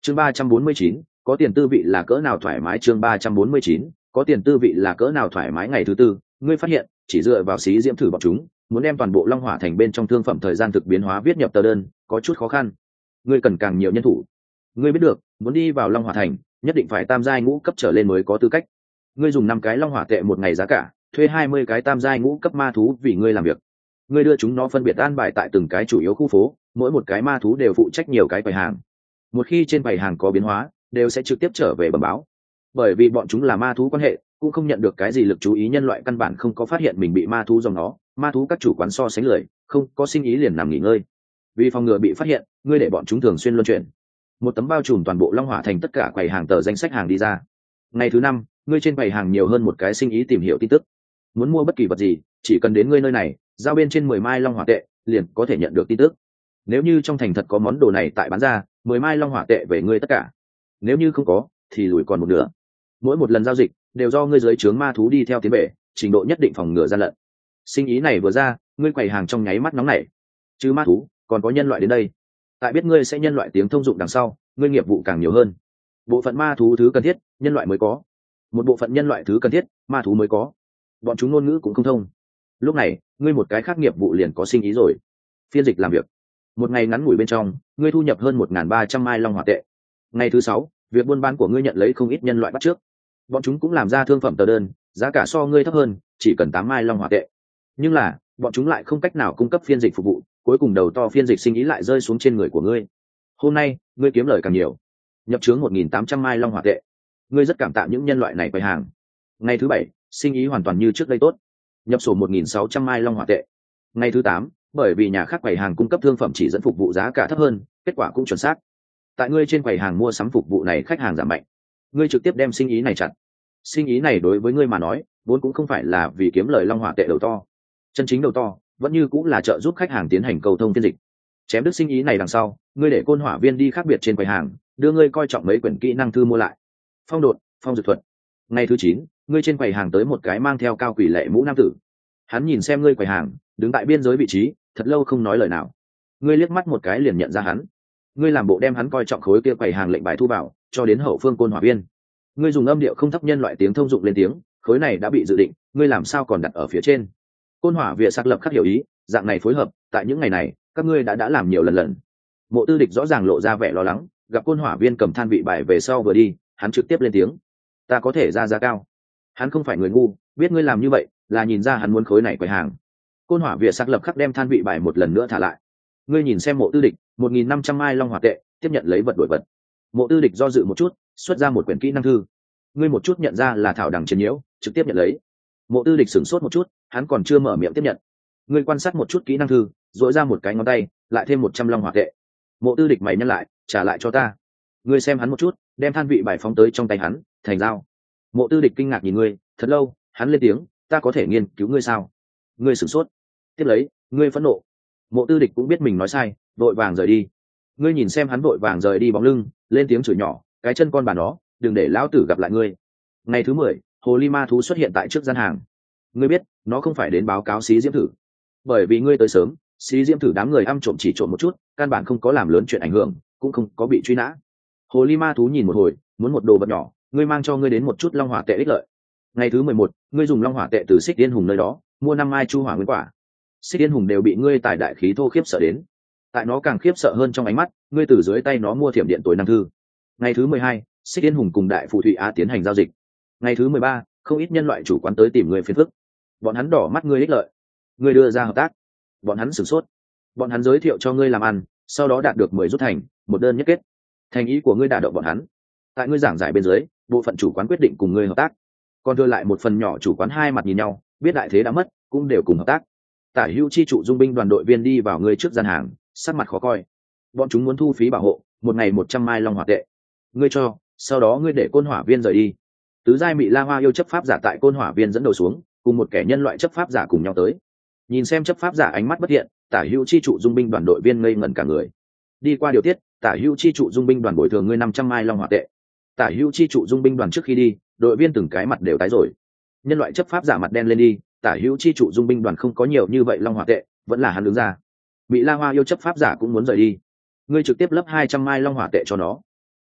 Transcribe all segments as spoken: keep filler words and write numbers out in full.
chương ba trăm bốn mươi chín, có tiền tư vị là cỡ nào thoải mái. Chương ba trăm bốn mươi chín, có tiền tư vị là cỡ nào thoải mái. Ngày thứ tư, ngươi phát hiện chỉ dựa vào xí diễm thử bọn chúng muốn đem toàn bộ Long Hỏa thành bên trong thương phẩm thời gian thực biến hóa viết nhập tờ đơn có chút khó khăn. Ngươi cần càng nhiều nhân thủ. Ngươi biết được, muốn đi vào Long Hỏa thành nhất định phải tam giai ngũ cấp trở lên mới có tư cách. Ngươi dùng năm cái Long Hỏa tệ một ngày giá cả thuê hai mươi cái tam giai ngũ cấp ma thú vì ngươi làm việc. Ngươi đưa chúng nó phân biệt an bài tại từng cái chủ yếu khu phố, mỗi một cái ma thú đều phụ trách nhiều cái quầy hàng. Một khi trên quầy hàng có biến hóa đều sẽ trực tiếp trở về bẩm báo. Bởi vì bọn chúng là ma thú quan hệ, cũng không nhận được cái gì lực chú ý, nhân loại căn bản không có phát hiện mình bị ma thú dòng nó. Ma thú các chủ quán so sánh lười, không có sinh ý liền nằm nghỉ ngơi. Vì phòng ngừa bị phát hiện, ngươi để bọn chúng thường xuyên luân chuyển một tấm bao trùm toàn bộ Long Hỏa thành tất cả quầy hàng tờ danh sách hàng đi ra. Ngày thứ năm, ngươi trên quầy hàng nhiều hơn một cái sinh ý tìm hiểu tin tức. Muốn mua bất kỳ vật gì, chỉ cần đến ngươi nơi này giao bên trên mười mai Long Hỏa tệ liền có thể nhận được tin tức. Nếu như trong thành thật có món đồ này tại bán ra, mười mai Long Hỏa tệ về ngươi tất cả. Nếu như không có thì lùi còn một nửa. Mỗi một lần giao dịch đều do ngươi dưới trướng ma thú đi theo tiến về, trình độ nhất định phòng ngừa gian lận. Sinh ý này vừa ra, ngươi quầy hàng trong nháy mắt nóng nảy. Chứ ma thú còn có nhân loại đến đây. Tại biết ngươi sẽ nhân loại tiếng thông dụng đằng sau, ngươi nghiệp vụ càng nhiều hơn. Bộ phận ma thú thứ cần thiết nhân loại mới có, một bộ phận nhân loại thứ cần thiết ma thú mới có. Bọn chúng ngôn ngữ cũng không thông. Lúc này ngươi một cái khác nghiệp vụ liền có sinh ý rồi. Phiên dịch làm việc. Một ngày ngắn ngủi bên trong ngươi thu nhập hơn một nghìn ba trăm mai Long Hỏa tệ. Ngày thứ sáu, việc buôn bán của ngươi nhận lấy không ít nhân loại bắt trước. Bọn chúng cũng làm ra thương phẩm tờ đơn, giá cả so ngươi thấp hơn, chỉ cần tám mai Long Hỏa tệ. Nhưng là bọn chúng lại không cách nào cung cấp phiên dịch phục vụ, cuối cùng đầu to phiên dịch sinh ý lại rơi xuống trên người của ngươi. Hôm nay ngươi kiếm lời càng nhiều, nhập chướng một nghìn tám trăm mai Long Hỏa tệ. Ngươi rất cảm tạ những nhân loại này quầy hàng. Ngày thứ bảy, sinh ý hoàn toàn như trước đây tốt, nhập sổ một nghìn sáu trăm mai Long Hỏa tệ. Ngày thứ tám, bởi vì nhà khác quầy hàng cung cấp thương phẩm chỉ dẫn phục vụ giá cả thấp hơn, kết quả cũng chuẩn xác. Tại ngươi trên quầy hàng mua sắm phục vụ này khách hàng giảm mạnh, ngươi trực tiếp đem sinh ý này chặn. Sinh ý này đối với ngươi mà nói vốn cũng không phải là vì kiếm lời Long Hỏa tệ đầu to, chân chính đầu to vẫn như cũng là trợ giúp khách hàng tiến hành cầu thông phiên dịch. Chém đứt sinh ý này đằng sau, ngươi để Côn Hỏa viên đi khác biệt trên quầy hàng đưa ngươi coi trọng mấy quyển kỹ năng thư mua lại. Phong độn, phong dược thuật. Ngày thứ chín, ngươi trên quầy hàng tới một cái mang theo cao quỷ lệ mũ nam tử. Hắn nhìn xem ngươi quầy hàng đứng tại biên giới vị trí, thật lâu không nói lời nào. Ngươi liếc mắt một cái liền nhận ra hắn. Ngươi làm bộ đem hắn coi trọng khối kia quầy hàng lệnh bài thu vào, cho đến hậu phương Côn Hỏa viên. Ngươi dùng âm điệu không thấp nhân loại tiếng thông dụng lên tiếng, khối này đã bị dự định, ngươi làm sao còn đặt ở phía trên. Côn Hỏa viện xác lập khắc hiểu ý, dạng này phối hợp, tại những ngày này các ngươi đã đã làm nhiều lần lần. Mộ Tư Địch rõ ràng lộ ra vẻ lo lắng, gặp Côn Hỏa viên cầm than vị bài về sau vừa đi, hắn trực tiếp lên tiếng: ta có thể ra giá cao. Hắn không phải người ngu, biết ngươi làm như vậy là nhìn ra hắn muốn khối này quầy hàng. Côn Hỏa viện xác lập khắc đem than vị bài một lần nữa thả lại. Ngươi nhìn xem Mộ Tư Địch, một nghìn năm trăm mai Long Hỏa tệ, tiếp nhận lấy vật đổi vật. Mộ Tư Địch do dự một chút, xuất ra một quyển kỹ năng thư. Ngươi một chút nhận ra là thảo đằng chiến nhiễu, trực tiếp nhận lấy. Mộ Tư Địch sửng sốt một chút, hắn còn chưa mở miệng tiếp nhận. Ngươi quan sát một chút kỹ năng thư, dội ra một cái ngón tay, lại thêm một trăm Long Hỏa tệ. Mộ Tư Địch mày nhăn lại, trả lại cho ta. Ngươi xem hắn một chút, đem than vị bài phóng tới trong tay hắn, thành dao. Mộ Tư Địch kinh ngạc nhìn ngươi, thật lâu, hắn lên tiếng: ta có thể nghiên cứu ngươi sao? Ngươi sửng sốt. Tiếp lấy, ngươi phẫn nộ. Mộ Tư Địch cũng biết mình nói sai, vội vàng rời đi. Ngươi nhìn xem hắn vội vàng rời đi bóng lưng, lên tiếng chửi nhỏ: cái chân con bà nó, đừng để lão tử gặp lại ngươi. Ngày thứ mười, hồ ly ma thú xuất hiện tại trước gian hàng. Ngươi biết nó không phải đến báo cáo xí diễm thử, bởi vì ngươi tới sớm, xí diễm thử đám người ăn trộm chỉ trộm một chút, căn bản không có làm lớn chuyện ảnh hưởng, cũng không có bị truy nã. Hồ ly ma thú nhìn một hồi, muốn một đồ vật nhỏ, ngươi mang cho ngươi đến một chút Long Hỏa tệ ích lợi. Ngày thứ mười một, ngươi dùng Long Hỏa tệ từ Xích Tiên Hùng nơi đó mua năm mai chu hỏa nguyên quả. Xích Tiên Hùng đều bị ngươi tài đại khí thô khiếp sợ đến, tại nó càng khiếp sợ hơn trong ánh mắt, ngươi từ dưới tay nó mua thiểm điện tối năng thư. Ngày thứ mười hai, Xích Tiên Hùng cùng Đại Phù Thụy Á tiến hành giao dịch. Ngày thứ mười ba, không ít nhân loại chủ quán tới tìm ngươi phiền phức. Bọn hắn đỏ mắt ngươi ích lợi, ngươi đưa ra hợp tác, bọn hắn sửng sốt. Bọn hắn giới thiệu cho ngươi làm ăn, sau đó đạt được mười rút thành, một đơn nhất kết. Thành ý của ngươi đả động bọn hắn. Tại ngươi giảng giải bên dưới, bộ phận chủ quán quyết định cùng ngươi hợp tác. Còn đưa lại một phần nhỏ chủ quán hai mặt nhìn nhau, biết đại thế đã mất, cũng đều cùng hợp tác. Tả Hữu chi trụ dung binh đoàn đội viên đi vào ngươi trước gian hàng, sắc mặt khó coi. Bọn chúng muốn thu phí bảo hộ, một ngày một trăm mai Long Hỏa tệ. Ngươi cho, sau đó ngươi để Côn Hỏa viên rời đi. Tứ giai Mị La Hoa yêu chấp pháp giả tại Côn Hỏa viên dẫn đầu xuống, cùng một kẻ nhân loại chấp pháp giả cùng nhau tới. Nhìn xem chấp pháp giả ánh mắt bất thiện, Tả Hữu chi trụ dung binh đoàn đội viên ngây ngẩn cả người. Đi qua điều tiết, Tả Hữu chi trụ dung binh đoàn bồi thường ngươi năm trăm mai Long Hỏa tệ. Tả Hữu chi trụ dung binh đoàn trước khi đi, đội viên từng cái mặt đều tái rồi. Nhân loại chấp pháp giả mặt đen lên đi, Tả Hữu chi trụ dung binh đoàn không có nhiều như vậy Long Hỏa tệ, vẫn là hắn đứng ra. Mị La Hoa yêu chấp pháp giả cũng muốn rời đi. Ngươi trực tiếp lấp hai trăm mai Long Hỏa tệ cho nó.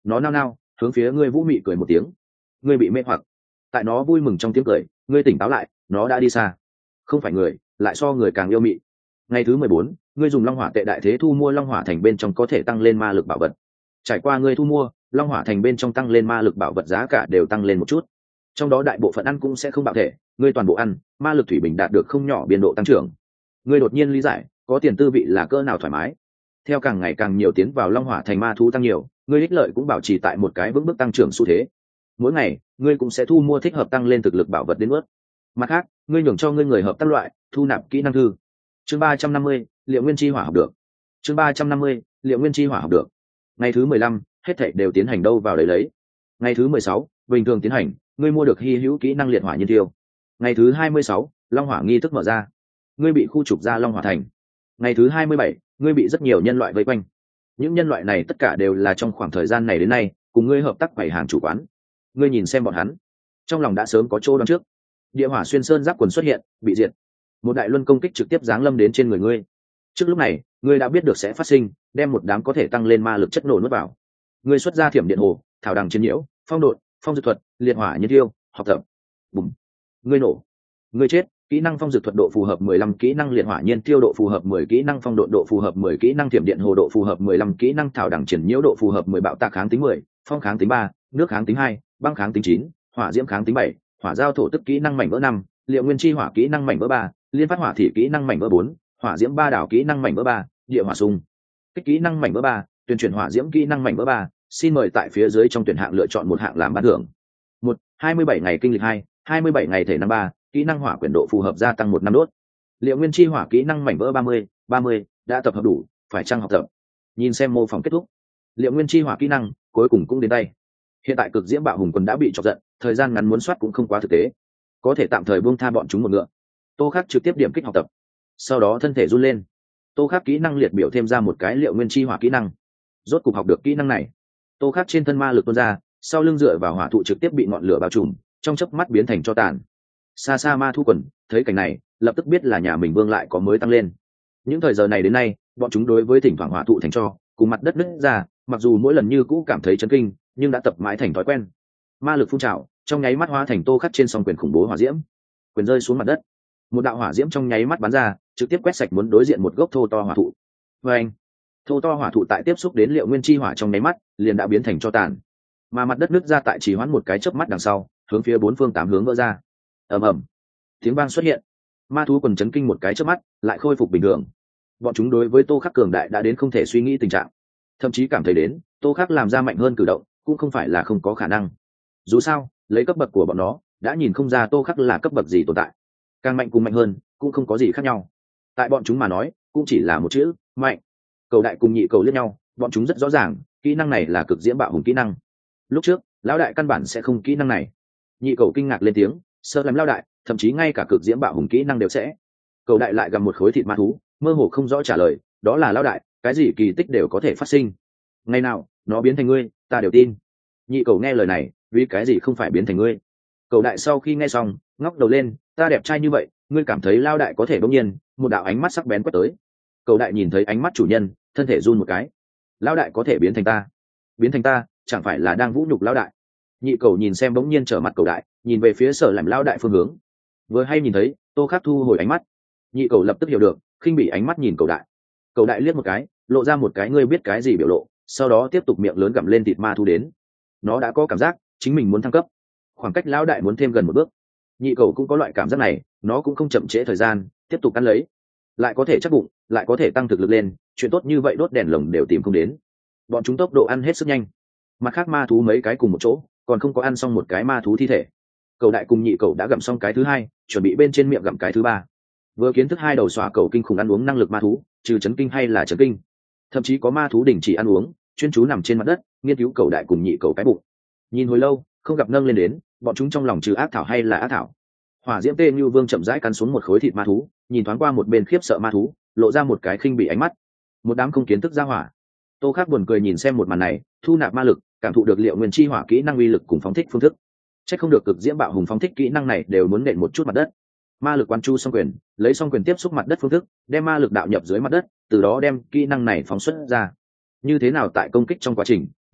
nó nao nao hướng phía ngươi vũ mị cười một tiếng. Ngươi bị mê hoặc. Tại nó vui mừng trong tiếng cười, ngươi tỉnh táo lại, nó đã đi xa. Không phải người, lại so người càng yêu mị. Ngày thứ mười bốn, ngươi dùng long hỏa tệ đại thế thu mua long hỏa thành bên trong có thể tăng lên ma lực bảo vật. Trải qua ngươi thu mua, long hỏa thành bên trong tăng lên ma lực bảo vật giá cả đều tăng lên một chút. Trong đó đại bộ phận ăn cũng sẽ không bạo thể, ngươi toàn bộ ăn, ma lực thủy bình đạt được không nhỏ biên độ tăng trưởng. Ngươi đột nhiên lý giải, có tiền tư vị là cỡ nào thoải mái. Theo càng ngày càng nhiều tiến vào long hỏa thành ma thú tăng nhiều, ngươi ích lợi cũng bảo trì tại một cái vững bước tăng trưởng xu thế. Mỗi ngày, ngươi cũng sẽ thu mua thích hợp tăng lên thực lực bảo vật đến ướt. Mặt khác, ngươi nhường cho ngươi người hợp tác loại, thu nạp kỹ năng thư. Chương ba trăm năm mươi, liệu nguyên chi hỏa học được. Chương ba trăm năm mươi, liệu nguyên chi hỏa học được. Ngày thứ mười lăm, hết thảy đều tiến hành đâu vào đấy lấy. Ngày thứ mười sáu, bình thường tiến hành, ngươi mua được hy hữu kỹ năng liệt hỏa nhiên tiêu. Ngày thứ hai mươi sáu, long hỏa nghi thức mở ra, ngươi bị khu trục ra long hỏa thành. Ngày thứ hai mươi bảy, ngươi bị rất nhiều nhân loại vây quanh. Những nhân loại này tất cả đều là trong khoảng thời gian này đến nay cùng ngươi hợp tác quầy hàng chủ quán. Ngươi nhìn xem bọn hắn, trong lòng đã sớm có chỗ đoán trước. Địa hỏa xuyên sơn giáp quần xuất hiện, bị diệt. Một đại luân công kích trực tiếp giáng lâm đến trên người ngươi. Trước lúc này, ngươi đã biết được sẽ phát sinh, đem một đám có thể tăng lên ma lực chất nổ nuốt vào. Ngươi xuất ra thiểm điện hồ, thảo đằng chiến nhiễu, phong độn, phong dược thuật, liệt hỏa nhiên tiêu, học tập. Bùm. Ngươi nổ. Ngươi chết. Kỹ năng phong dược thuật độ phù hợp mười lăm, kỹ năng liệt hỏa nhiên tiêu độ phù hợp mười, kỹ năng phong độn độ phù hợp mười, kỹ năng thiểm điện hồ độ phù hợp mười lăm, kỹ năng thảo đẳng triển nhiễu độ phù hợp mười, bạo tạc kháng tính mười, phong kháng tính ba, nước kháng tính hai, băng kháng tính chín, hỏa diễm kháng tính bảy, hỏa giao thổ tức kỹ năng mảnh vỡ năm, liệu nguyên chi hỏa kỹ năng mảnh vỡ ba, liên phát hỏa thị kỹ năng mảnh vỡ bốn, hỏa diễm ba đảo kỹ năng mảnh vỡ ba, địa hỏa xung kích kỹ năng mảnh vỡ ba, tuyên truyền hỏa diễm kỹ năng mảnh vỡ ba. Xin mời tại phía dưới trong tuyển hạng lựa chọn một hạng làm ban thưởng. Một, hai mươi bảy ngày kinh lịch hai, hai mươi bảy ngày thể năng ba, kỹ năng hỏa quyển độ phù hợp gia tăng một năm đốt. Liệu nguyên chi hỏa kỹ năng mảnh vỡ ba mươi, ba mươi, đã tập hợp đủ, phải chăng học tập. Nhìn xem mô phỏng kết thúc, liệu nguyên chi hỏa kỹ năng cuối cùng cũng đến tay. Hiện tại cực diễm bạo hùng quân đã bị chọc giận, thời gian ngắn muốn soát cũng không quá thực tế, có thể tạm thời buông tha bọn chúng một ngựa. Tô Khắc trực tiếp điểm kích học tập, sau đó thân thể run lên. Tô Khắc kỹ năng liệt biểu thêm ra một cái liệu nguyên chi hỏa kỹ năng, rốt cục học được kỹ năng này. Tô Khắc trên thân ma lực tuôn ra, sau lưng dựa vào hỏa thụ trực tiếp bị ngọn lửa bao trùm, trong chớp mắt biến thành tro tàn. Xa xa ma thu quần thấy cảnh này, lập tức biết là nhà mình vương lại có mới tăng lên. Những thời giờ này đến nay, bọn chúng đối với thỉnh thoảng hỏa thụ thành tro cùng mặt đất nứt ra, mặc dù mỗi lần như cũ cảm thấy chấn kinh, nhưng đã tập mãi thành thói quen. Ma lực phun trào, trong nháy mắt hóa thành Tô Khắc trên song quyền khủng bố hỏa diễm, quyền rơi xuống mặt đất. Một đạo hỏa diễm trong nháy mắt bắn ra, trực tiếp quét sạch muốn đối diện một gốc thô to hỏa thụ. Và anh, thô to hỏa thụ tại tiếp xúc đến liệu nguyên chi hỏa trong nháy mắt, liền đã biến thành tro tàn. Mà mặt đất nứt ra tại chỉ hoãn một cái chớp mắt đằng sau, hướng phía bốn phương tám hướng vỡ ra. Ầm ầm, tiếng vang xuất hiện. Ma thú quần chấn kinh một cái chớp mắt, lại khôi phục bình thường. Bọn chúng đối với Tô Khắc cường đại đã đến không thể suy nghĩ tình trạng, thậm chí cảm thấy đến Tô Khắc làm ra mạnh hơn cử động cũng không phải là không có khả năng. Dù sao, lấy cấp bậc của bọn nó, đã nhìn không ra Tô Khắc là cấp bậc gì tồn tại. Càng mạnh cùng mạnh hơn, cũng không có gì khác nhau. Tại bọn chúng mà nói, cũng chỉ là một chữ, mạnh. Cầu đại cùng nhị cầu liếc nhau, bọn chúng rất rõ ràng, kỹ năng này là cực diễm bạo hùng kỹ năng. Lúc trước, lão đại căn bản sẽ không kỹ năng này. Nhị cầu kinh ngạc lên tiếng, sợ làm lão đại, thậm chí ngay cả cực diễm bạo hùng kỹ năng đều sẽ. Cầu đại lại gặm một khối thịt ma thú, mơ hồ không rõ trả lời, đó là lão đại, cái gì kỳ tích đều có thể phát sinh. Ngày nào, nó biến thành ngươi, ta đều tin. Nhị cầu nghe lời này, vì cái gì không phải biến thành ngươi? Cầu đại sau khi nghe xong, ngóc đầu lên, ta đẹp trai như vậy, ngươi cảm thấy lão đại có thể bỗng nhiên, một đạo ánh mắt sắc bén quét tới. Cầu đại nhìn thấy ánh mắt chủ nhân, thân thể run một cái. Lão đại có thể biến thành ta? Biến thành ta, chẳng phải là đang vũ nhục lão đại? Nhị cầu nhìn xem bỗng nhiên trở mặt cầu đại, nhìn về phía sở làm lão đại phương hướng. Vừa hay nhìn thấy, Tô Khắc thu hồi ánh mắt. Nhị cầu lập tức hiểu được, khinh bị ánh mắt nhìn cầu đại. Cầu đại liếc một cái, lộ ra một cái ngươi biết cái gì biểu lộ, sau đó tiếp tục miệng lớn gặm lên thịt ma thu đến. Nó đã có cảm giác chính mình muốn thăng cấp, khoảng cách lão đại muốn thêm gần một bước. Nhị cầu cũng có loại cảm giác này, nó cũng không chậm trễ thời gian, tiếp tục ăn lấy. Lại có thể chắc bụng, lại có thể tăng thực lực lên, chuyện tốt như vậy đốt đèn lồng đều tìm không đến. Bọn chúng tốc độ ăn hết sức nhanh. Mặt khác ma thú mấy cái cùng một chỗ, còn không có ăn xong một cái ma thú thi thể. Cầu đại cùng nhị cầu đã gặm xong cái thứ hai, chuẩn bị bên trên miệng gặm cái thứ ba. Vừa kiến thức hai đầu xóa cầu kinh khủng ăn uống năng lực ma thú, trừ chấn kinh hay là chấn kinh. Thậm chí có ma thú đình chỉ ăn uống, chuyên chú nằm trên mặt đất, nghiên cứu cầu đại cùng nhị cầu cái bụng. Nhìn hồi lâu, không gặp nâng lên đến, bọn chúng trong lòng trừ ác thảo hay là ác thảo. Hỏa diễm tê như vương chậm rãi cắn xuống một khối thịt ma thú, nhìn thoáng qua một bên khiếp sợ ma thú, lộ ra một cái khinh bị ánh mắt. Một đám không kiến thức ra hỏa. Tô Khắc buồn cười nhìn xem một màn này, thu nạp ma lực, cảm thụ được liệu nguyên chi hỏa kỹ năng uy lực cùng phóng thích phương thức. Chắc không được cực diễm bạo hùng phóng thích kỹ năng này đều muốn nện một chút mặt đất. Ma lực quan chu song quyền, lấy song quyền tiếp xúc mặt đất phương thức, đem ma lực đạo nhập dưới mặt đất, từ đó đem kỹ năng này phóng xuất ra. Như thế nào tại công kích trong quá trình,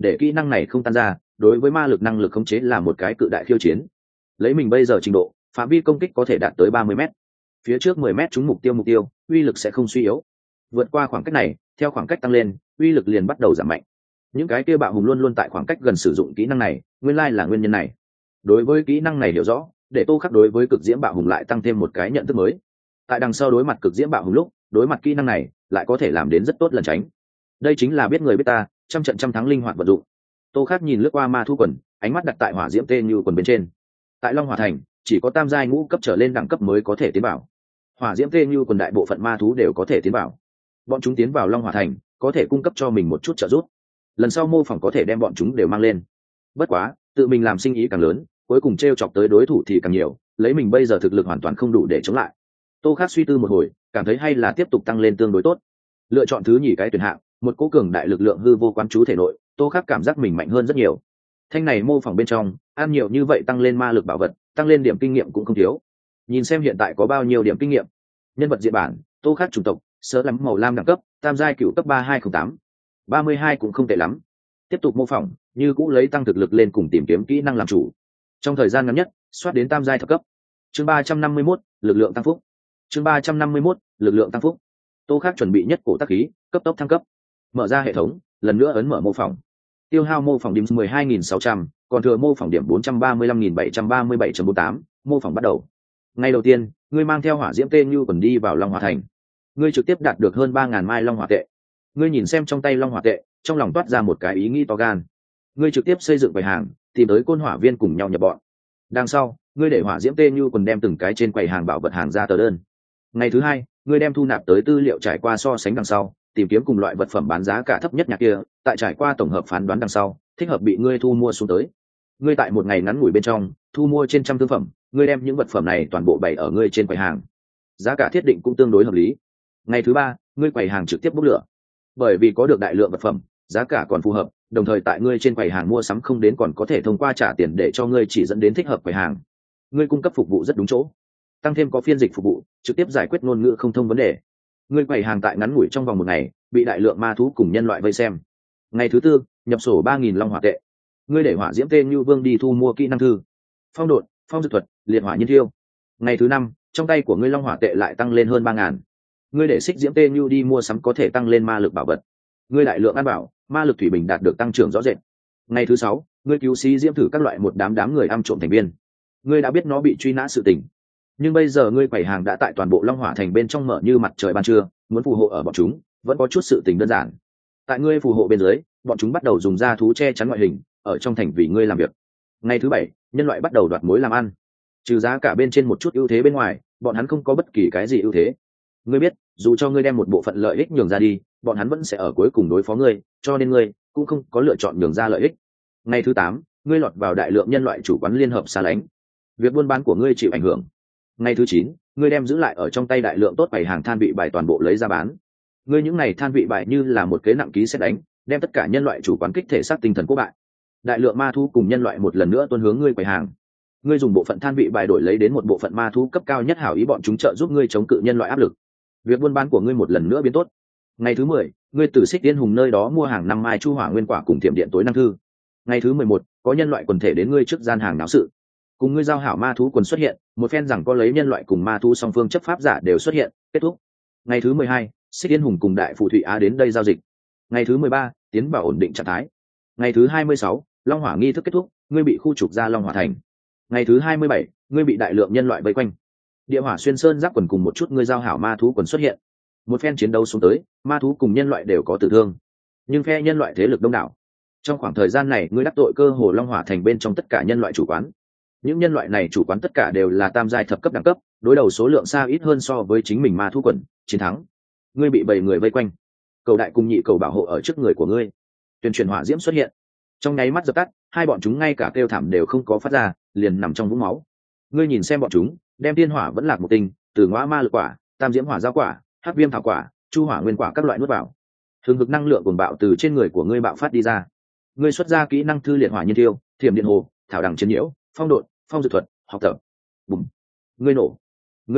để kỹ năng này không tan ra đối với ma lực năng lực khống chế là một cái cự đại khiêu chiến. Lấy mình bây giờ trình độ, phạm vi công kích có thể đạt tới ba mươi mét, phía trước mười mét trúng mục tiêu mục tiêu uy lực sẽ không suy yếu. Vượt qua khoảng cách này, theo khoảng cách tăng lên, uy lực liền bắt đầu giảm mạnh. Những cái kia bạo hùng luôn luôn tại khoảng cách gần sử dụng kỹ năng này, nguyên lai là nguyên nhân này. Đối với kỹ năng này hiểu rõ, để Tô Khắc đối với cực diễm bạo hùng lại tăng thêm một cái nhận thức mới. Tại đằng sau đối mặt cực diễm bạo hùng lúc, đối mặt kỹ năng này lại có thể làm đến rất tốt lần tránh. Đây chính là biết người biết ta, trăm trận trăm thắng linh hoạt vận dụng. Tô Khắc nhìn lướt qua ma thu quần, ánh mắt đặt tại hỏa diễm tê như quần bên trên. Tại Long Hỏa Thành, chỉ có tam giai ngũ cấp trở lên đẳng cấp mới có thể tiến vào. Hỏa diễm tê như quần đại bộ phận ma thú đều có thể tiến vào. Bọn chúng tiến vào Long Hỏa Thành, có thể cung cấp cho mình một chút trợ giúp. Lần sau mô phỏng có thể đem bọn chúng đều mang lên. Bất quá, tự mình làm sinh ý càng lớn, cuối cùng trêu chọc tới đối thủ thì càng nhiều, lấy mình bây giờ thực lực hoàn toàn không đủ để chống lại. Tô Khắc suy tư một hồi, cảm thấy hay là tiếp tục tăng lên tương đối tốt. Lựa chọn thứ nhì cái tuyển hạng, một cỗ cường đại lực lượng hư vô quán chú thể nội, Tô Khắc cảm giác mình mạnh hơn rất nhiều. Thanh này mô phỏng bên trong, ăn nhiều như vậy tăng lên ma lực bảo vật, tăng lên điểm kinh nghiệm cũng không thiếu. Nhìn xem hiện tại có bao nhiêu điểm kinh nghiệm. Nhân vật diện bản, Tô Khắc chủng tộc, sớ lắm màu lam đẳng cấp, tam giai cửu cấp ba hai không tám. ba mươi hai cũng không tệ lắm. Tiếp tục mô phỏng, như cũ lấy tăng thực lực lên cùng tìm kiếm kỹ năng làm chủ. Trong thời gian ngắn nhất, soát đến tam giai thập cấp. Chương ba trăm năm mươi mốt, lực lượng tăng phúc. Chương ba trăm năm mươi mốt, lực lượng tăng phúc. Tô Khắc chuẩn bị nhất cổ tác khí, cấp tốc thăng cấp. Mở ra hệ thống, lần nữa ấn mở mô phỏng. Tiêu hao mô phỏng điểm mười hai nghìn sáu trăm, còn thừa mô phỏng điểm bốn trăm ba mươi lăm nghìn bảy trăm ba mươi bảy chấm bốn tám, mô phỏng bắt đầu. Ngày đầu tiên, ngươi mang theo hỏa diễm tên như còn đi vào Long Hỏa Thành. Ngươi trực tiếp đạt được hơn ba ngàn mai Long Hỏa tệ. Ngươi nhìn xem trong tay Long Hỏa tệ, trong lòng toát ra một cái ý nghĩ to gan. Ngươi trực tiếp xây dựng quầy hàng, tìm tới côn hỏa viên cùng nhau nhập bọn. Đằng sau, ngươi để hỏa diễm tên như còn đem từng cái trên quầy hàng bảo vật hàng ra tờ đơn. Ngày thứ hai, ngươi đem thu nạp tới tư liệu trải qua so sánh đằng sau, tìm kiếm cùng loại vật phẩm bán giá cả thấp nhất nhà kia, tại trải qua tổng hợp phán đoán đằng sau, thích hợp bị ngươi thu mua xuống tới. Ngươi tại một ngày ngắn ngủi bên trong, thu mua trên trăm thương phẩm, ngươi đem những vật phẩm này toàn bộ bày ở ngươi trên quầy hàng. Giá cả thiết định cũng tương đối hợp lý. Ngày thứ ba, ngươi quầy hàng trực tiếp bốc lửa. Bởi vì có được đại lượng vật phẩm, giá cả còn phù hợp, đồng thời tại ngươi trên quầy hàng mua sắm không đến còn có thể thông qua trả tiền để cho ngươi chỉ dẫn đến thích hợp quầy hàng. Ngươi cung cấp phục vụ rất đúng chỗ. Tăng thêm có phiên dịch phục vụ, trực tiếp giải quyết ngôn ngữ không thông vấn đề. Ngươi quầy hàng tại ngắn ngủi trong vòng một ngày, bị đại lượng ma thú cùng nhân loại vây xem. Ngày thứ tư, nhập sổ ba nghìn long hỏa tệ. Ngươi để hỏa diễm tên như vương đi thu mua kỹ năng thư, phong độn, phong dược thuật, liệt hỏa nhiên thiêu. Ngày thứ năm, trong tay của ngươi long hỏa tệ lại tăng lên hơn ba ngàn. Ngươi để xích diễm tên như đi mua sắm có thể tăng lên ma lực bảo vật. Ngươi đại lượng ăn bảo, ma lực thủy bình đạt được tăng trưởng rõ rệt. Ngày thứ sáu, ngươi cứu sĩ diễm thử các loại một đám đám người ăn trộm thành viên. Ngươi đã biết nó bị truy nã sự tình, nhưng bây giờ ngươi quầy hàng đã tại toàn bộ long hỏa thành bên trong mở như mặt trời ban trưa, muốn phù hộ ở bọn chúng vẫn có chút sự tình đơn giản. Tại ngươi phù hộ bên dưới, bọn chúng bắt đầu dùng da thú che chắn ngoại hình ở trong thành vì ngươi làm việc. Ngày thứ bảy, nhân loại bắt đầu đoạt mối làm ăn. Trừ giá cả bên trên một chút ưu thế bên ngoài, bọn hắn không có bất kỳ cái gì ưu thế. Ngươi biết, dù cho ngươi đem một bộ phận lợi ích nhường ra đi, bọn hắn vẫn sẽ ở cuối cùng đối phó ngươi, cho nên ngươi cũng không có lựa chọn nhường ra lợi ích. Ngày thứ tám, ngươi lọt vào đại lượng nhân loại chủ quán liên hợp xa lánh, việc buôn bán của ngươi chịu ảnh hưởng. Ngày thứ chín, ngươi đem giữ lại ở trong tay đại lượng tốt bày hàng than vị bài toàn bộ lấy ra bán. Ngươi những này than vị bài như là một kế nặng ký xét đánh, đem tất cả nhân loại chủ quán kích thể xác tinh thần quốc bại. Đại lượng ma thú cùng nhân loại một lần nữa tuôn hướng ngươi quầy hàng. Ngươi dùng bộ phận than vị bài đổi lấy đến một bộ phận ma thú cấp cao nhất hảo ý bọn chúng trợ giúp ngươi chống cự nhân loại áp lực. Việc buôn bán của ngươi một lần nữa biến tốt. Ngày thứ mười, ngươi từ Xích Tiên Hùng nơi đó mua hàng năm mai chu hỏa nguyên quả cùng tiệm điện tối năng thư. Ngày thứ mười một, có nhân loại quần thể đến ngươi trước gian hàng náo sự. Cùng ngươi giao hảo ma thú quần xuất hiện, một phen rằng có lấy nhân loại cùng ma thú song phương chấp pháp giả đều xuất hiện, kết thúc. Ngày thứ mười hai, Xích Tiên Hùng cùng đại phù thủy Á đến đây giao dịch. Ngày thứ mười ba, tiến vào ổn định trạng thái. Ngày thứ hai mươi sáu, Long Hỏa nghi thức kết thúc, ngươi bị khu trục ra Long Hỏa thành. Ngày thứ hai mươi bảy, ngươi bị đại lượng nhân loại vây quanh. Địa Hỏa xuyên sơn giáp quần cùng một chút ngươi giao hảo ma thú quần xuất hiện. Một phen chiến đấu xuống tới, ma thú cùng nhân loại đều có tử thương, nhưng phe nhân loại thế lực đông đảo. Trong khoảng thời gian này, ngươi đắc tội cơ hồ Long Hỏa thành bên trong tất cả nhân loại chủ quán. Những nhân loại này chủ quán tất cả đều là tam giai thập cấp đẳng cấp, đối đầu số lượng xa ít hơn so với chính mình ma thú quần, chiến thắng. Ngươi bị bảy người vây quanh, cầu đại cùng nhị cầu bảo hộ ở trước người của ngươi. Tuyên truyền hỏa diễm xuất hiện, trong nháy mắt dập tắt, hai bọn chúng ngay cả kêu thảm đều không có phát ra, liền nằm trong vũng máu. Ngươi nhìn xem bọn chúng, đem tiên hỏa vẫn lạc một tinh, từ ngõa ma lực quả, tam diễm hỏa giao quả, hắc viêm thảo quả, chu hỏa nguyên quả các loại nuốt vào. Hừng hực năng lượng cuồng bạo từ trên người của ngươi bạo phát đi ra. Ngươi xuất ra kỹ năng thư liệt hỏa nhiên tiêu, thiểm điện hồ, thảo đằng chiến nhiễu, phong độn, phong dược thuật, học tập. Bùm. Ngươi nổ. Ngươi chết,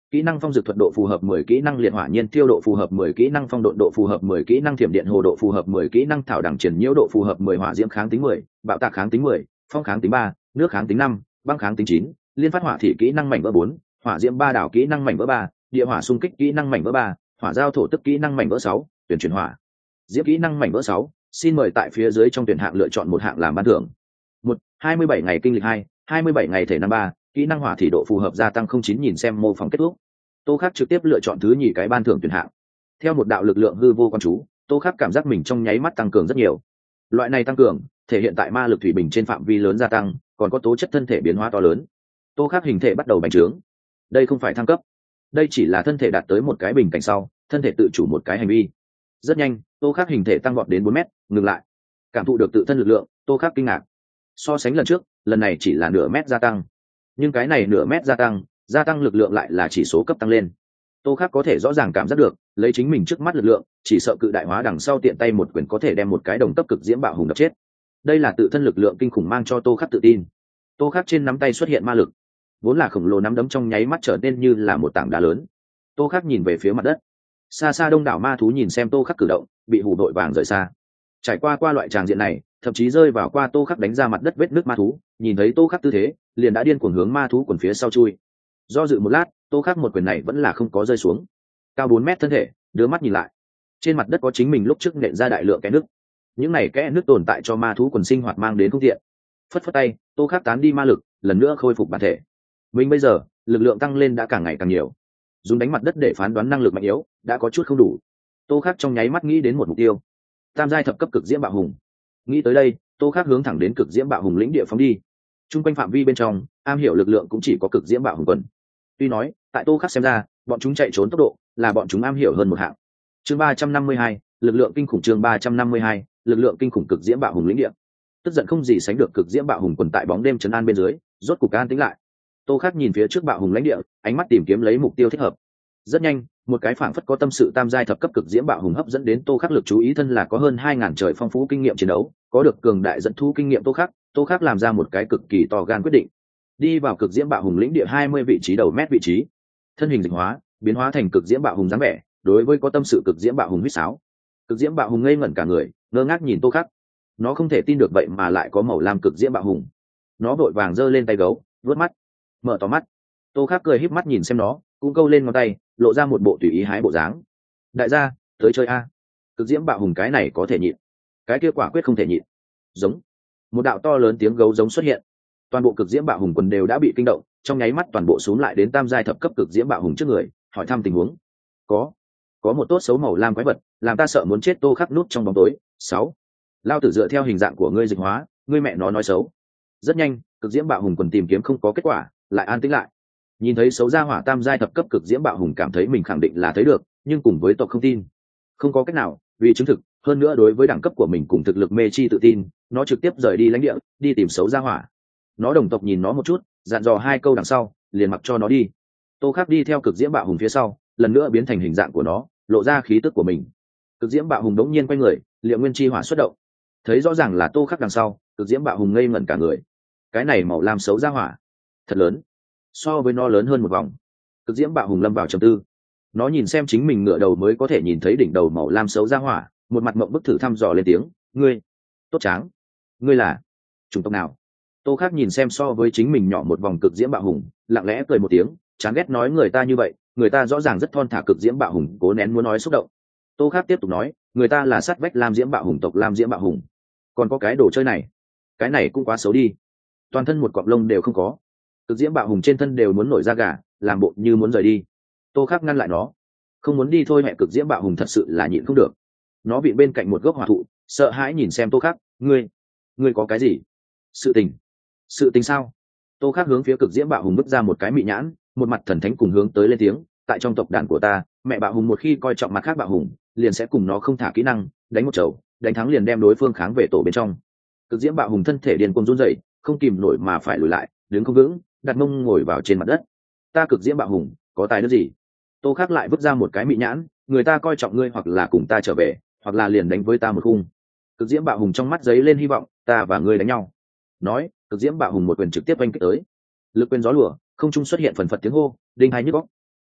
Kỹ năng phong dược thuật độ phù hợp mười, kỹ năng liệt hỏa nhiên tiêu độ phù hợp mười, kỹ năng phong độn độ phù hợp mười, kỹ năng thiểm điện hồ độ phù hợp mười, kỹ năng thảo đẳng triển nhiễu độ phù hợp mười, hỏa diễm kháng tính mười, bạo tạc kháng tính mười, phong kháng tính ba, nước kháng tính năm, băng kháng tính chín, liên phát hỏa thị kỹ năng mảnh vỡ bốn, hỏa diễm ba đảo kỹ năng mảnh vỡ ba, địa hỏa xung kích kỹ năng mảnh vỡ ba, hỏa giao thổ tức kỹ năng mảnh vỡ sáu, tuyển chuyển hỏa diễm kỹ năng mảnh vỡ sáu. Xin mời tại phía dưới trong tuyển hạng lựa chọn một hạng làm ban thưởng. Một, hai mươi bảy ngày kinh lịch hai, hai mươi bảy ngày thể năm ba, kỹ năng hỏa thị độ phù hợp gia tăng không chín, nhìn xem mô phỏng kết thúc. Tô Khắc trực tiếp lựa chọn thứ nhì cái ban thưởng tuyển hạng. Theo một đạo lực lượng hư vô quan chú, Tô Khắc cảm giác mình trong nháy mắt tăng cường rất nhiều. Loại này tăng cường thể hiện tại ma lực thủy bình trên phạm vi lớn gia tăng, còn có tố chất thân thể biến hóa to lớn. Tô Khắc hình thể bắt đầu bành trướng. Đây không phải thăng cấp, đây chỉ là thân thể đạt tới một cái bình cảnh sau, thân thể tự chủ một cái hành vi. Rất nhanh, Tô Khắc hình thể tăng vọt đến bốn mét, ngừng lại. Cảm thụ được tự thân lực lượng, Tô Khắc kinh ngạc. So sánh lần trước, lần này chỉ là nửa mét gia tăng, nhưng cái này nửa mét gia tăng, gia tăng lực lượng lại là chỉ số cấp tăng lên. Tô Khắc có thể rõ ràng cảm giác được, lấy chính mình trước mắt lực lượng, chỉ sợ cự đại hóa đằng sau tiện tay một quyền có thể đem một cái đồng cấp cực diễm bạo hùng đập chết. Đây là tự thân lực lượng kinh khủng mang cho Tô Khắc tự tin. Tô Khắc trên nắm tay xuất hiện ma lực, vốn là khổng lồ nắm đấm trong nháy mắt trở nên như là một tảng đá lớn. Tô Khắc nhìn về phía mặt đất, xa xa đông đảo ma thú nhìn xem Tô Khắc cử động, bị hù đội vàng rời xa. Trải qua qua loại tràng diện này, thậm chí rơi vào qua Tô Khắc đánh ra mặt đất vết nước ma thú, nhìn thấy Tô Khắc tư thế, liền đã điên cuồng hướng ma thú quần phía sau chui. Do dự một lát, Tô Khắc một quyền này vẫn là không có rơi xuống. Cao bốn mét thân thể, đưa mắt nhìn lại, trên mặt đất có chính mình lúc trước nện ra đại lượng kẽ nước. Những này kẽ nước tồn tại cho ma thú quần sinh hoạt mang đến không tiện. Phất phất tay, Tô Khắc tán đi ma lực, lần nữa khôi phục bản thể. Mình bây giờ lực lượng tăng lên đã càng ngày càng nhiều, dùng đánh mặt đất để phán đoán năng lực mạnh yếu đã có chút không đủ. Tô Khắc trong nháy mắt nghĩ đến một mục tiêu, tam giai thập cấp cực diễm bạo hùng. Nghĩ tới đây, Tô Khắc hướng thẳng đến cực diễm bạo hùng lĩnh địa phóng đi. Trung quanh phạm vi bên trong, am hiểu lực lượng cũng chỉ có cực diễm bạo hùng quần. Tuy nói, tại Tô Khắc xem ra, bọn chúng chạy trốn tốc độ là bọn chúng am hiểu hơn một hạng. Chương ba trăm năm mươi hai, lực lượng kinh khủng. Chương ba trăm năm mươi hai, lực lượng kinh khủng. Cực diễm bạo hùng lĩnh địa. Tức giận không gì sánh được cực diễm bạo hùng quần tại bóng đêm trấn an bên dưới, rốt cục an tĩnh lại. Tô Khắc nhìn phía trước bạo hùng lãnh địa, ánh mắt tìm kiếm lấy mục tiêu thích hợp. Rất nhanh, một cái phảng phất có tâm sự tam giai thập cấp cực diễm bạo hùng hấp dẫn đến Tô Khắc lực chú ý. Thân là có hơn hai ngàn trời phong phú kinh nghiệm chiến đấu, có được cường đại dẫn thu kinh nghiệm Tô Khắc, Tô Khắc làm ra một cái cực kỳ to gan quyết định, đi vào cực diễm bạo hùng lĩnh địa hai mươi vị trí đầu mét vị trí, thân hình dịch hóa, biến hóa thành cực diễm bạo hùng dáng vẻ. Đối với có tâm sự cực diễm bạo hùng huýt sáo. Cực diễm bạo hùng ngây ngẩn cả người, ngơ ngác nhìn Tô Khắc. Nó không thể tin được vậy mà lại có màu lam cực diễm bạo hùng. Nó vội vàng giơ lên tay gấu, vuốt mắt, mở to mắt. Tô Khắc cười híp mắt nhìn xem nó, cũng câu lên ngón tay, lộ ra một bộ tùy ý hái bộ dáng. Đại gia, tới chơi a. Cực diễm bạo hùng cái này có thể nhịn, cái kia quả quyết không thể nhịn. Giống. Một đạo to lớn tiếng gấu giống xuất hiện. Toàn bộ cực diễm bạo hùng quần đều đã bị kinh động, trong nháy mắt toàn bộ xuống lại đến tam giai thập cấp cực diễm bạo hùng trước người, hỏi thăm tình huống. Có, có một tốt xấu màu lam quái vật, làm ta sợ muốn chết. Tô Khắc núp trong bóng tối. Sáu. Lao tử dựa theo hình dạng của ngươi dịch hóa, ngươi mẹ nó nói xấu. Rất nhanh, cực diễm bạo hùng quần tìm kiếm không có kết quả, lại an tĩnh lại. Nhìn thấy xấu ra hỏa tam giai thập cấp cực diễm bạo hùng cảm thấy mình khẳng định là thấy được, nhưng cùng với tộc không tin. Không có cách nào, vì chứng thực, hơn nữa đối với đẳng cấp của mình cùng thực lực mê chi tự tin, nó trực tiếp rời đi lãnh địa, đi tìm xấu ra hỏa. Nó đồng tộc nhìn nó một chút, dặn dò hai câu đằng sau, liền mặc cho nó đi. Tô Khắc đi theo cực diễm bạo hùng phía sau, lần nữa biến thành hình dạng của nó, lộ ra khí tức của mình. Cực diễm bạo hùng đống nhiên quay người, liệu nguyên chi hỏa xuất động. Thấy rõ ràng là Tô Khắc đằng sau, cực diễm bạo hùng ngây ngẩn cả người. Cái này màu lam xấu ra hỏa, thật lớn, so với nó lớn hơn một vòng. Cực diễm bạo hùng lâm vào trầm tư. Nó nhìn xem chính mình ngửa đầu mới có thể nhìn thấy đỉnh đầu màu lam xấu ra hỏa, một mặt mộng bức thử thăm dò lên tiếng, ngươi tốt tráng, ngươi là chủng tộc nào? Tô Khắc nhìn xem so với chính mình nhỏ một vòng cực diễm bạo hùng, lặng lẽ cười một tiếng, chán ghét nói người ta như vậy, người ta rõ ràng rất thon thả. Cực diễm bạo hùng cố nén muốn nói xúc động. Tô Khắc tiếp tục nói, người ta là sát vách lam diễm bạo hùng tộc lam diễm bạo hùng. Còn có cái đồ chơi này, cái này cũng quá xấu đi, toàn thân một cọng lông đều không có. Cực diễm bạo hùng trên thân đều muốn nổi da gà, làm bộ như muốn rời đi. Tô Khắc ngăn lại nó, không muốn đi thôi mẹ. Cực diễm bạo hùng thật sự là nhịn không được. Nó bị bên cạnh một gốc hỏa thụ, sợ hãi nhìn xem Tô Khắc, ngươi ngươi có cái gì sự tình? Sự tình sao? Tô Khắc hướng phía cực diễm bạo hùng bước ra một cái mị nhãn, một mặt thần thánh cùng hướng tới lên tiếng, tại trong tộc đàn của ta, mẹ bạo hùng một khi coi trọng mặt khác bạo hùng, liền sẽ cùng nó không thả kỹ năng, đánh một chầu, đánh thắng liền đem đối phương kháng về tổ bên trong. Cực diễm bạo hùng thân thể điên cuồng run rẩy, không kìm nổi mà phải lùi lại, đứng không vững, đặt mông ngồi vào trên mặt đất. Ta cực diễm bạo hùng có tài đức gì? Tô Khắc lại vứt ra một cái mị nhãn, người ta coi trọng ngươi hoặc là cùng ta trở về, hoặc là liền đánh với ta một khung. Cực diễm bạo hùng trong mắt giấy lên hy vọng, ta và ngươi đánh nhau. Nói, cực diễm bạo hùng một quyền trực tiếp oanh kích tới. Lực quyền gió lùa, không trung xuất hiện phần phật tiếng hô, đinh hai nhức óc.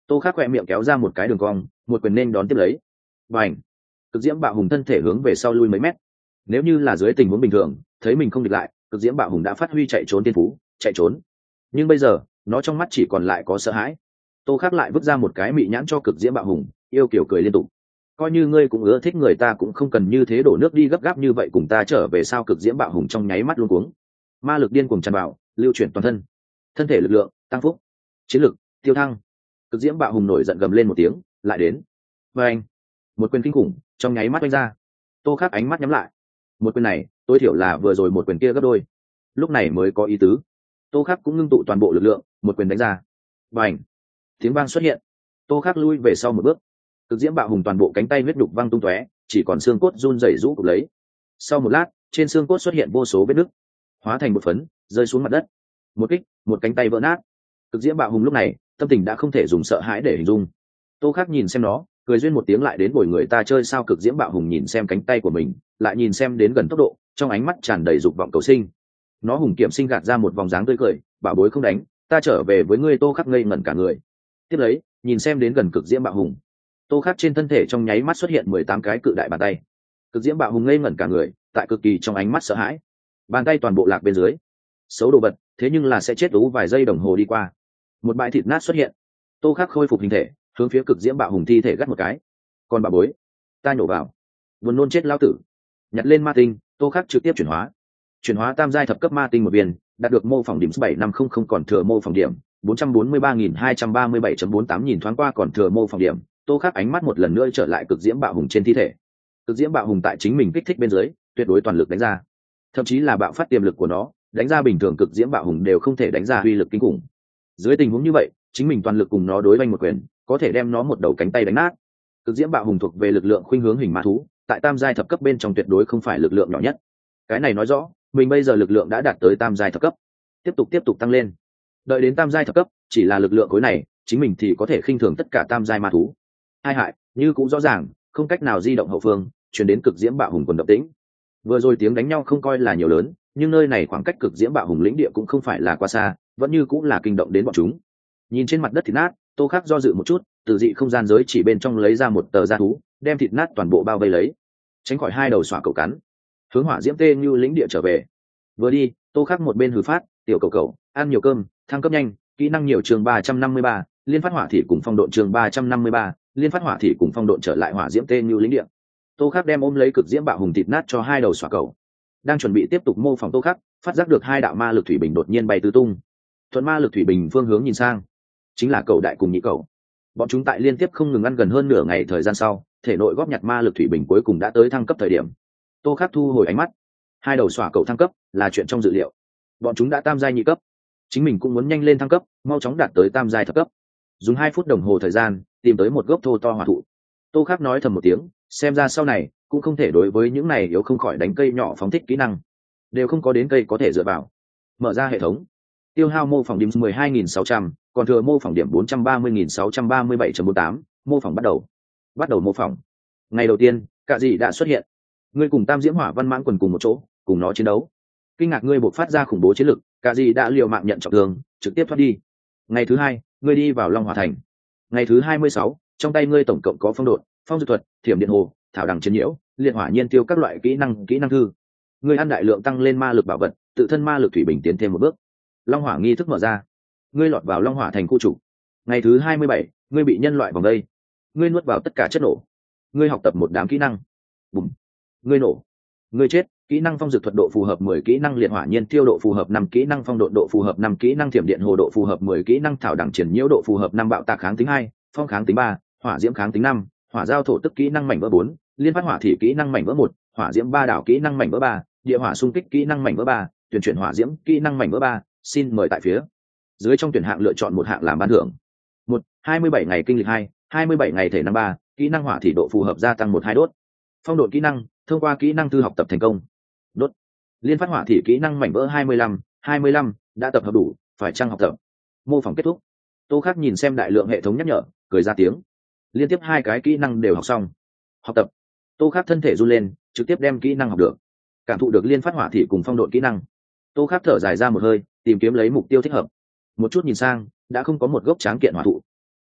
Tô Khắc khẽ miệng kéo ra một cái đường cong, một quyền nên đón tiếp lấy. Bành! Cực diễm bạo hùng thân thể hướng về sau lui mấy mét. Nếu như là dưới tình huống bình thường, thấy mình không địch lại, cực diễm bạo hùng đã phát huy chạy trốn tiên phú, chạy trốn. Nhưng bây giờ, nó trong mắt chỉ còn lại có sợ hãi. Tô Khắc lại vứt ra một cái mị nhãn cho cực diễm bạo hùng, yêu kiểu cười liên tục. Coi như ngươi cũng ưa thích người ta cũng không cần như thế đổ nước đi gấp gáp như vậy cùng ta trở về. Sao? Cực diễm bạo hùng trong nháy mắt luống cuống. Ma lực điên cuồng tràn vào, lưu chuyển toàn thân. Thân thể lực lượng tăng phúc, chiến lực tiêu thăng. Cực diễm bạo hùng nổi giận gầm lên một tiếng, lại đến. Và anh, một quyền kinh khủng trong nháy mắt đánh ra. Tô Khắc ánh mắt nhắm lại. Một quyền này tối thiểu là vừa rồi một quyền kia gấp đôi, lúc này mới có ý tứ. Tô Khắc cũng ngưng tụ toàn bộ lực lượng, một quyền đánh ra. Bành! Tiếng vang xuất hiện. Tô Khắc lui về sau một bước. Cực diễm bạo hùng toàn bộ cánh tay huyết đục văng tung tóe, chỉ còn xương cốt run rẩy rũ cục lấy. Sau một lát, trên xương cốt xuất hiện vô số vết nứt, hóa thành một phấn, rơi xuống mặt đất. Một kích, một cánh tay vỡ nát. Cực diễm bạo hùng lúc này tâm tình đã không thể dùng sợ hãi để hình dung. Tô Khắc nhìn xem nó, cười duyên một tiếng, lại đến bồi người ta chơi sao? Cực diễm bạo hùng nhìn xem cánh tay của mình, lại nhìn xem đến gần tốc độ, trong ánh mắt tràn đầy dục vọng cầu sinh. Nó hùng kiểm sinh gạt ra một vòng dáng tươi cười, bảo bối không đánh, ta trở về với ngươi. Tô Khắc ngây ngẩn cả người. Tiếp lấy, nhìn xem đến gần cực diễm bạo hùng, Tô Khắc trên thân thể trong nháy mắt xuất hiện mười tám cái cự đại bàn tay. Cực diễm bạo hùng ngây ngẩn cả người, tại cực kỳ trong ánh mắt sợ hãi. Bàn tay toàn bộ lạc bên dưới. Xấu đồ vật, thế nhưng là sẽ chết ú vài giây đồng hồ đi qua. Một bãi thịt nát xuất hiện. Tô Khắc khôi phục hình thể, hướng phía cực diễm bạo hùng thi thể gắt một cái. Còn bà bối, ta nhổ vào. Buồn nôn chết lao tử. Nhặt lên ma tinh, Tô Khắc trực tiếp chuyển hóa. Chuyển hóa tam giai thập cấp ma tinh một viên, đạt được mô phỏng điểm bảy năm không không, còn thừa mô phỏng điểm bốn trăm bốn mươi ba nghìn hai trăm ba mươi bảy chấm bốn tám. Nhìn thoáng qua còn thừa mô phỏng điểm, Tô Khắc ánh mắt một lần nữa trở lại cực diễm bạo hùng trên thi thể. Cực diễm bạo hùng tại chính mình kích thích bên dưới, tuyệt đối toàn lực đánh ra, thậm chí là bạo phát tiềm lực của nó, đánh ra bình thường cực diễm bạo hùng đều không thể đánh ra uy lực kinh khủng. Dưới tình huống như vậy, chính mình toàn lực cùng nó đối oanh một quyền, có thể đem nó một đầu cánh tay đánh nát. Cực diễm bạo hùng thuộc về lực lượng khuynh hướng hình ma thú, tại tam giai thập cấp bên trong tuyệt đối không phải lực lượng nhỏ nhất. Cái này nói rõ mình bây giờ lực lượng đã đạt tới tam giai thập cấp, tiếp tục tiếp tục tăng lên. Đợi đến tam giai thập cấp, chỉ là lực lượng khối này, chính mình thì có thể khinh thường tất cả tam giai ma thú. Hai hại như cũng rõ ràng, không cách nào di động hậu phương, chuyển đến cực diễm bạo hùng quần động tĩnh. Vừa rồi tiếng đánh nhau không coi là nhiều lớn, nhưng nơi này khoảng cách cực diễm bạo hùng lĩnh địa cũng không phải là quá xa, vẫn như cũng là kinh động đến bọn chúng. Nhìn trên mặt đất thịt nát, Tô Khắc do dự một chút, từ dị không gian giới chỉ bên trong lấy ra một tờ da thú, đem thịt nát toàn bộ bao vây lấy, tránh khỏi hai đầu xỏa cậu cắn, hướng hỏa diễm tê như lĩnh địa trở về. Vừa đi, Tô Khắc một bên hừ phát, tiểu cậu cậu, ăn nhiều cơm, thăng cấp nhanh, kỹ năng nhiều. Chương ba trăm năm mươi ba, liên phát hỏa thị cùng phong độn. Chương ba trăm năm mươi ba, liên phát hỏa thị cùng phong độn trở lại hỏa diễm tê như lĩnh địa. Tô Khắc đem ôm lấy cực diễm bạo hùng thịt nát cho hai đầu xỏa cậu, đang chuẩn bị tiếp tục mô phỏng. Tô Khắc phát giác được hai đạo ma lực thủy bình đột nhiên bay tứ tung, thuận ma lực thủy bình phương hướng nhìn sang, chính là cậu đại cùng nhị cậu. Bọn chúng tại liên tiếp không ngừng ăn gần hơn nửa ngày thời gian sau, thể nội góp nhặt ma lực thủy bình cuối cùng đã tới thăng cấp thời điểm. Tô Khắc thu hồi ánh mắt, hai đầu xỏa cậu thăng cấp là chuyện trong dự liệu. Bọn chúng đã tam giai nhị cấp, chính mình cũng muốn nhanh lên thăng cấp, mau chóng đạt tới tam giai thập cấp. Dùng hai phút đồng hồ thời gian tìm tới một gốc thô to hỏa thụ. Tô Khắc nói thầm một tiếng, xem ra sau này cũng không thể đối với những này yếu không khỏi đánh cây nhỏ phóng thích kỹ năng, đều không có đến cây có thể dựa vào. Mở ra hệ thống, tiêu hao mô phỏng điểm mười hai nghìn sáu trăm, còn thừa mô phỏng điểm bốn trăm ba mươi nghìn sáu trăm ba mươi bảy chấm bốn tám. Mô phỏng bắt đầu. Bắt đầu mô phỏng. Ngày đầu tiên, cả gì đã xuất hiện. Ngươi cùng Tam Diễm Hỏa Văn Mãn quần cùng một chỗ, cùng nó chiến đấu. Kinh ngạc ngươi buộc phát ra khủng bố chiến lực, cả gì đã liều mạng nhận trọng thương, trực tiếp thoát đi. Ngày thứ hai, ngươi đi vào Long Hỏa Thành. Ngày thứ hai mươi sáu, trong tay ngươi tổng cộng có phong độn, phong dược thuật, thiểm điện hồ, thảo đằng chiến nhiễu, liệt hỏa nhiên tiêu các loại kỹ năng kỹ năng thư. Ngươi ăn đại lượng tăng lên ma lực bảo vật, tự thân ma lực thủy bình tiến thêm một bước. Long Hỏa nghi thức mở ra. Ngươi lọt vào Long Hỏa Thành khu chủ. Ngày thứ hai mươi bảy, ngươi bị nhân loại vòng đây. Ngươi nuốt vào tất cả chất nổ. Ngươi học tập một đám kỹ năng. Bùm. Ngươi nổ. Ngươi chết. Kỹ năng phong dược thuật độ phù hợp mười, kỹ năng liệt hỏa nhiên tiêu độ phù hợp năm, kỹ năng phong độn độ phù hợp năm, kỹ năng thiểm điện hồ độ phù hợp mười, kỹ năng thảo đẳng triển nhiễu độ phù hợp năm, bạo tạc kháng tính hai, phong kháng tính ba, hỏa diễm kháng tính năm, hỏa giao thổ tức kỹ năng mảnh vỡ bốn, liên phát hỏa thị kỹ năng mảnh vỡ một, hỏa diễm ba đảo kỹ năng mảnh vỡ ba, địa hỏa xung kích kỹ năng mảnh vỡ ba, tuyển chuyển hỏa diễm kỹ năng mảnh vỡ ba. Xin mời tại phía dưới trong tuyển hạng lựa chọn một hạng làm ban thưởng. Một, hai mươi bảy ngày kinh lịch hai, hai mươi bảy ngày thể năng ba, kỹ năng hỏa thị độ phù hợp gia tăng một hai đốt. Phong độn kỹ năng, thông qua kỹ năng thư học tập thành công. Đốt. Liên phát hỏa thị kỹ năng mảnh vỡ hai mươi lăm, hai mươi lăm, đã tập hợp đủ, phải chăng học tập. Mô phỏng kết thúc. Tô Khắc nhìn xem đại lượng hệ thống nhắc nhở, cười ra tiếng. Liên tiếp hai cái kỹ năng đều học xong. Học tập. Tô Khắc thân thể run lên, trực tiếp đem kỹ năng học được. Cảm thụ được liên phát hỏa thị cùng phong độn kỹ năng, Tô Khắc thở dài ra một hơi, tìm kiếm lấy mục tiêu thích hợp. Một chút nhìn sang, đã không có một gốc tráng kiện hỏa thụ.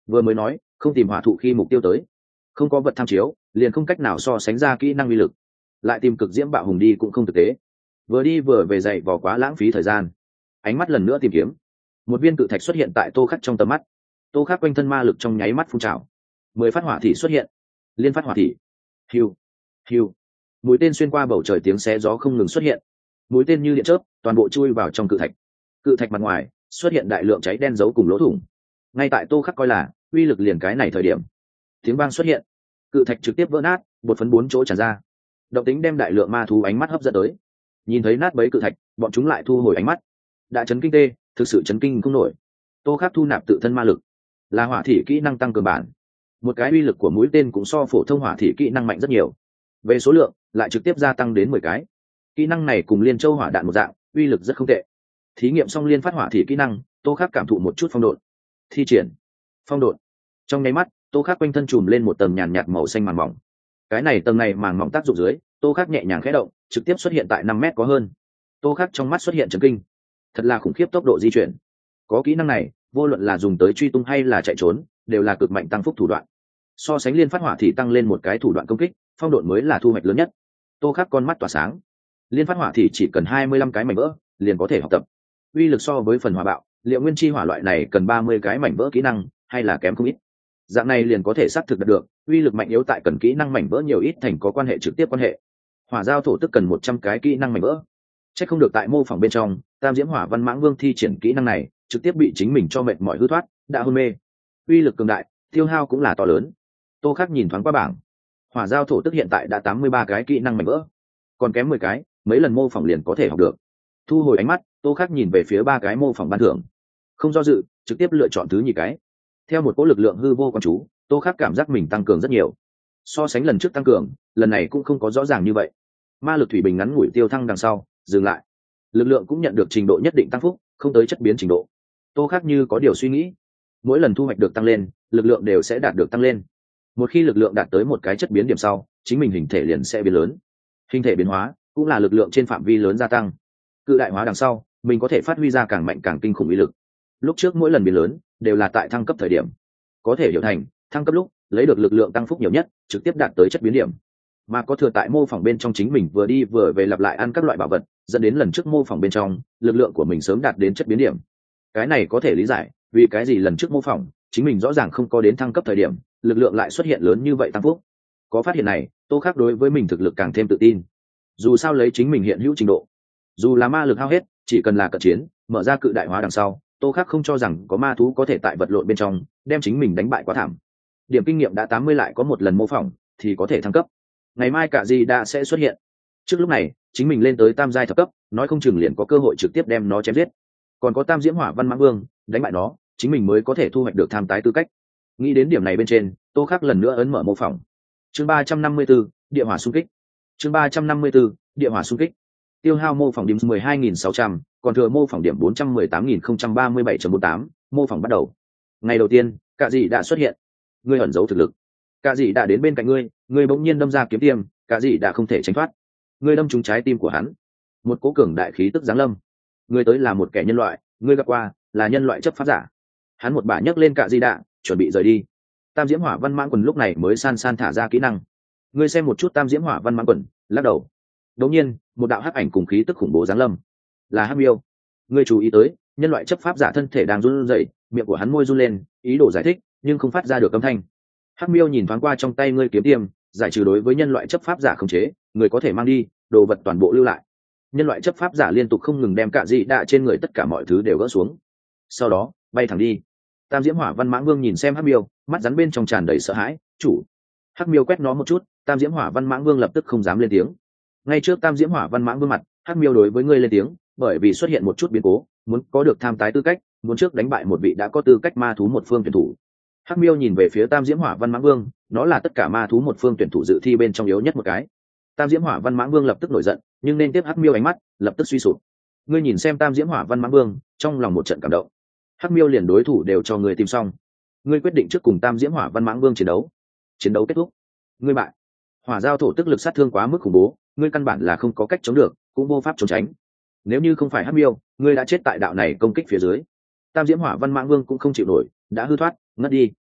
vừa mới nói không tìm hỏa thụ khi mục tiêu tới, không có vật tham chiếu liền không cách nào so sánh ra kỹ năng uy lực, lại tìm cực diễm bạo hùng đi cũng không thực tế, vừa đi vừa về dậy vò quá lãng phí thời gian. Ánh mắt lần nữa tìm kiếm, một viên cự thạch xuất hiện tại Tô Khắc trong tầm mắt. Tô Khắc quanh thân ma lực trong nháy mắt phun trào, mười phát hỏa thị xuất hiện, liên phát hỏa thị, hiu hiu, mũi tên xuyên qua bầu trời, tiếng xé gió không ngừng xuất hiện, mũi tên như điện chớp toàn bộ chui vào trong cự thạch. Cự thạch mặt ngoài xuất hiện đại lượng cháy đen giấu cùng lỗ thủng. Ngay tại Tô Khắc coi là uy lực liền cái này thời điểm, tiếng vang xuất hiện, cự thạch trực tiếp vỡ nát, bột phấn bốn chỗ tràn ra. Động tính đem đại lượng ma thú ánh mắt hấp dẫn tới, nhìn thấy nát bấy cự thạch, bọn chúng lại thu hồi ánh mắt. Đã chấn kinh tê, thực sự chấn kinh không nổi. Tô Khắc thu nạp tự thân ma lực, là hỏa thị kỹ năng tăng cường bản, một cái uy lực của mũi tên cũng so phổ thông hỏa thị kỹ năng mạnh rất nhiều, về số lượng lại trực tiếp gia tăng đến mười cái. Kỹ năng này cùng liên châu hỏa đạn một dạng, uy lực rất không tệ. Thí nghiệm xong liên phát hỏa thị kỹ năng, Tô Khắc cảm thụ một chút phong độn, thi triển phong độn. Trong nháy mắt, Tô Khắc quanh thân trùm lên một tầng nhàn nhạt màu xanh màng mỏng. Cái này tầng này màng mỏng tác dụng dưới, Tô Khắc nhẹ nhàng khẽ động, trực tiếp xuất hiện tại năm mét có hơn. Tô Khắc trong mắt xuất hiện chấn kinh, thật là khủng khiếp tốc độ di chuyển. Có kỹ năng này, vô luận là dùng tới truy tung hay là chạy trốn, đều là cực mạnh tăng phúc thủ đoạn. So sánh liên phát hỏa thì tăng lên một cái thủ đoạn công kích, phong độn mới là thu hoạch lớn nhất. Tô Khắc con mắt tỏa sáng. Liên phát hỏa thì chỉ cần hai mươi lăm cái mảnh vỡ, liền có thể học tập. Uy lực so với phần hỏa bạo, liệu nguyên chi hỏa loại này cần ba mươi cái mảnh vỡ kỹ năng, hay là kém không ít. Dạng này liền có thể xác thực đạt được, uy lực mạnh yếu tại cần kỹ năng mảnh vỡ nhiều ít thành có quan hệ trực tiếp quan hệ. Hỏa giao thổ tức cần một trăm cái kỹ năng mảnh vỡ. Chắc không được tại mô phỏng bên trong, Tam Diễm Hỏa Văn Mãng Vương thi triển kỹ năng này, trực tiếp bị chính mình cho mệt mỏi hư thoát, đã hôn mê. Uy lực cường đại, tiêu hao cũng là to lớn. Tô Khắc nhìn thoáng qua bảng, hỏa giao thổ tức hiện tại đã tám mươi ba cái kỹ năng mảnh vỡ, còn kém mười cái, mấy lần mô phỏng liền có thể học được. Thu hồi ánh mắt, Tô Khắc nhìn về phía ba cái mô phỏng ban thưởng, không do dự, trực tiếp lựa chọn thứ nhì cái. Theo một cỗ lực lượng hư vô quan chú, Tô Khắc cảm giác mình tăng cường rất nhiều. So sánh lần trước tăng cường, lần này cũng không có rõ ràng như vậy. Ma lực thủy bình ngắn ngủi tiêu thăng đằng sau, dừng lại. Lực lượng cũng nhận được trình độ nhất định tăng phúc, không tới chất biến trình độ. Tô Khắc như có điều suy nghĩ, mỗi lần thu hoạch được tăng lên, lực lượng đều sẽ đạt được tăng lên. Một khi lực lượng đạt tới một cái chất biến điểm sau, chính mình hình thể liền sẽ biến lớn. Hình thể biến hóa cũng là lực lượng trên phạm vi lớn gia tăng. Cự đại hóa đằng sau, mình có thể phát huy ra càng mạnh càng kinh khủng uy lực. Lúc trước mỗi lần biến lớn đều là tại thăng cấp thời điểm, có thể hiểu thành thăng cấp lúc lấy được lực lượng tăng phúc nhiều nhất, trực tiếp đạt tới chất biến điểm. Mà có thừa tại mô phỏng bên trong chính mình vừa đi vừa về lặp lại ăn các loại bảo vật, dẫn đến lần trước mô phỏng bên trong lực lượng của mình sớm đạt đến chất biến điểm. Cái này có thể lý giải, vì cái gì lần trước mô phỏng chính mình rõ ràng không có đến thăng cấp thời điểm, lực lượng lại xuất hiện lớn như vậy tăng phúc. Có phát hiện này, Tô Khắc đối với mình thực lực càng thêm tự tin. Dù sao lấy chính mình hiện hữu trình độ, dù là ma lực hao hết, chỉ cần là cận chiến, mở ra cự đại hóa đằng sau, Tô Khắc không cho rằng có ma thú có thể tại vật lộn bên trong đem chính mình đánh bại quá thảm. Điểm kinh nghiệm đã tám mươi lại có một lần mô phỏng thì có thể thăng cấp. Ngày mai cả gì đã sẽ xuất hiện. Trước lúc này, chính mình lên tới tam giai thập cấp, nói không chừng liền có cơ hội trực tiếp đem nó chém giết. Còn có Tam Diễm Hỏa Văn Mãng Vương, đánh bại nó, chính mình mới có thể thu hoạch được tham tái tư cách. Nghĩ đến điểm này bên trên, Tô Khắc lần nữa ấn mở mô phỏng. Chương ba trăm năm mươi 4, địa hỏa xung kích. Chương ba trăm năm mươi 4, địa hỏa xung kích. Tiêu hao mô phỏng điểm mười hai nghìn sáu trăm, còn thừa mô phỏng điểm bốn trăm mười tám nghìn không trăm ba mươi bảy chấm bốn tám, mô phỏng bắt đầu. Ngày đầu tiên, cả gì đã xuất hiện. Ngươi ẩn giấu thực lực. Cả gì đã đến bên cạnh ngươi, ngươi bỗng nhiên đâm ra kiếm tiêm, cả gì đã không thể tránh thoát. Ngươi đâm trúng trái tim của hắn. Một cỗ cường đại khí tức giáng lâm. Ngươi tới là một kẻ nhân loại, ngươi gặp qua là nhân loại chấp pháp giả. Hắn một bả nhấc lên cả gì đã, chuẩn bị rời đi. Tam Diễm Hỏa Văn Mãng Quần lúc này mới san san thả ra kỹ năng. Ngươi xem một chút Tam Diễm Hỏa Văn Mãng Quần, lắc đầu. Đột nhiên, một đạo hắc ảnh cùng khí tức khủng bố giáng lâm. Là Hắc Miêu. Ngươi chú ý tới, nhân loại chấp pháp giả thân thể đang run rẩy, miệng của hắn môi run lên, ý đồ giải thích, nhưng không phát ra được âm thanh. Hắc Miêu nhìn thoáng qua trong tay ngươi kiếm tiêm, giải trừ đối với nhân loại chấp pháp giả khống chế, người có thể mang đi, đồ vật toàn bộ lưu lại. Nhân loại chấp pháp giả liên tục không ngừng đem cả dị đạ trên người tất cả mọi thứ đều gỡ xuống, sau đó bay thẳng đi. Tam Diễm Hỏa Văn Mãng Vương nhìn xem Hắc Miêu, mắt rắn bên trong tràn đầy sợ hãi. Chủ. Hắc Miêu quét nó một chút, Tam Diễm Hỏa Văn Mãng Vương lập tức không dám lên tiếng. Ngay trước Tam Diễm Hỏa Văn Mãng Vương mặt, Hắc Miêu đối với ngươi lên tiếng, bởi vì xuất hiện một chút biến cố, muốn có được tham tái tư cách, muốn trước đánh bại một vị đã có tư cách ma thú một phương tuyển thủ. Hắc Miêu nhìn về phía Tam Diễm Hỏa Văn Mãng Vương, nó là tất cả ma thú một phương tuyển thủ dự thi bên trong yếu nhất một cái. Tam Diễm Hỏa Văn Mãng Vương lập tức nổi giận, nhưng nên tiếp Hắc Miêu ánh mắt, lập tức suy sụp. Ngươi nhìn xem Tam Diễm Hỏa Văn Mãng Vương, trong lòng một trận cảm động. Hắc Miêu liền đối thủ đều cho ngươi tìm xong, ngươi quyết định trước cùng Tam Diễm Hỏa Văn Mãng Vương chiến đấu. Chiến đấu kết thúc, ngươi bại. Hỏa giao thổ tức lực sát thương quá mức khủng bố, ngươi căn bản là không có cách chống được, cũng vô pháp trốn tránh. Nếu như không phải Hắc Miêu, ngươi đã chết tại đạo này công kích phía dưới. Tam Diễm Hỏa Văn Mãng Vương cũng không chịu nổi, đã hư thoát, ngất đi.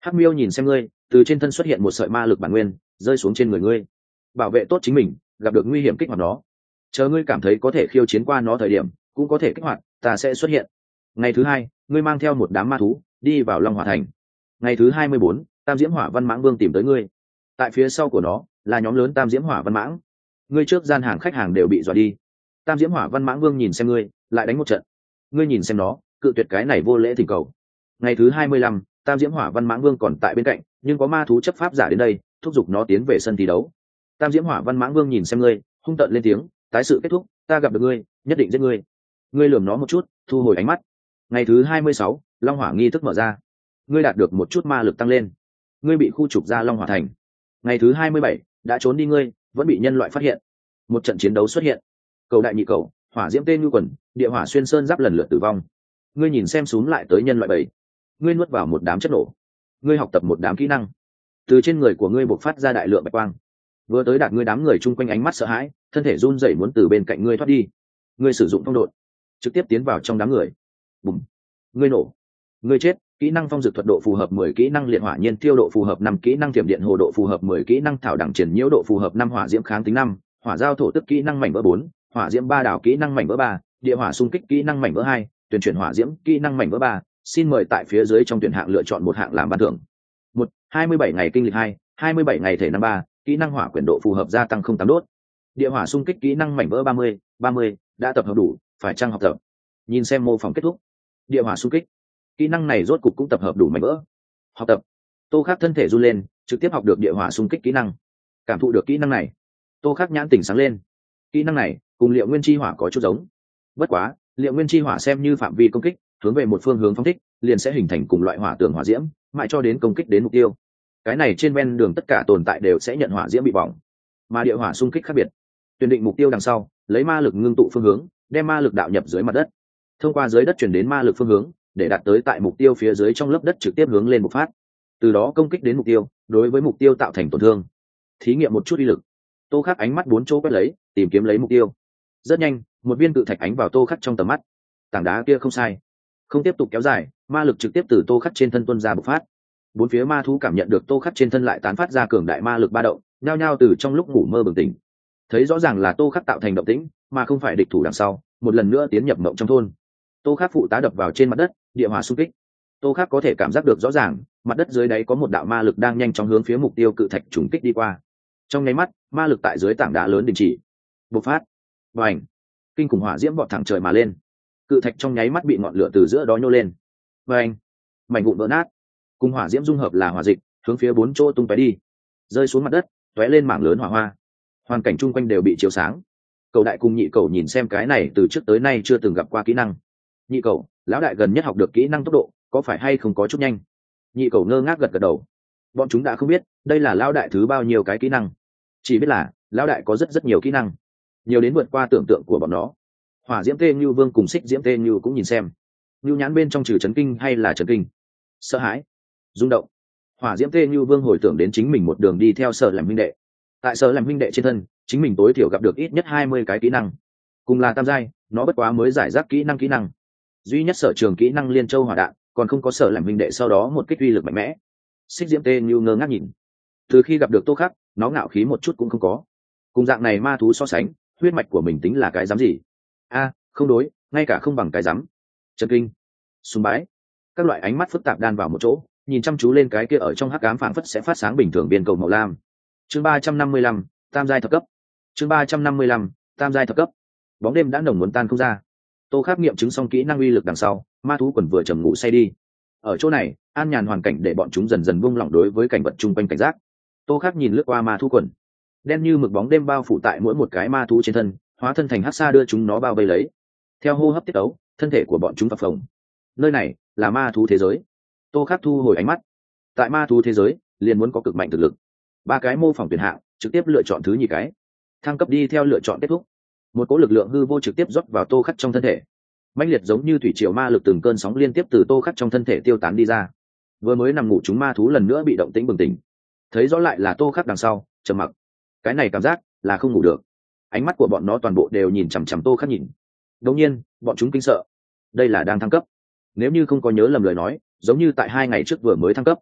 Hắc miêu nhìn xem ngươi, từ trên thân xuất hiện một sợi ma lực bản nguyên rơi xuống trên người ngươi. Bảo vệ tốt chính mình, gặp được nguy hiểm kích hoạt nó. Chờ ngươi cảm thấy có thể khiêu chiến qua nó thời điểm cũng có thể kích hoạt, ta sẽ xuất hiện. Ngày thứ hai, ngươi mang theo một đám ma thú đi vào Long Hỏa Thành. Ngày thứ hai mươi bốn, Tam Diễm Hỏa Văn Mãng Vương tìm tới ngươi. Tại phía sau của nó là nhóm lớn Tam Diễm Hỏa Văn Mãng. Ngươi trước gian hàng khách hàng đều bị dọa đi. Tam Diễm Hỏa Văn Mãng Vương nhìn xem ngươi, lại đánh một trận. Ngươi nhìn xem nó, cự tuyệt cái này vô lễ thỉnh cầu. Ngày thứ hai mươi lăm, Tam Diễm Hỏa Văn Mãng Vương còn tại bên cạnh, nhưng có ma thú chấp pháp giả đến đây, thúc giục nó tiến về sân thi đấu. Tam Diễm Hỏa Văn Mãng Vương nhìn xem ngươi, hung tợn lên tiếng, tái sự kết thúc, ta gặp được ngươi, nhất định giết ngươi. Ngươi lườm nó một chút, thu hồi ánh mắt. Ngày thứ hai mươi sáu, Long Hỏa nghi thức mở ra. Ngươi đạt được một chút ma lực tăng lên. Ngươi bị khu trục ra Long Hỏa Thành. Ngày thứ hai mươi bảy, đã trốn đi ngươi, vẫn bị nhân loại phát hiện. Một trận chiến đấu xuất hiện. Cầu đại nhị cầu, hỏa diễm tên nhu quần, địa hỏa xuyên sơn giáp lần lượt tử vong. Ngươi nhìn xem xuống lại tới nhân loại bảy. Ngươi nuốt vào một đám chất nổ. Ngươi học tập một đám kỹ năng. Từ trên người của ngươi bộc phát ra đại lượng bạch quang. Vừa tới đạt ngươi, đám người chung quanh ánh mắt sợ hãi, thân thể run rẩy muốn từ bên cạnh ngươi thoát đi. Ngươi sử dụng phong độn, trực tiếp tiến vào trong đám người. Bùm. Ngươi nổ. Ngươi chết. Kỹ năng phong dược thuật độ phù hợp mười, kỹ năng liệt hỏa nhiên tiêu độ phù hợp năm, kỹ năng tiềm điện hồ độ phù hợp mười, kỹ năng thảo đẳng triển nhiễu độ phù hợp năm, hỏa diễm kháng tính năm, hỏa giao thổ tức kỹ năng mảnh vỡ bốn, hỏa diễm ba đảo kỹ năng mảnh vỡ ba, địa hỏa xung kích kỹ năng mảnh vỡ hai, tuyển chuyển hỏa diễm kỹ năng mảnh vỡ ba. Xin mời tại phía dưới trong tuyển hạng lựa chọn một hạng làm ban thưởng. Một, hai mươi bảy ngày kinh lịch hai, hai mươi bảy ngày thể năm ba, kỹ năng hỏa quyển độ phù hợp gia tăng không tám đốt. Địa hỏa xung kích kỹ năng mảnh vỡ ba mươi, ba mươi, đã tập hợp đủ, phải chăng học tập. Nhìn xem mô phỏng kết thúc. Địa hỏa xung kích, kỹ năng này rốt cục cũng tập hợp đủ mảnh vỡ. Học tập. Tô Khắc thân thể run lên, trực tiếp học được địa hỏa xung kích kỹ năng. Cảm thụ được kỹ năng này, Tô Khắc nhãn tỉnh sáng lên. Kỹ năng này cùng Liệu Nguyên Chi Hỏa có chút giống. Bất quá, Liệu Nguyên Chi Hỏa xem như phạm vi công kích, hướng về một phương hướng phóng thích, liền sẽ hình thành cùng loại hỏa tường hỏa diễm, mãi cho đến công kích đến mục tiêu. Cái này trên ven đường tất cả tồn tại đều sẽ nhận hỏa diễm bị bỏng. Mà địa hỏa xung kích khác biệt. Tuyển định mục tiêu đằng sau, lấy ma lực ngưng tụ phương hướng, đem ma lực đạo nhập dưới mặt đất. Thông qua dưới đất truyền đến ma lực phương hướng, để đạt tới tại mục tiêu phía dưới trong lớp đất trực tiếp hướng lên một phát. Từ đó công kích đến mục tiêu, đối với mục tiêu tạo thành tổn thương. Thí nghiệm một chút uy lực. Tô Khắc ánh mắt bốn chỗ quét lấy, tìm kiếm lấy mục tiêu. Rất nhanh, một viên cự thạch ánh vào Tô Khắc trong tầm mắt. Tảng đá kia không sai, không tiếp tục kéo dài, ma lực trực tiếp từ Tô Khắc trên thân tuôn ra bộc phát. Bốn phía ma thú cảm nhận được Tô Khắc trên thân lại tán phát ra cường đại ma lực ba động, nhao nhao từ trong lúc ngủ mơ bừng tỉnh. Thấy rõ ràng là Tô Khắc tạo thành động tĩnh, mà không phải địch thủ đằng sau, một lần nữa tiến nhập mộng trong thôn. Tô Khắc phụ tá đập vào trên mặt đất, địa hỏa xung kích. Tô Khắc có thể cảm giác được rõ ràng, mặt đất dưới đáy có một đạo ma lực đang nhanh chóng hướng phía mục tiêu cự thạch trùng kích đi qua. Trong nháy mắt, ma lực tại dưới tảng đá lớn đình chỉ, bộc phát, bành, kinh khủng hỏa diễm vọt thẳng trời mà lên. Cự thạch trong nháy mắt bị ngọn lửa từ giữa đó nhô lên, bành, mảnh vụn vỡ nát, cùng hỏa diễm dung hợp là hỏa dịch, hướng phía bốn chỗ tung tóe đi, rơi xuống mặt đất, tóe lên mảng lớn hỏa hoa. Hoàn cảnh chung quanh đều bị chiếu sáng. Cầu đại cùng nhị cầu nhìn xem cái này từ trước tới nay chưa từng gặp qua kỹ năng. Nhị cầu, lão đại gần nhất học được kỹ năng tốc độ, có phải hay không có chút nhanh? Nhị cầu ngơ ngác gật gật đầu. Bọn chúng đã không biết đây là lão đại thứ bao nhiêu cái kỹ năng, chỉ biết là lão đại có rất rất nhiều kỹ năng, nhiều đến vượt qua tưởng tượng của bọn nó. Hỏa diễm tê như vương cùng xích diễm tê như cũng nhìn xem, như nhãn bên trong trừ chấn kinh hay là chấn kinh, sợ hãi, rung động. Hỏa diễm tê như vương hồi tưởng đến chính mình một đường đi theo Sở làm huynh đệ, tại Sở làm huynh đệ trên thân chính mình tối thiểu gặp được ít nhất hai mươi cái kỹ năng, cùng là tam giai, nó bất quá mới giải rác kỹ năng kỹ năng duy nhất sở trường kỹ năng liên châu hỏa đạn, còn không có Sở làm huynh đệ sau đó một kích uy lực mạnh mẽ. Xích diễm tê như ngơ ngác nhìn, từ khi gặp được Tô Khắc, nó ngạo khí một chút cũng không có. Cùng dạng này ma thú so sánh, huyết mạch của mình tính là cái dám gì? A, không đối, ngay cả không bằng cái dám. Chấn kinh, sùng bái, các loại ánh mắt phức tạp đan vào một chỗ, nhìn chăm chú lên cái kia ở trong hắc ám phảng phất sẽ phát sáng bình thường biên cầu màu lam. Chương ba trăm năm mươi lăm, tam giai thập cấp. Chương ba trăm năm mươi lăm, tam giai thập cấp. Bóng đêm đã nồng muốn tan không ra. Tô Khắc nghiệm chứng xong kỹ năng uy lực đằng sau, ma thú quần vừa trầm ngủ say đi. Ở chỗ này, an nhàn hoàn cảnh để bọn chúng dần dần buông lỏng đối với cảnh vật chung quanh cảnh giác. Tô Khắc nhìn lướt qua ma thú quần, đen như mực bóng đêm bao phủ tại mỗi một cái ma thú trên thân, hóa thân thành hắc sa đưa chúng nó bao vây lấy. Theo hô hấp tiết ấu, thân thể của bọn chúng phập phồng. Nơi này là ma thú thế giới. Tô Khắc thu hồi ánh mắt. Tại ma thú thế giới, liền muốn có cực mạnh thực lực. Ba cái mô phỏng tuyển hạng, trực tiếp lựa chọn thứ nhì cái. Thăng cấp đi theo lựa chọn kết thúc. Một cỗ lực lượng hư vô trực tiếp rót vào Tô Khắc trong thân thể. Mãnh liệt giống như thủy triều ma lực từng cơn sóng liên tiếp từ Tô Khắc trong thân thể tiêu tán đi ra. Vừa mới nằm ngủ chúng ma thú lần nữa bị động tĩnh bừng tỉnh. Thấy rõ lại là Tô Khắc đằng sau, trầm mặc. Cái này cảm giác là không ngủ được. Ánh mắt của bọn nó toàn bộ đều nhìn chằm chằm Tô Khắc nhìn. Đột nhiên, bọn chúng kinh sợ. Đây là đang thăng cấp. Nếu như không có nhớ lầm lời nói, giống như tại hai ngày trước vừa mới thăng cấp.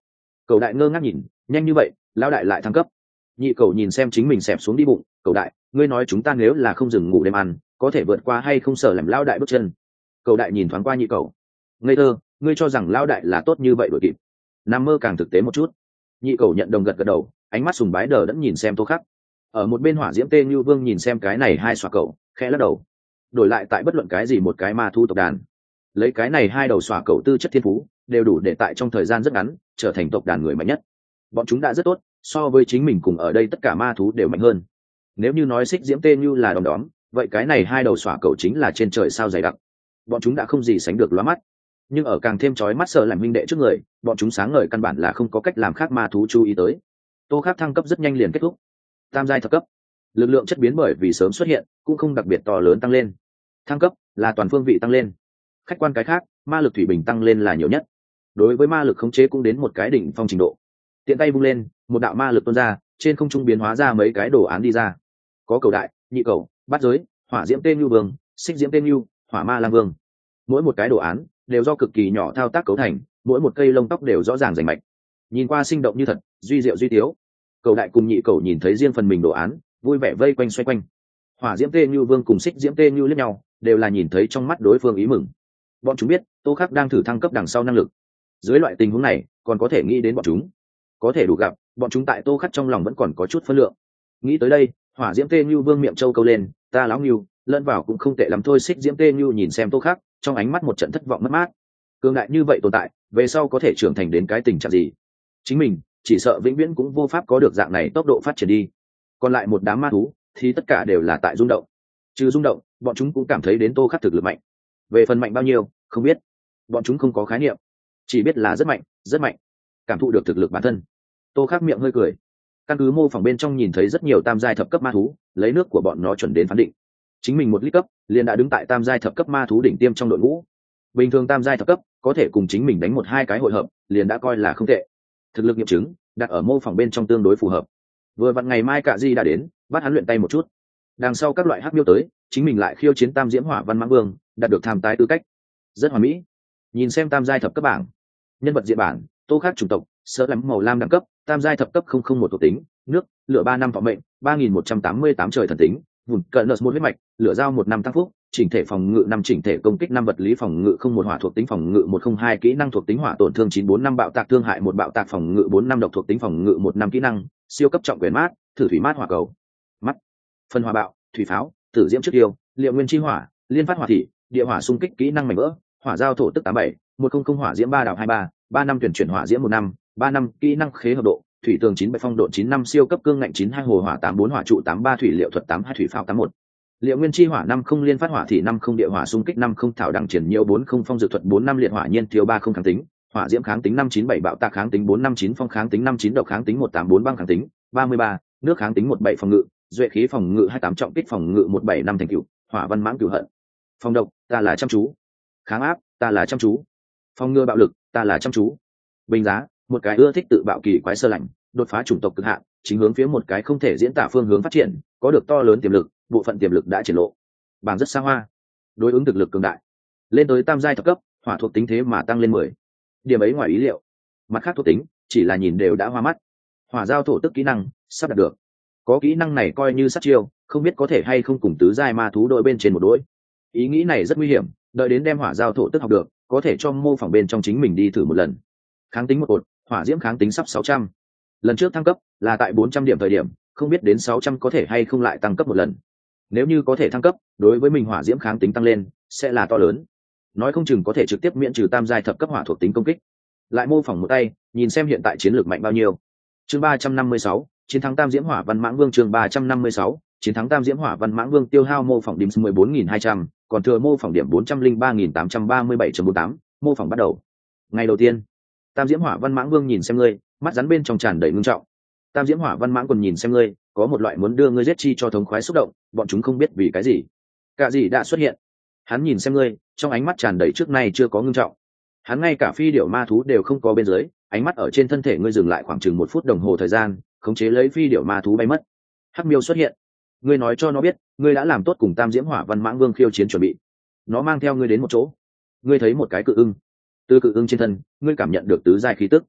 Cầu đại ngơ ngác nhìn, nhanh như vậy lão đại lại thăng cấp. Nhị cầu nhìn xem chính mình xẹp xuống đi bụng, cầu đại ngươi nói chúng ta nếu là không dừng ngủ đêm ăn có thể vượt qua hay không, sợ làm lão đại bước chân. Cầu đại nhìn thoáng qua nhị cầu, ngây thơ, ngươi cho rằng lão đại là tốt như vậy đuổi kịp, nằm mơ càng thực tế một chút. Nhị cầu nhận đồng gật gật đầu, ánh mắt sùng bái đờ đẫn nhìn xem Tô Khắc. Ở một bên hỏa diễm tê như vương nhìn xem cái này hai xòa cậu, khẽ lắc đầu. Đổi lại tại bất luận cái gì một cái ma thu tộc đàn, lấy cái này hai đầu xòa cậu tư chất thiên phú đều đủ để tại trong thời gian rất ngắn trở thành tộc đàn người mạnh nhất. Bọn chúng đã rất tốt, so với chính mình cùng ở đây tất cả ma thú đều mạnh hơn. Nếu như nói xích diễm tê như là đom đóm, vậy cái này hai đầu xòa cậu chính là trên trời sao dày đặc. Bọn chúng đã không gì sánh được lóa mắt, nhưng ở càng thêm chói mắt sợ làm minh đệ trước người, bọn chúng sáng ngời căn bản là không có cách làm khác ma thú chú ý tới. Tô Khắc thăng cấp rất nhanh liền kết thúc, tam giai thập cấp. Lực lượng chất biến bởi vì sớm xuất hiện cũng không đặc biệt to lớn tăng lên, thăng cấp là toàn phương vị tăng lên. Khách quan cái khác, ma lực thủy bình tăng lên là nhiều nhất, đối với ma lực khống chế cũng đến một cái đỉnh phong trình độ. Tiện tay vung lên, một đạo ma lực tuôn ra, trên không trung biến hóa ra mấy cái đồ án đi ra, có cầu đại, nhị cầu, bát giới, hỏa diễm tên nhu vương, xích diễm tên nhu, hỏa ma lang vương. Mỗi một cái đồ án đều do cực kỳ nhỏ thao tác cấu thành, mỗi một cây lông tóc đều rõ ràng rành mạch, nhìn qua sinh động như thật, duy diệu duy tiếu. Cầu đại cùng nhị cầu nhìn thấy riêng phần mình đồ án, vui vẻ vây quanh xoay quanh. Hỏa diễm tê như vương cùng xích diễm tê như liếc nhau, đều là nhìn thấy trong mắt đối phương ý mừng. Bọn chúng biết Tô Khắc đang thử thăng cấp đằng sau năng lực, dưới loại tình huống này còn có thể nghĩ đến bọn chúng, có thể đủ gặp bọn chúng tại Tô Khắc trong lòng vẫn còn có chút phân lượng. Nghĩ tới đây, hỏa diễm tê như vương miệng trâu câu lên, ta lão nghiêu lẫn vào cũng không tệ lắm thôi. Xích diễm tê như nhìn xem Tô Khắc, trong ánh mắt một trận thất vọng mất mát. Cường đại như vậy tồn tại, về sau có thể trưởng thành đến cái tình trạng gì? Chính mình chỉ sợ vĩnh viễn cũng vô pháp có được dạng này tốc độ phát triển đi. Còn lại một đám ma thú thì tất cả đều là tại rung động, trừ rung động bọn chúng cũng cảm thấy đến Tô Khắc thực lực mạnh. Về phần mạnh bao nhiêu không biết, bọn chúng không có khái niệm, chỉ biết là rất mạnh rất mạnh, cảm thụ được thực lực bản thân. Tô Khắc miệng hơi cười, căn cứ mô phỏng bên trong nhìn thấy rất nhiều tam giai thập cấp ma thú, lấy nước của bọn nó chuẩn đến phán định, chính mình một lít cấp liền đã đứng tại tam giai thập cấp ma thú đỉnh tiêm trong đội ngũ. Bình thường tam giai thập cấp có thể cùng chính mình đánh một hai cái hội hợp liền đã coi là không tệ. Thực lực nghiệm chứng đặt ở mô phỏng bên trong tương đối phù hợp. Vừa vặn ngày mai Cạ Di đã đến, bắt hắn luyện tay một chút. Đằng sau các loại hắc miêu tới, chính mình lại khiêu chiến tam diễm hỏa văn mãng vương, đạt được tham tái tư cách, rất hoàn mỹ. Nhìn xem tam giai thập cấp bảng, nhân vật diện bản, Tô Khắc chủng tộc, sợ lắm màu lam đẳng cấp, tam giai thập cấp không không một thuộc tính, nước, lửa ba năm thọ mệnh, ba nghìn một trăm tám mươi tám trời thần tính, vùn cận nợ một huyết mạch, lửa dao một năm tăng phúc, chỉnh thể phòng ngự năm, chỉnh thể công kích năm, vật lý phòng ngự không một, hỏa thuộc tính phòng ngự một không hai, kỹ năng thuộc tính hỏa tổn thương chín bốn năm, bạo tạc thương hại một, bạo tạc phòng ngự bốn năm, độc thuộc tính phòng ngự một năm, kỹ năng siêu cấp trọng quyền mát, thử thủy mát hỏa cầu mắt, phân hỏa bạo, thủy pháo, tử diễm trước yêu, liệu nguyên chi hỏa, liên phát hỏa thị, địa hỏa xung kích, kỹ năng mảnh vỡ, hỏa giao thổ tức tám bảy, một không không, hỏa diễm ba đạo hai ba, ba năm tuyển chuyển hỏa diễm một năm, ba năm kỹ năng khế hợp độ, thủy tường chín bảy, phong độ chín năm, siêu cấp cương ngạnh chín hai, hồ hỏa tám bốn, hỏa trụ tám ba, thủy liệu thuật tám hai, thủy pháo tám một, liệu nguyên chi hỏa năm không, liên phát hỏa thị năm không, địa hỏa xung kích năm không, thảo đẳng triển nhiễu bốn không, phong dự thuật bốn năm, liệt hỏa nhiên thiếu ba không, kháng tính, hỏa diễm kháng tính năm chín bảy, bạo tạc kháng tính bốn năm chín, phong kháng tính năm chín, độc kháng tính một tám bốn, băng kháng tính ba mươi ba, nước kháng tính một bảy, phòng ngự duệ khí phòng ngự hai tám, trọng kích phòng ngự một bảy năm, thành cửu hỏa văn mãng cửu hận. Phòng độc ta là chăm chú, kháng áp ta là chăm chú, phòng ngừa bạo lực ta là chăm chú. Bình giá một cái ưa thích tự bạo kỳ quái sơ lạnh, đột phá chủng tộc cực hạn, chính hướng phía một cái không thể diễn tả phương hướng phát triển, có được to lớn tiềm lực, bộ phận tiềm lực đã triển lộ. Bảng rất xa hoa, đối ứng thực lực cường đại, lên tới tam giai thập cấp, hỏa thuộc tính thế mà tăng lên mười điểm ấy ngoài ý liệu. Mặt khác thuộc tính chỉ là nhìn đều đã hoa mắt. Hỏa giao thổ tức kỹ năng sắp đạt được, có kỹ năng này coi như sát chiêu, không biết có thể hay không cùng tứ giai ma thú đội bên trên một đội. Ý nghĩ này rất nguy hiểm, đợi đến đem hỏa giao thổ tức học được, có thể cho mô phỏng bên trong chính mình đi thử một lần. Kháng tính một cột, hỏa diễm kháng tính sắp sáu trăm. Lần trước thăng cấp là tại bốn trăm điểm thời điểm, không biết đến sáu trăm có thể hay không lại tăng cấp một lần. Nếu như có thể thăng cấp, đối với mình hỏa diễm kháng tính tăng lên sẽ là to lớn, nói không chừng có thể trực tiếp miễn trừ tam giai thập cấp hỏa thuộc tính công kích. Lại mô phỏng một tay, nhìn xem hiện tại chiến lược mạnh bao nhiêu. Chương ba trăm năm mươi sáu, chiến thắng tam diễm hỏa văn mãng vương. Chương ba trăm năm mươi sáu, chiến thắng tam diễm hỏa văn mãng vương. Tiêu hao mô phỏng điểm mười bốn nghìn hai trăm, còn thừa mô phỏng điểm bốn trăm linh ba nghìn tám trăm ba mươi bảy chấm bốn tám. Mô phỏng bắt đầu. Ngày đầu tiên, tam diễm hỏa văn mãng vương nhìn xem ngươi, mắt rắn bên trong tràn đầy ngưng trọng. Tam diễm hỏa văn mãng còn nhìn xem ngươi, có một loại muốn đưa ngươi giết chi cho thống khoái xúc động, bọn chúng không biết vì cái gì. Cả gì đã xuất hiện. Hắn nhìn xem ngươi, trong ánh mắt tràn đầy trước nay chưa có ngưng trọng. Hắn ngay cả phi điểu ma thú đều không có bên dưới, ánh mắt ở trên thân thể ngươi dừng lại khoảng chừng một phút đồng hồ thời gian, khống chế lấy phi điểu ma thú bay mất. Hắc miêu xuất hiện. Ngươi nói cho nó biết, ngươi đã làm tốt cùng tam diễm hỏa văn mãng vương khiêu chiến chuẩn bị. Nó mang theo ngươi đến một chỗ. Ngươi thấy một cái cự ưng. Từ cự ưng trên thân, ngươi cảm nhận được tứ giai khí tức.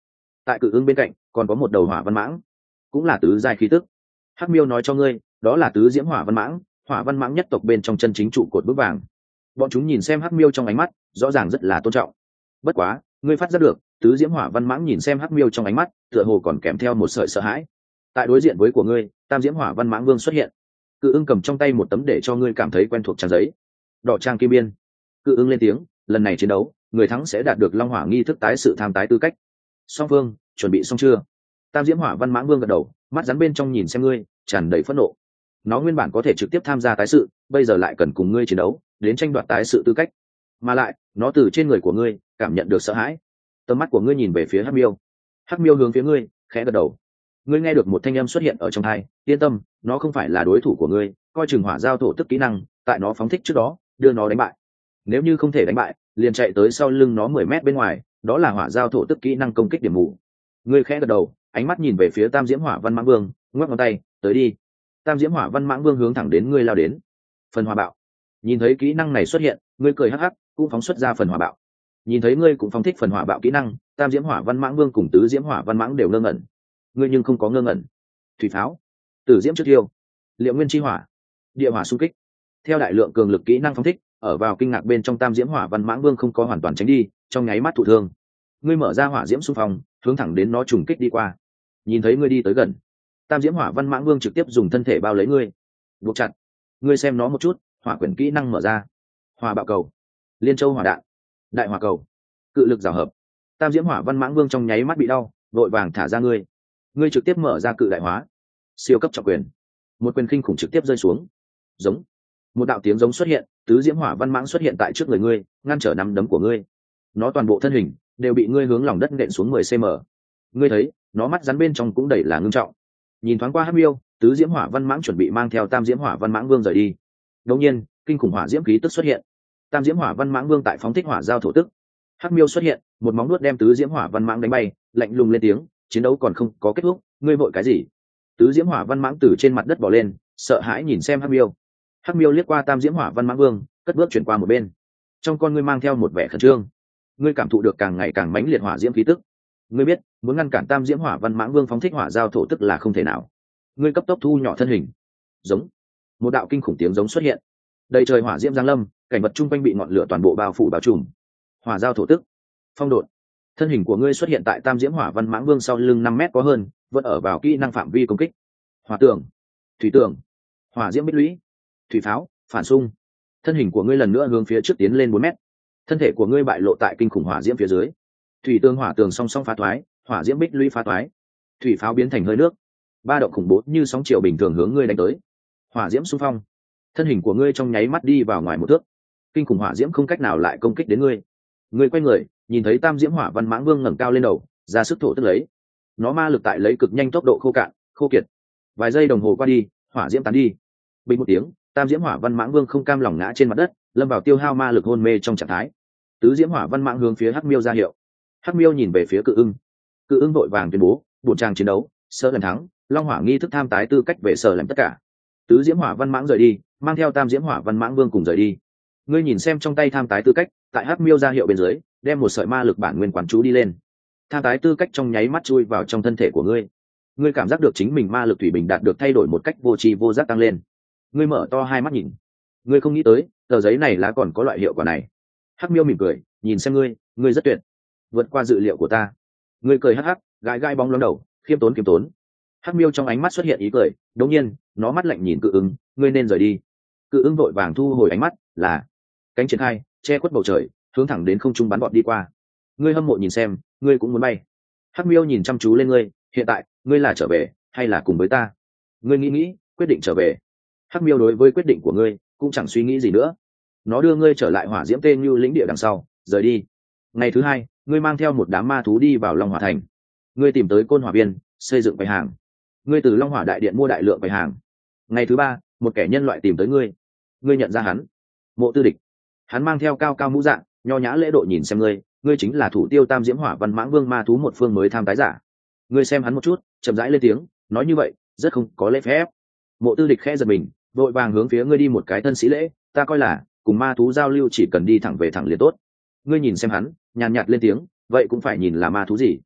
tại cự ưng bên cạnh còn có một đầu hỏa văn mãng, cũng là tứ giai khí tức. Hắc miêu nói cho ngươi, đó là tứ diễm hỏa văn mãng, hỏa văn mãng nhất tộc bên trong chân chính trụ cột vững vàng. Bọn chúng nhìn xem Hắc miêu trong ánh mắt rõ ràng rất là tôn trọng. Bất quá ngươi phát giác được tứ diễm hỏa văn mãng nhìn xem Hắc miêu trong ánh mắt tựa hồ còn kèm theo một sợi sợ hãi. Tại đối diện với của ngươi, tam diễm hỏa văn mãng vương xuất hiện. Cự ưng cầm trong tay một tấm để cho ngươi cảm thấy quen thuộc trang giấy, đỏ trang kim biên. Cự ưng lên tiếng, lần này chiến đấu người thắng sẽ đạt được long hỏa nghi thức tái sự tham tái tư cách. Song phương chuẩn bị xong chưa? Tam diễm hỏa văn mãng vương gật đầu, mắt rắn bên trong nhìn xem ngươi tràn đầy phẫn nộ. Nó nguyên bản có thể trực tiếp tham gia tái sự, bây giờ lại cần cùng ngươi chiến đấu đến tranh đoạt tái sự tư cách, mà lại nó từ trên người của ngươi cảm nhận được sợ hãi. Tầm mắt của ngươi nhìn về phía Hắc miêu. Hắc miêu hướng phía ngươi khẽ gật đầu. Ngươi nghe được một thanh âm xuất hiện ở trong tai, yên tâm, nó không phải là đối thủ của ngươi, coi chừng hỏa giao thổ tức kỹ năng, tại nó phóng thích trước đó đưa nó đánh bại. Nếu như không thể đánh bại, liền chạy tới sau lưng nó mười mét bên ngoài, đó là hỏa giao thổ tức kỹ năng công kích điểm mù. Ngươi khẽ gật đầu, ánh mắt nhìn về phía tam diễm hỏa văn mãng vương, ngoắc ngón tay, tới đi. Tam diễm hỏa văn mãng vương hướng thẳng đến ngươi lao đến. Phần hỏa bạo. Nhìn thấy kỹ năng này xuất hiện, ngươi cười hắc hắc, cũng phóng xuất ra phần hỏa bạo. Nhìn thấy ngươi cũng phóng thích phần hỏa bạo kỹ năng, tam diễm hỏa văn mãng vương cùng tứ diễm hỏa văn mãng đều ngơ ngẩn. Ngươi nhưng không có ngơ ngẩn. Thủy pháo, tử diễm trước thiêu, liệu nguyên chi hỏa, địa hỏa xung kích. Theo đại lượng cường lực kỹ năng phóng thích, ở vào kinh ngạc bên trong tam diễm hỏa văn mãng vương không có hoàn toàn tránh đi, trong nháy mắt thụ thương. Ngươi mở ra hỏa diễm xung phong, hướng thẳng đến nó trùng kích đi qua. Nhìn thấy ngươi đi tới gần, tam diễm hỏa văn mãng vương trực tiếp dùng thân thể bao lấy ngươi, buộc chặt. Ngươi xem nó một chút, hỏa quyển kỹ năng mở ra, hỏa bạo cầu, liên châu hỏa đạn, đại hỏa cầu, cự lực rào hợp. Tam diễm hỏa văn mãng vương trong nháy mắt bị đau, vội vàng thả ra ngươi. Ngươi trực tiếp mở ra cự đại hóa, siêu cấp trọng quyền, một quyền kinh khủng trực tiếp rơi xuống. Giống, một đạo tiếng giống xuất hiện, tứ diễm hỏa văn mãng xuất hiện tại trước người ngươi, ngăn trở nắm đấm của ngươi. Nó toàn bộ thân hình đều bị ngươi hướng lòng đất nện xuống mười xăng-ti-mét. Ngươi thấy nó mắt rắn bên trong cũng đầy là ngưng trọng. Nhìn thoáng qua Hắc miêu, tứ diễm hỏa văn mãng chuẩn bị mang theo tam diễm hỏa văn mãng vương rời đi. Đột nhiên kinh khủng hỏa diễm khí tức xuất hiện, tam diễm hỏa văn mãng vương tại phóng thích hỏa giao thổ tức. Hắc miêu xuất hiện, một móng nuốt đem tứ diễm hỏa văn mãng đánh bay, lạnh lùng lên tiếng, chiến đấu còn không có kết thúc, ngươi vội cái gì? Tứ diễm hỏa văn mãng từ trên mặt đất bò lên, sợ hãi nhìn xem Hắc miêu. Hắc miêu liếc qua tam diễm hỏa văn mãng vương, cất bước chuyển qua một bên, trong con ngươi mang theo một vẻ khẩn trương. Ngươi cảm thụ được càng ngày càng mãnh liệt hỏa diễm khí tức. Ngươi biết muốn ngăn cản tam diễm hỏa văn mãng vương phóng thích hỏa giao thổ tức là không thể nào. Ngươi cấp tốc thu nhỏ thân hình. Giống, một đạo kinh khủng tiếng giống xuất hiện, đầy trời hỏa diễm giáng lâm, cảnh vật chung quanh bị ngọn lửa toàn bộ bao phủ bao trùm. Hỏa giao thổ tức, phong độn. Thân hình của ngươi xuất hiện tại tam diễm hỏa văn mãng vương sau lưng năm mét có hơn, vẫn ở vào kỹ năng phạm vi công kích. Hỏa tường, thủy tường, hỏa diễm bích lũy, thủy pháo, phản xung. Thân hình của ngươi lần nữa hướng phía trước tiến lên bốn mét. Thân thể của ngươi bại lộ tại kinh khủng hỏa diễm phía dưới. Thủy tường hỏa tường song song phá toái, hỏa diễm bích lũy phá toái, thủy pháo biến thành hơi nước, ba động khủng bố như sóng chiều bình thường hướng ngươi đánh tới. Hỏa diễm xung phong, thân hình của ngươi trong nháy mắt đi vào ngoài một thước, kinh khủng hỏa diễm không cách nào lại công kích đến ngươi. Ngươi quay người, nhìn thấy tam diễm hỏa văn mãng vương ngẩng cao lên đầu, ra sức thổ tức lấy. Nó ma lực tại lấy cực nhanh tốc độ khô cạn, khô kiệt. Vài giây đồng hồ qua đi, hỏa diễm tán đi. Bình một tiếng, tam diễm hỏa văn mãng vương không cam lòng ngã trên mặt đất, lâm vào tiêu hao ma lực hôn mê trong trạng thái. Tứ diễm hỏa văn mãng hướng phía Hắc miêu ra hiệu. Hắc miêu nhìn về phía cự ưng. Cự ưng vội vàng tuyên bố, buổi trang chiến đấu, sơ lần thắng, long hỏa nghi thức tham tái tư cách về sở làm tất cả. Tứ diễm hỏa văn mãng rời đi, mang theo tam diễm hỏa văn mãng vương cùng rời đi. Ngươi nhìn xem trong tay tham tái tư cách, tại Hắc miêu ra hiệu bên dưới, đem một sợi ma lực bản nguyên quán chú đi lên. Tham tái tư cách trong nháy mắt chui vào trong thân thể của ngươi. Ngươi cảm giác được chính mình ma lực thủy bình đạt được thay đổi một cách vô tri vô giác tăng lên. Ngươi mở to hai mắt nhìn. Ngươi không nghĩ tới, tờ giấy này lá còn có loại hiệu quả này. Hắc miêu mỉm cười, nhìn xem ngươi, ngươi rất tuyệt, vượt qua dự liệu của ta. Ngươi cười hắc hắc, gãi gãi bóng lóng đầu, khiêm tốn khiêm tốn. Hắc miêu trong ánh mắt xuất hiện ý cười, đột nhiên nó mắt lạnh nhìn cự ưng, ngươi nên rời đi. Cự ưng vội vàng thu hồi ánh mắt, là cánh triển khai, che khuất bầu trời, hướng thẳng đến không trung bắn bọt đi qua. Ngươi hâm mộ nhìn xem, ngươi cũng muốn bay. Hắc miêu nhìn chăm chú lên ngươi, hiện tại ngươi là trở về hay là cùng với ta? Ngươi nghĩ nghĩ, quyết định trở về. Hắc miêu đối với quyết định của ngươi cũng chẳng suy nghĩ gì nữa. Nó đưa ngươi trở lại hỏa diễm tê như lĩnh địa đằng sau, rời đi. Ngày thứ hai, ngươi mang theo một đám ma thú đi vào long hỏa thành. Ngươi tìm tới côn hỏa viên, xây dựng bày hàng. Ngươi từ long hỏa đại điện mua đại lượng bày hàng. Ngày thứ ba, một kẻ nhân loại tìm tới ngươi. Ngươi nhận ra hắn, Mộ Tư Địch. Hắn mang theo cao cao mũ dạng, nho nhã lễ độ nhìn xem ngươi, ngươi chính là thủ tiêu tam diễm hỏa văn mãng vương ma thú một phương mới tham tái giả. Ngươi xem hắn một chút, chậm rãi lên tiếng, nói như vậy rất không có lễ phép. Mộ Tư Địch khẽ giật mình, vội vàng hướng phía ngươi đi một cái thân sĩ lễ, ta coi là cùng ma thú giao lưu chỉ cần đi thẳng về thẳng liền tốt. Ngươi nhìn xem hắn, nhàn nhạt lên tiếng, vậy cũng phải nhìn là ma thú gì.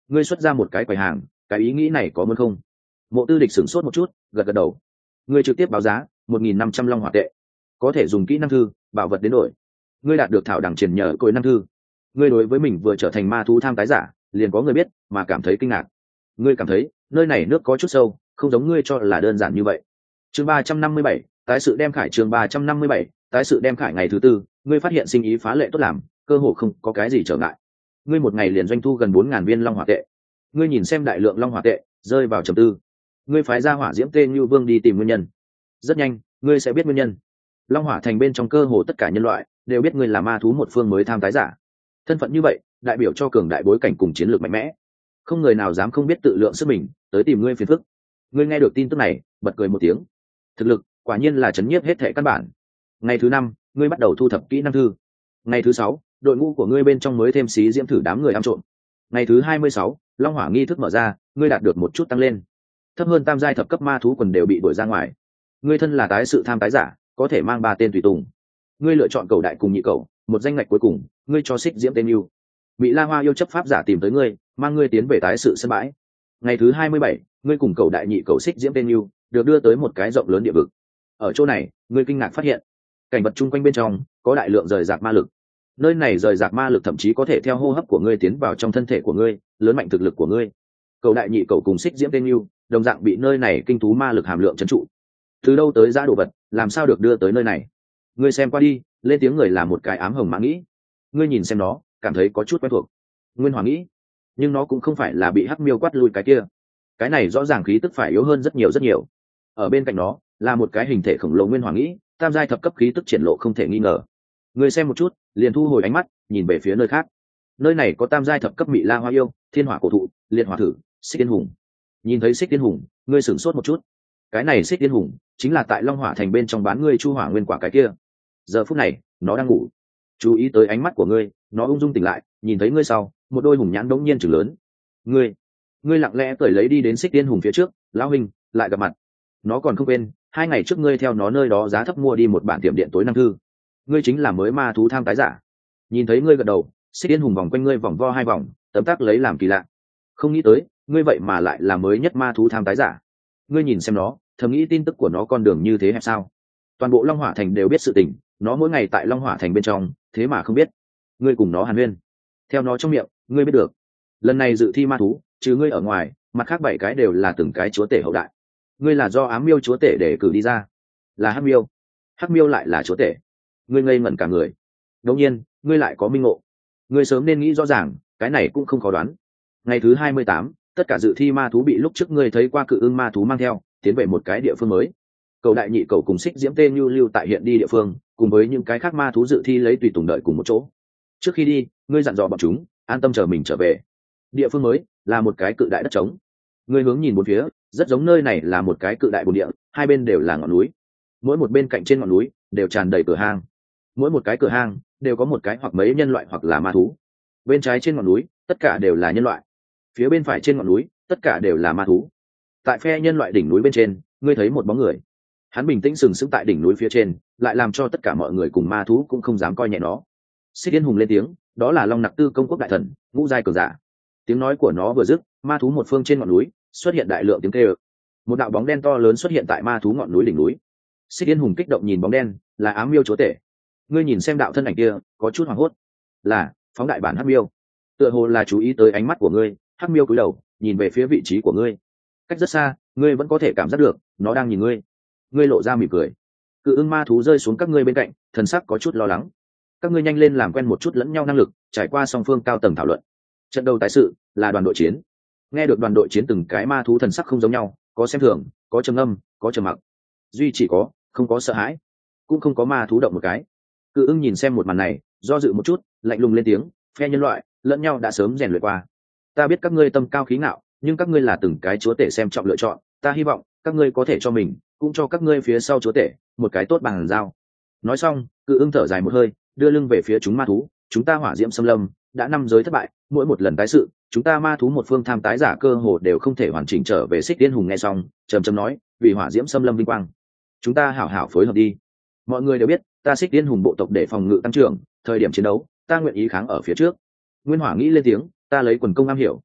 ngươi xuất ra một cái quầy hàng, cái ý nghĩ này có muốn không? Mộ Tư Địch sửng sốt một chút, gật gật đầu. Ngươi trực tiếp báo giá một nghìn năm trăm long hỏa tệ, có thể dùng kỹ năng thư bảo vật đến đổi. Ngươi đạt được thảo đẳng truyền nhờ cối năng thư. Ngươi đối với mình vừa trở thành ma thú tham tái giả liền có người biết mà cảm thấy kinh ngạc. Ngươi cảm thấy nơi này nước có chút sâu, không giống ngươi cho là đơn giản như vậy. Chương ba trăm năm mươi bảy, tái sự đem khải. Chương ba trăm năm mươi bảy, tái sự đem khải. Ngày thứ tư, ngươi phát hiện sinh ý phá lệ tốt làm, cơ hồ không có cái gì trở ngại. Ngươi một ngày liền doanh thu gần bốn ngàn viên long hỏa tệ. Ngươi nhìn xem đại lượng long hỏa tệ, rơi vào trầm tư. Ngươi phái ra hỏa diễm tên như vương đi tìm nguyên nhân. Rất nhanh, ngươi sẽ biết nguyên nhân. Long hỏa thành bên trong cơ hồ tất cả nhân loại đều biết ngươi là ma thú một phương mới tham tái giả. Thân phận như vậy đại biểu cho cường đại bối cảnh cùng chiến lược mạnh mẽ, không người nào dám không biết tự lượng sức mình tới tìm ngươi phiền phức. Ngươi nghe được tin tức này bật cười một tiếng. Thực lực quả nhiên là chấn nhiếp hết thệ căn bản. Ngày thứ năm, ngươi bắt đầu thu thập kỹ năng thư. Ngày thứ sáu, đội ngũ của ngươi bên trong mới thêm xí diễm thử đám người ăn trộm. Ngày thứ hai mươi sáu, long hỏa nghi thức mở ra, ngươi đạt được một chút tăng lên. Thấp hơn tam giai thập cấp ma thú quần đều bị đuổi ra ngoài. Ngươi thân là tái sự tham tái giả, có thể mang ba tên tùy tùng. Ngươi lựa chọn cầu đại cùng nhị cầu, một danh ngạch cuối cùng, ngươi cho xích diễm tên yêu. Bị La Hoa yêu chấp pháp giả tìm tới ngươi, mang ngươi tiến về tái sự sân bãi. Ngày thứ hai mươi bảy, ngươi cùng cầu đại nhị cầu xích diễm tên yêu được đưa tới một cái rộng lớn địa vực. Ở chỗ này, ngươi kinh ngạc phát hiện, cảnh vật chung quanh bên trong có đại lượng rời rạc ma lực. Nơi này rời rạc ma lực thậm chí có thể theo hô hấp của ngươi tiến vào trong thân thể của ngươi, lớn mạnh thực lực của ngươi. Cầu đại nhị cầu cùng xích diễm tên yêu đồng dạng bị nơi này kinh thú ma lực hàm lượng trấn trụ. Từ đâu tới giá đồ vật, làm sao được đưa tới nơi này? Ngươi xem qua đi, lên tiếng người là một cái ám hồng mã nghĩ. Ngươi nhìn xem nó, cảm thấy có chút quen thuộc. Nguyên Hỏa nghĩ, nhưng nó cũng không phải là bị hắc miêu quát lui cái kia. Cái này rõ ràng khí tức phải yếu hơn rất nhiều rất nhiều. Ở bên cạnh nó là một cái hình thể khổng lồ Nguyên Hỏa nghĩ, tam giai thập cấp khí tức triển lộ không thể nghi ngờ. Ngươi xem một chút, liền thu hồi ánh mắt, nhìn về phía nơi khác. Nơi này có tam giai thập cấp Mị La Hoa yêu, Thiên Hỏa cổ thụ, Liệt Hỏa thử, Xích Tiên hùng. Nhìn thấy Xích Tiên hùng, ngươi sửng sốt một chút. Cái này Xích Tiên hùng chính là tại Long Hỏa thành bên trong bán ngươi Chu Hỏa nguyên quả cái kia. Giờ phút này, nó đang ngủ. Chú ý tới ánh mắt của ngươi, nó ung dung tỉnh lại, nhìn thấy ngươi sau, một đôi hùng nhãn đống nhiên trừng lớn. Ngươi, ngươi lặng lẽ cởi lấy đi đến Xích Tiên hùng phía trước, lão huynh, lại gặp mặt. Nó còn không quên, hai ngày trước ngươi theo nó nơi đó giá thấp mua đi một bản tiệm điện tối năng thư. Ngươi chính là mới ma thú tham tái giả. Nhìn thấy ngươi gật đầu, Xích Tiên hùng vòng quanh ngươi vòng vo hai vòng, tấm tắc lấy làm kỳ lạ. Không nghĩ tới, ngươi vậy mà lại là mới nhất ma thú tham tái giả. Ngươi nhìn xem nó, thầm nghĩ tin tức của nó con đường như thế hẹp sao? Toàn bộ Long Hỏa thành đều biết sự tình, nó mỗi ngày tại Long Hỏa thành bên trong, thế mà không biết. Ngươi cùng nó hàn huyên, theo nó trong miệng, ngươi biết được. Lần này dự thi ma thú, trừ ngươi ở ngoài, mặt khác bảy cái đều là từng cái chúa tể hậu đại. Ngươi là do ám miêu chúa tể để cử đi ra, là hắc miêu, hắc miêu lại là chúa tể. Ngươi ngây ngẩn cả người. Đương nhiên, ngươi lại có minh ngộ. Ngươi sớm nên nghĩ rõ ràng, cái này cũng không khó đoán. Ngày thứ hai mươi tám, tất cả dự thi ma thú bị lúc trước ngươi thấy qua cự ưng ma thú mang theo, tiến về một cái địa phương mới. Cầu đại nhị cầu cùng xích diễm tê như lưu tại hiện đi địa phương, cùng với những cái khác ma thú dự thi lấy tùy tùng đợi cùng một chỗ. Trước khi đi, ngươi dặn dò bọn chúng an tâm chờ mình trở về. Địa phương mới là một cái cự đại đất trống. Ngươi hướng nhìn bốn phía, rất giống nơi này là một cái cự đại bồn địa, hai bên đều là ngọn núi. Mỗi một bên cạnh trên ngọn núi đều tràn đầy cửa hang. Mỗi một cái cửa hang đều có một cái hoặc mấy nhân loại hoặc là ma thú. Bên trái trên ngọn núi tất cả đều là nhân loại, phía bên phải trên ngọn núi tất cả đều là ma thú. Tại phe nhân loại đỉnh núi bên trên, ngươi thấy một bóng người. Hắn bình tĩnh sừng sững tại đỉnh núi phía trên, lại làm cho tất cả mọi người cùng ma thú cũng không dám coi nhẹ nó. Xích Yên hùng lên tiếng, đó là Long Nặc Tư công quốc đại thần, ngũ giai cường giả. Tiếng nói của nó vừa dứt, ma thú một phương trên ngọn núi xuất hiện đại lượng tiếng kêu. Một đạo bóng đen to lớn xuất hiện tại ma thú ngọn núi đỉnh núi. Xích Yên hùng kích động nhìn bóng đen, là ám miêu chúa tể. Ngươi nhìn xem đạo thân ảnh kia, có chút hoảng hốt. Là phóng đại bản hắc miêu. Tựa hồ là chú ý tới ánh mắt của ngươi, hắc miêu cúi đầu nhìn về phía vị trí của ngươi. Cách rất xa, ngươi vẫn có thể cảm giác được nó đang nhìn ngươi. Ngươi lộ ra mỉm cười. Cự ưng ma thú rơi xuống các ngươi bên cạnh, thần sắc có chút lo lắng. Các ngươi nhanh lên làm quen một chút lẫn nhau năng lực, trải qua song phương cao tầng thảo luận. Trận đầu tái sự là đoàn đội chiến. Nghe được đoàn đội chiến từng cái ma thú thần sắc không giống nhau, có xem thường, có trầm âm, có trầm mặc, duy chỉ có không có sợ hãi, cũng không có ma thú động một cái. Cự ưng nhìn xem một màn này, do dự một chút, lạnh lùng lên tiếng, phe nhân loại lẫn nhau đã sớm rèn luyện qua. Ta biết các ngươi tâm cao khí ngạo, nhưng các ngươi là từng cái chúa tể xem trọng lựa chọn, ta hy vọng các ngươi có thể cho mình, cũng cho các ngươi phía sau chúa tể một cái tốt bằng giao. Nói xong, Cự ưng thở dài một hơi, đưa lưng về phía chúng ma thú. Chúng ta hỏa diễm xâm lâm đã năm giới thất bại, mỗi một lần tái sự, chúng ta ma thú một phương tham tái giả cơ hồ đều không thể hoàn chỉnh trở về. Xích Tiên hùng nghe xong, trầm trầm nói, vì hỏa diễm xâm lâm vinh quang, chúng ta hảo hảo phối hợp đi. Mọi người đều biết, ta Xích Tiên hùng bộ tộc để phòng ngự tăng trưởng, thời điểm chiến đấu, ta nguyện ý kháng ở phía trước. Nguyên Hỏa nghĩ lên tiếng, ta lấy quần công am hiểu,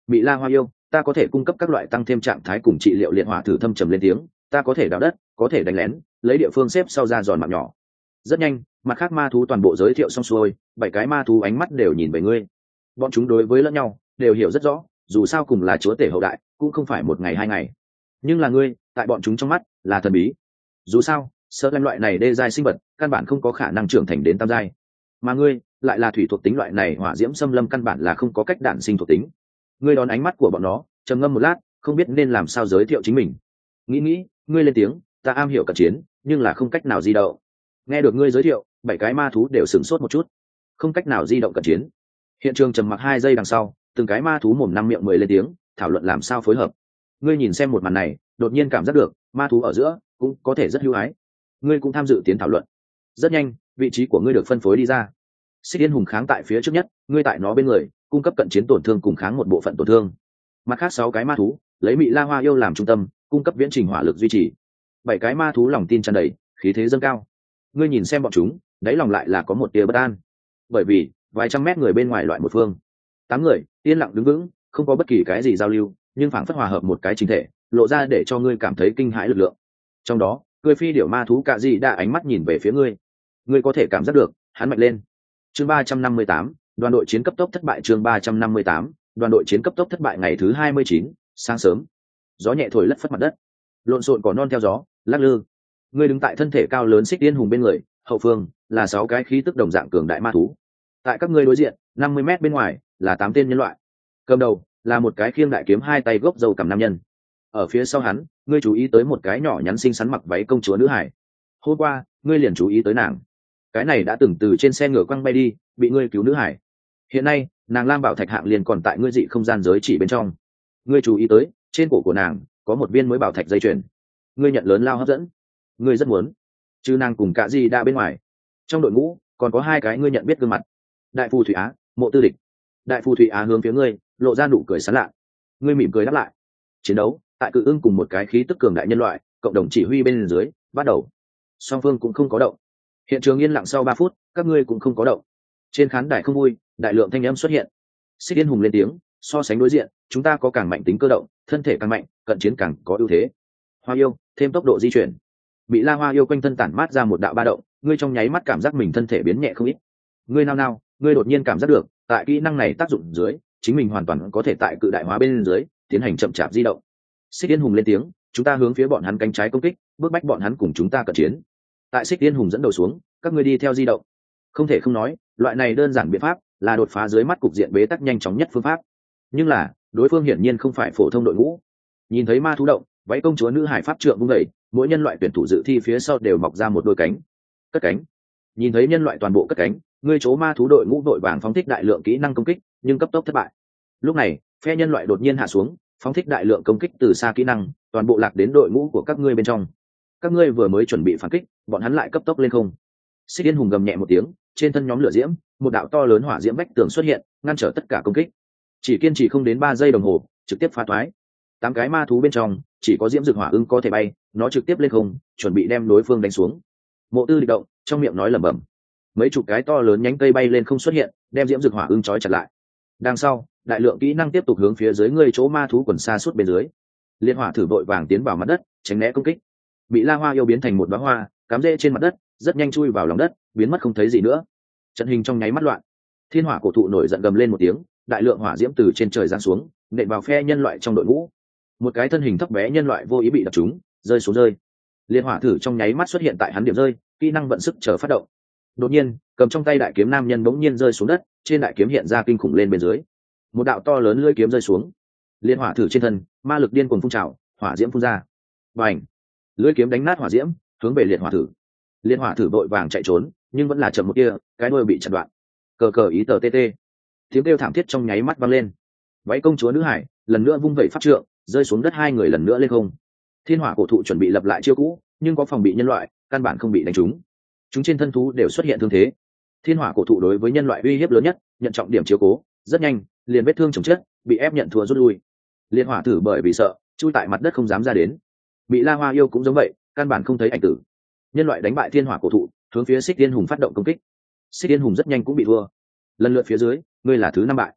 Mị La Hoa yêu, ta có thể cung cấp các loại tăng thêm trạng thái cùng trị liệu liệt hỏa thử thâm trầm lên tiếng, ta có thể đào đất, có thể đánh lén, lấy địa phương xếp sau ra giòn mạng nhỏ. Rất nhanh, mặt khác ma thú toàn bộ giới thiệu xong xuôi, bảy cái ma thú ánh mắt đều nhìn về ngươi. Bọn chúng đối với lẫn nhau đều hiểu rất rõ, dù sao cùng là chúa tể hậu đại, cũng không phải một ngày hai ngày. Nhưng là ngươi, tại bọn chúng trong mắt là thần bí. Dù sao, sơ lanh loại này đê giai sinh vật, căn bản không có khả năng trưởng thành đến tam giai. Mà ngươi, lại là thủy thuộc tính loại này, hỏa diễm xâm lâm căn bản là không có cách đản sinh thuộc tính. Ngươi đón ánh mắt của bọn nó, trầm ngâm một lát, không biết nên làm sao giới thiệu chính mình. Nghĩ nghĩ, ngươi lên tiếng, ta am hiểu cận chiến, nhưng là không cách nào di động. Nghe được ngươi giới thiệu, bảy cái ma thú đều sửng sốt một chút. Không cách nào di động cận chiến. Hiện trường trầm mặc hai giây đằng sau, từng cái ma thú mồm năm miệng mười lên tiếng, thảo luận làm sao phối hợp. Ngươi nhìn xem một màn này, đột nhiên cảm giác được, ma thú ở giữa cũng có thể rất hữu ái. Ngươi cũng tham dự tiến thảo luận. Rất nhanh, vị trí của ngươi được phân phối đi ra. Xích Yên hùng kháng tại phía trước nhất, ngươi tại nó bên người, cung cấp cận chiến tổn thương cùng kháng một bộ phận tổn thương. Mặt khác sáu cái ma thú, lấy Mị La Hoa yêu làm trung tâm, cung cấp viễn trình hỏa lực duy trì. Bảy cái ma thú lòng tin tràn đầy, khí thế dâng cao. Ngươi nhìn xem bọn chúng, đáy lòng lại là có một tia bất an. Bởi vì, vài trăm mét người bên ngoài loại một phương, tám người yên lặng đứng vững, không có bất kỳ cái gì giao lưu, nhưng phảng phất hòa hợp một cái chính thể, lộ ra để cho ngươi cảm thấy kinh hãi lực lượng. Trong đó, cười phi điểu ma thú cạ dị đã ánh mắt nhìn về phía ngươi. Ngươi có thể cảm giác được, hắn mạnh lên. Chương ba trăm năm mươi tám, đoàn đội chiến cấp tốc thất bại. Chương ba trăm năm mươi tám, đoàn đội chiến cấp tốc thất bại. Ngày thứ hai mươi chín, sáng sớm, gió nhẹ thổi lất phất mặt đất, lộn xộn cỏ non theo gió lắc lư. Ngươi đứng tại thân thể cao lớn Xích Yên hùng bên người, hậu phương là sáu cái khí tức đồng dạng cường đại ma thú. Tại các ngươi đối diện, năm mươi mét bên ngoài là tám tên nhân loại. Cầm đầu là một cái khiêng đại kiếm hai tay gốc dầu cầm nam nhân. Ở phía sau hắn, ngươi chú ý tới một cái nhỏ nhắn xinh xắn mặc váy công chúa nữ hải. Hôm qua, ngươi liền chú ý tới nàng. Cái này đã từng từ trên xe ngựa quăng bay đi, bị ngươi cứu nữ hải. Hiện nay, nàng lam bảo thạch hạng liền còn tại ngươi dị không gian giới chỉ bên trong. Ngươi chú ý tới, trên cổ của nàng có một viên mới bảo thạch dây chuyền. Ngươi nhận lớn lao hấp dẫn. Ngươi rất muốn, chứ nàng cùng cả gì đã bên ngoài. Trong đội ngũ còn có hai cái ngươi nhận biết gương mặt. Đại phù thủy Á, Mộ Tư Địch. Đại phù thủy Á hướng phía ngươi lộ ra nụ cười sán lạ. Ngươi mỉm cười đáp lại. Chiến đấu tại cự ưng cùng một cái khí tức cường đại nhân loại cộng đồng chỉ huy bên dưới bắt đầu. Song phương cũng không có động. Hiện trường yên lặng sau ba phút, các ngươi cũng không có động. Trên khán đài không vui, đại lượng thanh âm xuất hiện. Xích Yên hùng lên tiếng, so sánh đối diện, chúng ta có càng mạnh tính cơ động, thân thể càng mạnh, cận chiến càng có ưu thế. Hoa yêu, thêm tốc độ di chuyển. Bị La Hoa yêu quanh thân tản mát ra một đạo ba động, ngươi trong nháy mắt cảm giác mình thân thể biến nhẹ không ít. Ngươi nao nao, ngươi đột nhiên cảm giác được, tại kỹ năng này tác dụng dưới, chính mình hoàn toàn có thể tại cự đại hóa bên dưới tiến hành chậm chạp di động. Xích Yên hùng lên tiếng, chúng ta hướng phía bọn hắn cánh trái công kích, bước bách bọn hắn cùng chúng ta cận chiến. Tại Xích Yên hùng dẫn đầu xuống, các ngươi đi theo di động. Không thể không nói, loại này đơn giản biện pháp là đột phá dưới mắt cục diện bế tắc nhanh chóng nhất phương pháp. Nhưng là, đối phương hiển nhiên không phải phổ thông đội ngũ. Nhìn thấy ma thú động, váy công chúa nữ hải pháp trượng vung đẩy, mỗi nhân loại tuyển thủ dự thi phía sau đều mọc ra một đôi cánh. Cất cánh. Nhìn thấy nhân loại toàn bộ cất cánh, ngươi chố ma thú đội ngũ đội vàng phóng thích đại lượng kỹ năng công kích, nhưng cấp tốc thất bại. Lúc này, phe nhân loại đột nhiên hạ xuống, phóng thích đại lượng công kích từ xa kỹ năng, toàn bộ lạc đến đội ngũ của các ngươi bên trong. Các ngươi vừa mới chuẩn bị phản kích, bọn hắn lại cấp tốc lên không. Xích Yên hùng gầm nhẹ một tiếng, trên thân nhóm lửa diễm, một đạo to lớn hỏa diễm vách tường xuất hiện, ngăn trở tất cả công kích. Chỉ kiên trì không đến ba giây đồng hồ, trực tiếp phá toái. Tám cái ma thú bên trong, chỉ có diễm dược hỏa ưng có thể bay, nó trực tiếp lên không, chuẩn bị đem đối phương đánh xuống. Mộ Tư Địch động, trong miệng nói lẩm bẩm. Mấy chục cái to lớn nhánh cây bay lên không xuất hiện, đem diễm dược hỏa ưng trói chặt lại. Đằng sau, đại lượng kỹ năng tiếp tục hướng phía dưới ngươi chỗ ma thú quần xa suốt bên dưới. Liên hỏa thử vội vàng tiến vào mặt đất, tránh né công kích. Bị La Hoa yêu biến thành một đóa hoa, cắm rễ trên mặt đất, rất nhanh chui vào lòng đất, biến mất không thấy gì nữa. Trận hình trong nháy mắt loạn. Thiên hỏa cổ thụ nổi giận gầm lên một tiếng, đại lượng hỏa diễm từ trên trời giáng xuống, nện vào phe nhân loại trong đội ngũ. Một cái thân hình thấp bé nhân loại vô ý bị đập trúng, rơi xuống rơi. Liên hỏa thử trong nháy mắt xuất hiện tại hắn điểm rơi, kỹ năng vận sức chờ phát động. Đột nhiên, cầm trong tay đại kiếm nam nhân bỗng nhiên rơi xuống đất, trên đại kiếm hiện ra kinh khủng lên bên dưới. Một đạo to lớn lưỡi kiếm rơi xuống. Liên hỏa thử trên thân, ma lực điên cuồng phun trào, hỏa diễm phun ra. Bành! Lưỡi kiếm đánh nát hỏa diễm, hướng về liệt hỏa thử. Liên hỏa thử vội vàng chạy trốn, nhưng vẫn là chậm một kia, cái đuôi bị chặt đoạn. Cờ cờ ý tờ tê tê. Tiếng kêu thảm thiết trong nháy mắt vang lên. Váy công chúa nữ hải lần nữa vung vẩy pháp trượng, rơi xuống đất, hai người lần nữa lên không. Thiên hỏa cổ thụ chuẩn bị lập lại chiêu cũ, nhưng có phòng bị nhân loại, căn bản không bị đánh trúng. Chúng trên thân thú đều xuất hiện thương thế. Thiên hỏa cổ thụ đối với nhân loại uy hiếp lớn nhất, nhận trọng điểm chiếu cố, rất nhanh, liền vết thương chồng chết, bị ép nhận thua rút lui. Liên hỏa thử bởi vì sợ, chui tại mặt đất không dám ra đến. Bị La Hoa yêu cũng giống vậy, căn bản không thấy ảnh tử. Nhân loại đánh bại thiên hỏa cổ thụ, hướng phía Xích Tiên hùng phát động công kích. Xích Tiên hùng rất nhanh cũng bị thua. Lần lượt phía dưới, ngươi là thứ năm bại.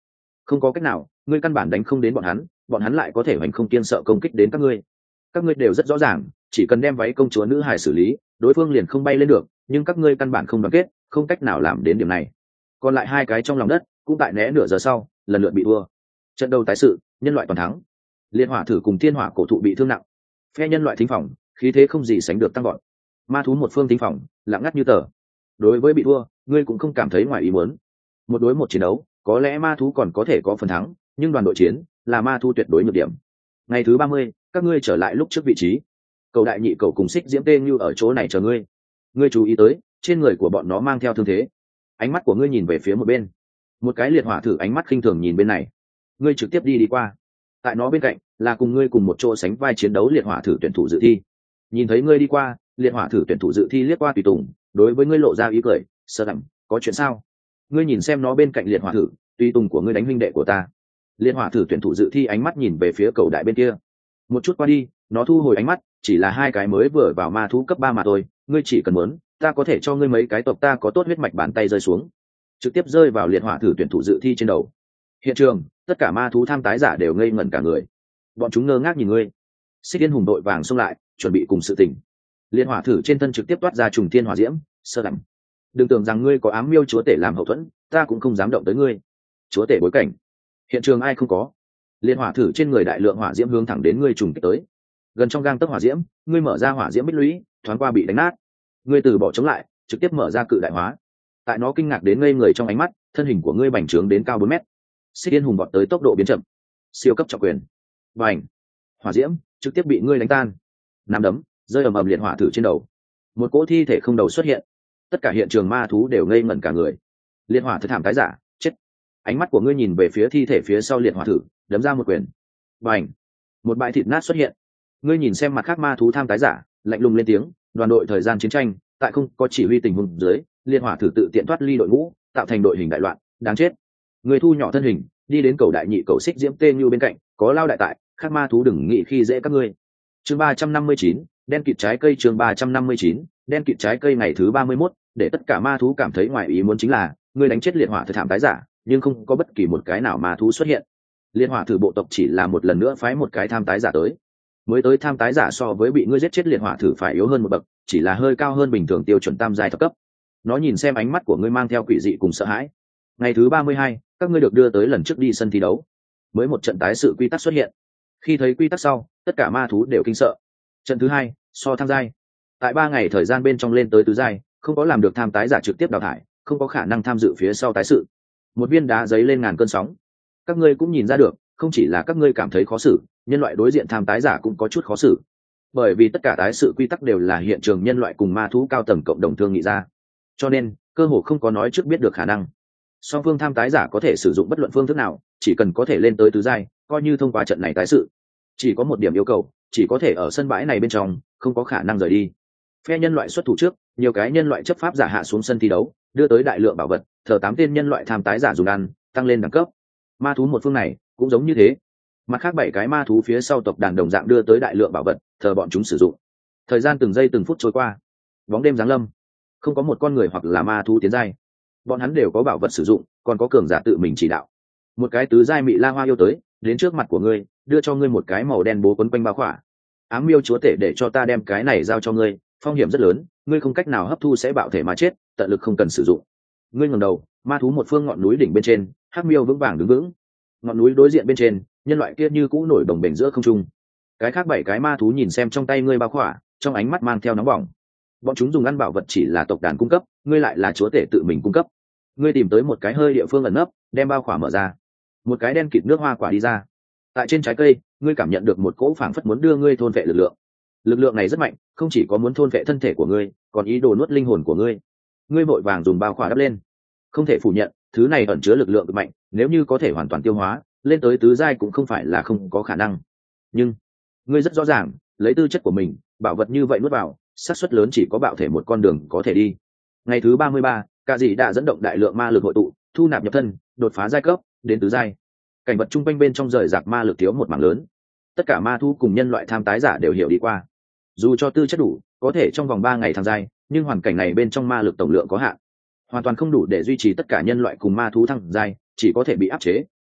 không có cách nào, ngươi căn bản đánh không đến bọn hắn, bọn hắn lại có thể hoành không kiêng sợ công kích đến các ngươi. Các ngươi đều rất rõ ràng, chỉ cần đem váy công chúa nữ hài xử lý, đối phương liền không bay lên được, nhưng các ngươi căn bản không đoàn kết, không cách nào làm đến điểm này. Còn lại hai cái trong lòng đất cũng tại né nửa giờ sau lần lượt bị thua. Trận đầu tái sự, nhân loại toàn thắng. Liệt hỏa thử cùng thiên hỏa cổ thụ bị thương nặng. Phe nhân loại thính phòng, khí thế không gì sánh được tăng gọn. Ma thú một phương thính phòng, lặng ngắt như tờ. Đối với bị thua, ngươi cũng không cảm thấy ngoài ý muốn. Một đối một chiến đấu, có lẽ ma thú còn có thể có phần thắng, nhưng đoàn đội chiến là ma thú tuyệt đối nhược điểm. Ngày thứ ba mươi, các ngươi trở lại lúc trước vị trí. Cầu đại nhị cầu cùng xích diễm tê như ở chỗ này chờ ngươi. Ngươi chú ý tới, trên người của bọn nó mang theo thương thế. Ánh mắt của ngươi nhìn về phía một bên. Một cái liệt hỏa thử ánh mắt khinh thường nhìn bên này. Ngươi trực tiếp đi đi qua. Tại nó bên cạnh là cùng ngươi cùng một chỗ sánh vai chiến đấu liệt hỏa thử tuyển thủ dự thi. Nhìn thấy ngươi đi qua, liệt hỏa thử tuyển thủ dự thi liếc qua tùy tùng, đối với ngươi lộ ra ý cười, sơ đẳng, có chuyện sao? Ngươi nhìn xem nó bên cạnh liệt hỏa thử, tùy tùng của ngươi đánh huynh đệ của ta. Liệt hỏa thử tuyển thủ dự thi ánh mắt nhìn về phía cầu đại bên kia. Một chút qua đi, nó thu hồi ánh mắt, chỉ là hai cái mới vừa vào ma thú cấp ba mà thôi, ngươi chỉ cần muốn, ta có thể cho ngươi mấy cái tộc ta có tốt huyết mạch bàn tay rơi xuống, trực tiếp rơi vào liệt hỏa thử tuyển thủ dự thi trên đầu. Hiện trường, tất cả ma thú tham tái giả đều ngây ngẩn cả người, bọn chúng ngơ ngác nhìn ngươi. Xích Yên hùng đội vàng xông lại, chuẩn bị cùng sự tình. Liệt hỏa thử trên thân trực tiếp toát ra trùng thiên hỏa diễm, sơ đẳng. Đừng tưởng rằng ngươi có ám miêu chúa tể làm hậu thuẫn, ta cũng không dám động tới ngươi. Chúa tể bối cảnh, hiện trường ai không có. Liệt hỏa thử trên người đại lượng hỏa diễm hướng thẳng đến ngươi trùng kích tới. Gần trong gang tấc hỏa diễm, ngươi mở ra hỏa diễm bích lũy, thoáng qua bị đánh nát. Ngươi từ bỏ chống lại, trực tiếp mở ra cự đại hóa. Tại nó kinh ngạc đến ngây người trong ánh mắt, thân hình của ngươi bành trướng đến cao bốn mét. Xích Yên hùng vọt tới tốc độ biến chậm, siêu cấp trọng quyền, bành, hỏa diễm trực tiếp bị ngươi đánh tan. Nắm đấm rơi ầm ầm liệt hỏa thử trên đầu. Một cỗ thi thể không đầu xuất hiện, tất cả hiện trường ma thú đều ngây ngẩn cả người. Liệt hỏa thử thảm tái giả chết. Ánh mắt của ngươi nhìn về phía thi thể phía sau liệt hỏa thử, đấm ra một quyền, bành, một bãi thịt nát xuất hiện. Ngươi nhìn xem mặt khác ma thú tham tái giả, lạnh lùng lên tiếng, đoàn đội thời gian chiến tranh, tại không có chỉ huy tình huống dưới, liệt hỏa thử tự tiện thoát ly đội ngũ, tạo thành đội hình đại loạn, đáng chết. Người thu nhỏ thân hình, đi đến cầu đại nhị cầu xích diễm tê như bên cạnh, có lao đại tại, khác ma thú đừng nghĩ khi dễ các ngươi. Chương ba trăm năm mươi chín, đen kịt trái cây. Chương ba trăm năm mươi chín, đen kịt trái cây. Ngày thứ ba mươi mốt, để tất cả ma thú cảm thấy ngoài ý muốn chính là, ngươi đánh chết liệt hỏa thử thảm tái giả, nhưng không có bất kỳ một cái nào ma thú xuất hiện. Liệt hỏa thử bộ tộc chỉ là một lần nữa phái một cái tham tái giả tới. Mới tới tham tái giả so với bị ngươi giết chết liệt hỏa thử phải yếu hơn một bậc, chỉ là hơi cao hơn bình thường tiêu chuẩn tam giai thập cấp. Nó nhìn xem ánh mắt của ngươi mang theo quỷ dị cùng sợ hãi. Ngày thứ ba mươi hai, các ngươi được đưa tới lần trước đi sân thi đấu. Mới một trận tái sự quy tắc xuất hiện. Khi thấy quy tắc sau, tất cả ma thú đều kinh sợ. Trận thứ hai, so tham giai. Tại ba ngày thời gian bên trong lên tới tứ giai, không có làm được tham tái giả trực tiếp đào thải, không có khả năng tham dự phía sau tái sự. Một viên đá giấy lên ngàn cơn sóng. Các ngươi cũng nhìn ra được, không chỉ là các ngươi cảm thấy khó xử, nhân loại đối diện tham tái giả cũng có chút khó xử, bởi vì tất cả tái sự quy tắc đều là hiện trường nhân loại cùng ma thú cao tầng cộng đồng thương nghị ra, cho nên cơ hồ không có nói trước biết được khả năng. Song phương tham tái giả có thể sử dụng bất luận phương thức nào, chỉ cần có thể lên tới tứ giai, coi như thông qua trận này tái sự. Chỉ có một điểm yêu cầu, chỉ có thể ở sân bãi này bên trong, không có khả năng rời đi. Phe nhân loại xuất thủ trước, nhiều cái nhân loại chấp pháp giả hạ xuống sân thi đấu, đưa tới đại lượng bảo vật, thờ tám tên nhân loại tham tái giả dùng ăn, tăng lên đẳng cấp. Ma thú một phương này cũng giống như thế, mặt khác bảy cái ma thú phía sau tộc đàn đồng dạng đưa tới đại lượng bảo vật, thờ bọn chúng sử dụng. Thời gian từng giây từng phút trôi qua, bóng đêm giáng lâm, không có một con người hoặc là ma thú tiến giai, bọn hắn đều có bảo vật sử dụng, còn có cường giả tự mình chỉ đạo. Một cái tứ giai mị la hoa yêu tới, đến trước mặt của ngươi, đưa cho ngươi một cái màu đen bố quấn quanh bao khỏa. Ám miêu chúa tể để cho ta đem cái này giao cho ngươi, phong hiểm rất lớn, ngươi không cách nào hấp thu sẽ bạo thể mà chết, tận lực không cần sử dụng. Ngươi ngẩng đầu, ma thú một phương ngọn núi đỉnh bên trên, hắc miêu vững vàng đứng vững. Ngọn núi đối diện bên trên, nhân loại kia như cũ nổi đồng bền giữa không trung. Cái khác bảy cái ma thú nhìn xem trong tay ngươi bao khỏa, trong ánh mắt mang theo nóng bỏng. Bọn chúng dùng ăn bảo vật chỉ là tộc đàn cung cấp, ngươi lại là chúa tể tự mình cung cấp. Ngươi tìm tới một cái hơi địa phương ẩn nấp, đem bao khỏa mở ra, một cái đen kịt nước hoa quả đi ra. Tại trên trái cây, ngươi cảm nhận được một cỗ phảng phất muốn đưa ngươi thôn vệ lực lượng. Lực lượng này rất mạnh, không chỉ có muốn thôn vệ thân thể của ngươi, còn ý đồ nuốt linh hồn của ngươi. Ngươi vội vàng dùng bao khỏa đắp lên. Không thể phủ nhận, thứ này ẩn chứa lực lượng cực mạnh, nếu như có thể hoàn toàn tiêu hóa, lên tới tứ giai cũng không phải là không có khả năng. Nhưng ngươi rất rõ ràng, lấy tư chất của mình, bảo vật như vậy nuốt vào, xác suất lớn chỉ có bạo thể một con đường có thể đi. Ngày thứ ba mươi ba, cả dì đã dẫn động đại lượng ma lực hội tụ, thu nạp nhập thân, đột phá giai cấp đến tứ giai. Cảnh vật trung quanh bên trong rời rạc ma lực thiếu một mảng lớn. Tất cả ma thu cùng nhân loại tham tái giả đều hiểu đi qua. Dù cho tư chất đủ, có thể trong vòng ba ngày thăng giai, nhưng hoàn cảnh này bên trong ma lực tổng lượng có hạn, hoàn toàn không đủ để duy trì tất cả nhân loại cùng ma thú thăng giai, chỉ có thể bị áp chế,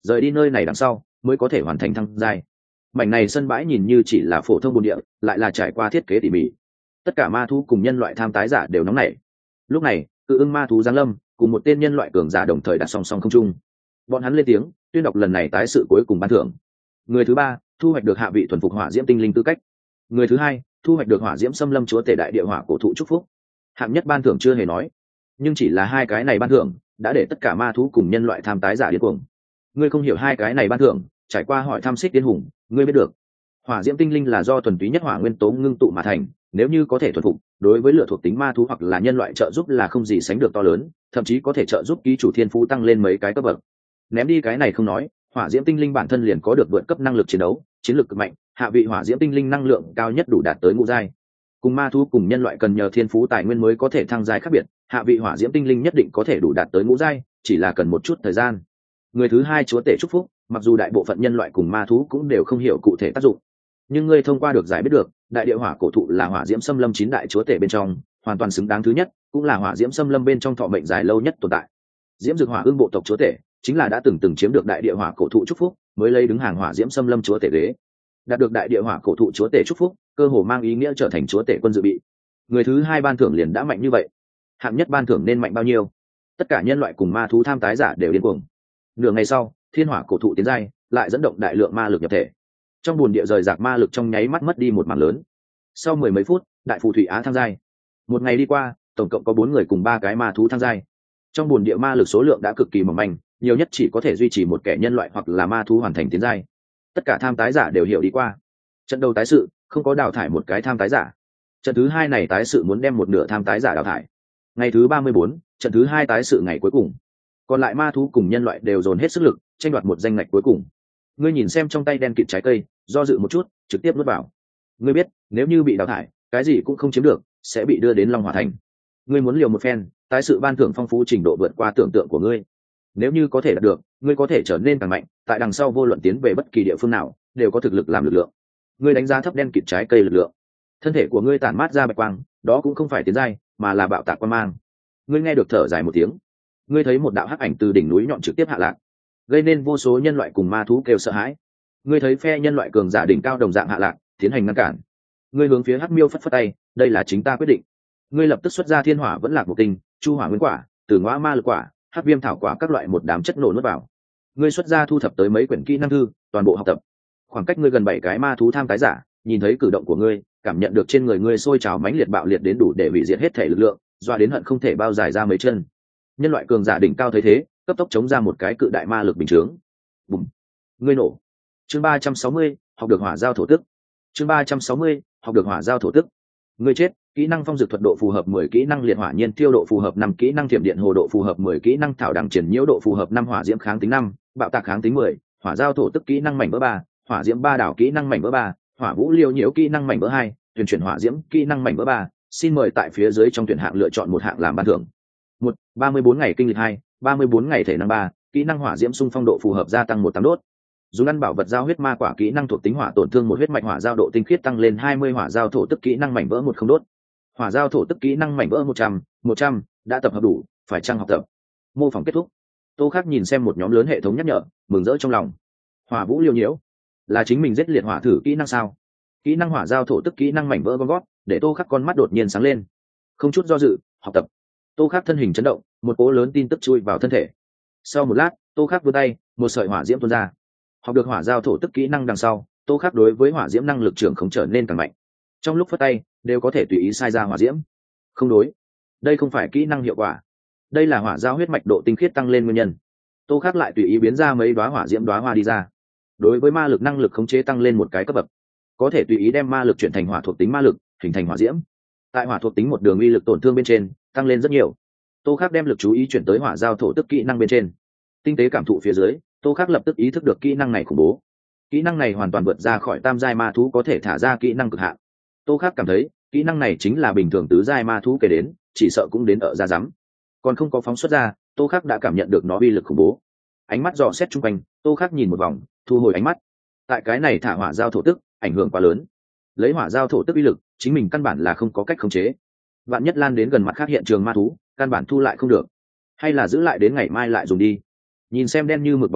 rời đi nơi này đằng sau mới có thể hoàn thành thăng giai. Mảnh này sân bãi nhìn như chỉ là phổ thông bồn địa, lại là trải qua thiết kế tỉ mỉ. Tất cả ma thú cùng nhân loại tham tái giả đều nóng nảy. Lúc này cự ưng ma thú giáng lâm cùng một tên nhân loại cường giả đồng thời đặt song song không trung. Bọn hắn lên tiếng tuyên đọc lần này tái sự cuối cùng ban thưởng. Người thứ ba thu hoạch được hạ vị thuần phục hỏa diễm tinh linh tư cách. Người thứ hai thu hoạch được hỏa diễm xâm lâm chúa tể đại địa hỏa cổ thụ chúc phúc. Hạng nhất ban thưởng chưa hề nói, nhưng chỉ là hai cái này ban thưởng đã để tất cả ma thú cùng nhân loại tham tái giả điên cuồng. Ngươi không hiểu hai cái này ban thưởng, trải qua hỏi thăm Xích Tiên Hùng, ngươi biết được. Hỏa diễm tinh linh là do thuần túy nhất hỏa nguyên tố ngưng tụ mà thành, nếu như có thể thuần phục, đối với lửa thuộc tính ma thú hoặc là nhân loại trợ giúp là không gì sánh được to lớn, thậm chí có thể trợ giúp ký chủ thiên phú tăng lên mấy cái cấp bậc. Ném đi cái này không nói, hỏa diễm tinh linh bản thân liền có được vượt cấp năng lực chiến đấu, chiến lược cực mạnh, hạ vị hỏa diễm tinh linh năng lượng cao nhất đủ đạt tới ngũ giai. Cùng ma thú cùng nhân loại cần nhờ thiên phú tài nguyên mới có thể thăng giai khác biệt, hạ vị hỏa diễm tinh linh nhất định có thể đủ đạt tới ngũ giai, chỉ là cần một chút thời gian. Người thứ hai chúa tể chúc phúc, mặc dù đại bộ phận nhân loại cùng ma thú cũng đều không hiểu cụ thể tác dụng, nhưng ngươi thông qua được giải biết được đại địa hỏa cổ thụ là hỏa diễm xâm lâm chín đại chúa tể bên trong hoàn toàn xứng đáng thứ nhất, cũng là hỏa diễm xâm lâm bên trong thọ mệnh dài lâu nhất tồn tại. Diễm dược hỏa ương bộ tộc chúa tể chính là đã từng từng chiếm được đại địa hỏa cổ thụ chúc phúc mới lấy đứng hàng hỏa diễm xâm lâm chúa tể ghế. Đạt được đại địa hỏa cổ thụ chúa tể chúc phúc cơ hồ mang ý nghĩa trở thành chúa tể quân dự bị. Người thứ hai ban thưởng liền đã mạnh như vậy, hạng nhất ban thưởng nên mạnh bao nhiêu? Tất cả nhân loại cùng ma thú tham tái giả đều điên cuồng. Nửa ngày sau thiên hỏa cổ thụ tiến giai lại dẫn động đại lượng ma lực nhập thể, trong bùn địa rời rạc ma lực trong nháy mắt mất đi một mảng lớn. Sau mười mấy phút đại phù thủy á thăng giai. Một ngày đi qua tổng cộng có bốn người cùng ba cái ma thú thăng giai. Trong bùn địa ma lực số lượng đã cực kỳ mỏng manh, nhiều nhất chỉ có thể duy trì một kẻ nhân loại hoặc là ma thú hoàn thành tiến giai. Tất cả tham tái giả đều hiểu đi qua. Trận đầu tái sự không có đào thải một cái tham tái giả. Trận thứ hai này tái sự muốn đem một nửa tham tái giả đào thải. Ngày thứ ba mươi bốn, trận thứ hai tái sự ngày cuối cùng. Còn lại ma thú cùng nhân loại đều dồn hết sức lực tranh đoạt một danh ngạch cuối cùng. Ngươi nhìn xem trong tay đen kịt trái cây, do dự một chút trực tiếp nuốt vào. Ngươi biết nếu như bị đào thải cái gì cũng không chiếm được, sẽ bị đưa đến Long Hỏa Thành. Ngươi muốn liều một phen, tái sự ban thưởng phong phú trình độ vượt qua tưởng tượng của ngươi. Nếu như có thể đạt được, ngươi có thể trở nên càng mạnh, tại đằng sau vô luận tiến về bất kỳ địa phương nào đều có thực lực làm lực lượng. Ngươi đánh giá thấp đen kịt trái cây lực lượng, thân thể của ngươi tản mát ra bạch quang, đó cũng không phải tiến giai mà là bạo tạc quang mang. Ngươi nghe được thở dài một tiếng, ngươi thấy một đạo hắc ảnh từ đỉnh núi nhọn trực tiếp hạ lạc, gây nên vô số nhân loại cùng ma thú kêu sợ hãi. Ngươi thấy phe nhân loại cường giả đỉnh cao đồng dạng hạ lạc, tiến hành ngăn cản. Ngươi hướng phía hắc miêu phất phất tay, đây là chính ta quyết định. Ngươi lập tức xuất ra thiên hỏa vẫn lạc một tinh, chu hỏa nguyên quả, tử ngõa ma lực quả, hắc viêm thảo quả các loại một đám chất nổ nuốt vào. Ngươi xuất ra thu thập tới mấy quyển kỹ năng thư, toàn bộ học tập. Khoảng cách ngươi gần bảy cái ma thú tham tái giả, nhìn thấy cử động của ngươi, cảm nhận được trên người ngươi sôi trào mãnh liệt bạo liệt đến đủ để hủy diệt hết thể lực lượng, doa đến hận không thể bao dài ra mấy chân. Nhân loại cường giả đỉnh cao thấy thế, cấp tốc chống ra một cái cự đại ma lực bình chướng. Bùm! Ngươi nổ. Chương ba trăm sáu mươi, học được hỏa giao thổ tức. Chương ba trăm sáu mươi, học được hỏa giao thổ tức. Ngươi chết. Kỹ năng phong dược thuật độ phù hợp mười, kỹ năng liệt hỏa nhiên tiêu độ phù hợp năm, kỹ năng thiểm điện hồ độ phù hợp mười, kỹ năng thảo đằng triển nhiễu độ phù hợp năm, hỏa diễm kháng tính năm, bạo tạc kháng tính mười, hỏa giao thổ tức kỹ năng mảnh vỡ ba, hỏa diễm ba đảo kỹ năng mảnh vỡ ba, hỏa vũ liêu nhiễu kỹ năng mảnh vỡ hai, tuyển chuyển hỏa diễm kỹ năng mảnh vỡ ba. Xin mời tại phía dưới trong tuyển hạng lựa chọn một hạng làm ban thưởng. Một, ba mươi bốn ngày kinh lịch hai, ba mươi bốn ngày thể năng ba, kỹ năng hỏa diễm xung phong độ phù hợp gia tăng một tám đốt. Dùng ăn bảo vật giao huyết ma quả kỹ năng thuộc tính hỏa tổn thương một huyết mạch hỏa giao độ tinh khiết tăng lên hai mươi, hỏa giao thổ tức kỹ năng mảnh vỡ một không đốt. Hỏa giao thổ tức kỹ năng mảnh vỡ một trăm, một trăm, đã tập hợp đủ, phải chăng học tập. Mô phỏng kết thúc. Tô Khắc nhìn xem một nhóm lớn hệ thống nhắc nhở, mừng rỡ trong lòng. Hỏa vũ liêu nhiễu, là chính mình giết liệt hỏa thử kỹ năng sao? Kỹ năng hỏa giao thổ tức kỹ năng mảnh vỡ gom gót, để Tô Khắc con mắt đột nhiên sáng lên. Không chút do dự, học tập. Tô Khắc thân hình chấn động, một cỗ lớn tin tức chui vào thân thể. Sau một lát, Tô Khắc vươn tay, một sợi hỏa diễm tuôn ra. Học được hỏa giao thổ tức kỹ năng đằng sau, Tô Khắc đối với hỏa diễm năng lực trưởng không trở nên càng mạnh. Trong lúc phất tay, đều có thể tùy ý sai ra hỏa diễm. Không đối, đây không phải kỹ năng hiệu quả, đây là hỏa giao huyết mạch độ tinh khiết tăng lên nguyên nhân. Tô Khắc lại tùy ý biến ra mấy đóa hỏa diễm đóa hoa đi ra. Đối với ma lực năng lực khống chế tăng lên một cái cấp bậc, có thể tùy ý đem ma lực chuyển thành hỏa thuộc tính ma lực, hình thành hỏa diễm. Tại hỏa thuộc tính một đường uy lực tổn thương bên trên tăng lên rất nhiều. Tô Khắc đem lực chú ý chuyển tới hỏa giao thổ tức kỹ năng bên trên. Tinh tế cảm thụ phía dưới, Tô Khắc lập tức ý thức được kỹ năng này khủng bố. Kỹ năng này hoàn toàn vượt ra khỏi tam giai ma thú có thể thả ra kỹ năng cực hạn. Tô Khắc cảm thấy kỹ năng này chính là bình thường tứ giai ma thú kể đến, chỉ sợ cũng đến ở ra rắm. Còn không có phóng xuất ra, Tô Khắc đã cảm nhận được nó uy lực khủng bố. Ánh mắt dò xét chung quanh, Tô Khắc nhìn một vòng, thu hồi ánh mắt. Tại cái này thả hỏa giao thổ tức, ảnh hưởng quá lớn. Lấy hỏa giao thổ tức uy lực, chính mình căn bản là không có cách khống chế. Vạn nhất lan đến gần mặt khác hiện trường ma thú, căn bản thu lại không được. Hay là giữ lại đến ngày mai lại dùng đi. Nhìn xem đen như mực bóng đêm,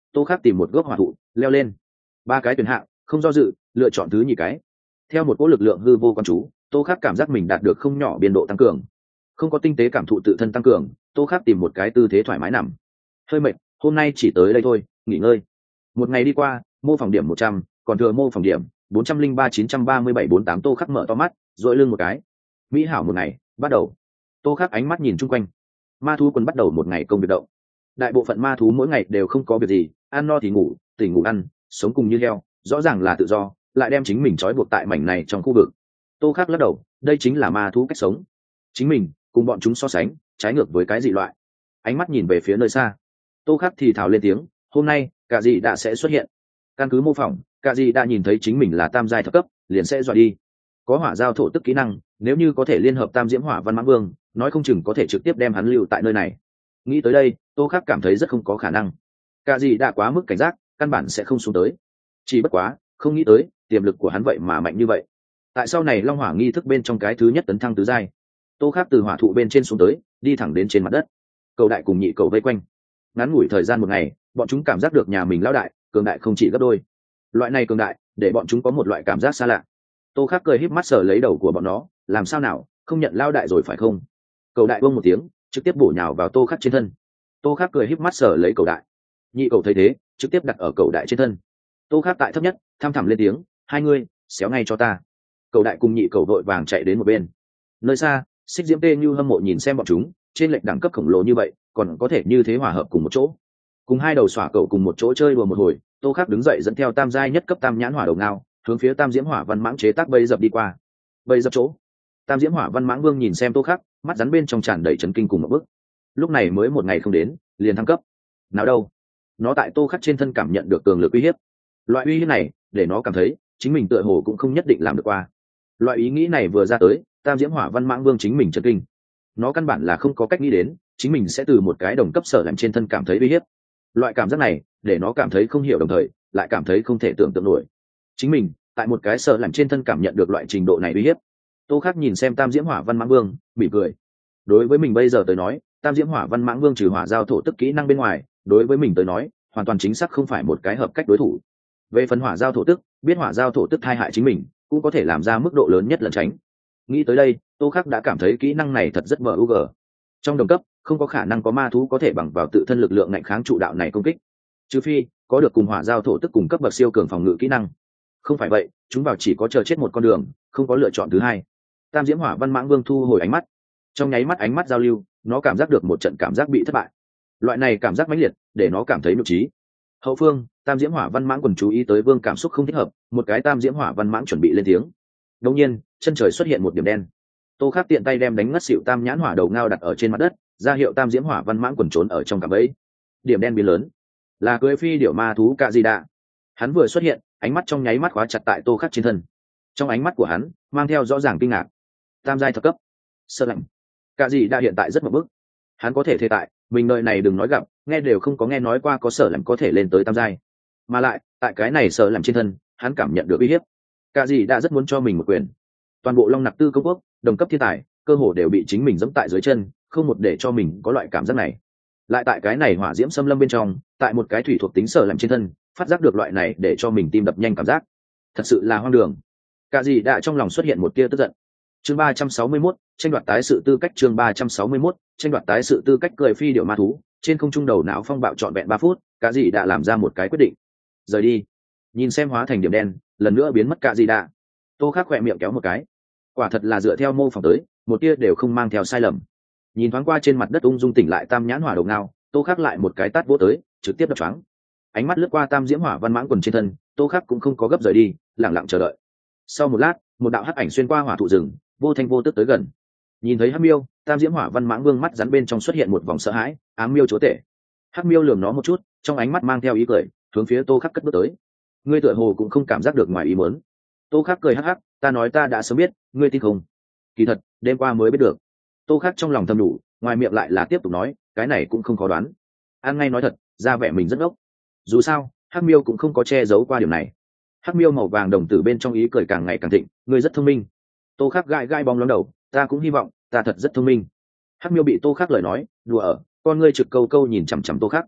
tô khắc tìm một gốc hỏa thụ leo lên. Ba cái tuyển hạng không do dự lựa chọn thứ nhì cái. Theo một cỗ lực lượng hư vô quan chú, tô khắc cảm giác mình đạt được không nhỏ biên độ tăng cường. Không có tinh tế cảm thụ tự thân tăng cường, tô khắc tìm một cái tư thế thoải mái nằm. Hơi mệt, hôm nay chỉ tới đây thôi, nghỉ ngơi. Một ngày đi qua, mô phỏng điểm một trăm, còn thừa mô phỏng điểm bốn trăm linh ba chín trăm ba mươi bảy bốn tám. Tô khắc mở to mắt dội lưng một cái. Mỹ hảo một ngày bắt đầu. Tô khắc ánh mắt nhìn chung quanh. Ma thú quân bắt đầu một ngày công việc động. Đại bộ phận ma thú mỗi ngày đều không có việc gì, ăn no thì ngủ, tỉnh ngủ ăn, sống cùng như heo, rõ ràng là tự do, lại đem chính mình trói buộc tại mảnh này trong khu vực. Tô khắc lắc đầu, đây chính là ma thú cách sống. Chính mình cùng bọn chúng so sánh, trái ngược với cái dị loại. Ánh mắt nhìn về phía nơi xa. Tô khắc thì thào lên tiếng, hôm nay cả dị đã sẽ xuất hiện. Căn cứ mô phỏng, cả dị đã nhìn thấy chính mình là tam giai thập cấp, liền sẽ dọa đi. Có hỏa giao thổ tức kỹ năng, nếu như có thể liên hợp tam diễm hỏa văn mãng vương, nói không chừng có thể trực tiếp đem hắn lưu tại nơi này. Nghĩ tới đây, tô khắc cảm thấy rất không có khả năng. Cả dị đã quá mức cảnh giác, căn bản sẽ không xuống tới. Chỉ bất quá không nghĩ tới tiềm lực của hắn vậy mà mạnh như vậy. Tại sau này long hỏa nghi thức bên trong cái thứ nhất tấn thăng tứ giai, tô khắc từ hỏa thụ bên trên xuống tới, đi thẳng đến trên mặt đất. Cầu đại cùng nhị cầu vây quanh. Ngắn ngủi thời gian một ngày, bọn chúng cảm giác được nhà mình lão đại cường đại không chỉ gấp đôi. Loại này cường đại để bọn chúng có một loại cảm giác xa lạ. Tô khắc cười híp mắt sờ lấy đầu của bọn nó, làm sao nào, không nhận lão đại rồi phải không? Cầu đại bông một tiếng, trực tiếp bổ nhào vào tô khắc trên thân. Tô khắc cười híp mắt sờ lấy cầu đại. Nhị cầu thấy thế, trực tiếp đặt ở cầu đại trên thân. Tô khắc tại thấp nhất, tham thẳm lên tiếng, hai ngươi xéo ngay cho ta. Cầu đại cùng nhị cầu vội vàng chạy đến một bên. Nơi xa, Xích Diễm Tê Như hâm mộ nhìn xem bọn chúng, trên lệch đẳng cấp khổng lồ như vậy, còn có thể như thế hòa hợp cùng một chỗ. Cùng hai đầu xỏa cầu cùng một chỗ chơi đùa một hồi, tô khắc đứng dậy dẫn theo tam giai nhất cấp tam nhãn hỏa đầu ngao, hướng phía tam diễm hỏa văn mãng chế tác bầy dập đi qua. Bầy dập chỗ, tam diễm hỏa văn mãng vương nhìn xem tô khắc, mắt rắn bên trong tràn đầy chấn kinh cùng một bức. Lúc này mới một ngày không đến, liền thăng cấp. Nào đâu, nó tại tô khắc trên thân cảm nhận được cường lực uy hiếp. Loại uy hiếp này để nó cảm thấy chính mình tựa hồ cũng không nhất định làm được qua. Loại ý nghĩ này vừa ra tới, tam diễm hỏa văn mãng vương chính mình chấn kinh. Nó căn bản là không có cách nghĩ đến chính mình sẽ từ một cái đồng cấp sở làm trên thân cảm thấy uy hiếp. Loại cảm giác này để nó cảm thấy không hiểu, đồng thời lại cảm thấy không thể tưởng tượng nổi chính mình tại một cái sở làm trên thân cảm nhận được loại trình độ này uy hiếp. Tô khắc nhìn xem tam diễm hỏa văn mãng vương mỉm cười. Đối với mình bây giờ tới nói, tam diễm hỏa văn mãng vương trừ hỏa giao thổ tức kỹ năng bên ngoài, đối với mình tới nói hoàn toàn chính xác không phải một cái hợp cách đối thủ. Về phần hỏa giao thổ tức, biết hỏa giao thổ tức thai hại chính mình cũng có thể làm ra mức độ lớn nhất lẩn tránh. Nghĩ tới đây, tô khắc đã cảm thấy kỹ năng này thật rất bug. Trong đồng cấp không có khả năng có ma thú có thể bằng vào tự thân lực lượng ngạnh kháng trụ đạo này công kích, trừ phi có được cùng hỏa giao thổ tức cùng cấp bậc siêu cường phòng ngự kỹ năng. Không phải vậy, chúng vào chỉ có chờ chết một con đường, không có lựa chọn thứ hai. Tam diễm hỏa văn mãng vương thu hồi ánh mắt. Trong nháy mắt ánh mắt giao lưu, nó cảm giác được một trận cảm giác bị thất bại. Loại này cảm giác mãnh liệt để nó cảm thấy nhục trí. Hậu phương, tam diễm hỏa văn mãng quần chú ý tới vương cảm xúc không thích hợp, một cái tam diễm hỏa văn mãng chuẩn bị lên tiếng. Đột nhiên, chân trời xuất hiện một điểm đen. Tô khắc tiện tay đem đánh ngất xỉu tam nhãn hỏa đầu ngao đặt ở trên mặt đất, ra hiệu tam diễm hỏa văn mãng quần trốn ở trong cạm bẫy. Điểm đen biến lớn, là cưỡi phi điểu ma thú cạ dị đạ. Hắn vừa xuất hiện, ánh mắt trong nháy mắt khóa chặt tại tô khắc trên thân. Trong ánh mắt của hắn mang theo rõ ràng kinh ngạc. Tam giai thập cấp, sơ lạnh. Cạ dị đạ hiện tại rất mập bức. Hắn có thể thề tại mình nơi này đừng nói gặp, nghe đều không có nghe nói qua có sở làm có thể lên tới tam giai. Mà lại tại cái này sở làm trên thân, hắn cảm nhận được uy hiếp. Cạ dị đạ rất muốn cho mình một quyền. Toàn bộ Long Nặc Tư công quốc đồng cấp thiên tài cơ hồ đều bị chính mình giẫm tại dưới chân, không một để cho mình có loại cảm giác này. Lại tại cái này hỏa diễm xâm lâm bên trong, tại một cái thủy thuộc tính sở làm trên thân, phát giác được loại này để cho mình tim đập nhanh cảm giác, thật sự là hoang đường. Cả gì đã trong lòng xuất hiện một tia tức giận. Chương ba trăm sáu mươi mốt, tranh đoạt tái sự tư cách. Chương ba trăm sáu mươi mốt, tranh đoạt tái sự tư cách. Cười phi điểu ma thú trên không trung đầu não phong bạo trọn vẹn ba phút, cả gì đã làm ra một cái quyết định, rời đi. Nhìn xem hóa thành điểm đen lần nữa biến mất cả gì đã, tô khắc khỏe miệng kéo một cái. Quả thật là dựa theo mô phỏng tới, một tia đều không mang theo sai lầm. Nhìn thoáng qua trên mặt đất ung dung tỉnh lại tam nhãn hỏa đầu ngao, tô khắc lại một cái tát vỗ tới, trực tiếp đập choáng. Ánh mắt lướt qua tam diễm hỏa văn mãng quần trên thân, tô khắc cũng không có gấp rời đi, lặng lặng chờ đợi. Sau một lát, một đạo hắc ảnh xuyên qua hỏa thụ rừng, vô thanh vô tức tới gần. Nhìn thấy hắc miêu, tam diễm hỏa văn mãng vương mắt rắn bên trong xuất hiện một vòng sợ hãi, ám miêu chúa tể. Hắc miêu lườm nó một chút, trong ánh mắt mang theo ý cười, hướng phía tô khắc cất bước tới. Ngươi tựa hồ cũng không cảm giác được ngoài ý muốn. Tô khắc cười hắc hắc, ta nói ta đã sớm biết, ngươi tin không? Kỳ thật đêm qua mới biết được. Tô khắc trong lòng thầm đủ, ngoài miệng lại là tiếp tục nói, cái này cũng không khó đoán. An ngay nói thật, ra vẻ mình rất ngốc. Dù sao hắc miêu cũng không có che giấu qua điều này. Hắc miêu màu vàng đồng tử bên trong ý cười càng ngày càng thịnh, ngươi rất thông minh. Tô khắc gai gai bóng lóng đầu, ta cũng hy vọng ta thật rất thông minh. Hắc miêu bị tô khắc lời nói đùa ở, con ngươi trực câu câu nhìn chằm chằm tô khắc.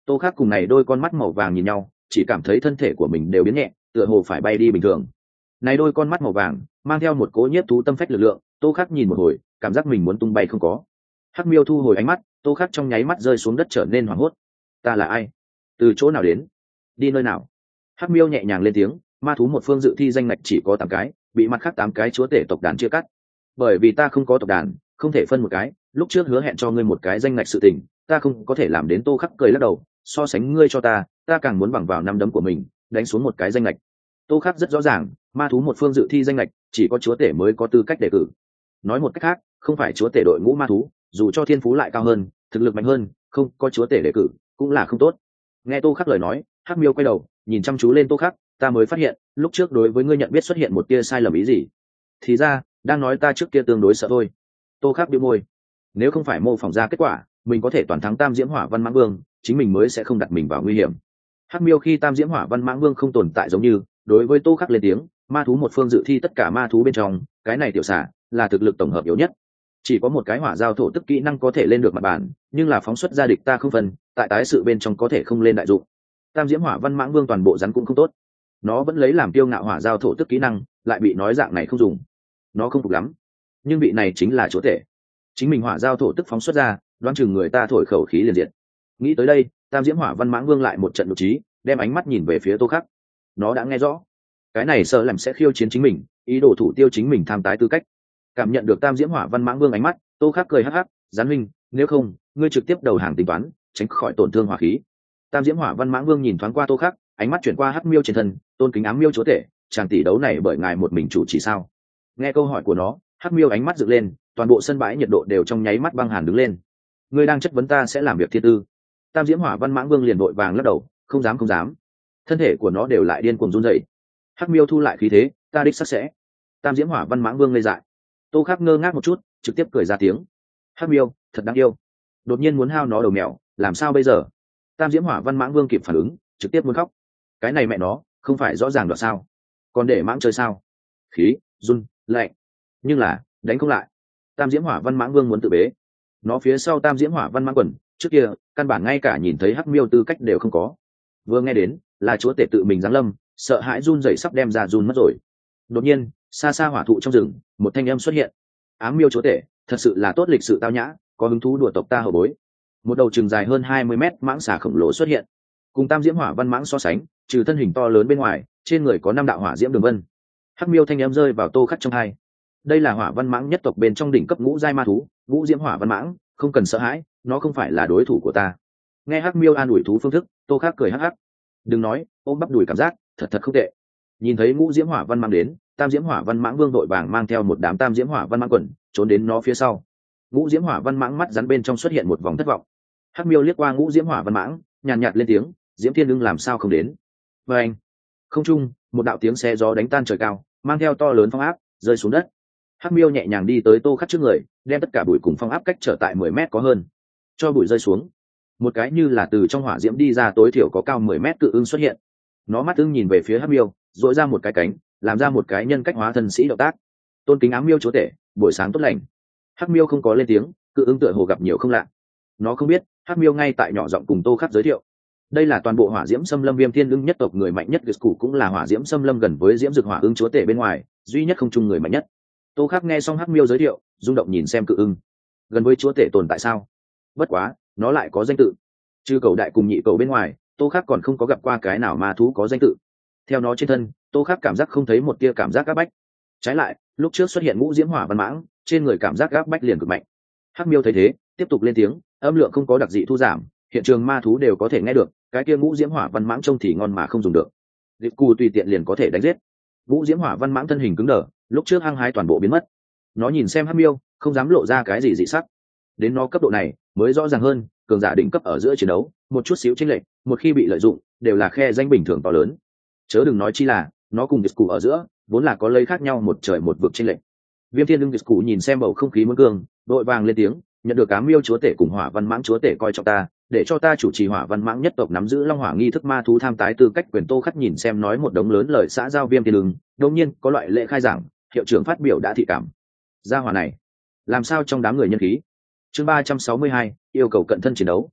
Tô Khắc cùng này đôi con mắt màu vàng nhìn nhau, chỉ cảm thấy thân thể của mình đều biến nhẹ, tựa hồ phải bay đi bình thường. Này đôi con mắt màu vàng mang theo một cỗ nhiếp thú tâm phách lực lượng, Tô Khắc nhìn một hồi, cảm giác mình muốn tung bay không có. Hắc Miêu thu hồi ánh mắt, Tô Khắc trong nháy mắt rơi xuống đất trở nên hoảng hốt. Ta là ai? Từ chỗ nào đến? Đi nơi nào? Hắc Miêu nhẹ nhàng lên tiếng, ma thú một phương dự thi danh ngạch chỉ có tám cái, bị mặt khác tám cái chúa tể tộc đàn chia cắt. Bởi vì ta không có tộc đàn, không thể phân một cái, lúc trước hứa hẹn cho ngươi một cái danh ngạch sự tình, ta không có thể làm đến. Tô Khắc cười lắc đầu, so sánh ngươi cho ta, ta càng muốn bằng vào năm đấm của mình đánh xuống một cái danh ngạch. Tô Khắc rất rõ ràng, ma thú một phương dự thi danh ngạch chỉ có chúa tể mới có tư cách đề cử. Nói một cách khác, không phải chúa tể đội ngũ ma thú, dù cho thiên phú lại cao hơn, thực lực mạnh hơn, không có chúa tể đề cử cũng là không tốt. Nghe Tô Khắc lời nói, Hắc Miêu quay đầu nhìn chăm chú lên Tô Khắc, ta mới phát hiện lúc trước đối với ngươi nhận biết xuất hiện một tia sai lầm ý gì. Thì ra đang nói ta trước kia tương đối sợ thôi. Tô Khắc bĩu môi, nếu không phải mô phỏng ra kết quả mình có thể toàn thắng Tam Diễm Hỏa Văn Mãng Vương, chính mình mới sẽ không đặt mình vào nguy hiểm. Hắc Miêu khi Tam Diễm Hỏa Văn Mãng Vương không tồn tại giống như đối với Tô Khắc lên tiếng, ma thú một phương dự thi tất cả ma thú bên trong, cái này tiểu xà là thực lực tổng hợp yếu nhất, chỉ có một cái hỏa giao thổ tức kỹ năng có thể lên được mặt bàn, nhưng là phóng xuất ra địch ta không phân, tại tái sự bên trong có thể không lên đại dụng. Tam Diễm Hỏa Văn Mãng Vương toàn bộ rắn cũng không tốt, nó vẫn lấy làm tiêu ngạo hỏa giao thổ tức kỹ năng, lại bị nói dạng này không dùng, nó không phục lắm. Nhưng vị này chính là chúa tể, chính mình hỏa giao thổ tức phóng xuất ra, đoán chừng người ta thổi khẩu khí liền diệt. Nghĩ tới đây, Tam Diễm Hỏa Văn Mãng Vương lại một trận nội trí, đem ánh mắt nhìn về phía Tô Khắc. Nó đã nghe rõ, cái này sợ làm sẽ khiêu chiến chính mình, ý đồ thủ tiêu chính mình tham tái tư cách. Cảm nhận được Tam Diễm Hỏa Văn Mãng Vương ánh mắt, Tô Khắc cười hắc hắc, gián huynh, nếu không ngươi trực tiếp đầu hàng tính toán, tránh khỏi tổn thương hỏa khí. Tam Diễm Hỏa Văn Mãng Vương nhìn thoáng qua Tô Khắc, ánh mắt chuyển qua Hắc Miêu trên thân, tôn kính ám miêu chúa tể, chàng tỷ đấu này bởi ngài một mình chủ chỉ sao? Nghe câu hỏi của nó, Hắc Miêu ánh mắt dựng lên, toàn bộ sân bãi nhiệt độ đều trong nháy mắt băng hàn đứng lên. Ngươi đang chất vấn ta sẽ làm việc thiên tư? Tam Diễm Hỏa Văn Mãng Vương liền vội vàng lắc đầu, không dám không dám. Thân thể của nó đều lại điên cuồng run rẩy. Hắc Miêu thu lại khí thế, ta đích xác sẽ. Tam Diễm Hỏa Văn Mãng Vương ngây dại. Tô Khắc ngơ ngác một chút, trực tiếp cười ra tiếng. Hắc Miêu, thật đáng yêu. Đột nhiên muốn hao nó đầu mèo, làm sao bây giờ? Tam Diễm Hỏa Văn Mãng Vương kịp phản ứng, trực tiếp muốn khóc. Cái này mẹ nó, không phải rõ ràng đoạt sao? Còn để mãng chơi sao? Khí, run, lạnh. Nhưng là, đánh không lại. Tam Diễm Hỏa Văn Mãng Vương muốn tự bế. Nó phía sau Tam Diễm Hỏa Văn Mãng quần, trước kia, căn bản ngay cả nhìn thấy Hắc Miêu tư cách đều không có. Vừa nghe đến, là chúa tể tự mình giáng lâm, sợ hãi run rẩy sắp đem ra run mất rồi. Đột nhiên, xa xa hỏa thụ trong rừng, một thanh âm xuất hiện. Ám miêu chúa tể, thật sự là tốt lịch sự tao nhã, có hứng thú đùa tộc ta hậu bối. Một đầu chừng dài hơn hai mươi mét mãng xà khổng lồ xuất hiện. Cùng Tam Diễm Hỏa Văn Mãng so sánh, trừ thân hình to lớn bên ngoài, trên người có năm đạo hỏa diễm đường vân. Hắc Miêu thanh âm rơi vào Tô Khắc trong hai. Đây là Hỏa Văn Mãng nhất tộc bên trong đỉnh cấp ngũ giai ma thú, Ngũ Diễm Hỏa Văn Mãng, không cần sợ hãi, nó không phải là đối thủ của ta. Nghe Hắc Miêu an ủi thú phương thức, Tô Khắc cười hắc hắc. Đừng nói, ôm bắp đùi cảm giác, thật thật không tệ. Nhìn thấy Ngũ Diễm Hỏa Văn Mãng đến, Tam Diễm Hỏa Văn Mãng Vương đội vàng mang theo một đám Tam Diễm Hỏa Văn Mãng quần, trốn đến nó phía sau. Ngũ Diễm Hỏa Văn Mãng mắt rắn bên trong xuất hiện một vòng thất vọng. Hắc Miêu liếc qua Ngũ Diễm Hỏa Văn Mãng, nhàn nhạt lên tiếng, Diễm Thiên Ưng làm sao không đến? Và anh, không trung, một đạo tiếng xe gió đánh tan trời cao, mang theo to lớn phong áp, rơi xuống đất. Hắc Miêu nhẹ nhàng đi tới Tô Khắc trước người, đem tất cả bụi cùng phong áp cách trở tại mười mét có hơn. Cho bụi rơi xuống, một cái như là từ trong hỏa diễm đi ra tối thiểu có cao mười mét cự ưng xuất hiện. Nó mắt ưng nhìn về phía Hắc Miêu, duỗi ra một cái cánh, làm ra một cái nhân cách hóa thân sĩ động tác. Tôn kính ám miêu chúa tể, buổi sáng tốt lành. Hắc Miêu không có lên tiếng, cự ưng tựa hồ gặp nhiều không lạ. Nó không biết, Hắc Miêu ngay tại nhỏ giọng cùng Tô Khắc giới thiệu. Đây là toàn bộ hỏa diễm xâm lâm viêm thiên ưng nhất tộc người mạnh nhất, Giscu cũng là hỏa diễm xâm lâm gần với diễm dược hỏa ưng chúa tể bên ngoài, duy nhất không chung người mạnh nhất. Tô Khắc nghe xong Hắc Miêu giới thiệu, rung động nhìn xem cự ưng. Gần với chúa tể tồn tại sao? Bất quá, nó lại có danh tự. Trừ cầu đại cùng nhị cầu bên ngoài, Tô Khắc còn không có gặp qua cái nào ma thú có danh tự. Theo nó trên thân, Tô Khắc cảm giác không thấy một tia cảm giác áp bách. Trái lại, lúc trước xuất hiện Ngũ Diễm Hỏa Văn Mãng, trên người cảm giác áp bách liền cực mạnh. Hắc Miêu thấy thế, tiếp tục lên tiếng, âm lượng không có đặc dị thu giảm, hiện trường ma thú đều có thể nghe được, cái kia Ngũ Diễm Hỏa Văn Mãng trông thì ngon mà không dùng được. Diệp Cù tùy tiện liền có thể đánh giết. Ngũ Diễm Hỏa Văn Mãng thân hình cứng đờ, lúc trước hăng hái toàn bộ biến mất. Nó nhìn xem Hắc Miêu, không dám lộ ra cái gì dị sắc. Đến nó cấp độ này, mới rõ ràng hơn, cường giả đỉnh cấp ở giữa chiến đấu, một chút xíu chênh lệch, một khi bị lợi dụng, đều là khe danh bình thường to lớn. Chớ đừng nói chi là, nó cùng Diệp Cù ở giữa, vốn là có lấy khác nhau một trời một vực chênh lệch. Viêm Thiên Ưng Diệp Cù nhìn xem bầu không khí muốn cường, đội vàng lên tiếng, nhận được Ám Miêu chúa tể cùng Hỏa Văn Mãng chúa tể coi trọng ta, để cho ta chủ trì Hỏa Văn Mãng nhất tộc nắm giữ Long Hỏa nghi thức ma thú tham tái tư cách quyền. Tô Khắc nhìn xem nói một đống lớn lời xã giao Viêm Thiên Ưng, đột nhiên có loại lễ khai giảng, hiệu trưởng phát biểu đã thị cảm. Gia hỏa này, làm sao trong đám người nhân khí. Chương ba trăm sáu mươi hai, yêu cầu cận thân chiến đấu.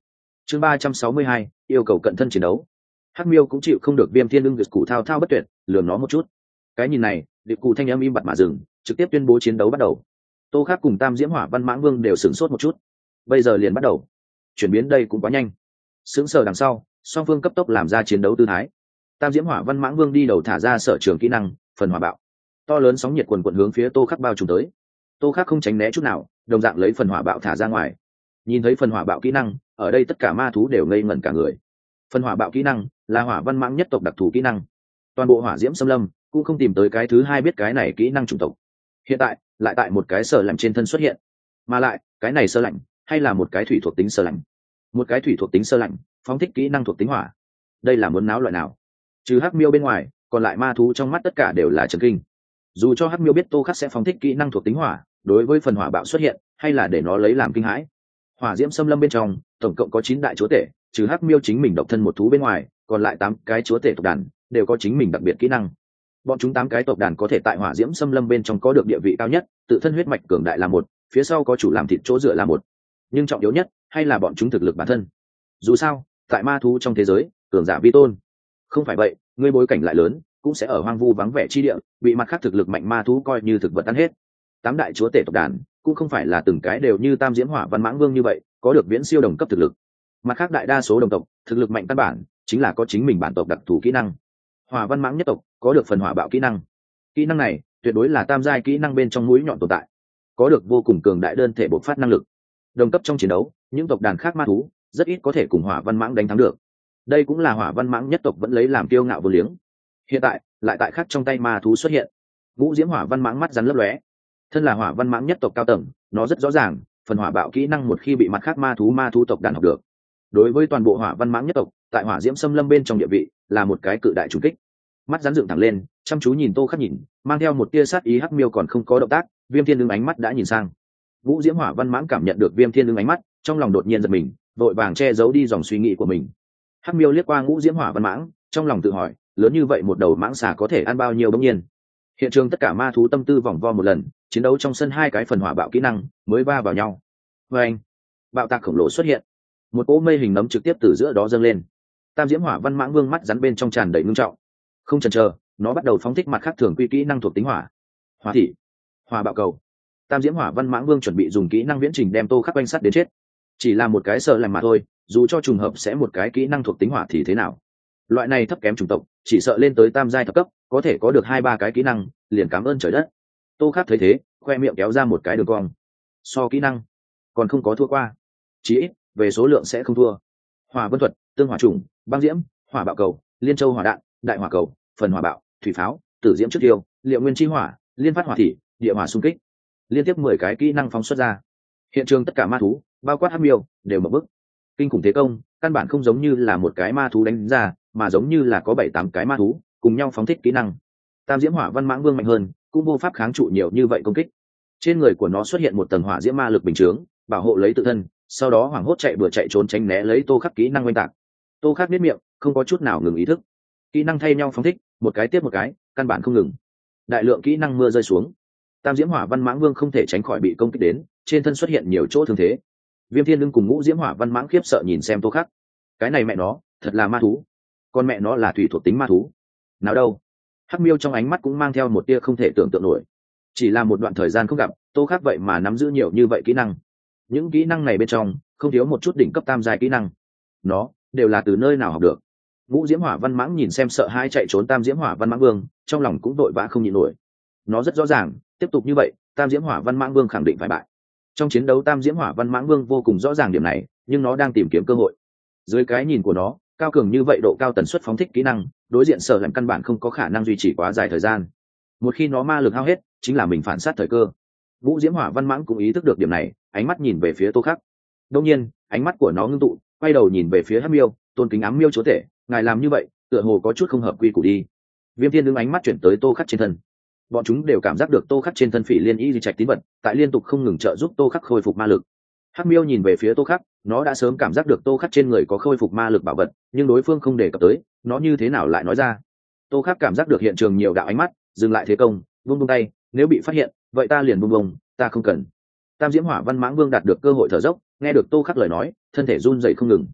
chương ba trăm sáu mươi hai, yêu cầu cận thân chiến đấu. Hắc miêu cũng chịu không được Viêm Thiên Ưng Việt cụ thao thao bất tuyệt, lườm nó một chút. Cái nhìn này, điệp cụ thanh âm im bặt mà dừng, trực tiếp tuyên bố chiến đấu bắt đầu. Tô Khắc cùng Tam Diễm Hỏa Văn Mãng Vương đều sửng sốt một chút. Bây giờ liền bắt đầu. Chuyển biến đây cũng quá nhanh. Sững sờ đằng sau, song phương cấp tốc làm ra chiến đấu tư thái. Tam Diễm Hỏa Văn Mãng Vương đi đầu thả ra sở trường kỹ năng, phần hỏa bạo. To lớn sóng nhiệt quần quần hướng phía Tô Khắc bao trùm tới. Tô Khắc không tránh né chút nào, đồng dạng lấy phần hỏa bạo thả ra ngoài. Nhìn thấy phần hỏa bạo kỹ năng, ở đây tất cả ma thú đều ngây ngẩn cả người. Phần hỏa bạo kỹ năng là Hỏa Văn Mãng nhất tộc đặc thù kỹ năng. Toàn bộ Hỏa Diễm Xâm Lâm cũng không tìm tới cái thứ hai biết cái này kỹ năng chủng tộc. Hiện tại, lại tại một cái sở lạnh trên thân xuất hiện. Mà lại, cái này sơ lạnh, hay là một cái thủy thuộc tính sơ lạnh. Một cái thủy thuộc tính sơ lạnh, phóng thích kỹ năng thuộc tính hỏa. Đây là muốn náo loại nào? Trừ Hắc Miêu bên ngoài, còn lại ma thú trong mắt tất cả đều là chấn kinh. Dù cho Hắc Miêu biết Tô Khắc sẽ phóng thích kỹ năng thuộc tính hỏa, đối với phần hỏa bạo xuất hiện, hay là để nó lấy làm kinh hãi. Hỏa Diễm Xâm Lâm bên trong, tổng cộng có chín đại chúa tể, trừ Hắc Miêu chính mình độc thân một thú bên ngoài, còn lại tám cái chúa tể tộc đàn đều có chính mình đặc biệt kỹ năng. Bọn chúng tám cái tộc đàn có thể tại Hỏa Diễm Xâm Lâm bên trong có được địa vị cao nhất, tự thân huyết mạch cường đại là một, phía sau có chủ làm thịt chỗ dựa là một. Nhưng trọng yếu nhất, hay là bọn chúng thực lực bản thân. Dù sao, tại ma thú trong thế giới, cường giả vi tôn. Không phải vậy, ngươi bối cảnh lại lớn, cũng sẽ ở hoang vu vắng vẻ chi địa, bị mặt khác thực lực mạnh ma thú coi như thực vật ăn hết. Tám đại chúa tể tộc đàn cũng không phải là từng cái đều như Tam Diễm Hỏa Văn Mãng Vương như vậy, có được viễn siêu đồng cấp thực lực. Mặt khác đại đa số đồng tộc, thực lực mạnh căn bản chính là có chính mình bản tộc đặc thù kỹ năng. Hỏa Văn Mãng nhất tộc có được phần hỏa bạo kỹ năng. Kỹ năng này tuyệt đối là tam giai kỹ năng bên trong mũi nhọn tồn tại, có được vô cùng cường đại đơn thể bộc phát năng lực. Đồng cấp trong chiến đấu, những tộc đàn khác ma thú rất ít có thể cùng Hỏa Văn Mãng đánh thắng được. Đây cũng là Hỏa Văn Mãng nhất tộc vẫn lấy làm kiêu ngạo vô liếng. Hiện tại, lại tại khác trong tay ma thú xuất hiện. Ngũ Diễm Hỏa Văn Mãng mắt rắn lấp lóe. Thân là Hỏa Văn Mãng nhất tộc cao tầng, nó rất rõ ràng, phần hỏa bạo kỹ năng một khi bị mặt khác ma thú ma thú tộc đàn học được, đối với toàn bộ Hỏa Văn Mãng nhất tộc, tại Hỏa Diễm Xâm Lâm bên trong địa vị, là một cái cự đại trùng kích. Mắt rắn dựng thẳng lên, chăm chú nhìn Tô Khắc nhìn, mang theo một tia sát ý. Hắc Miêu còn không có động tác, Viêm Thiên Ưng ánh mắt đã nhìn sang. Vũ Diễm Hỏa Văn Mãng cảm nhận được Viêm Thiên Ưng ánh mắt, trong lòng đột nhiên giật mình, vội vàng che giấu đi dòng suy nghĩ của mình. Hắc Miêu liếc qua Ngũ Diễm Hỏa Văn Mãng, trong lòng tự hỏi, lớn như vậy một đầu mãng xà có thể ăn bao nhiêu bỗng nhiên. Hiện trường tất cả ma thú tâm tư vòng vo một lần, chiến đấu trong sân hai cái phần hỏa bạo kỹ năng mới va vào nhau. Và anh, bạo tạc khổng lồ xuất hiện, một cỗ mây hình nấm trực tiếp từ giữa đó dâng lên. Tam Diễm Hỏa Văn Mãng Vương mắt rắn bên trong tràn đầy ngưng trọng, không chần chờ, nó bắt đầu phóng thích mặt khác thường quy kỹ năng thuộc tính hỏa. Hỏa thị, hỏa bạo cầu. Tam Diễm Hỏa Văn Mãng Vương chuẩn bị dùng kỹ năng viễn trình đem Tô Khắc quanh sát đến chết. Chỉ là một cái sợ lành mà thôi, dù cho trùng hợp sẽ một cái kỹ năng thuộc tính hỏa thì thế nào? Loại này thấp kém chủng tộc, chỉ sợ lên tới tam giai thập cấp, có thể có được hai ba cái kỹ năng, liền cảm ơn trời đất. Tô Khắc thấy thế, khoe miệng kéo ra một cái đường cong. So kỹ năng, còn không có thua qua. Chỉ ít, về số lượng sẽ không thua. Hỏa vân thuật, tương hỏa trùng, băng diễm, hỏa bạo cầu, liên châu hỏa đạn, đại hỏa cầu, phần hỏa bạo, thủy pháo, tử diễm trước tiêu, liệu nguyên chi hỏa, liên phát hỏa thị, địa hỏa xung kích. Liên tiếp mười cái kỹ năng phóng xuất ra. Hiện trường tất cả ma thú, bao quát Hắc Miêu, đều mở bức. Kinh khủng thế công, căn bản không giống như là một cái ma thú đánh ra, mà giống như là có bảy tám cái ma thú cùng nhau phóng thích kỹ năng. Tam Diễm Hỏa Văn Mãng Vương mạnh hơn, cũng vô pháp kháng trụ nhiều như vậy công kích. Trên người của nó xuất hiện một tầng hỏa diễm ma lực bình chướng, bảo hộ lấy tự thân, sau đó hoảng hốt chạy bừa chạy trốn tránh né lấy Tô Khắc kỹ năng oanh tạc. Tô Khắc biết miệng, không có chút nào ngừng ý thức. Kỹ năng thay nhau phóng thích, một cái tiếp một cái, căn bản không ngừng. Đại lượng kỹ năng mưa rơi xuống. Tam Diễm Hỏa Văn Mãng Vương không thể tránh khỏi bị công kích đến, trên thân xuất hiện nhiều chỗ thương thế. Viêm Thiên Ưng cùng Ngũ Diễm Hỏa Văn Mãng khiếp sợ nhìn xem Tô Khắc. Cái này mẹ nó, thật là ma thú. Con mẹ nó là thủy thuộc tính ma thú. Nào đâu? Hắc Miêu trong ánh mắt cũng mang theo một tia không thể tưởng tượng nổi. Chỉ là một đoạn thời gian không gặp, Tô Khắc vậy mà nắm giữ nhiều như vậy kỹ năng. Những kỹ năng này bên trong, không thiếu một chút đỉnh cấp tam giai kỹ năng. Nó đều là từ nơi nào học được? Ngũ Diễm Hỏa Văn Mãng nhìn xem sợ hãi chạy trốn Tam Diễm Hỏa Văn Mãng Vương, trong lòng cũng vội vã không nhịn nổi. Nó rất rõ ràng, tiếp tục như vậy, Tam Diễm Hỏa Văn Mãng Vương khẳng định phải bại. Trong chiến đấu Tam Diễm Hỏa Văn Mãng Vương vô cùng rõ ràng điểm này, nhưng nó đang tìm kiếm cơ hội. Dưới cái nhìn của nó, cao cường như vậy độ cao tần suất phóng thích kỹ năng, đối diện sở làm căn bản không có khả năng duy trì quá dài thời gian. Một khi nó ma lực hao hết, chính là mình phản sát thời cơ. Ngũ Diễm Hỏa Văn Mãng cũng ý thức được điểm này, ánh mắt nhìn về phía Tô Khắc. Đương nhiên, ánh mắt của nó ngưng tụ, quay đầu nhìn về phía Hắc Miêu, tôn kính ám miêu chúa tể, ngài làm như vậy, tựa hồ có chút không hợp quy củ đi. Viêm Thiên đứng ánh mắt chuyển tới Tô Khắc trên thân. Bọn chúng đều cảm giác được Tô Khắc trên thân Phỉ Liên Y di trạch tín vật, tại liên tục không ngừng trợ giúp Tô Khắc khôi phục ma lực. Hắc Miêu nhìn về phía Tô Khắc, nó đã sớm cảm giác được Tô Khắc trên người có khôi phục ma lực bảo vật, nhưng đối phương không đề cập tới, nó như thế nào lại nói ra. Tô Khắc cảm giác được hiện trường nhiều đạo ánh mắt, dừng lại thế công, vung vung tay, nếu bị phát hiện, vậy ta liền vung vung, ta không cần. Tam Diễm Hỏa Văn Mãng Vương đạt được cơ hội thở dốc, nghe được Tô Khắc lời nói, thân thể run rẩy không ngừng.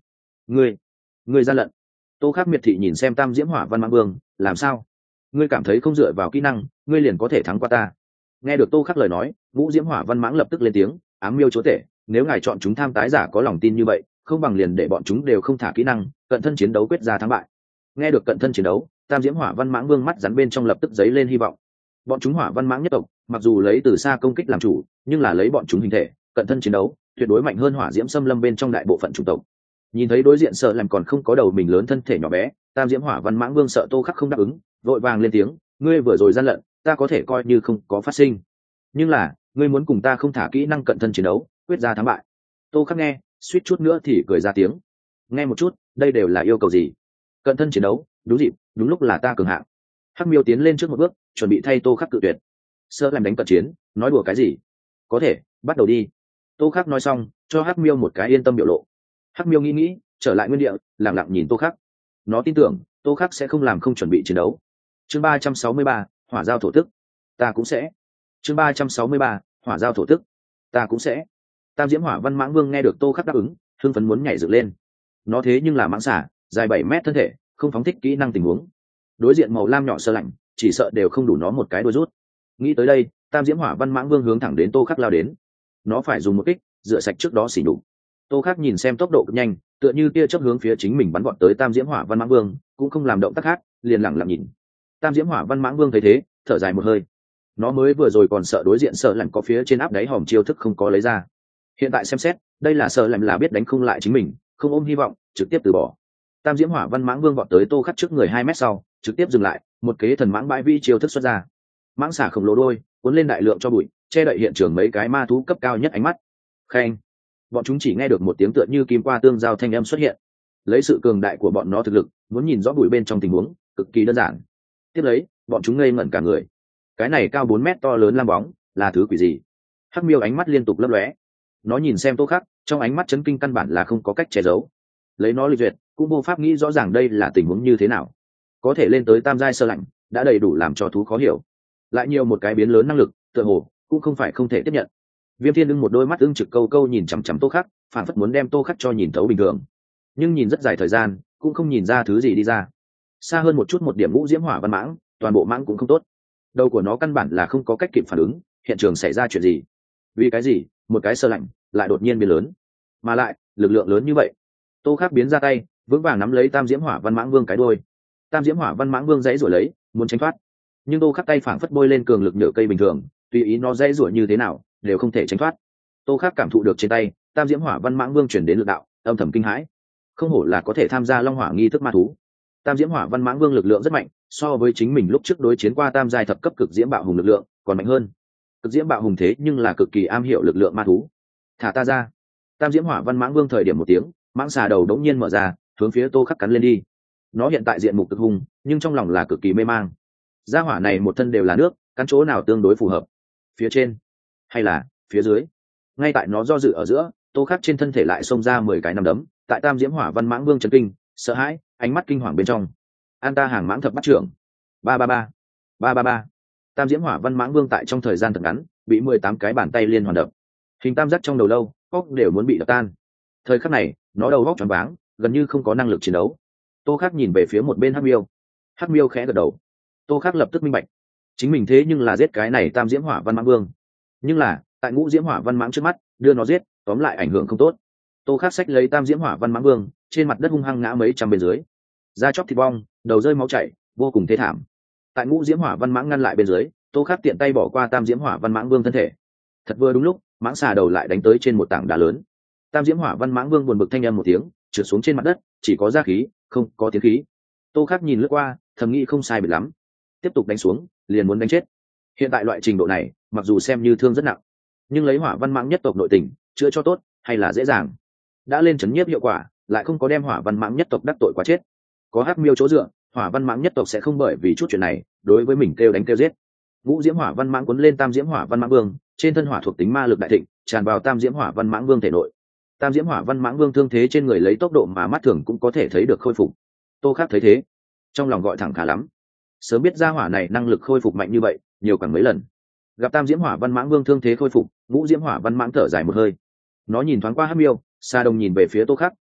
ngươi ngươi gian lận. Tô Khắc miệt thị nhìn xem tam diễm hỏa văn mãng vương, làm sao ngươi cảm thấy không dựa vào kỹ năng ngươi liền có thể thắng qua ta? Nghe được Tô Khắc lời nói, ngũ diễm hỏa văn mãng lập tức lên tiếng, ám miêu chúa tể, nếu ngài chọn chúng tham tái giả có lòng tin như vậy, không bằng liền để bọn chúng đều không thả kỹ năng, cận thân chiến đấu quyết ra thắng bại. Nghe được cận thân chiến đấu, tam diễm hỏa văn mãng vương mắt rắn bên trong lập tức dấy lên hy vọng. Bọn chúng hỏa văn mãng nhất tộc mặc dù lấy từ xa công kích làm chủ, nhưng là lấy bọn chúng hình thể, cận thân chiến đấu tuyệt đối mạnh hơn hỏa diễm xâm lâm bên trong đại bộ phận chủng tộc. Nhìn thấy đối diện sợ làm còn không có đầu mình lớn thân thể nhỏ bé, tam diễm hỏa văn mãng vương sợ Tô Khắc không đáp ứng, vội vàng lên tiếng, ngươi vừa rồi gian lận, ta có thể coi như không có phát sinh, nhưng là ngươi muốn cùng ta không thả kỹ năng cận thân chiến đấu quyết ra thắng bại. Tô Khắc nghe suýt chút nữa thì cười ra tiếng. Nghe một chút, đây đều là yêu cầu gì? Cận thân chiến đấu đúng dịp, đúng lúc là ta cường hạng. Hắc miêu tiến lên trước một bước, chuẩn bị thay Tô Khắc cự tuyệt. Sơ làm đánh cận chiến, nói đùa cái gì? Có thể bắt đầu đi. Tô Khắc nói xong, cho Hắc miêu một cái yên tâm biểu lộ. Hắc miêu nghĩ nghĩ, trở lại nguyên địa, lặng lặng nhìn Tô Khắc. Nó tin tưởng Tô Khắc sẽ không làm không chuẩn bị chiến đấu. Chương ba trăm sáu mươi ba, hỏa giao thổ tức. Ta cũng sẽ. Chương ba trăm sáu mươi ba, hỏa giao thổ tức. Ta cũng sẽ. Tam diễm hỏa văn mãng vương nghe được Tô Khắc đáp ứng, hưng phấn muốn nhảy dựng lên. Nó thế nhưng là mãng xả, dài bảy mét thân thể, không phóng thích kỹ năng tình huống. Đối diện màu lam nhỏ sơ lạnh, chỉ sợ đều không đủ nó một cái đôi rút. Nghĩ tới đây, tam diễm hỏa văn mãng vương hướng thẳng đến Tô Khắc lao đến. Nó phải dùng một kích rửa sạch trước đó xỉ nhục. Tô Khắc nhìn xem tốc độ cực nhanh, tựa như tia chớp hướng phía chính mình bắn vọt tới tam diễm hỏa văn mãng vương, cũng không làm động tác khác, liền lặng lặng nhìn. Tam diễm hỏa văn mãng vương thấy thế, thở dài một hơi. Nó mới vừa rồi còn sợ đối diện sợ lạnh có phía trên áp đáy hòm chiêu thức không có lấy ra, hiện tại xem xét đây là sợ lạnh là biết đánh không lại chính mình, không ôm hy vọng, trực tiếp từ bỏ. Tam diễm hỏa văn mãng vương vọt tới Tô Khắc trước người hai mét sau, trực tiếp dừng lại, một kế thần mãng bãi vi chiêu thức xuất ra. Mãng xả khổng lồ đôi cuốn lên đại lượng cho bụi, che đậy hiện trường mấy cái ma thú cấp cao nhất ánh mắt. Khen, bọn chúng chỉ nghe được một tiếng tựa như kim qua tương giao thanh âm xuất hiện. Lấy sự cường đại của bọn nó thực lực, muốn nhìn rõ bụi bên trong tình huống cực kỳ đơn giản. Tiếp lấy, bọn chúng ngây ngẩn cả người. Cái này cao bốn mét to lớn lam bóng là thứ quỷ gì? Hắc miêu ánh mắt liên tục lấp lóe. Nó nhìn xem Tô Khắc, trong ánh mắt chấn kinh căn bản là không có cách che giấu. Lấy nó lịch duyệt, cũng vô pháp nghĩ rõ ràng đây là tình huống như thế nào. Có thể lên tới tam giai sơ lạnh, đã đầy đủ làm cho thú khó hiểu. Lại nhiều một cái biến lớn năng lực, tựa hồ cũng không phải không thể tiếp nhận. Viêm Thiên ưng một đôi mắt ưng trực câu câu nhìn chằm chằm Tô Khắc, phản phất muốn đem Tô Khắc cho nhìn thấu bình thường. Nhưng nhìn rất dài thời gian, cũng không nhìn ra thứ gì đi ra. Xa hơn một chút một điểm ngũ diễm hỏa văn mãng, toàn bộ mãng cũng không tốt. Đầu của nó căn bản là không có cách kịp phản ứng, hiện trường xảy ra chuyện gì? Vì cái gì? Một cái sơ lạnh lại đột nhiên biến lớn, mà lại lực lượng lớn như vậy. Tô Khắc biến ra tay, vững vàng nắm lấy tam diễm hỏa văn mãng vương cái đuôi. Tam diễm hỏa văn mãng vương dãy rủa lấy, muốn tránh thoát, nhưng Tô Khắc tay phảng phất bôi lên cường lực nhựa cây bình thường, tùy ý nó dãy rủa như thế nào đều không thể tránh thoát. Tô Khắc cảm thụ được trên tay tam diễm hỏa văn mãng vương chuyển đến lực đạo, âm thầm kinh hãi. Không hổ là có thể tham gia long hỏa nghi thức ma thú. Tam diễm hỏa văn mãng vương lực lượng rất mạnh, so với chính mình lúc trước đối chiến qua tam giai thập cấp cực diễm bạo hùng lực lượng còn mạnh hơn. Cực diễm bạo hùng thế nhưng là cực kỳ am hiểu lực lượng ma thú. Thả ta ra! Tam diễm hỏa văn mãng vương thời điểm một tiếng, mãng xà đầu đống nhiên mở ra, hướng phía Tô Khắc cắn lên đi. Nó hiện tại diện mục cực hung, nhưng trong lòng là cực kỳ mê mang. Gia hỏa này một thân đều là nước, cắn chỗ nào tương đối phù hợp? Phía trên hay là phía dưới? Ngay tại nó do dự ở giữa, Tô Khắc trên thân thể lại xông ra mười cái nắm đấm, tại tam diễm hỏa văn mãng vương chấn kinh, sợ hãi, ánh mắt kinh hoàng bên trong. An ta hàng mãng thập bắt trưởng. Ba ba ba, ba ba ba. Tam diễm hỏa văn mãng vương tại trong thời gian thật ngắn, bị mười tám cái bàn tay liên hoàn đập. Hình tam giác trong đầu lâu, óc đều muốn bị đập tan. Thời khắc này, nó đầu óc choáng váng, gần như không có năng lực chiến đấu. Tô Khắc nhìn về phía một bên Hắc Miêu. Hắc Miêu khẽ gật đầu. Tô Khắc lập tức minh bạch, chính mình thế nhưng là giết cái này tam diễm hỏa văn mãng vương, nhưng là tại ngũ diễm hỏa văn mãng trước mắt, đưa nó giết, tóm lại ảnh hưởng không tốt. Tô Khắc xách lấy tam diễm hỏa văn mãng vương, trên mặt đất hung hăng ngã mấy trăm bên dưới, da chóc thịt bong, đầu rơi máu chảy, vô cùng thê thảm. Tại ngũ diễm hỏa văn mãng ngăn lại bên dưới, Tô Khắc tiện tay bỏ qua tam diễm hỏa văn mãng vương thân thể. Thật vừa đúng lúc, mãng xà đầu lại đánh tới trên một tảng đá lớn. Tam diễm hỏa văn mãng vương buồn bực thanh âm một tiếng, trượt xuống trên mặt đất, chỉ có da khí, không có tiếng khí. Tô Khắc nhìn lướt qua, thầm nghĩ không sai biệt lắm, tiếp tục đánh xuống, liền muốn đánh chết. Hiện tại loại trình độ này, mặc dù xem như thương rất nặng, nhưng lấy hỏa văn mãng nhất tộc nội tình, chữa cho tốt hay là dễ dàng. Đã lên chấn nhiếp hiệu quả, lại không có đem hỏa văn mãng nhất tộc đắc tội quá chết. Có Hắc Miêu chỗ dựa, hỏa văn mãng nhất tộc sẽ không bởi vì chút chuyện này đối với mình kêu đánh kêu giết. Ngũ diễm hỏa văn mãng cuốn lên tam diễm hỏa văn mãng vương, trên thân hỏa thuộc tính ma lực đại thịnh, tràn vào tam diễm hỏa văn mãng vương thể nội. Tam diễm hỏa văn mãng vương thương thế trên người lấy tốc độ mà mắt thường cũng có thể thấy được khôi phục. Tô Khắc thấy thế, trong lòng gọi thẳng khá lắm. Sớm biết ra hỏa này năng lực khôi phục mạnh như vậy, nhiều càng mấy lần. Gặp tam diễm hỏa văn mãng vương thương thế khôi phục, ngũ diễm hỏa văn mãng thở dài một hơi. Nó nhìn thoáng qua Hắc Miêu, Sa Đông nhìn về phía Tô Khắc,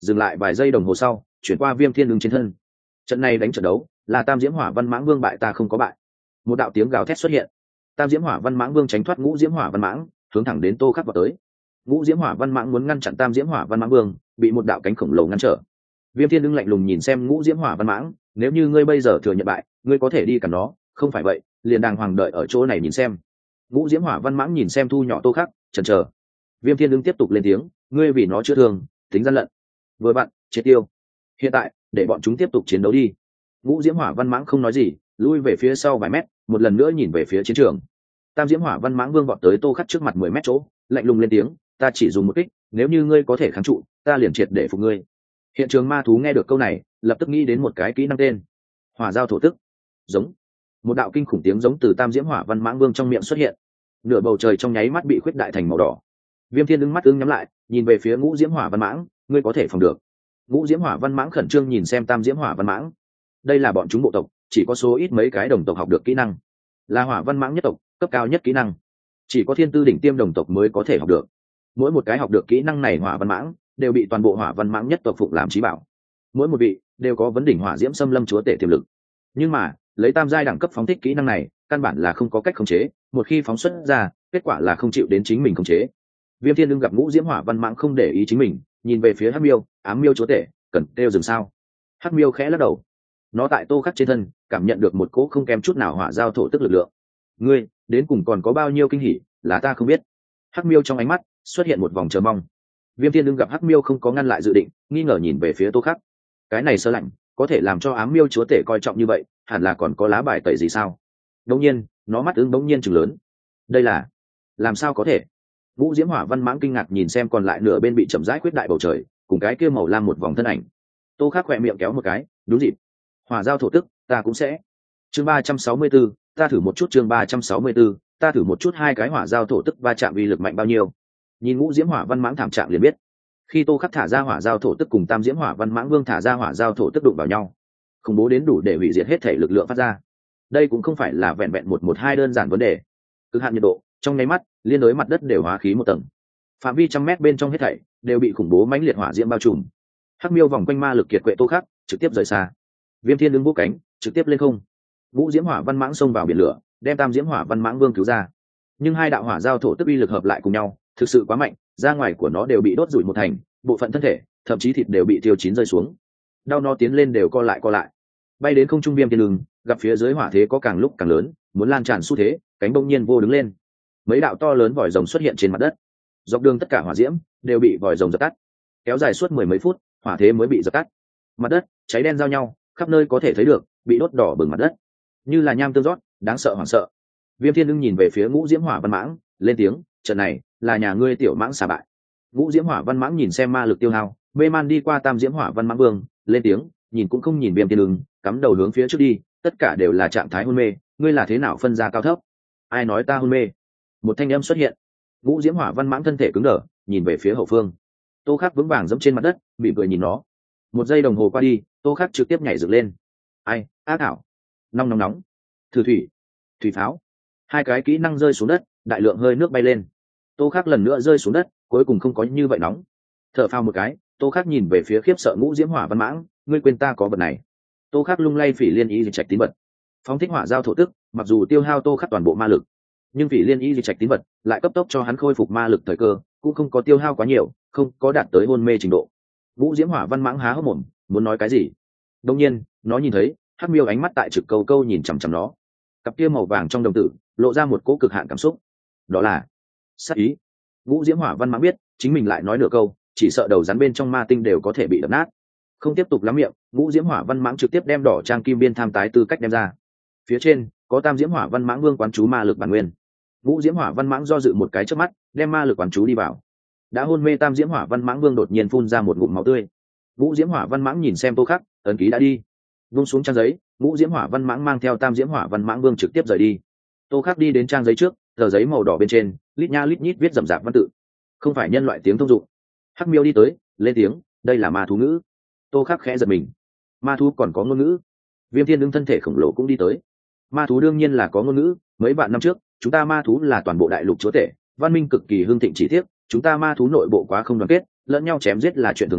dừng lại vài giây đồng hồ sau chuyển qua Viêm Thiên Ưng trên thân. Trận này đánh trận đấu là Tam Diễm Hỏa Văn Mãng Vương bại ta không có bại. Một đạo tiếng gào thét xuất hiện. Tam Diễm Hỏa Văn Mãng Vương tránh thoát Ngũ Diễm Hỏa Văn Mãng, hướng thẳng đến Tô Khắc vào tới. Ngũ Diễm Hỏa Văn Mãng muốn ngăn chặn Tam Diễm Hỏa Văn Mãng Vương, bị một đạo cánh khổng lồ ngăn trở. Viêm Thiên Ưng lạnh lùng nhìn xem Ngũ Diễm Hỏa Văn Mãng, nếu như ngươi bây giờ thừa nhận bại, ngươi có thể đi cản nó, không phải vậy, liền đàng hoàng đợi ở chỗ này nhìn xem. Ngũ Diễm Hỏa Văn Mãng nhìn xem thu nhỏ Tô Khắc, chần chờ. Viêm Thiên Ưng tiếp tục lên tiếng, ngươi vì nó chữa thương, tính gian lận. Vừa bạn, triệt tiêu. Hiện tại, để bọn chúng tiếp tục chiến đấu đi. Ngũ Diễm Hỏa Văn Mãng không nói gì, lui về phía sau vài mét, một lần nữa nhìn về phía chiến trường. Tam Diễm Hỏa Văn Mãng Vương vọt tới Tô Khắc trước mặt mười mét chỗ, lạnh lùng lên tiếng, ta chỉ dùng một kích, nếu như ngươi có thể kháng trụ, ta liền triệt để phục ngươi. Hiện trường ma thú nghe được câu này, lập tức nghĩ đến một cái kỹ năng tên: Hỏa giao thổ tức. Giống. Một đạo kinh khủng tiếng giống từ Tam Diễm Hỏa Văn Mãng Vương trong miệng xuất hiện. Nửa bầu trời trong nháy mắt bị khuyết đại thành màu đỏ. Viêm Thiên Ưng mắt ưng nhắm lại, nhìn về phía Ngũ Diễm Hỏa Văn Mãng, ngươi có thể phòng được. Ngũ Diễm Hỏa Văn Mãng khẩn trương nhìn xem Tam Diễm Hỏa Văn Mãng. Đây là bọn chúng bộ tộc, chỉ có số ít mấy cái đồng tộc học được kỹ năng, là Hỏa Văn Mãng nhất tộc, cấp cao nhất kỹ năng, chỉ có thiên tư đỉnh tiêm đồng tộc mới có thể học được. Mỗi một cái học được kỹ năng này Hỏa Văn Mãng đều bị toàn bộ Hỏa Văn Mãng nhất tộc phụng làm chí bảo. Mỗi một vị đều có vấn đỉnh Hỏa Diễm Xâm Lâm chúa tể tiềm lực. Nhưng mà, lấy tam giai đẳng cấp phóng thích kỹ năng này, căn bản là không có cách khống chế, một khi phóng xuất ra, kết quả là không chịu đến chính mình khống chế. Viêm Thiên Ưng gặp Ngũ Diễm Hỏa Văn Mãng không để ý chính mình, nhìn về phía Hắc Miêu, ám miêu chúa tể, cần kêu dừng sao? Hắc Miêu khẽ lắc đầu. Nó tại Tô Khắc trên thân, cảm nhận được một cỗ không kém chút nào hỏa giao thổ tức lực lượng. Ngươi, đến cùng còn có bao nhiêu kinh hỉ, là ta không biết. Hắc Miêu trong ánh mắt xuất hiện một vòng chờ mong. Viêm Thiên Ưng gặp Hắc Miêu không có ngăn lại dự định, nghi ngờ nhìn về phía Tô Khắc. Cái này sơ lạnh, có thể làm cho ám miêu chúa tể coi trọng như vậy, hẳn là còn có lá bài tẩy gì sao? Đống nhiên, nó mắt ưng bỗng nhiên trừng lớn. Đây là, làm sao có thể? Ngũ Diễm Hỏa Văn Mãng kinh ngạc nhìn xem còn lại nửa bên bị chậm rãi khuyết đại bầu trời, cùng cái kia màu lam một vòng thân ảnh. Tô Khắc khỏe miệng kéo một cái, đúng dịp. Hỏa giao thổ tức, ta cũng sẽ. Chương ba trăm sáu mươi tư, ta thử một chút. Chương ba trăm sáu mươi tư, ta thử một chút. Hai cái hỏa giao thổ tức va chạm uy lực mạnh bao nhiêu? Nhìn Ngũ Diễm Hỏa Văn Mãng thảm trạng liền biết. Khi Tô Khắc thả ra hỏa giao thổ tức cùng Tam Diễm Hỏa Văn Mãng Vương thả ra hỏa giao thổ tức đụng vào nhau, khủng bố đến đủ để hủy diệt hết thể lực lượng phát ra. Đây cũng không phải là vẹn vẹn một một hai đơn giản vấn đề. Cực hạn nhiệt độ, trong nháy mắt, liên đối mặt đất đều hóa khí một tầng. Phạm vi trăm mét bên trong hết thảy đều bị khủng bố mãnh liệt hỏa diễm bao trùm. Hắc Miêu vòng quanh ma lực kiệt quệ Tô Khắc, trực tiếp rời xa. Viêm Thiên đứng vỗ cánh, trực tiếp lên không. Ngũ Diễm Hỏa Văn Mãng xông vào biển lửa, đem Tam Diễm Hỏa Văn Mãng Vương cứu ra. Nhưng hai đạo hỏa giao thổ tức uy lực hợp lại cùng nhau, thực sự quá mạnh, da ngoài của nó đều bị đốt rủi một thành, bộ phận thân thể, thậm chí thịt đều bị thiêu chín rơi xuống. Đau nó tiến lên đều co lại co lại. Bay đến không trung Viêm Thiên lưng, gặp phía dưới hỏa thế có càng lúc càng lớn, muốn lan tràn xu thế, cánh bỗng nhiên vô đứng lên. Mấy đạo to lớn vòi rồng xuất hiện trên mặt đất. Dọc đường tất cả hỏa diễm đều bị vòi rồng dập tắt. Kéo dài suốt mười mấy phút, hỏa thế mới bị dập tắt. Mặt đất cháy đen giao nhau, khắp nơi có thể thấy được, bị đốt đỏ bừng mặt đất, như là nham tương rót, đáng sợ hoảng sợ. Viêm Thiên lưng nhìn về phía Ngũ Diễm Hỏa Văn Mãng, lên tiếng, trận này là nhà ngươi tiểu mãng xả bại. Ngũ Diễm Hỏa Văn Mãng nhìn xem ma lực tiêu hao, mê man đi qua Tam Diễm Hỏa Văn Mãng Vương, lên tiếng, nhìn cũng không nhìn Viêm Thiên lưng, cắm đầu hướng phía trước đi, tất cả đều là trạng thái hôn mê, ngươi là thế nào phân ra cao thấp? Ai nói ta hôn mê? Một thanh âm xuất hiện. Ngũ Diễm Hỏa Văn Mãng thân thể cứng đờ, nhìn về phía hậu phương. Tô Khắc vững vàng dẫm trên mặt đất, mỉm cười nhìn nó. Một giây đồng hồ qua đi, Tô Khắc trực tiếp nhảy dựng lên. Ai, ác thảo, nóng nóng nóng, thử thủy, thủy pháo. Hai cái kỹ năng rơi xuống đất, đại lượng hơi nước bay lên. Tô Khắc lần nữa rơi xuống đất, cuối cùng không có như vậy nóng. Thở phào một cái, Tô Khắc nhìn về phía khiếp sợ Ngũ Diễm Hỏa Văn Mãng, ngươi quên ta có vật này. Tô Khắc lung lay Phỉ Liên Y Dịch Trạch tín vật. Phóng thích hỏa giao thổ tức, mặc dù tiêu hao Tô Khắc toàn bộ ma lực, nhưng Phỉ Liên Y Dịch Trạch tín vật lại cấp tốc cho hắn khôi phục ma lực thời cơ, cũng không có tiêu hao quá nhiều, không có đạt tới hôn mê trình độ. Ngũ Diễm Hỏa Văn Mãng há hốc mồm, muốn nói cái gì. Đương nhiên, nó nhìn thấy, Hắc Miêu ánh mắt tại trực câu câu nhìn chằm chằm nó. Cặp kia màu vàng trong đồng tử, lộ ra một cỗ cực hạn cảm xúc. Đó là sát ý. Ngũ Diễm Hỏa Văn Mãng biết, chính mình lại nói nửa câu, chỉ sợ đầu rắn bên trong ma tinh đều có thể bị đập nát. Không tiếp tục lắm miệng, Ngũ Diễm Hỏa Văn Mãng trực tiếp đem đỏ trang kim biên tham tái tư cách đem ra. Phía trên có Tam Diễm Hỏa Văn Mãng Vương quán chú ma lực bản nguyên. Ngũ Diễm Hỏa Văn Mãng do dự một cái trước mắt, đem ma lực quán chú đi vào. Đã hôn mê Tam Diễm Hỏa Văn Mãng Vương đột nhiên phun ra một ngụm máu tươi. Ngũ Diễm Hỏa Văn Mãng nhìn xem Tô Khắc, ấn ký đã đi. Vung xuống trang giấy, Ngũ Diễm Hỏa Văn Mãng mang theo Tam Diễm Hỏa Văn Mãng Vương trực tiếp rời đi. Tô Khắc đi đến trang giấy trước, tờ giấy màu đỏ bên trên, lít nha lít nhít viết rậm rạp văn tự. Không phải nhân loại tiếng thông dụng. Hắc Miêu đi tới, lên tiếng, đây là ma thú ngữ. Tô Khắc khẽ giật mình. Ma thú còn có ngôn ngữ? Viêm Thiên Ưng thân thể khổng lồ cũng đi tới. Ma thú đương nhiên là có ngôn ngữ, mấy vạn năm trước, chúng ta ma thú là toàn bộ đại lục chúa tể, văn minh cực kỳ hưng thịnh, chỉ tiếc chúng ta ma thú nội bộ quá không đoàn kết, lẫn nhau chém giết là chuyện thường ngày,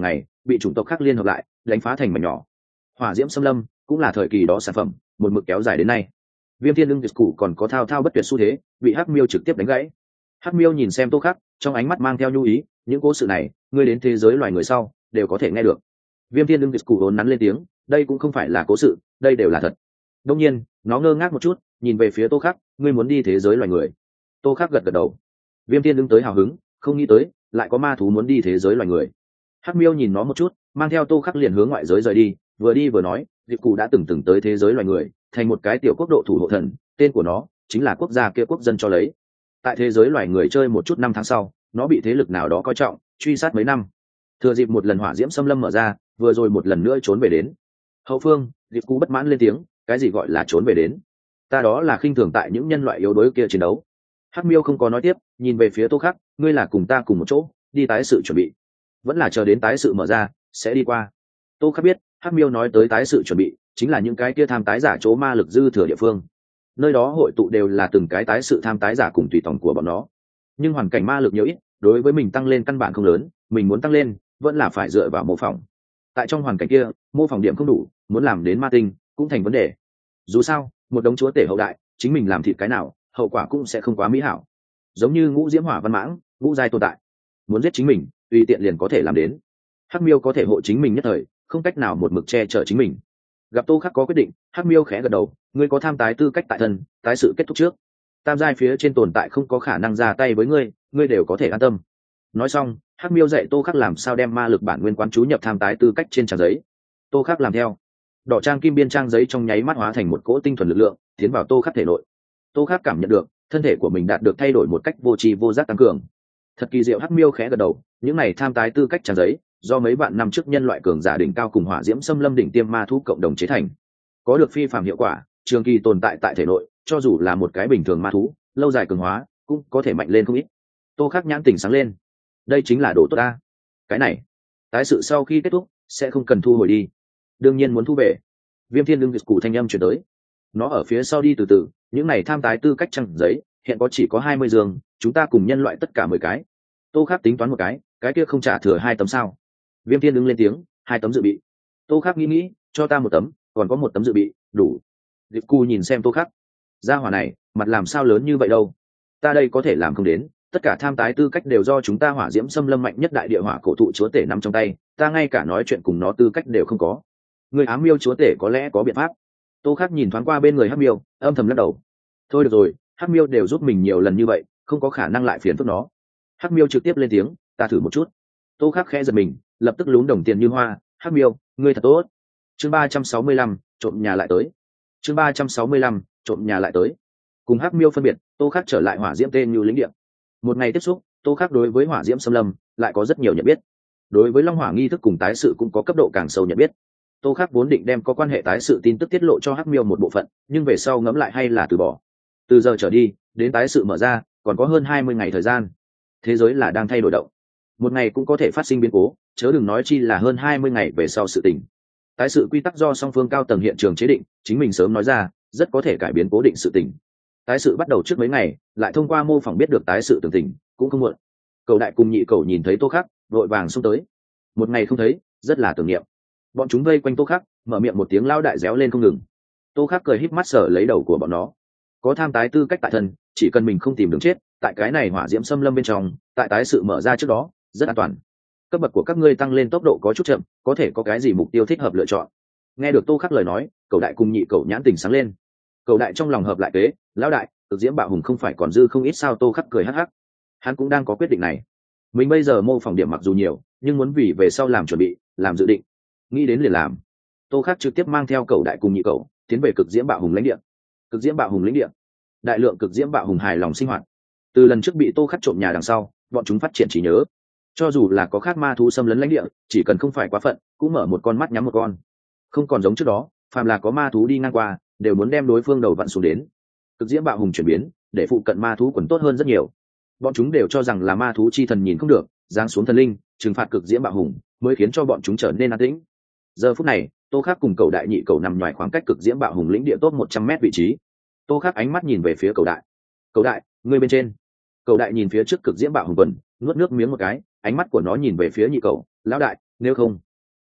bị chủng tộc khác liên hợp lại đánh phá thành mảnh nhỏ. Hỏa diễm xâm lâm cũng là thời kỳ đó sản phẩm, một mực kéo dài đến nay. Viêm thiên lưng cụ còn có thao thao bất tuyệt xu thế, bị hắc miêu trực tiếp đánh gãy. Hắc miêu nhìn xem Tô Khắc, trong ánh mắt mang theo nhu ý, những cố sự này ngươi đến thế giới loài người sau đều có thể nghe được. Viêm thiên lưng cụ vốn nắn lên tiếng, đây cũng không phải là cố sự, đây đều là thật. Đông nhiên nó ngơ ngác một chút, nhìn về phía Tô Khắc, ngươi muốn đi thế giới loài người? Tô Khắc gật gật đầu. Viêm thiên lưng tới hào hứng, không nghĩ tới lại có ma thú muốn đi thế giới loài người. Hắc miêu nhìn nó một chút, mang theo Tô Khắc liền hướng ngoại giới rời đi, vừa đi vừa nói, Diệp Cụ đã từng từng tới thế giới loài người, thành một cái tiểu quốc độ thủ hộ thần, tên của nó chính là quốc gia kia quốc dân cho lấy. Tại thế giới loài người chơi một chút năm tháng sau, nó bị thế lực nào đó coi trọng, truy sát mấy năm. Thừa dịp một lần hỏa diễm xâm lâm mở ra, vừa rồi một lần nữa trốn về đến. Hậu phương, Diệp Cụ bất mãn lên tiếng, cái gì gọi là trốn về đến? Ta đó là khinh thường tại những nhân loại yếu đuối kia chiến đấu. Hắc miêu không có nói tiếp, nhìn về phía Tô Khắc, ngươi là cùng ta cùng một chỗ đi tái sự chuẩn bị, vẫn là chờ đến tái sự mở ra sẽ đi qua? Tô Khắc biết Hắc miêu nói tới tái sự chuẩn bị chính là những cái kia tham tái giả chỗ ma lực dư thừa địa phương, nơi đó hội tụ đều là từng cái tái sự tham tái giả cùng tùy tòng của bọn nó, nhưng hoàn cảnh ma lực nhiều ít, đối với mình tăng lên căn bản không lớn, mình muốn tăng lên vẫn là phải dựa vào mô phỏng. Tại trong hoàn cảnh kia mô phỏng điểm không đủ, muốn làm đến ma tinh cũng thành vấn đề. Dù sao một đống chúa tể hậu đại, chính mình làm thịt cái nào hậu quả cũng sẽ không quá mỹ hảo. Giống như ngũ diễm hỏa văn mãng, ngũ giai tồn tại, muốn giết chính mình tùy tiện liền có thể làm đến. Hắc miêu có thể hộ chính mình nhất thời, không cách nào một mực che chở chính mình. Gặp Tô Khắc có quyết định, Hắc miêu khẽ gật đầu, ngươi có tham tái tư cách tại thân, tái sự kết thúc trước, tam giai phía trên tồn tại không có khả năng ra tay với ngươi, ngươi đều có thể an tâm. Nói xong, Hắc miêu dạy Tô Khắc làm sao đem ma lực bản nguyên quán chú nhập tham tái tư cách trên trang giấy. Tô Khắc làm theo, đỏ trang kim biên trang giấy trong nháy mắt hóa thành một cỗ tinh thuần lực lượng, tiến vào Tô Khắc thể nội. Tô Khắc cảm nhận được thân thể của mình đạt được thay đổi một cách vô tri vô giác tăng cường. Thật kỳ diệu. Hắc miêu khẽ gật đầu, những này tham tái tư cách trang giấy do mấy vạn năm trước nhân loại cường giả đỉnh cao cùng hỏa diễm xâm lâm đỉnh tiêm ma thú cộng đồng chế thành, có được phi phàm hiệu quả, trường kỳ tồn tại tại thể nội, cho dù là một cái bình thường ma thú lâu dài cường hóa cũng có thể mạnh lên không ít. Tô Khắc nhãn tỉnh sáng lên, đây chính là đồ tốt ta. Cái này tái sự sau khi kết thúc sẽ không cần thu hồi đi? Đương nhiên muốn thu về. Viêm thiên lương cụ thanh âm chuyển tới, nó ở phía sau đi từ từ, những này tham tái tư cách trang giấy hiện có chỉ có hai mươi giường, chúng ta cùng nhân loại tất cả mười cái. Tô Khắc tính toán một cái, cái kia không trả thừa hai tấm sao? Viêm thiên đứng lên tiếng, hai tấm dự bị. Tô Khắc nghĩ nghĩ, cho ta một tấm, còn có một tấm dự bị đủ. Diệp Cù nhìn xem Tô Khắc, gia hỏa này mặt làm sao lớn như vậy đâu, ta đây có thể làm không đến. Tất cả tham tái tư cách đều do chúng ta hỏa diễm xâm lâm mạnh nhất đại địa hỏa cổ thụ chúa tể nắm trong tay, ta ngay cả nói chuyện cùng nó tư cách đều không có. Người ám miêu chúa tể có lẽ có biện pháp. Tô Khắc nhìn thoáng qua bên người Hắc miêu, âm thầm lắc đầu. Thôi được rồi, Hắc miêu đều giúp mình nhiều lần như vậy, không có khả năng lại phiền phức nó. Hắc miêu trực tiếp lên tiếng, ta thử một chút. Tô Khắc khẽ giật mình, lập tức lún đồng tiền như hoa. Hắc miêu, ngươi thật tốt. Chương ba trăm sáu mươi lăm, trộm nhà lại tới. Chương ba trăm sáu mươi lăm, trộm nhà lại tới. Cùng Hắc miêu phân biệt, Tô Khắc trở lại hỏa diễm tên như lính điện. Một ngày tiếp xúc, Tô Khắc đối với hỏa diễm xâm lâm lại có rất nhiều nhận biết. Đối với long hỏa nghi thức cùng tái sự cũng có cấp độ càng sâu nhận biết. Tô Khắc vốn định đem có quan hệ tái sự tin tức tiết lộ cho Hắc miêu một bộ phận, nhưng về sau ngẫm lại hay là từ bỏ. Từ giờ trở đi, đến tái sự mở ra còn có hơn hai mươi ngày thời gian. Thế giới là đang thay đổi động, một ngày cũng có thể phát sinh biến cố, chớ đừng nói chi là hơn hai mươi ngày về sau sự tình. Tái sự quy tắc do song phương cao tầng hiện trường chế định, chính mình sớm nói ra rất có thể cải biến cố định sự tình. Tái sự bắt đầu trước mấy ngày, lại thông qua mô phỏng biết được tái sự tường tình cũng không muộn. Cầu đại cùng nhị cầu nhìn thấy Tô Khắc vội vàng xông tới, một ngày không thấy rất là tưởng niệm. Bọn chúng vây quanh Tô Khắc, mở miệng một tiếng lao đại réo lên không ngừng. Tô Khắc cười híp mắt sờ lấy đầu của bọn nó, có tham tái tư cách tại thân, chỉ cần mình không tìm đường chết tại cái này hỏa diễm xâm lâm bên trong, tại tái sự mở ra trước đó rất an toàn. Cấp bậc của các ngươi tăng lên tốc độ có chút chậm, có thể có cái gì mục tiêu thích hợp lựa chọn? Nghe được Tô Khắc lời nói, cầu đại cùng nhị cầu nhãn tình sáng lên. Cầu đại trong lòng hợp lại kế, lão đại cực diễm bạo hùng không phải còn dư không ít sao? Tô Khắc cười hắc hắc, hắn cũng đang có quyết định này. Mình bây giờ mô phỏng điểm mặc dù nhiều, nhưng muốn vì về sau làm chuẩn bị, làm dự định, nghĩ đến liền làm. Tô Khắc trực tiếp mang theo cầu đại cùng nhị cầu tiến về cực diễm bạo hùng lãnh địa. Cực diễm bạo hùng lãnh địa, đại lượng cực diễm bạo hùng hài lòng sinh hoạt. Từ lần trước bị Tô Khắc trộm nhà đằng sau, bọn chúng phát triển trí nhớ, cho dù là có khác ma thú xâm lấn lãnh địa, chỉ cần không phải quá phận, cũng mở một con mắt nhắm một con. Không còn giống trước đó, phàm là có ma thú đi ngang qua đều muốn đem đối phương đầu vặn xuống đến. Cực diễm bạo hùng chuyển biến để phụ cận ma thú quần tốt hơn rất nhiều. Bọn chúng đều cho rằng là ma thú chi thần nhìn không được, giáng xuống thần linh trừng phạt cực diễm bạo hùng, mới khiến cho bọn chúng trở nên an tĩnh. Giờ phút này, Tô Khắc cùng cầu đại nhị cầu nằm ngoài khoảng cách cực diễm bạo hùng lĩnh địa tốt một trăm mét vị trí. Tô Khắc ánh mắt nhìn về phía cầu đại. Cầu đại, ngươi bên trên. Cầu đại nhìn phía trước cực diễm bạo hùng quần, nuốt nước miếng một cái, ánh mắt của nó nhìn về phía nhị cầu. Lão đại, nếu không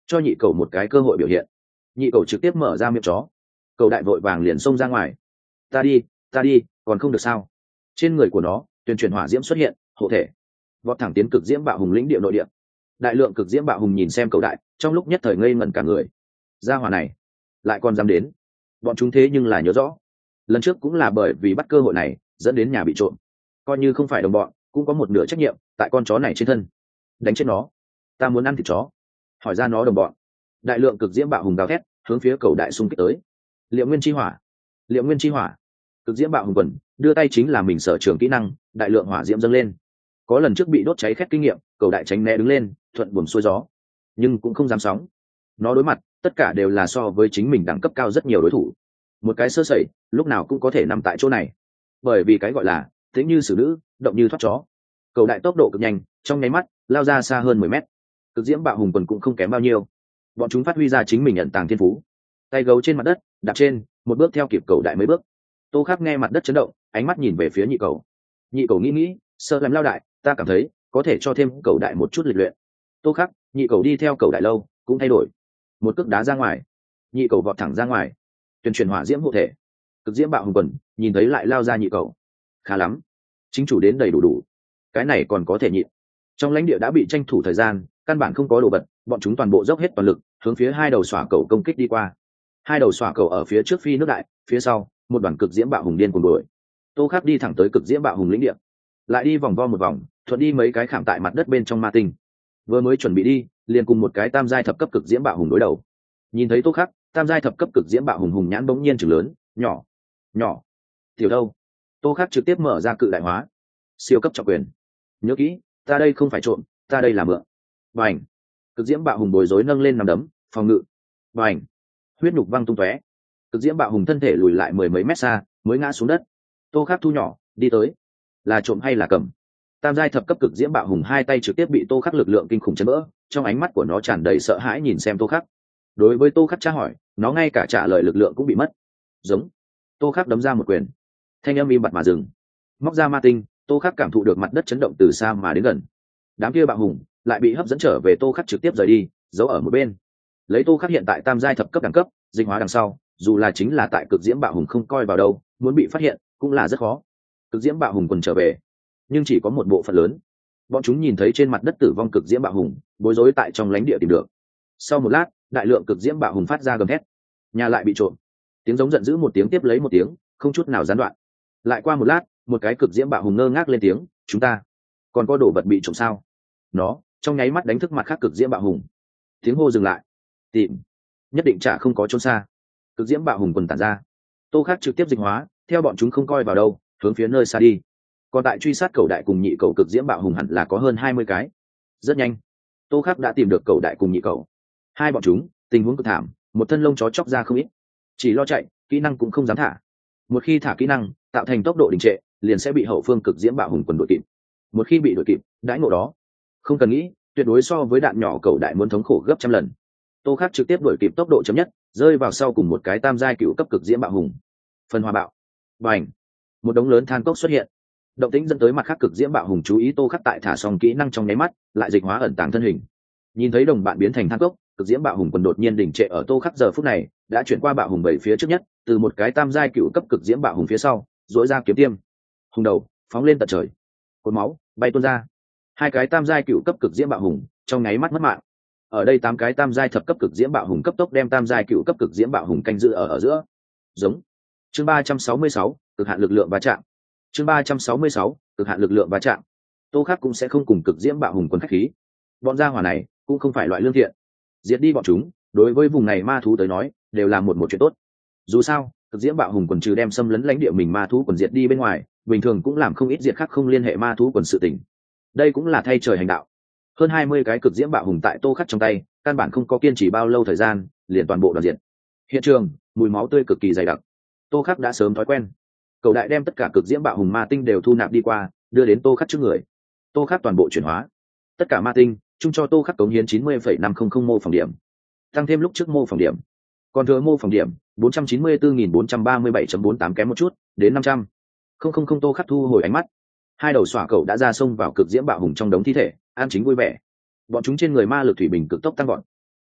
cho nhị cầu một cái cơ hội biểu hiện. Nhị cầu trực tiếp mở ra miệng chó. Cầu đại vội vàng liền xông ra ngoài. Ta đi, ta đi, còn không được sao? Trên người của nó tuyên truyền hỏa diễm xuất hiện, hộ thể vọt thẳng tiến cực diễm bạo hùng lĩnh địa nội địa. Đại lượng cực diễm bạo hùng nhìn xem cầu đại, trong lúc nhất thời ngây ngẩn cả người. Gia hỏa này lại còn dám đến. Bọn chúng thế nhưng là nhớ rõ, lần trước cũng là bởi vì bắt cơ hội này dẫn đến nhà bị trộm, coi như không phải đồng bọn cũng có một nửa trách nhiệm tại con chó này trên thân. Đánh chết nó, ta muốn ăn thịt chó. Hỏi ra nó đồng bọn. Đại lượng cực diễm bạo hùng gào thét hướng phía cầu đại xung kích tới. Liệu nguyên chi hỏa, liệu nguyên chi hỏa. Cực diễm bạo hùng quần đưa tay chính là mình sở trường kỹ năng, đại lượng hỏa diễm dâng lên. Có lần trước bị đốt cháy khét kinh nghiệm, cầu đại tránh né đứng lên, thuận buồm xuôi gió, nhưng cũng không dám sóng. Nó đối mặt tất cả đều là so với chính mình đẳng cấp cao rất nhiều đối thủ, một cái sơ sẩy lúc nào cũng có thể nằm tại chỗ này. Bởi vì cái gọi là tĩnh như xử nữ, động như thoát chó. Cầu đại tốc độ cực nhanh, trong nháy mắt lao ra xa hơn mười mét. Cực diễm bạo hùng quần cũng không kém bao nhiêu, bọn chúng phát huy ra chính mình nhận tàng thiên phú. Tay gấu trên mặt đất đạp trên, một bước theo kịp cầu đại mấy bước. Tô Khắc nghe mặt đất chấn động, ánh mắt nhìn về phía nhị cầu. Nhị cầu nghĩ nghĩ, sợ làm lao đại, ta cảm thấy có thể cho thêm cầu đại một chút lịch luyện. Tô Khắc, nhị cầu đi theo cầu đại lâu cũng thay đổi, một cước đá ra ngoài. Nhị cầu vọt thẳng ra ngoài, tuyên truyền hỏa diễm hộ thể. Cực diễm bạo hùng quần nhìn thấy lại lao ra nhị cầu. Khá lắm, chính chủ đến đầy đủ đủ, cái này còn có thể nhịn. Trong lãnh địa đã bị tranh thủ thời gian, căn bản không có đồ vật, bọn chúng toàn bộ dốc hết toàn lực hướng phía hai đầu xỏa cầu công kích đi qua. Hai đầu xỏa cầu ở phía trước phi nước đại, phía sau một đoàn cực diễm bạo hùng điên cuồng đuổi. Tô Khắc đi thẳng tới cực diễm bạo hùng lĩnh địa, lại đi vòng vo một vòng, thuận đi mấy cái khảm tại mặt đất bên trong ma tinh. Vừa mới chuẩn bị đi, liền cùng một cái tam giai thập cấp cực diễm bạo hùng đối đầu. Nhìn thấy Tô Khắc, tam giai thập cấp cực diễm bạo hùng hùng nhãn bỗng nhiên chừng lớn, nhỏ, nhỏ, tiểu đâu? Tô Khắc trực tiếp mở ra cự đại hóa, siêu cấp trọng quyền. Nhớ kỹ, ta đây không phải trộm, ta đây là mượn. Bành! Cực diễm bạo hùng bối rối nâng lên nằm đấm, phòng ngự. Bành! Huyết nhục văng tung tóe. Cực diễm bạo hùng thân thể lùi lại mười mấy mét xa, mới ngã xuống đất. Tô Khắc thu nhỏ, đi tới. Là trộm hay là cầm? Tam giai thập cấp cực diễm bạo hùng hai tay trực tiếp bị Tô Khắc lực lượng kinh khủng chấn vỡ, trong ánh mắt của nó tràn đầy sợ hãi nhìn xem Tô Khắc. Đối với Tô Khắc tra hỏi, nó ngay cả trả lời lực lượng cũng bị mất. Giống. Tô Khắc đấm ra một quyền. Thanh âm im bặt mà dừng. Móc ra ma tinh, Tô Khắc cảm thụ được mặt đất chấn động từ xa mà đến gần. Đám kia bạo hùng lại bị hấp dẫn trở về, Tô Khắc trực tiếp rời đi, giấu ở một bên. Lấy Tô Khắc hiện tại tam giai thập cấp đẳng cấp, dịch hóa đằng sau, dù là chính là tại cực diễm bạo hùng không coi vào đâu, muốn bị phát hiện cũng là rất khó. Cực diễm bạo hùng quần trở về, nhưng chỉ có một bộ phận lớn. Bọn chúng nhìn thấy trên mặt đất tử vong cực diễm bạo hùng, bối rối tại trong lãnh địa tìm được. Sau một lát, đại lượng cực diễm bạo hùng phát ra gầm thét. Nhà lại bị trộm. Tiếng giống giận dữ một tiếng tiếp lấy một tiếng, không chút nào gián đoạn. Lại qua một lát, một cái cực diễm bạo hùng ngơ ngác lên tiếng, chúng ta còn có đồ vật bị trộm sao? Nó trong nháy mắt đánh thức mặt khác cực diễm bạo hùng. Tiếng hô dừng lại. Tìm, nhất định chả không có trốn xa. Cực diễm bạo hùng quần tản ra. Tô Khắc trực tiếp dịch hóa, theo bọn chúng không coi vào đâu, hướng phía nơi xa đi. Còn tại truy sát cầu đại cùng nhị cầu cực diễm bạo hùng hẳn là có hơn hai mươi cái. Rất nhanh, Tô Khắc đã tìm được cầu đại cùng nhị cầu. Hai bọn chúng tình huống cực thảm, một thân lông chó chóc ra không ít, chỉ lo chạy, kỹ năng cũng không dám thả. Một khi thả kỹ năng, tạo thành tốc độ đình trệ, liền sẽ bị hậu phương cực diễm bạo hùng quần đuổi kịp. Một khi bị đuổi kịp, đãi ngộ đó không cần nghĩ, tuyệt đối so với đạn nhỏ cầu đại muốn thống khổ gấp trăm lần. Tô Khắc trực tiếp đuổi kịp tốc độ chấm nhất, rơi vào sau cùng một cái tam giai cựu cấp cực diễm bạo hùng. Phần hòa bạo. Bành! Một đống lớn than cốc xuất hiện. Động tĩnh dẫn tới mặt khác cực diễm bạo hùng chú ý Tô Khắc tại thả xong kỹ năng trong nháy mắt, lại dịch hóa ẩn tàng thân hình. Nhìn thấy đồng bạn biến thành than cốc, cực diễm bạo hùng quần đột nhiên đình trệ ở Tô Khắc giờ phút này, đã chuyển qua bạo hùng bảy phía trước nhất, từ một cái tam giai cựu cấp cực diễm bạo hùng phía sau, duỗi ra kiếm tiêm. Hùng đầu phóng lên tận trời, cột máu bay tuôn ra. Hai cái tam giai cựu cấp cực diễm bạo hùng trong nháy mắt mất mạng. Ở đây tám cái tam giai thập cấp cực diễm bạo hùng cấp tốc đem tam giai cựu cấp cực diễm bạo hùng canh giữ ở ở giữa. Giống. Chương ba trăm sáu mươi sáu, cực hạn lực lượng va chạm. Chương ba trăm sáu mươi sáu, cực hạn lực lượng va chạm. Tô Khắc cũng sẽ không cùng cực diễm bạo hùng quân khách khí. Bọn gia hỏa này cũng không phải loại lương thiện. Diệt đi bọn chúng, đối với vùng này ma thú tới nói, đều là một một chuyện tốt. Dù sao, cực diễm bạo hùng quần trừ đem xâm lấn lãnh địa mình ma thú quần diệt đi bên ngoài, bình thường cũng làm không ít diệt khác không liên hệ ma thú quần sự tình. Đây cũng là thay trời hành đạo. Hơn hai mươi cái cực diễm bạo hùng tại Tô Khắc trong tay, căn bản không có kiên trì bao lâu thời gian, liền toàn bộ đoàn diệt. Hiện trường, mùi máu tươi cực kỳ dày đặc. Tô Khắc đã sớm thói quen. Cầu đại đem tất cả cực diễm bạo hùng ma tinh đều thu nạp đi qua, đưa đến Tô Khắc trước người. Tô Khắc toàn bộ chuyển hóa. Tất cả ma tinh, chung cho Tô Khắc cống hiến chín mươi phẩy năm trăm mô phỏng điểm. Tăng thêm lúc trước mô phỏng điểm. Còn thừa mô phỏng điểm bốn trăm chín mươi tư nghìn bốn trăm ba mươi bảy chấm bốn tám kém một chút, đến năm trăm. Không không không Tô Khắc thu hồi ánh mắt. Hai đầu xỏa cầu đã ra sông vào cực diễm bạo hùng trong đống thi thể, an chính vui vẻ. Bọn chúng trên người ma lực thủy bình cực tốc tăng gọn.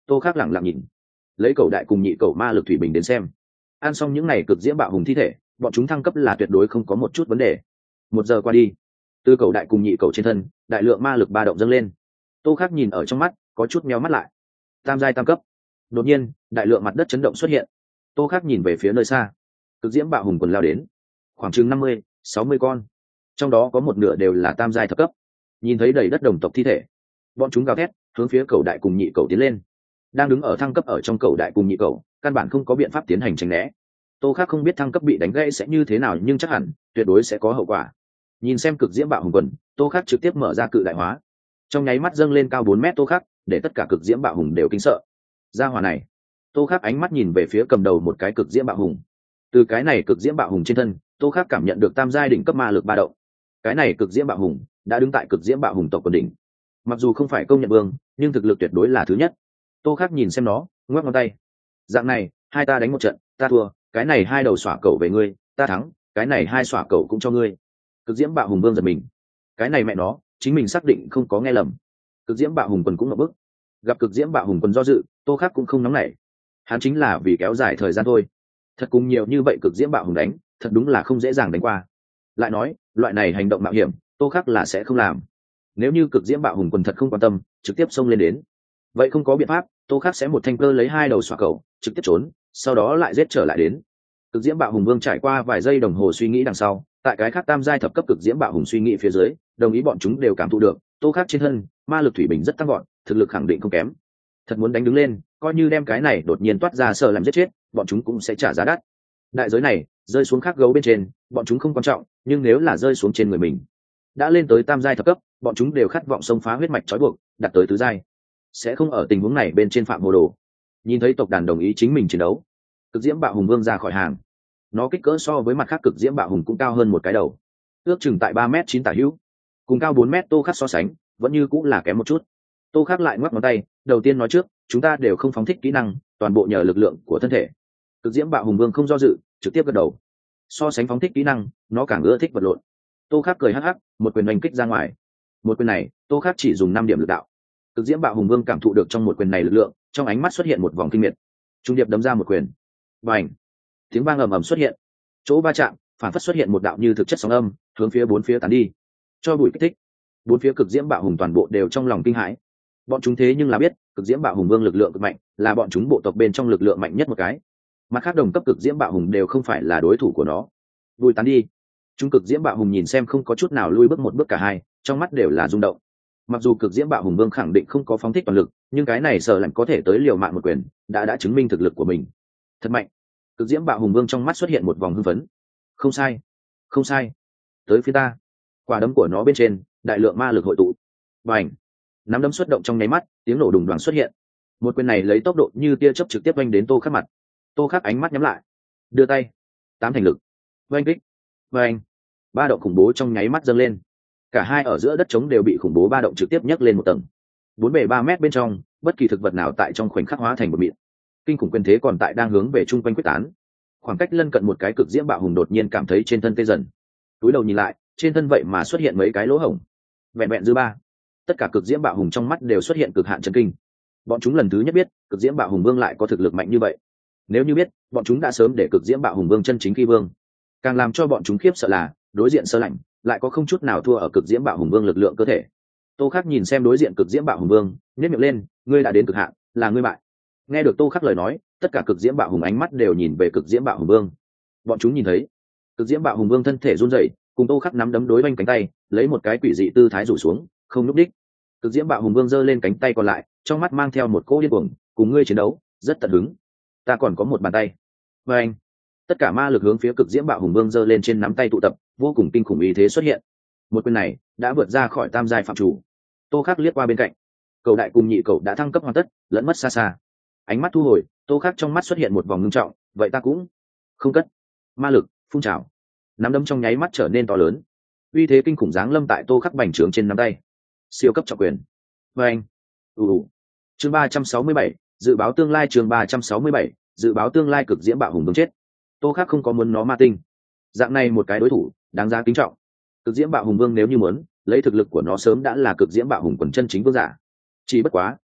Tô Khắc lẳng lặng nhìn, lấy cầu đại cùng nhị cầu ma lực thủy bình đến xem, ăn xong những này cực diễm bạo hùng thi thể, bọn chúng thăng cấp là tuyệt đối không có một chút vấn đề. Một giờ qua đi, từ cầu đại cùng nhị cầu trên thân, đại lượng ma lực ba động dâng lên. Tô Khắc nhìn ở trong mắt, có chút meo mắt lại. Tam giai tam cấp. Đột nhiên, đại lượng mặt đất chấn động xuất hiện. Tô Khắc nhìn về phía nơi xa, cực diễm bạo hùng quần lao đến, khoảng chừng năm mươi, sáu mươi con, trong đó có một nửa đều là tam giai thập cấp. Nhìn thấy đầy đất đồng tộc thi thể, bọn chúng gào thét, hướng phía cầu đại cùng nhị cầu tiến lên. Đang đứng ở thăng cấp ở trong cầu đại cùng nhị cầu, căn bản không có biện pháp tiến hành tránh né. Tô Khắc không biết thăng cấp bị đánh gãy sẽ như thế nào, nhưng chắc hẳn tuyệt đối sẽ có hậu quả. Nhìn xem cực diễm bạo hùng quần, Tô Khắc trực tiếp mở ra cự đại hóa, trong nháy mắt dâng lên cao bốn mét. Tô Khắc để tất cả cực diễm bạo hùng đều kinh sợ. Ra hỏa này, Tô Khắc ánh mắt nhìn về phía cầm đầu một cái cực diễm bạo hùng. Từ cái này cực diễm bạo hùng trên thân, Tô Khắc cảm nhận được tam giai đỉnh cấp ma lực ba động. Cái này cực diễm bạo hùng đã đứng tại cực diễm bạo hùng tộc quần đỉnh, mặc dù không phải công nhận vương, nhưng thực lực tuyệt đối là thứ nhất. Tô Khắc nhìn xem nó, ngoắc ngón tay. Dạng này, hai ta đánh một trận, ta thua, cái này hai đầu xỏa cẩu về ngươi, ta thắng, cái này hai xỏa cẩu cũng cho ngươi. Cực diễm bạo hùng vương giật mình, cái này mẹ nó, chính mình xác định không có nghe lầm. Cực diễm bạo hùng quần cũng ngập bức, gặp cực diễm bạo hùng quần do dự, Tô Khắc cũng không nóng nảy. Hắn chính là vì kéo dài thời gian thôi. Thật cùng nhiều như vậy cực diễm bạo hùng đánh, thật đúng là không dễ dàng đánh qua. Lại nói, loại này hành động mạo hiểm, Tô Khắc là sẽ không làm. Nếu như cực diễm bạo hùng quần thật không quan tâm, trực tiếp xông lên đến, vậy không có biện pháp, Tô Khắc sẽ một thanh cơ lấy hai đầu xỏa cẩu, trực tiếp trốn, sau đó lại giết trở lại đến. Cực diễm bạo hùng vương trải qua vài giây đồng hồ suy nghĩ đằng sau, tại cái khác tam giai thập cấp cực diễm bạo hùng suy nghĩ phía dưới, đồng ý bọn chúng đều cảm thụ được, Tô Khắc trên thân ma lực thủy bình rất tăng gọn, thực lực khẳng định không kém. Thật muốn đánh đứng lên, coi như đem cái này đột nhiên toát ra sợ làm giết chết, bọn chúng cũng sẽ trả giá đắt. Đại giới này rơi xuống khắc gấu bên trên, bọn chúng không quan trọng, nhưng nếu là rơi xuống trên người mình, đã lên tới tam giai thập cấp, bọn chúng đều khát vọng xông phá huyết mạch trói buộc, đạt tới tứ giai, sẽ không ở tình huống này bên trên phạm hồ đồ. Nhìn thấy tộc đàn đồng ý chính mình chiến đấu, cực diễm bạo hùng vương ra khỏi hàng. Nó kích cỡ so với mặt khác cực diễm bạo hùng cũng cao hơn một cái đầu, ước chừng tại ba mét chín tả hữu, cùng cao bốn mét Tô Khắc so sánh, vẫn như cũng là kém một chút. Tô Khắc lại ngoắc ngón tay, đầu tiên nói trước, chúng ta đều không phóng thích kỹ năng, toàn bộ nhờ lực lượng của thân thể. Cực diễm bạo hùng vương không do dự, trực tiếp gật đầu. So sánh phóng thích kỹ năng, nó càng ưa thích vật lộn. Tô Khắc cười hắc hắc, một quyền đánh kích ra ngoài. Một quyền này, Tô Khắc chỉ dùng năm điểm lực đạo. Cực diễm bạo hùng vương cảm thụ được trong một quyền này lực lượng, trong ánh mắt xuất hiện một vòng kinh miệt. Trung điệp đấm ra một quyền. Bành! Tiếng vang ầm ầm xuất hiện. Chỗ va chạm, phản phất xuất hiện một đạo như thực chất sóng âm, hướng phía bốn phía tán đi. Cho bụi kích thích. Bốn phía cực diễm bạo hùng toàn bộ đều trong lòng kinh hãi. Bọn chúng thế nhưng là biết, cực diễm bạo hùng vương lực lượng cực mạnh, là bọn chúng bộ tộc bên trong lực lượng mạnh nhất một cái. Mặt khác đồng cấp cực diễm bạo hùng đều không phải là đối thủ của nó. Bùi tán đi. Chúng cực diễm bạo hùng nhìn xem không có chút nào lui bước một bước cả hai, trong mắt đều là rung động. Mặc dù cực diễm bạo hùng vương khẳng định không có phóng thích toàn lực, nhưng cái này sợ lạnh có thể tới liều mạng một quyền, đã đã chứng minh thực lực của mình. Thật mạnh. Cực diễm bạo hùng vương trong mắt xuất hiện một vòng hưng phấn. Không sai, không sai. Tới phía ta. Quả đấm của nó bên trên, đại lượng ma lực hội tụ. Bành! Nắm đấm xuất động trong nháy mắt, tiếng nổ đùng đoàng xuất hiện. Một quyền này lấy tốc độ như tia chớp trực tiếp vanh đến Tô Khắc mặt. Tô Khắc ánh mắt nhắm lại, đưa tay, tám thành lực, vanh kích, vanh. Ba động khủng bố trong nháy mắt dâng lên. Cả hai ở giữa đất trống đều bị khủng bố ba động trực tiếp nhấc lên một tầng. Bốn bề ba mét bên trong, bất kỳ thực vật nào tại trong khoảnh khắc hóa thành một mịn. Kinh khủng quyền thế còn tại đang hướng về trung quanh quyết tán. Khoảng cách lân cận một cái cực diễm bạo hùng đột nhiên cảm thấy trên thân tê dần. Túi đầu nhìn lại, trên thân vậy mà xuất hiện mấy cái lỗ hổng. Vẹn vẹn dư ba. Tất cả cực diễm bạo hùng trong mắt đều xuất hiện cực hạn chấn kinh. Bọn chúng lần thứ nhất biết, cực diễm bạo hùng vương lại có thực lực mạnh như vậy. Nếu như biết, bọn chúng đã sớm để cực diễm bạo hùng vương chân chính khi vương. Càng làm cho bọn chúng khiếp sợ là, đối diện sơ lạnh, lại có không chút nào thua ở cực diễm bạo hùng vương lực lượng cơ thể. Tô Khắc nhìn xem đối diện cực diễm bạo hùng vương, nhếch miệng lên, ngươi đã đến cực hạn, là ngươi bại. Nghe được Tô Khắc lời nói, tất cả cực diễm bạo hùng ánh mắt đều nhìn về cực diễm bạo hùng vương. Bọn chúng nhìn thấy, cực diễm bạo hùng vương thân thể run rẩy, cùng Tô Khắc nắm đấm đối vanh cánh tay, lấy một cái quỷ dị tư thái rủ xuống, không nhúc đích. Cực diễm bạo hùng vương giơ lên cánh tay còn lại, trong mắt mang theo một cỗ điên cuồng, cùng ngươi chiến đấu, rất tận hứng. Ta còn có một bàn tay. Và anh, tất cả ma lực hướng phía cực diễm bạo hùng vương giơ lên trên nắm tay tụ tập, vô cùng kinh khủng ý thế xuất hiện. Một quyền này đã vượt ra khỏi tam giai phạm chủ. Tô Khắc liếc qua bên cạnh, cầu đại cùng nhị cầu đã thăng cấp hoàn tất, lẫn mất xa xa. Ánh mắt thu hồi, Tô Khắc trong mắt xuất hiện một vòng ngưng trọng, vậy ta cũng không cất. Ma lực phun trào, nắm đấm trong nháy mắt trở nên to lớn, uy thế kinh khủng giáng lâm tại Tô Khắc bành trướng trên nắm tay. Siêu cấp trọng quyền. Và anh, ù chương ba trăm sáu mươi bảy, dự báo tương lai. Chương ba trăm sáu mươi bảy, dự báo tương lai. Cực diễm bạo hùng vương chết. Tô Khắc không có muốn nó ma tinh. Dạng này một cái đối thủ đáng giá kính trọng. Cực diễm bạo hùng vương nếu như muốn, lấy thực lực của nó sớm đã là cực diễm bạo hùng quần chân chính vương giả. Chỉ bất quá,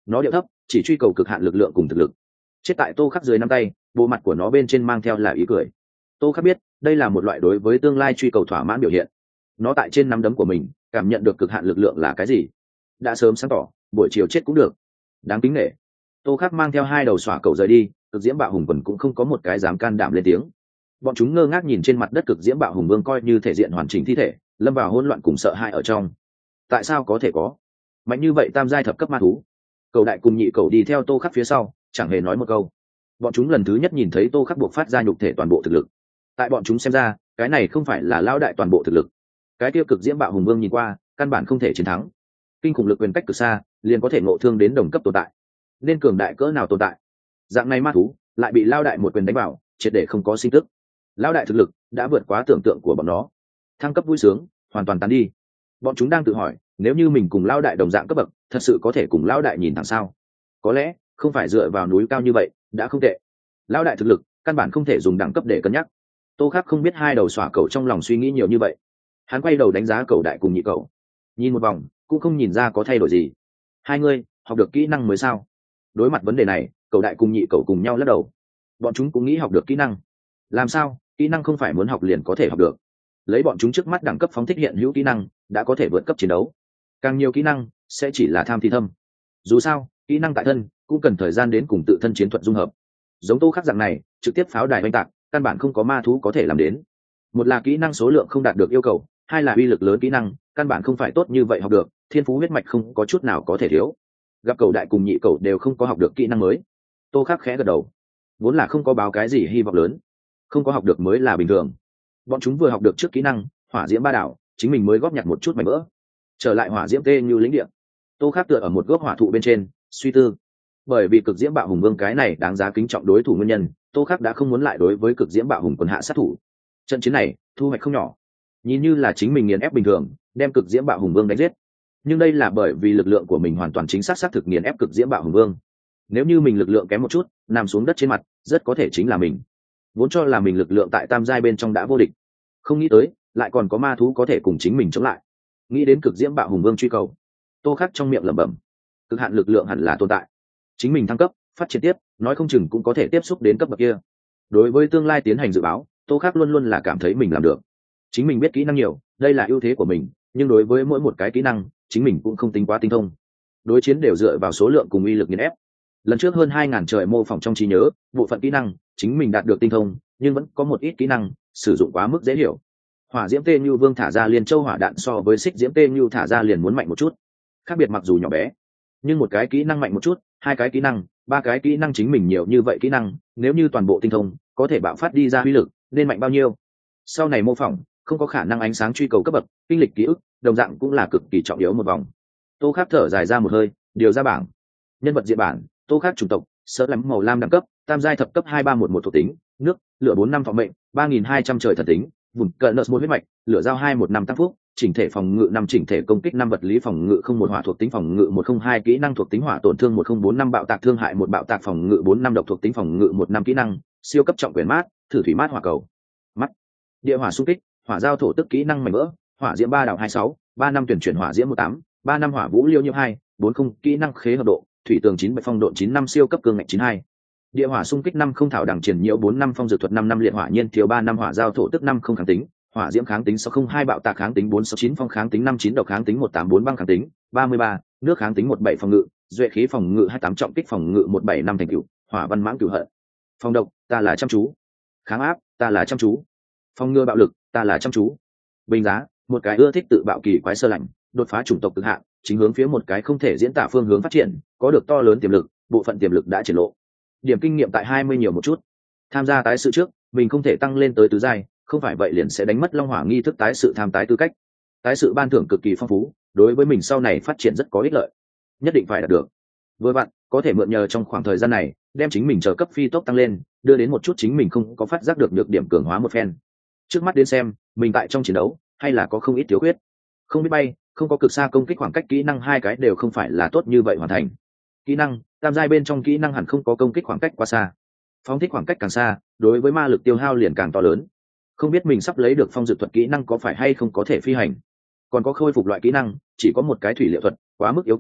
nó điệu thấp, chỉ truy cầu cực hạn lực lượng cùng thực lực. Chết tại Tô Khắc dưới nắm tay, bộ mặt của nó bên trên mang theo là ý cười. Tô Khắc biết đây là một loại đối với tương lai truy cầu thỏa mãn biểu hiện. Nó tại trên nắm đấm của mình cảm nhận được cực hạn lực lượng là cái gì. Đã sớm sáng tỏ, buổi chiều chết cũng được. Đáng kính nể. Tô Khắc mang theo hai đầu xỏa cầu rời đi, cực diễm bạo hùng quần cũng không có một cái dám can đảm lên tiếng. Bọn chúng ngơ ngác nhìn trên mặt đất cực diễm bạo hùng vương coi như thể diện hoàn chỉnh thi thể, lâm vào hỗn loạn cùng sợ hãi ở trong. Tại sao có thể có mạnh như vậy tam giai thập cấp ma thú? Cầu đại cùng nhị cầu đi theo Tô Khắc phía sau, chẳng hề nói một câu. Bọn chúng lần thứ nhất nhìn thấy Tô Khắc buộc phát ra nhục thể toàn bộ thực lực. Tại bọn chúng xem ra, cái này không phải là lão đại toàn bộ thực lực. Cái tiêu cực diễm bạo hùng vương nhìn qua, căn bản không thể chiến thắng. Kinh khủng lực quyền cách cực xa, liền có thể ngộ thương đến đồng cấp tồn tại. Nên cường đại cỡ nào tồn tại? Dạng này ma thú lại bị lão đại một quyền đánh vào, triệt để không có sinh tức. Lão đại thực lực đã vượt quá tưởng tượng của bọn nó. Thăng cấp vui sướng hoàn toàn tán đi. Bọn chúng đang tự hỏi, nếu như mình cùng lão đại đồng dạng cấp bậc, thật sự có thể cùng lão đại nhìn thẳng sao? Có lẽ không phải dựa vào núi cao như vậy đã không tệ. Lão đại thực lực căn bản không thể dùng đẳng cấp để cân nhắc. Tô Khắc không biết hai đầu xỏa cầu trong lòng suy nghĩ nhiều như vậy. Hắn quay đầu đánh giá cầu đại cùng nhị cầu, nhìn một vòng cũng không nhìn ra có thay đổi gì. Hai người học được kỹ năng mới sao? Đối mặt vấn đề này, cầu đại cùng nhị cầu cùng nhau lắc đầu. Bọn chúng cũng nghĩ học được kỹ năng. Làm sao? Kỹ năng không phải muốn học liền có thể học được. Lấy bọn chúng trước mắt đẳng cấp phóng thích hiện hữu kỹ năng đã có thể vượt cấp chiến đấu. Càng nhiều kỹ năng sẽ chỉ là tham thi thâm. Dù sao kỹ năng tại thân cũng cần thời gian đến cùng tự thân chiến thuật dung hợp. Giống Tô Khắc dạng này trực tiếp pháo đài oanh tạc, căn bản không có ma thú có thể làm đến. Một là kỹ năng số lượng không đạt được yêu cầu, hai là uy lực lớn kỹ năng căn bản không phải tốt như vậy học được, thiên phú huyết mạch không có chút nào có thể thiếu. Gặp cầu đại cùng nhị cầu đều không có học được kỹ năng mới. Tô Khắc khẽ gật đầu. Vốn là không có báo cái gì hy vọng lớn, không có học được mới là bình thường. Bọn chúng vừa học được trước kỹ năng hỏa diễm ba đảo, chính mình mới góp nhặt một chút mảnh vỡ. Trở lại hỏa diễm tê như lĩnh địa, Tô Khắc tựa ở một gốc hỏa thụ bên trên suy tư. Bởi vì cực diễm bạo hùng vương cái này đáng giá kính trọng đối thủ nguyên nhân, Tô Khắc đã không muốn lại đối với cực diễm bạo hùng quân hạ sát thủ. Trận chiến này thu hoạch không nhỏ, nhìn như là chính mình nghiền ép bình thường đem cực diễm bạo hùng vương đánh giết, nhưng đây là bởi vì lực lượng của mình hoàn toàn chính xác xác thực nghiền ép cực diễm bạo hùng vương. Nếu như mình lực lượng kém một chút nằm xuống đất trên mặt, rất có thể chính là mình. Vốn cho là mình lực lượng tại tam giai bên trong đã vô địch, không nghĩ tới lại còn có ma thú có thể cùng chính mình chống lại. Nghĩ đến cực diễm bạo hùng vương truy cầu, Tô Khắc trong miệng lẩm bẩm, cực hạn lực lượng hẳn là tồn tại. Chính mình thăng cấp phát triển tiếp, nói không chừng cũng có thể tiếp xúc đến cấp bậc kia. Đối với tương lai tiến hành dự báo, Tô Khắc luôn luôn là cảm thấy mình làm được. Chính mình biết kỹ năng nhiều, đây là ưu thế của mình, nhưng đối với mỗi một cái kỹ năng chính mình cũng không tính quá tinh thông. Đối chiến đều dựa vào số lượng cùng uy lực nghiền ép. Lần trước hơn hai ngàn trời mô phỏng trong trí nhớ, bộ phận kỹ năng chính mình đạt được tinh thông, nhưng vẫn có một ít kỹ năng sử dụng quá mức dễ hiểu. Hỏa diễm tê như vương thả ra liền châu hỏa đạn so với xích diễm tê như thả ra liền muốn mạnh một chút. Khác biệt mặc dù nhỏ bé, nhưng một cái kỹ năng mạnh một chút, hai cái kỹ năng, ba cái kỹ năng chính mình nhiều như vậy kỹ năng, nếu như toàn bộ tinh thông có thể bạo phát đi ra uy lực nên mạnh bao nhiêu. Sau này mô phỏng không có khả năng ánh sáng truy cầu cấp bậc, kinh lịch ký ức đồng dạng cũng là cực kỳ trọng yếu một vòng. Tô Khắc thở dài ra một hơi, điều ra bảng. Nhân vật diện bản: Tô Khắc chủng tộc sợ lắm màu lam đẳng cấp, tam giai thập cấp hai ba một một thuộc tính, nước, lửa bốn năm phòng mệnh, ba nghìn hai trăm trời thần tính, vùng cận nợ một huyết mạch, lửa giao hai một năm tăng phúc, chỉnh thể phòng ngự năm, chỉnh thể công kích năm, vật lý phòng ngự không một, hỏa thuộc tính phòng ngự một không hai, kỹ năng thuộc tính hỏa tổn thương một không bốn năm, bạo tạc thương hại một, bạo tạc phòng ngự bốn năm, độc thuộc tính phòng ngự một năm, kỹ năng siêu cấp trọng quyền mát, thử thủy mát hỏa cầu mắt, địa hỏa xung kích, hỏa giao thổ tức, kỹ năng mảnh vỡ, hỏa diễm ba đảo hai sáu, ba năm tuyển chuyển hỏa diễm một tám, ba năm hỏa vũ liêu nhiễm hai, bốn không, kỹ năng khế hợp độ, thủy tường chín, bạch phong độ chín năm, siêu cấp cương ngạch chín hai, địa hỏa xung kích năm không, thảo đằng triển nhiễu bốn năm, phong dược thuật năm năm, liệt hỏa nhiên thiếu ba năm, hỏa giao thổ tức năm không, kháng tính hỏa diễm kháng tính sáu không hai, bạo tạc kháng tính bốn sáu chín, phong kháng tính năm chín, độc kháng tính một tám bốn, băng kháng tính ba mươi ba, nước kháng tính một bảy, phòng ngự duệ khí phòng ngự hai tám, trọng kích phòng ngự một bảy năm, thành cửu hỏa văn mãng cửu hận, phòng độc ta là chăm chú, kháng áp ta là chăm chú, phòng ngừa bạo lực ta là chăm chú. Bình giá: một cái ưa thích tự bạo kỳ quái sơ lạnh, đột phá chủng tộc cực hạn, chính hướng phía một cái không thể diễn tả phương hướng phát triển, có được to lớn tiềm lực, bộ phận tiềm lực đã triển lộ. Điểm kinh nghiệm tại hai mươi nhiều một chút. Tham gia tái sự trước mình không thể tăng lên tới tứ giai, không phải vậy liền sẽ đánh mất long hỏa nghi thức tái sự tham tái tư cách. Tái sự ban thưởng cực kỳ phong phú, đối với mình sau này phát triển rất có ích lợi, nhất định phải đạt được. Vừa vặn có thể mượn nhờ trong khoảng thời gian này đem chính mình chờ cấp phi tốc tăng lên, đưa đến một chút chính mình không có phát giác được nhược điểm cường hóa một phen. Trước mắt đến xem mình tại trong chiến đấu hay là có không ít thiếu khuyết. Không biết bay, không có cực xa công kích, khoảng cách kỹ năng hai cái đều không phải là tốt như vậy hoàn thành. Kỹ năng tam giai bên trong kỹ năng hẳn không có công kích khoảng cách quá xa, phóng thích khoảng cách càng xa đối với ma lực tiêu hao liền càng to lớn. Không biết mình sắp lấy được phong dược thuật kỹ năng có phải hay không có thể phi hành. Còn có khôi phục loại kỹ năng chỉ có một cái thủy liệu thuật, quá mức yếu kém,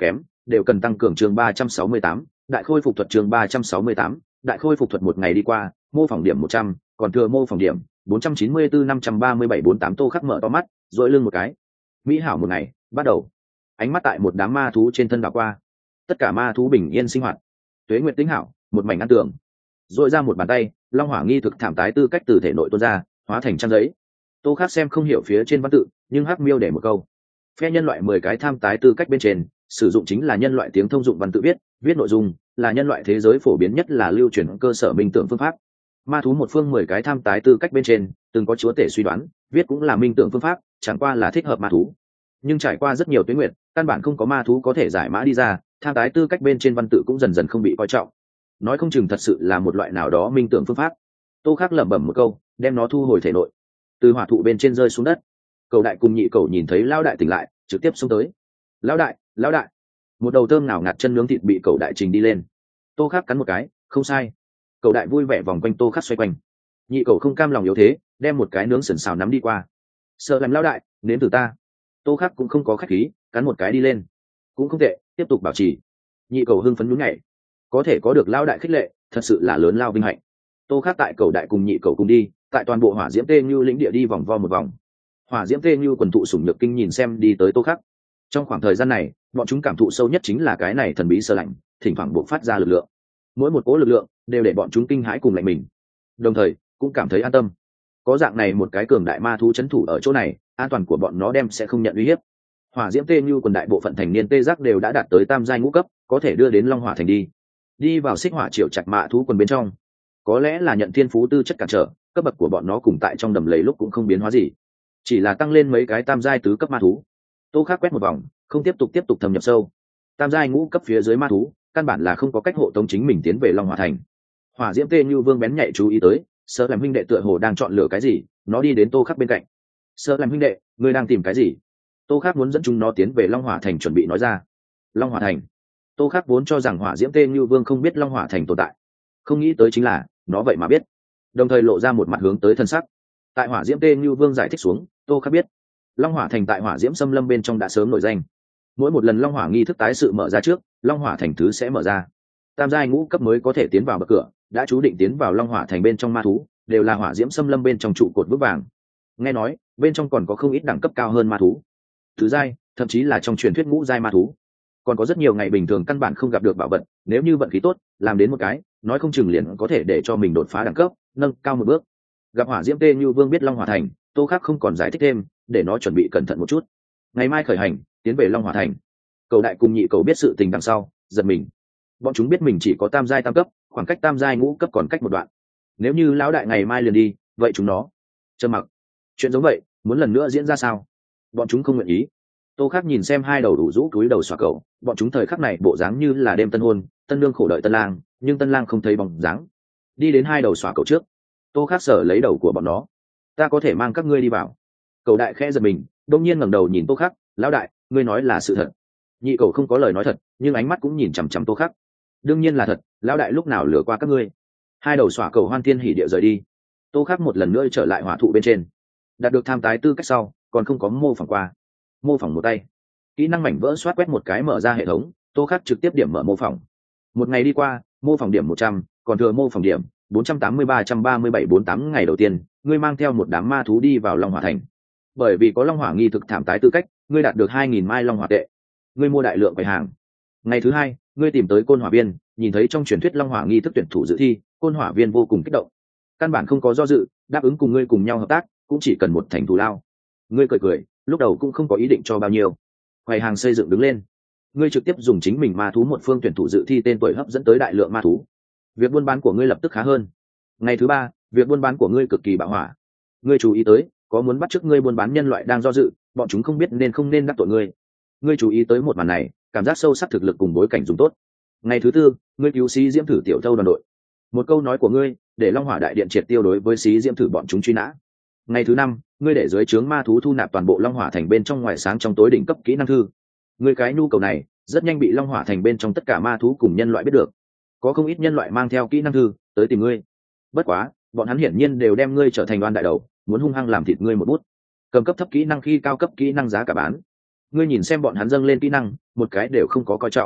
đều cần tăng cường chương ba trăm sáu mươi tám đại khôi phục thuật chương ba trăm sáu mươi tám đại khôi phục thuật. Một ngày đi qua, mô phỏng điểm một trăm, còn thừa mô phỏng điểm bốn trăm chín mươi bốn năm trăm ba mươi bảy bốn tám. Tô Khắc mở to mắt, duỗi lưng một cái. Mỹ hảo một ngày bắt đầu. Ánh mắt tại một đám ma thú trên thân đảo qua, tất cả ma thú bình yên sinh hoạt, tuế nguyệt tính hảo, một mảnh ăn tường. Duỗi ra một bàn tay, long hỏa nghi thực thảm tái tư cách từ thể nội tuôn ra, hóa thành trang giấy. Tô Khắc xem không hiểu phía trên văn tự, nhưng hắc miêu để một câu. Phe nhân loại mười cái tham tái tư cách bên trên, sử dụng chính là nhân loại tiếng thông dụng văn tự viết, viết nội dung là nhân loại thế giới phổ biến nhất là lưu truyền cơ sở minh tưởng phương pháp. Ma thú một phương mười cái tham tái tư cách bên trên, từng có chúa tể suy đoán, viết cũng là minh tưởng phương pháp, chẳng qua là thích hợp ma thú. Nhưng trải qua rất nhiều tuyến nguyện, căn bản không có ma thú có thể giải mã đi ra, tham tái tư cách bên trên văn tự cũng dần dần không bị coi trọng. Nói không chừng thật sự là một loại nào đó minh tưởng phương pháp. Tô Khắc lẩm bẩm một câu, đem nó thu hồi thể nội. Từ hỏa thụ bên trên rơi xuống đất. Cầu đại cùng nhị cầu nhìn thấy lão đại tỉnh lại, trực tiếp xông tới. Lão đại, lão đại. Một đầu thơm nào ngạt chân nướng thịt bị cầu đại trình đi lên. Tô Khắc cắn một cái, không sai. Cầu đại vui vẻ vòng quanh Tô Khắc xoay quanh. Nhị cầu không cam lòng yếu thế, đem một cái nướng sườn xào nắm đi qua. Sợ làm lão đại, nếm từ ta. Tô Khắc cũng không có khách khí, cắn một cái đi lên. Cũng không tệ, tiếp tục bảo trì. Nhị cầu hưng phấn nhún nhảy. Có thể có được lão đại khích lệ, thật sự là lớn lao vinh hạnh. Tô Khắc tại cầu đại cùng nhị cầu cùng đi, tại toàn bộ hỏa diễm tê như lĩnh địa đi vòng vo một vòng. Hỏa diễm tê như quần thụ sủng nhược kinh nhìn xem đi tới Tô Khắc. Trong khoảng thời gian này, bọn chúng cảm thụ sâu nhất chính là cái này thần bí sơ lạnh, thỉnh thoảng bộc phát ra lực lượng. Mỗi một cỗ lực lượng đều để bọn chúng kinh hãi cùng lạnh mình, đồng thời cũng cảm thấy an tâm. Có dạng này một cái cường đại ma thú chấn thủ ở chỗ này, an toàn của bọn nó đem sẽ không nhận uy hiếp. Hỏa diễm tê như quần đại bộ phận thành niên tê giác đều đã đạt tới tam giai ngũ cấp, có thể đưa đến long hỏa thành đi. Đi vào xích hỏa triệu chặt mạ thú quần bên trong, có lẽ là nhận thiên phú tư chất cản trở, cấp bậc của bọn nó cùng tại trong đầm lầy lúc cũng không biến hóa gì, chỉ là tăng lên mấy cái tam giai tứ cấp ma thú. Tô Khắc quét một vòng, không tiếp tục tiếp tục thâm nhập sâu. Tam giai ngũ cấp phía dưới ma thú, căn bản là không có cách hộ tống chính mình tiến về long hỏa thành. Hỏa diễm tê như vương bén nhạy chú ý tới, sợ làm huynh đệ tựa hồ đang chọn lựa cái gì, nó đi đến Tô Khắc bên cạnh. Sợ làm huynh đệ, ngươi đang tìm cái gì? Tô Khắc muốn dẫn chúng nó tiến về long hỏa thành chuẩn bị nói ra. Long hỏa thành? Tô Khắc vốn cho rằng hỏa diễm tê như vương không biết long hỏa thành tồn tại, không nghĩ tới chính là nó vậy mà biết, đồng thời lộ ra một mặt hướng tới thân sắc. Tại hỏa diễm tê như vương giải thích xuống, Tô Khắc biết long hỏa thành tại hỏa diễm xâm lâm bên trong đã sớm nổi danh. Mỗi một lần long hỏa nghi thức tái sự mở ra trước, long hỏa thành thứ sẽ mở ra. Tam giai ngũ cấp mới có thể tiến vào bậc cửa, đã chú định tiến vào long hỏa thành bên trong ma thú đều là hỏa diễm xâm lâm bên trong trụ cột vững vàng. Nghe nói bên trong còn có không ít đẳng cấp cao hơn ma thú, tứ giai, thậm chí là trong truyền thuyết ngũ giai ma thú. Còn có rất nhiều ngày bình thường căn bản không gặp được bảo vật, nếu như vận khí tốt làm đến một cái, nói không chừng liền có thể để cho mình đột phá đẳng cấp, nâng cao một bước. Gặp hỏa diễm tê như vương biết long hỏa thành, Tô Khắc không còn giải thích thêm, để nó chuẩn bị cẩn thận một chút. Ngày mai khởi hành tiến về long hỏa thành. Cầu đại cùng nhị cầu biết sự tình đằng sau, giật mình. Bọn chúng biết mình chỉ có tam giai tam cấp, khoảng cách tam giai ngũ cấp còn cách một đoạn. Nếu như lão đại ngày mai liền đi, vậy chúng nó trầm mặc. Chuyện giống vậy muốn lần nữa diễn ra sao? Bọn chúng không nguyện ý. Tô Khắc nhìn xem hai đầu đủ rũ cúi đầu xòa cầu, bọn chúng thời khắc này bộ dáng như là đêm tân hôn, tân lương khổ đợi tân lang, nhưng tân lang không thấy bóng dáng. Đi đến hai đầu xòa cầu trước, Tô Khắc sở lấy đầu của bọn nó. Ta có thể mang các ngươi đi vào. Cầu đại khẽ giật mình, đột nhiên ngẩng đầu nhìn Tô Khắc, lão đại, ngươi nói là sự thật? Nhị cầu không có lời nói thật, nhưng ánh mắt cũng nhìn chằm chằm Tô Khắc. Đương nhiên là thật, lão đại lúc nào lừa qua các ngươi? Hai đầu xòa cầu hoan thiên hỉ địa rời đi. Tô Khắc một lần nữa trở lại hỏa thụ bên trên. Đạt được tham tái tư cách sau, còn không có mô phỏng qua. Mô phỏng một tay, kỹ năng mảnh vỡ xoát quét một cái mở ra hệ thống. Tô Khắc trực tiếp điểm mở mô phỏng. Một ngày đi qua, mô phỏng điểm một trăm, còn thừa mô phỏng điểm bốn trăm tám mươi ba trăm ba mươi bảy bốn tám. Ngày đầu tiên, ngươi mang theo một đám ma thú đi vào long hỏa thành. Bởi vì có long hỏa nghi thực thảm tái tư cách, ngươi đạt được hai nghìn mai long hỏa tệ. Ngươi mua đại lượng quầy hàng. Ngày thứ hai, ngươi tìm tới côn hỏa viên, nhìn thấy trong truyền thuyết long hỏa nghi thức tuyển thủ dự thi, côn hỏa viên vô cùng kích động, căn bản không có do dự, đáp ứng cùng ngươi cùng nhau hợp tác, cũng chỉ cần một thành thù lao. Ngươi cười cười, lúc đầu cũng không có ý định cho bao nhiêu. Quầy hàng xây dựng đứng lên, ngươi trực tiếp dùng chính mình ma thú một phương tuyển thủ dự thi tên tuổi hấp dẫn tới đại lượng ma thú. Việc buôn bán của ngươi lập tức khá hơn. Ngày thứ ba, việc buôn bán của ngươi cực kỳ bạo hỏa. Ngươi chú ý tới, có muốn bắt chước ngươi buôn bán nhân loại đang do dự, bọn chúng không biết nên không nên đắc tội ngươi. Ngươi chú ý tới một màn này, cảm giác sâu sắc thực lực cùng bối cảnh dùng tốt. Ngày thứ tư, ngươi cứu sĩ diễm thử tiểu thâu đoàn đội. Một câu nói của ngươi để long hỏa đại điện triệt tiêu đối với sĩ diễm thử bọn chúng truy nã. Ngày thứ năm, ngươi để dưới trướng ma thú thu nạp toàn bộ long hỏa thành bên trong ngoài sáng trong tối đỉnh cấp kỹ năng thư. Ngươi cái nhu cầu này rất nhanh bị long hỏa thành bên trong tất cả ma thú cùng nhân loại biết được. Có không ít nhân loại mang theo kỹ năng thư tới tìm ngươi. Bất quá, bọn hắn hiển nhiên đều đem ngươi trở thành đoan đại đầu, muốn hung hăng làm thịt ngươi một bút. Cầm cấp thấp kỹ năng khi cao cấp kỹ năng giá cả bán. Ngươi nhìn xem bọn hắn dâng lên kỹ năng, một cái đều không có coi trọng.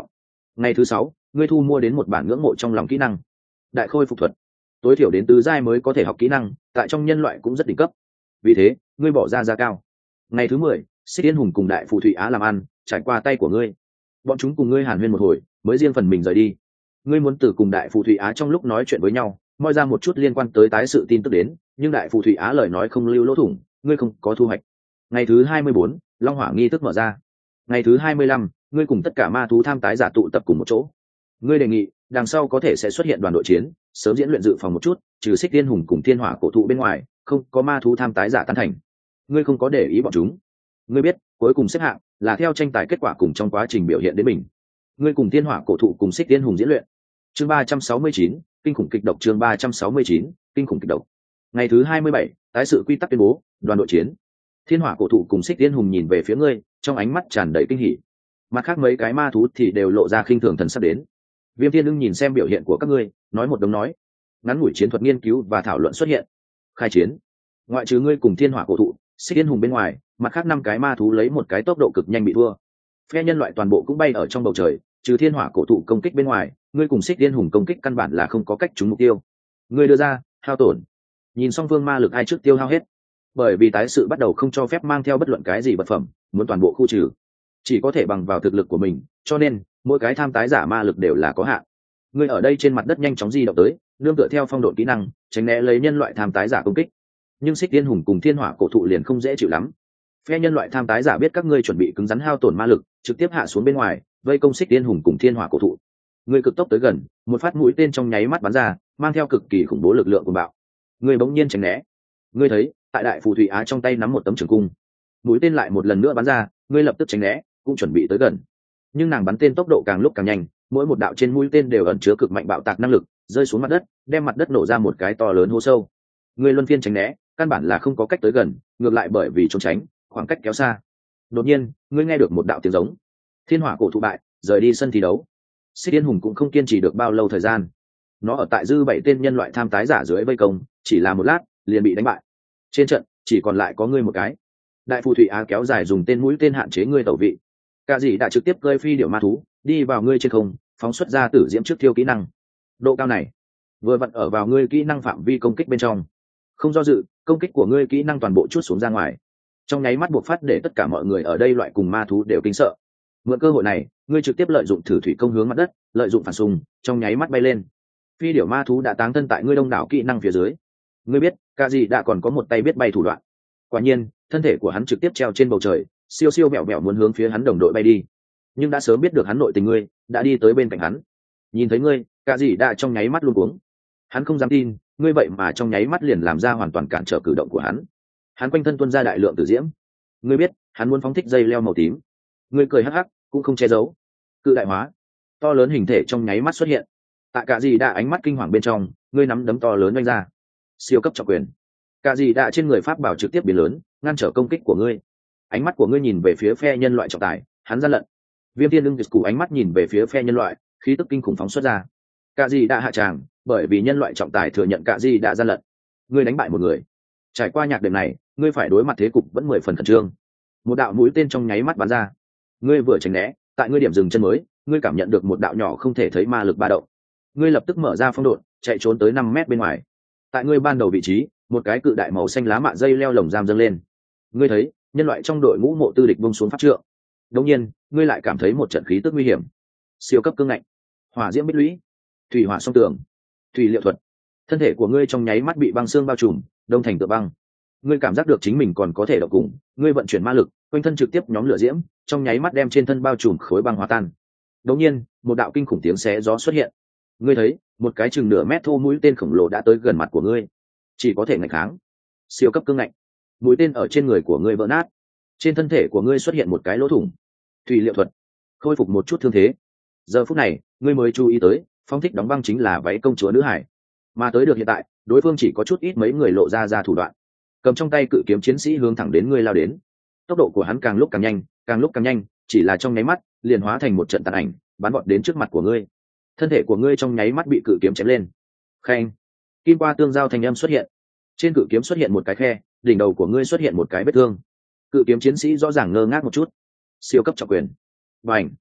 Ngày thứ sáu, ngươi thu mua đến một bản ngưỡng mộ trong lòng kỹ năng đại khôi phục thuật, tối thiểu đến tứ giai mới có thể học kỹ năng, tại trong nhân loại cũng rất đỉnh cấp, vì thế ngươi bỏ ra giá cao. Ngày thứ mười, Xích Yên Hùng cùng đại phù thủy Á làm ăn trải qua tay của ngươi, bọn chúng cùng ngươi hàn huyên một hồi mới riêng phần mình rời đi. Ngươi muốn từ cùng đại phù thủy Á trong lúc nói chuyện với nhau moi ra một chút liên quan tới tái sự tin tức đến, nhưng đại phù thủy Á lời nói không lưu lỗ thủng, ngươi không có thu hoạch. Ngày thứ hai mươi bốn, Long Hỏa nghi thức mở ra. Ngày thứ hai mươi lăm, ngươi cùng tất cả ma thú tham tái giả tụ tập cùng một chỗ. Ngươi đề nghị đằng sau có thể sẽ xuất hiện đoàn đội chiến, sớm diễn luyện dự phòng một chút, trừ Xích Tiên Hùng cùng Thiên Hỏa cổ thụ bên ngoài, không có ma thú tham tái giả tán thành. Ngươi không có để ý bọn chúng. Ngươi biết, cuối cùng xếp hạng là theo tranh tài kết quả cùng trong quá trình biểu hiện đến mình. Ngươi cùng Thiên Hỏa cổ thụ cùng Xích Tiên Hùng diễn luyện. Chương ba trăm sáu mươi chín, kinh khủng kịch độc. Chương ba trăm sáu mươi chín, kinh khủng kịch độc. Ngày thứ hai mươi bảy, tái sự quy tắc tuyên bố, đoàn đội chiến. Thiên Hỏa cổ thụ cùng Xích Tiên Hùng nhìn về phía ngươi, trong ánh mắt tràn đầy kinh hỉ. Mặt khác mấy cái ma thú thì đều lộ ra khinh thường thần sắc đến. Viêm Thiên Ưng nhìn xem biểu hiện của các ngươi, nói một đống nói. Ngắn ngủi chiến thuật nghiên cứu và thảo luận xuất hiện. Khai chiến. Ngoại trừ ngươi cùng Thiên Hỏa cổ thụ, Xích Tiên Hùng bên ngoài, mặt khác năm cái ma thú lấy một cái tốc độ cực nhanh bị thua. Phe nhân loại toàn bộ cũng bay ở trong bầu trời, trừ Thiên Hỏa cổ thụ công kích bên ngoài, ngươi cùng Xích Tiên Hùng công kích căn bản là không có cách trúng mục tiêu. Ngươi đưa ra, hao tổn. Nhìn song phương ma lực ai trước tiêu hao hết. Bởi vì tái sự bắt đầu không cho phép mang theo bất luận cái gì vật phẩm, muốn toàn bộ khu trừ, chỉ có thể bằng vào thực lực của mình, cho nên mỗi cái tham tái giả ma lực đều là có hạn. Ngươi ở đây trên mặt đất nhanh chóng di động tới, nương tựa theo phong độ kỹ năng, tránh né lấy nhân loại tham tái giả công kích. Nhưng Xích Tiên Hùng cùng Thiên Hỏa cổ thụ liền không dễ chịu lắm. Phe nhân loại tham tái giả biết các ngươi chuẩn bị cứng rắn hao tổn ma lực, trực tiếp hạ xuống bên ngoài, vây công Xích Tiên Hùng cùng Thiên Hỏa cổ thụ. Ngươi cực tốc tới gần, một phát mũi tên trong nháy mắt bắn ra, mang theo cực kỳ khủng bố lực lượng của bạo. Ngươi bỗng nhiên tránh né. Ngươi thấy, tại đại phù thủy Á trong tay nắm một tấm trường cung. Mũi tên lại một lần nữa bắn ra, ngươi lập tức tránh né, cũng chuẩn bị tới gần. Nhưng nàng bắn tên tốc độ càng lúc càng nhanh, mỗi một đạo trên mũi tên đều ẩn chứa cực mạnh bạo tạc năng lực, rơi xuống mặt đất, đem mặt đất nổ ra một cái to lớn hố sâu. Ngươi luân phiên tránh né, căn bản là không có cách tới gần, ngược lại bởi vì trốn tránh, khoảng cách kéo xa. Đột nhiên, ngươi nghe được một đạo tiếng giống. Thiên Hỏa cổ thụ bại, rời đi sân thi đấu. Xích Tiên Hùng cũng không kiên trì được bao lâu thời gian. Nó ở tại dư bảy tên nhân loại tham tái giả dưới vây công, chỉ là một lát, liền bị đánh bại. Trên trận, chỉ còn lại có ngươi một cái. Đại phù thủy Á kéo dài dùng tên mũi tên hạn chế ngươi tẩu vị. Cả gì đã trực tiếp cơi phi điểu ma thú, đi vào ngươi trên không, phóng xuất ra tử diễm trước thiêu kỹ năng. Độ cao này, vừa vặn ở vào ngươi kỹ năng phạm vi công kích bên trong. Không do dự, công kích của ngươi kỹ năng toàn bộ chút xuống ra ngoài. Trong nháy mắt buộc phát để tất cả mọi người ở đây loại cùng ma thú đều kinh sợ. Mượn cơ hội này, ngươi trực tiếp lợi dụng thử thủy công hướng mặt đất, lợi dụng phản xung, trong nháy mắt bay lên. Phi điểu ma thú đã táng thân tại ngươi đông đảo kỹ năng phía dưới. Ngươi biết, cả gì đã còn có một tay biết bay thủ đoạn. Quả nhiên, thân thể của hắn trực tiếp treo trên bầu trời, siêu siêu mẹo mẹo muốn hướng phía hắn đồng đội bay đi. Nhưng đã sớm biết được hắn nội tình ngươi, đã đi tới bên cạnh hắn. Nhìn thấy ngươi, cả gì đã trong nháy mắt luống cuống. Hắn không dám tin, ngươi vậy mà trong nháy mắt liền làm ra hoàn toàn cản trở cử động của hắn. Hắn quanh thân tuôn ra đại lượng tử diễm. Ngươi biết, hắn muốn phóng thích dây leo màu tím. Ngươi cười hắc hắc, cũng không che giấu. Cự đại hóa, to lớn hình thể trong nháy mắt xuất hiện. Tại cả gì đã ánh mắt kinh hoàng bên trong, ngươi nắm đấm to lớn đánh ra. Siêu cấp trọng quyền. Cả gì đã trên người pháp bảo trực tiếp biến lớn, ngăn trở công kích của ngươi. Ánh mắt của ngươi nhìn về phía phe nhân loại trọng tài, hắn gian lận. Viêm Thiên Ưng củ ánh mắt nhìn về phía phe nhân loại, khí tức kinh khủng phóng xuất ra. Cả gì đã hạ tràng, bởi vì nhân loại trọng tài thừa nhận cả gì đã gian lận. Ngươi đánh bại một người. Trải qua nhạc đệm này, ngươi phải đối mặt thế cục vẫn mười phần khẩn trương. Một đạo mũi tên trong nháy mắt bắn ra. Ngươi vừa tránh né, tại ngươi điểm dừng chân mới, ngươi cảm nhận được một đạo nhỏ không thể thấy ma lực ba động. Ngươi lập tức mở ra phong độn, chạy trốn tới năm mét bên ngoài. Tại ngươi ban đầu vị trí, một cái cự đại màu xanh lá mạ dây leo lồng giam dâng lên. Ngươi thấy, nhân loại trong đội ngũ mộ tư địch buông xuống pháp trượng. Đột nhiên, ngươi lại cảm thấy một trận khí tức nguy hiểm. Siêu cấp cương ngạnh, hỏa diễm bích lũy, thủy hỏa song tường, thủy liệu thuật. Thân thể của ngươi trong nháy mắt bị băng xương bao trùm, đông thành tựa băng. Ngươi cảm giác được chính mình còn có thể động cùng, ngươi vận chuyển ma lực, quanh thân trực tiếp nhóm lửa diễm, trong nháy mắt đem trên thân bao trùm khối băng hòa tan. Đột nhiên, một đạo kinh khủng tiếng xé gió xuất hiện. Ngươi thấy, một cái chừng nửa mét thô mũi tên khổng lồ đã tới gần mặt của ngươi, chỉ có thể ngạch kháng. Siêu cấp cương ngạnh, mũi tên ở trên người của ngươi vỡ nát, trên thân thể của ngươi xuất hiện một cái lỗ thủng. Thủy liệu thuật, khôi phục một chút thương thế. Giờ phút này, ngươi mới chú ý tới, phong thích đóng băng chính là váy công chúa nữ hải, mà tới được hiện tại, đối phương chỉ có chút ít mấy người lộ ra ra thủ đoạn. Cầm trong tay cự kiếm chiến sĩ hướng thẳng đến ngươi lao đến. Tốc độ của hắn càng lúc càng nhanh, càng lúc càng nhanh, chỉ là trong nháy mắt, liền hóa thành một trận tàn ảnh, bắn vọt đến trước mặt của ngươi. Thân thể của ngươi trong nháy mắt bị cự kiếm chém lên. Khen, kim qua tương giao thành âm xuất hiện. Trên cự kiếm xuất hiện một cái khe, đỉnh đầu của ngươi xuất hiện một cái vết thương. Cự kiếm chiến sĩ rõ ràng ngơ ngác một chút. Siêu cấp trọng quyền. Bành.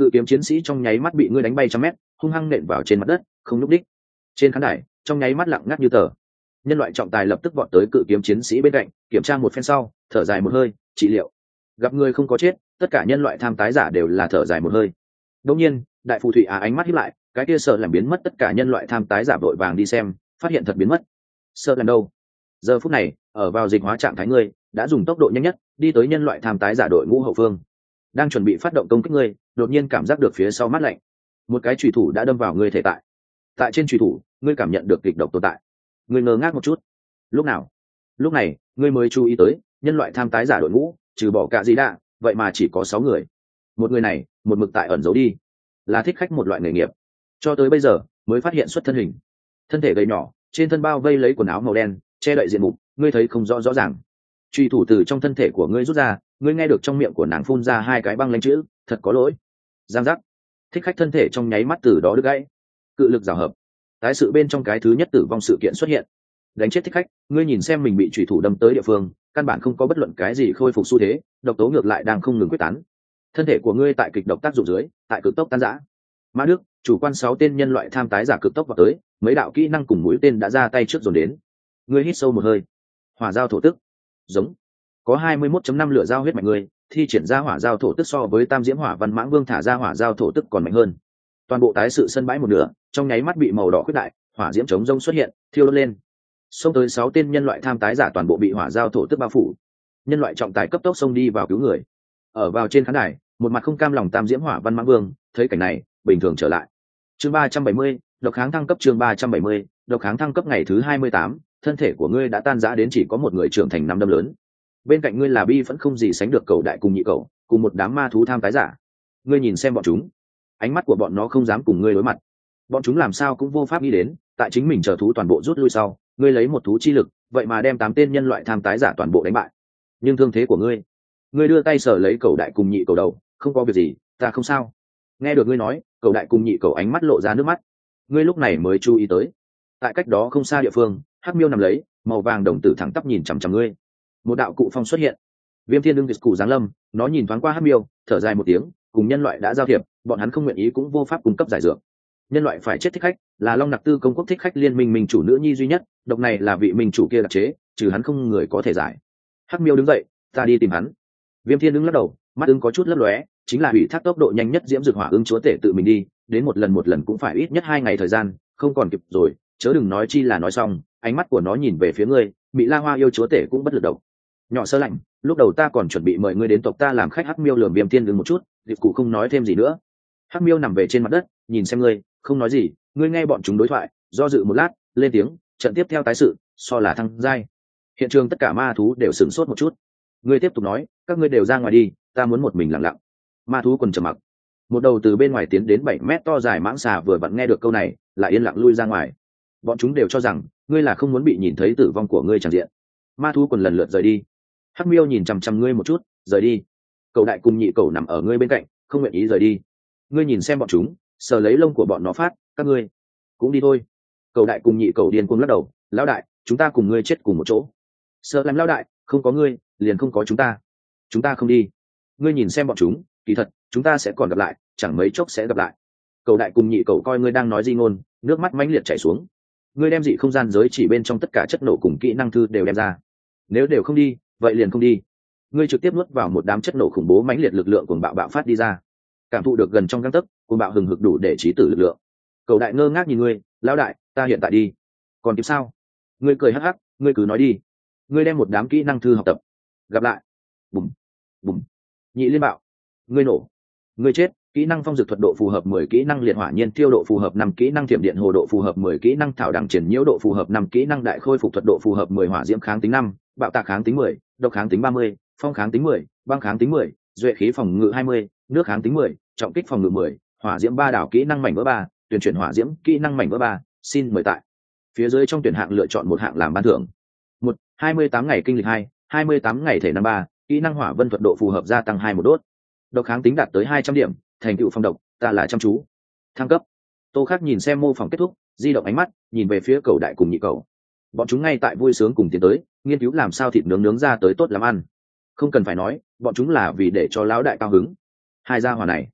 Cự kiếm chiến sĩ trong nháy mắt bị ngươi đánh bay trăm mét, hung hăng nện vào trên mặt đất, không nhúc đích. Trên khán đài trong nháy mắt lặng ngắt như tờ. Nhân loại trọng tài lập tức vọt tới cự kiếm chiến sĩ bên cạnh, kiểm tra một phen sau, thở dài một hơi, trị liệu. Gặp người không có chết, tất cả nhân loại tham tái giả đều là thở dài một hơi. Đương nhiên, đại phù thủy á ánh mắt híp lại, cái kia sợ làm biến mất, tất cả nhân loại tham tái giả vội vàng đi xem, phát hiện thật biến mất. Sợ làm đâu? Giờ phút này, ở vào dịch hóa trạng thái ngươi, đã dùng tốc độ nhanh nhất đi tới nhân loại tham tái giả đội ngũ hậu phương, đang chuẩn bị phát động công kích ngươi, đột nhiên cảm giác được phía sau mát lạnh, một cái chùy thủ đã đâm vào ngươi thể tại. Tại trên chùy thủ, ngươi cảm nhận được kịch độc tồn tại. Ngươi ngơ ngác một chút. Lúc nào? Lúc này, ngươi mới chú ý tới, nhân loại tham tái giả đội ngũ, trừ bỏ cả gì đã, vậy mà chỉ có sáu người. Một người này, một mực tại ẩn giấu đi, là thích khách một loại nghề nghiệp. Cho tới bây giờ, mới phát hiện xuất thân hình. Thân thể gầy nhỏ, trên thân bao vây lấy quần áo màu đen, che đậy diện mục, ngươi thấy không rõ rõ ràng. Truy thủ từ trong thân thể của ngươi rút ra, ngươi nghe được trong miệng của nàng phun ra hai cái băng lãnh chữ, thật có lỗi. Giang giác. Thích khách thân thể trong nháy mắt từ đó đứt gãy. Cự lực rào hợp. Tái sự bên trong cái thứ nhất tử vong sự kiện xuất hiện. Đánh chết thích khách, ngươi nhìn xem mình bị chủy thủ đâm tới địa phương, căn bản không có bất luận cái gì khôi phục xu thế, độc tố ngược lại đang không ngừng quyết tán. Thân thể của ngươi tại kịch độc tác dụng dưới, tại cực tốc tan rã. Mã Đức, chủ quan sáu tên nhân loại tham tái giả cực tốc vào tới, mấy đạo kỹ năng cùng mũi tên đã ra tay trước dồn đến. Ngươi hít sâu một hơi. Hỏa giao thổ tức. Giống. Có hai mươi mốt chấm năm lửa giao huyết mạnh ngươi, thi triển ra hỏa giao thổ tức so với Tam Diễm Hỏa Văn Mãng Vương thả ra hỏa giao thổ tức còn mạnh hơn. Toàn bộ tái sự sân bãi một nửa, trong nháy mắt bị màu đỏ khuyết đại, hỏa diễm chống rông xuất hiện, thiêu đốt lên. Xông tới sáu tên nhân loại tham tái giả toàn bộ bị hỏa giao thổ tức bao phủ. Nhân loại trọng tài cấp tốc xông đi vào cứu người. Ở vào trên khán đài, một mặt không cam lòng Tam Diễm Hỏa Văn Mãng Vương, thấy cảnh này, bình thường trở lại. Chương ba trăm bảy mươi, độc kháng thăng cấp chương ba trăm bảy mươi, độc kháng thăng cấp ngày thứ hai mươi tám, thân thể của ngươi đã tan rã đến chỉ có một người trưởng thành năm đâm lớn. Bên cạnh ngươi là bi vẫn không gì sánh được cầu đại cùng nhị cầu, cùng một đám ma thú tham tái giả. Ngươi nhìn xem bọn chúng, ánh mắt của bọn nó không dám cùng ngươi đối mặt. Bọn chúng làm sao cũng vô pháp nghĩ đến, tại chính mình chờ thú toàn bộ rút lui sau, ngươi lấy một thú chi lực, vậy mà đem tám tên nhân loại tham tái giả toàn bộ đánh bại. Nhưng thương thế của ngươi, ngươi đưa tay sờ lấy cầu đại cùng nhị cầu đầu, không có việc gì, ta không sao. Nghe được ngươi nói, cầu đại cùng nhị cầu ánh mắt lộ ra nước mắt. Ngươi lúc này mới chú ý tới, tại cách đó không xa địa phương, hắc miêu nằm lấy, màu vàng đồng tử thẳng tắp nhìn chằm chằm ngươi. Một đạo cụ phong xuất hiện, Viêm Thiên Đương Việt cụ giáng lâm, nó nhìn thoáng qua hắc miêu, thở dài một tiếng, cùng nhân loại đã giao thiệp, bọn hắn không nguyện ý cũng vô pháp cung cấp giải dược. Nhân loại phải chết thích khách, là Long Nặc Tư công quốc thích khách liên minh minh chủ nữ nhi duy nhất, độc này là vị minh chủ kia đặc chế, trừ hắn không người có thể giải. Hắc miêu đứng dậy, ta đi tìm hắn. Viêm Thiên đứng lắc đầu, mắt ưng có chút lấp lóe, chính là hủy thác tốc độ nhanh nhất diễm dược hỏa ưng chúa tể tự mình đi, đến một lần một lần cũng phải ít nhất hai ngày thời gian, không còn kịp rồi, chớ đừng nói chi là nói xong. Ánh mắt của nó nhìn về phía ngươi, Mị La Hoa yêu chúa tể cũng bất lực động. Nhỏ sơ lạnh, lúc đầu ta còn chuẩn bị mời ngươi đến tộc ta làm khách. Hắc miêu lườm Viêm Thiên đứng một chút, Diệp Cụ không nói thêm gì nữa. Hắc miêu nằm về trên mặt đất, nhìn xem ngươi, không nói gì. Ngươi nghe bọn chúng đối thoại, do dự một lát, lên tiếng, trận tiếp theo tái sự, so là thăng giai. Hiện trường tất cả ma thú đều sửng sốt một chút. Ngươi tiếp tục nói, các ngươi đều ra ngoài đi, ta muốn một mình lặng lặng. Ma thú quần trầm mặc. Một đầu từ bên ngoài tiến đến bảy mét to dài mãng xà vừa vặn nghe được câu này, lại yên lặng lui ra ngoài. Bọn chúng đều cho rằng ngươi là không muốn bị nhìn thấy tử vong của ngươi tràn diện. Ma thú quần lần lượt rời đi. Hắc miêu nhìn chằm chằm ngươi một chút, rời đi. Cầu đại cùng nhị cầu nằm ở ngươi bên cạnh, không nguyện ý rời đi. Ngươi nhìn xem bọn chúng, sờ lấy lông của bọn nó phát, các ngươi cũng đi thôi. Cầu đại cùng nhị cầu điên cuồng lắc đầu, lão đại, chúng ta cùng ngươi chết cùng một chỗ. Sợ làm lão đại, không có ngươi, liền không có chúng ta. Chúng ta không đi. Ngươi nhìn xem bọn chúng, kỳ thật, chúng ta sẽ còn gặp lại, chẳng mấy chốc sẽ gặp lại. Cầu đại cùng nhị cầu coi ngươi đang nói di ngôn, nước mắt mãnh liệt chảy xuống. Ngươi đem dị không gian giới chỉ bên trong tất cả chất nổ cùng kỹ năng thư đều đem ra. Nếu đều không đi, vậy liền không đi. Ngươi trực tiếp nuốt vào một đám chất nổ khủng bố mãnh liệt lực lượng cuồng bạo bạo phát đi ra. Cảm thụ được gần trong gang tấc, cuồng bạo hừng hực đủ để chí tử lực lượng. Cầu đại ngơ ngác nhìn ngươi, lão đại, ta hiện tại đi. Còn tiếp sao? Ngươi cười hắc hắc, ngươi cứ nói đi. Ngươi đem một đám kỹ năng thư học tập. Gặp lại. Bùm, bùm. Nhị liên bạo. Ngươi nổ. Ngươi chết. Kỹ năng phong dược thuật độ phù hợp mười, kỹ năng liệt hỏa nhiên tiêu độ phù hợp năm, kỹ năng thiểm điện hồ độ phù hợp mười, kỹ năng thảo đẳng triển nhiễu độ phù hợp năm, kỹ năng đại khôi phục thuật độ phù hợp mười, hỏa diễm kháng tính năm, bạo tạc kháng tính mười, độc kháng tính ba mươi, phong kháng tính mười, băng kháng tính mười, duệ khí phòng ngự hai mươi, nước kháng tính mười, trọng kích phòng ngự mười, hỏa diễm ba đảo kỹ năng mảnh vỡ ba, tuyển chuyển hỏa diễm kỹ năng mảnh vỡ ba, xin mời tại phía dưới trong tuyển hạng lựa chọn một hạng làm ban thưởng. Một, hai mươi tám ngày kinh lịch hai, hai mươi tám ngày thể năm ba, kỹ năng hỏa vân thuật độ phù hợp gia tăng hai một đốt. Độc kháng tính đạt tới hai trăm điểm, thành tựu phong độc, ta là chăm chú. Thăng cấp. Tô Khắc nhìn xem mô phỏng kết thúc, di động ánh mắt, nhìn về phía cầu đại cùng nhị cầu. Bọn chúng ngay tại vui sướng cùng tiến tới, nghiên cứu làm sao thịt nướng nướng ra tới tốt làm ăn. Không cần phải nói, bọn chúng là vì để cho lão đại cao hứng. Hai gia hỏa này,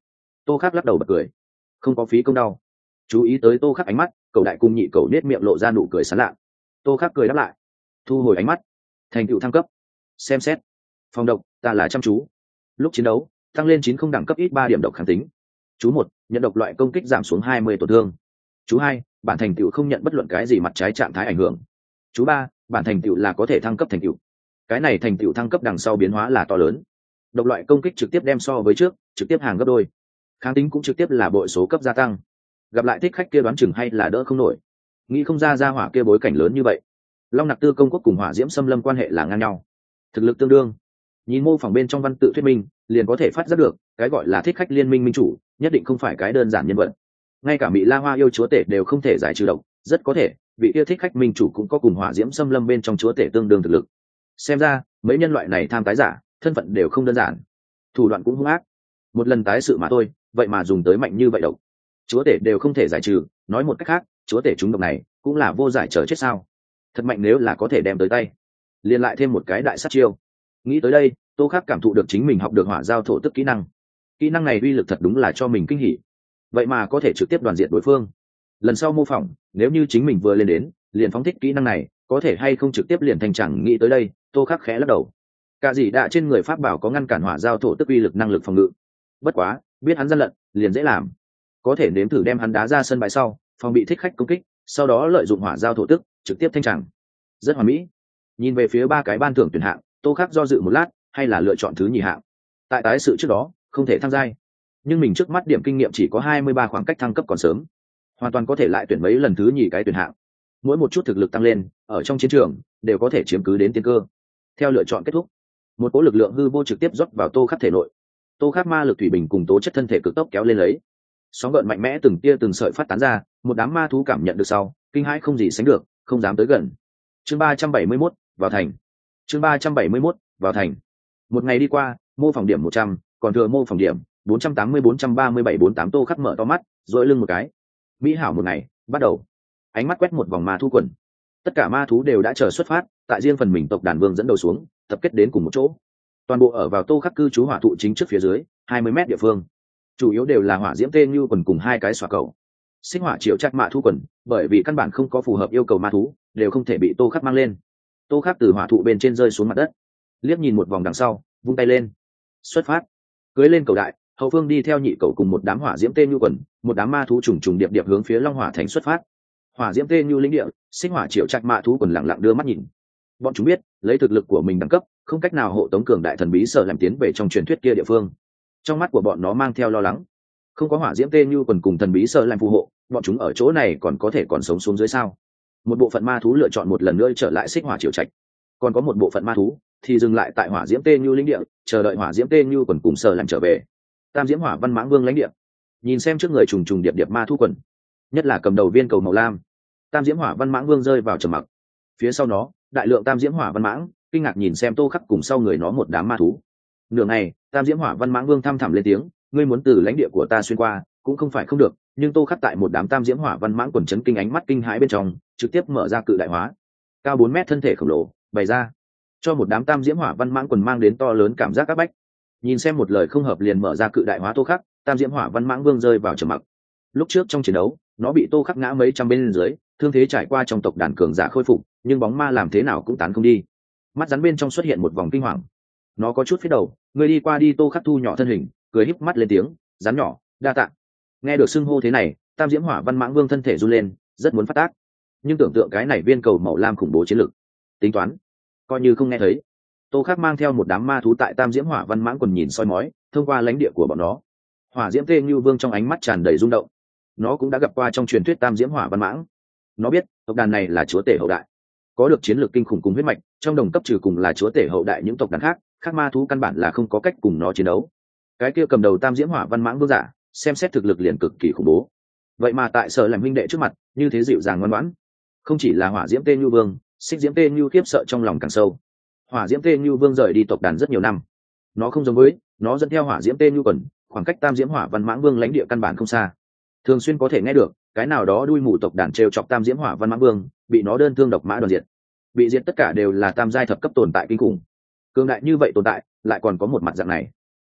Tô Khắc lắc đầu bật cười, không có phí công đau. Chú ý tới Tô Khắc ánh mắt, cậu đại cung nhị cậu nết miệng lộ ra nụ cười sán lạ. Tô Khắc cười đáp lại, thu hồi ánh mắt. Thành tựu thăng cấp. Xem xét. Phòng độc, ta là chăm chú. Lúc chiến đấu, tăng lên chín không đẳng cấp ít ba điểm độc kháng tính. Chú một, nhận độc loại công kích giảm xuống hai mươi tổn thương. Chú hai, bản thành tựu không nhận bất luận cái gì mặt trái trạng thái ảnh hưởng. Chú ba, bản thành tựu là có thể thăng cấp thành tựu. Cái này thành tựu thăng cấp đằng sau biến hóa là to lớn. Độc loại công kích trực tiếp đem so với trước, trực tiếp hàng gấp đôi. Kháng tính cũng trực tiếp là bội số cấp gia tăng. Gặp lại thích khách kia đoán chừng hay là đỡ không nổi. Nghĩ không ra ra hỏa kia bối cảnh lớn như vậy. Long Nặc Tư công quốc cùng Hỏa Diễm Xâm Lâm quan hệ là ngang nhau, thực lực tương đương. Nhìn mô phỏng bên trong văn tự thuyết minh, liền có thể phát giác được, cái gọi là thích khách liên minh minh chủ, nhất định không phải cái đơn giản nhân vật. Ngay cả Mỹ La Hoa yêu chúa tể đều không thể giải trừ độc, rất có thể, vị yêu thích khách minh chủ cũng có cùng Hỏa Diễm Xâm Lâm bên trong chúa tể tương đương thực lực. Xem ra, mấy nhân loại này tham tái giả, thân phận đều không đơn giản, thủ đoạn cũng hung ác. Một lần tái sự mà thôi, vậy mà dùng tới mạnh như vậy độc, chúa tể đều không thể giải trừ, nói một cách khác, chúa tể chúng độc này cũng là vô giải chờ chết sao? Thật mạnh, nếu là có thể đem tới tay, liền lại thêm một cái đại sát chiêu. Nghĩ tới đây, Tô Khắc cảm thụ được chính mình học được hỏa giao thổ tức kỹ năng. Kỹ năng này uy lực thật đúng là cho mình kinh hỉ, vậy mà có thể trực tiếp đoàn diện đối phương. Lần sau mô phỏng, nếu như chính mình vừa lên đến liền phóng thích kỹ năng này, có thể hay không trực tiếp liền thành chẳng. Nghĩ tới đây, Tô Khắc khẽ lắc đầu. Cả gì đã trên người pháp bảo có ngăn cản hỏa giao thổ tức uy lực năng lực phòng ngự, bất quá biết hắn gian lận liền dễ làm, có thể nếm thử đem hắn đá ra sân bãi sau phòng bị thích khách công kích, sau đó lợi dụng hỏa giao thổ tức trực tiếp thanh tràng, rất hoàn mỹ. Nhìn về phía ba cái ban thưởng tuyển hạng, Tô Khắc do dự một lát, hay là lựa chọn thứ nhì hạng. Tại tái sự trước đó không thể thăng giai, nhưng mình trước mắt điểm kinh nghiệm chỉ có hai mươi ba, khoảng cách thăng cấp còn sớm, hoàn toàn có thể lại tuyển mấy lần thứ nhì cái tuyển hạng. Mỗi một chút thực lực tăng lên, ở trong chiến trường đều có thể chiếm cứ đến tiên cơ. Theo lựa chọn kết thúc, một cỗ lực lượng hư vô trực tiếp rót vào Tô Khắc thể nội. Tô Khắc ma lực thủy bình cùng tố chất thân thể cực tốc kéo lên lấy, sóng gợn mạnh mẽ từng tia từng sợi phát tán ra, một đám ma thú cảm nhận được sau, kinh hãi không gì sánh được, không dám tới gần. Chương ba trăm bảy mươi mốt, vào thành. Chương ba trăm bảy mươi mốt, vào thành. Một ngày đi qua, mô phỏng điểm một trăm, còn thừa mô phỏng điểm bốn trăm tám mươi, bốn trăm ba mươi bảy, bốn mươi tám. Tô Khắc mở to mắt, dội lưng một cái. Mỹ hảo một ngày bắt đầu. Ánh mắt quét một vòng ma thú quần. Tất cả ma thú đều đã chờ xuất phát, tại riêng phần mình tộc đàn vương dẫn đầu xuống, tập kết đến cùng một chỗ. Toàn bộ ở vào Tô Khắc cư trú hỏa thụ chính trước phía dưới hai mươi mét địa phương, chủ yếu đều là hỏa diễm tê như quần cùng hai cái xòa cầu. Sinh hỏa triệu chắc mạ thú quần, bởi vì căn bản không có phù hợp yêu cầu ma thú, đều không thể bị Tô Khắc mang lên. Tô Khắc từ hỏa thụ bên trên rơi xuống mặt đất, liếc nhìn một vòng đằng sau, vung tay lên, xuất phát. Cưới lên cầu đại, hậu phương đi theo nhị cầu cùng một đám hỏa diễm tê như quần, một đám ma thú trùng trùng điệp điệp hướng phía Long Hỏa thành xuất phát. Hỏa diễm tê như lĩnh địa, sinh hỏa triệu chắc mạ thú quần lặng lặng đưa mắt nhìn. Bọn chúng biết, lấy thực lực của mình đẳng cấp, không cách nào hộ tống cường đại thần bí sở làm tiến về trong truyền thuyết kia địa phương. Trong mắt của bọn nó mang theo lo lắng, không có hỏa diễm tê như quần cùng thần bí sở làm phù hộ, bọn chúng ở chỗ này còn có thể còn sống xuống dưới sao? Một bộ phận ma thú lựa chọn một lần nữa trở lại xích hỏa triều trạch, còn có một bộ phận ma thú thì dừng lại tại hỏa diễm tê như lĩnh địa, chờ đợi hỏa diễm tê như quần cùng sở làm trở về. Tam diễm hỏa văn mãng vương lãnh địa, nhìn xem trước người trùng trùng điệp điệp ma thú quần, nhất là cầm đầu viên cầu màu lam, tam diễm hỏa văn mãng vương rơi vào trầm mặc. Phía sau nó, đại lượng tam diễm hỏa văn mãng kinh ngạc nhìn xem Tô Khắc cùng sau người nó một đám ma thú. Nửa ngày, tam diễm hỏa văn mãng vương thăm thẳm lên tiếng, ngươi muốn từ lãnh địa của ta xuyên qua cũng không phải không được, nhưng Tô Khắc tại một đám tam diễm hỏa văn mãng quần chấn kinh ánh mắt kinh hãi bên trong, trực tiếp mở ra cự đại hóa, cao bốn mét thân thể khổng lồ bày ra, cho một đám tam diễm hỏa văn mãng quần mang đến to lớn cảm giác áp bách. Nhìn xem một lời không hợp liền mở ra cự đại hóa Tô Khắc, tam diễm hỏa văn mãng vương rơi vào trầm mặc. Lúc trước trong chiến đấu, nó bị Tô Khắc ngã mấy trăm bên dưới, thương thế trải qua trong tộc đàn cường giả khôi phục, nhưng bóng ma làm thế nào cũng tán không đi. Mắt rắn bên trong xuất hiện một vòng kinh hoàng, nó có chút phía đầu, người đi qua đi. Tô Khắc thu nhỏ thân hình, cười híp mắt lên tiếng, rắn nhỏ, đa tạ. Nghe được xưng hô thế này, tam diễm hỏa văn mãng vương thân thể run lên, rất muốn phát tác, nhưng tưởng tượng cái này viên cầu màu lam khủng bố chiến lực, tính toán coi như không nghe thấy. Tô Khắc mang theo một đám ma thú tại tam diễm hỏa văn mãng quần nhìn soi mói, thông qua lãnh địa của bọn nó. Hỏa diễm tê như vương trong ánh mắt tràn đầy rung động, nó cũng đã gặp qua trong truyền thuyết tam diễm hỏa văn mãng. Nó biết tộc đàn này là chúa tể hậu đại, có được chiến lược kinh khủng cùng huyết mạch, trong đồng cấp trừ cùng là chúa tể hậu đại những tộc đàn khác, khác ma thú căn bản là không có cách cùng nó chiến đấu. Cái kia cầm đầu tam diễm hỏa văn mãng vương giả, xem xét thực lực liền cực kỳ khủng bố, vậy mà tại sở làm huynh đệ trước mặt như thế dịu dàng ngoan ngoãn. Không chỉ là hỏa diễm tê như vương, xích diễm tê như khiếp sợ trong lòng càng sâu. Hỏa diễm tê như vương rời đi tộc đàn rất nhiều năm, nó không giống với, nó dẫn theo hỏa diễm tê như quần, khoảng cách tam diễm hỏa văn mãng vương lãnh địa căn bản không xa, thường xuyên có thể nghe được cái nào đó đuôi mù tộc đàn trêu chọc tam diễm hỏa văn mãng vương, bị nó đơn thương độc mã đoàn diệt. Bị diệt tất cả đều là tam giai thập cấp tồn tại kinh khủng. Cường đại như vậy tồn tại lại còn có một mặt dạng này,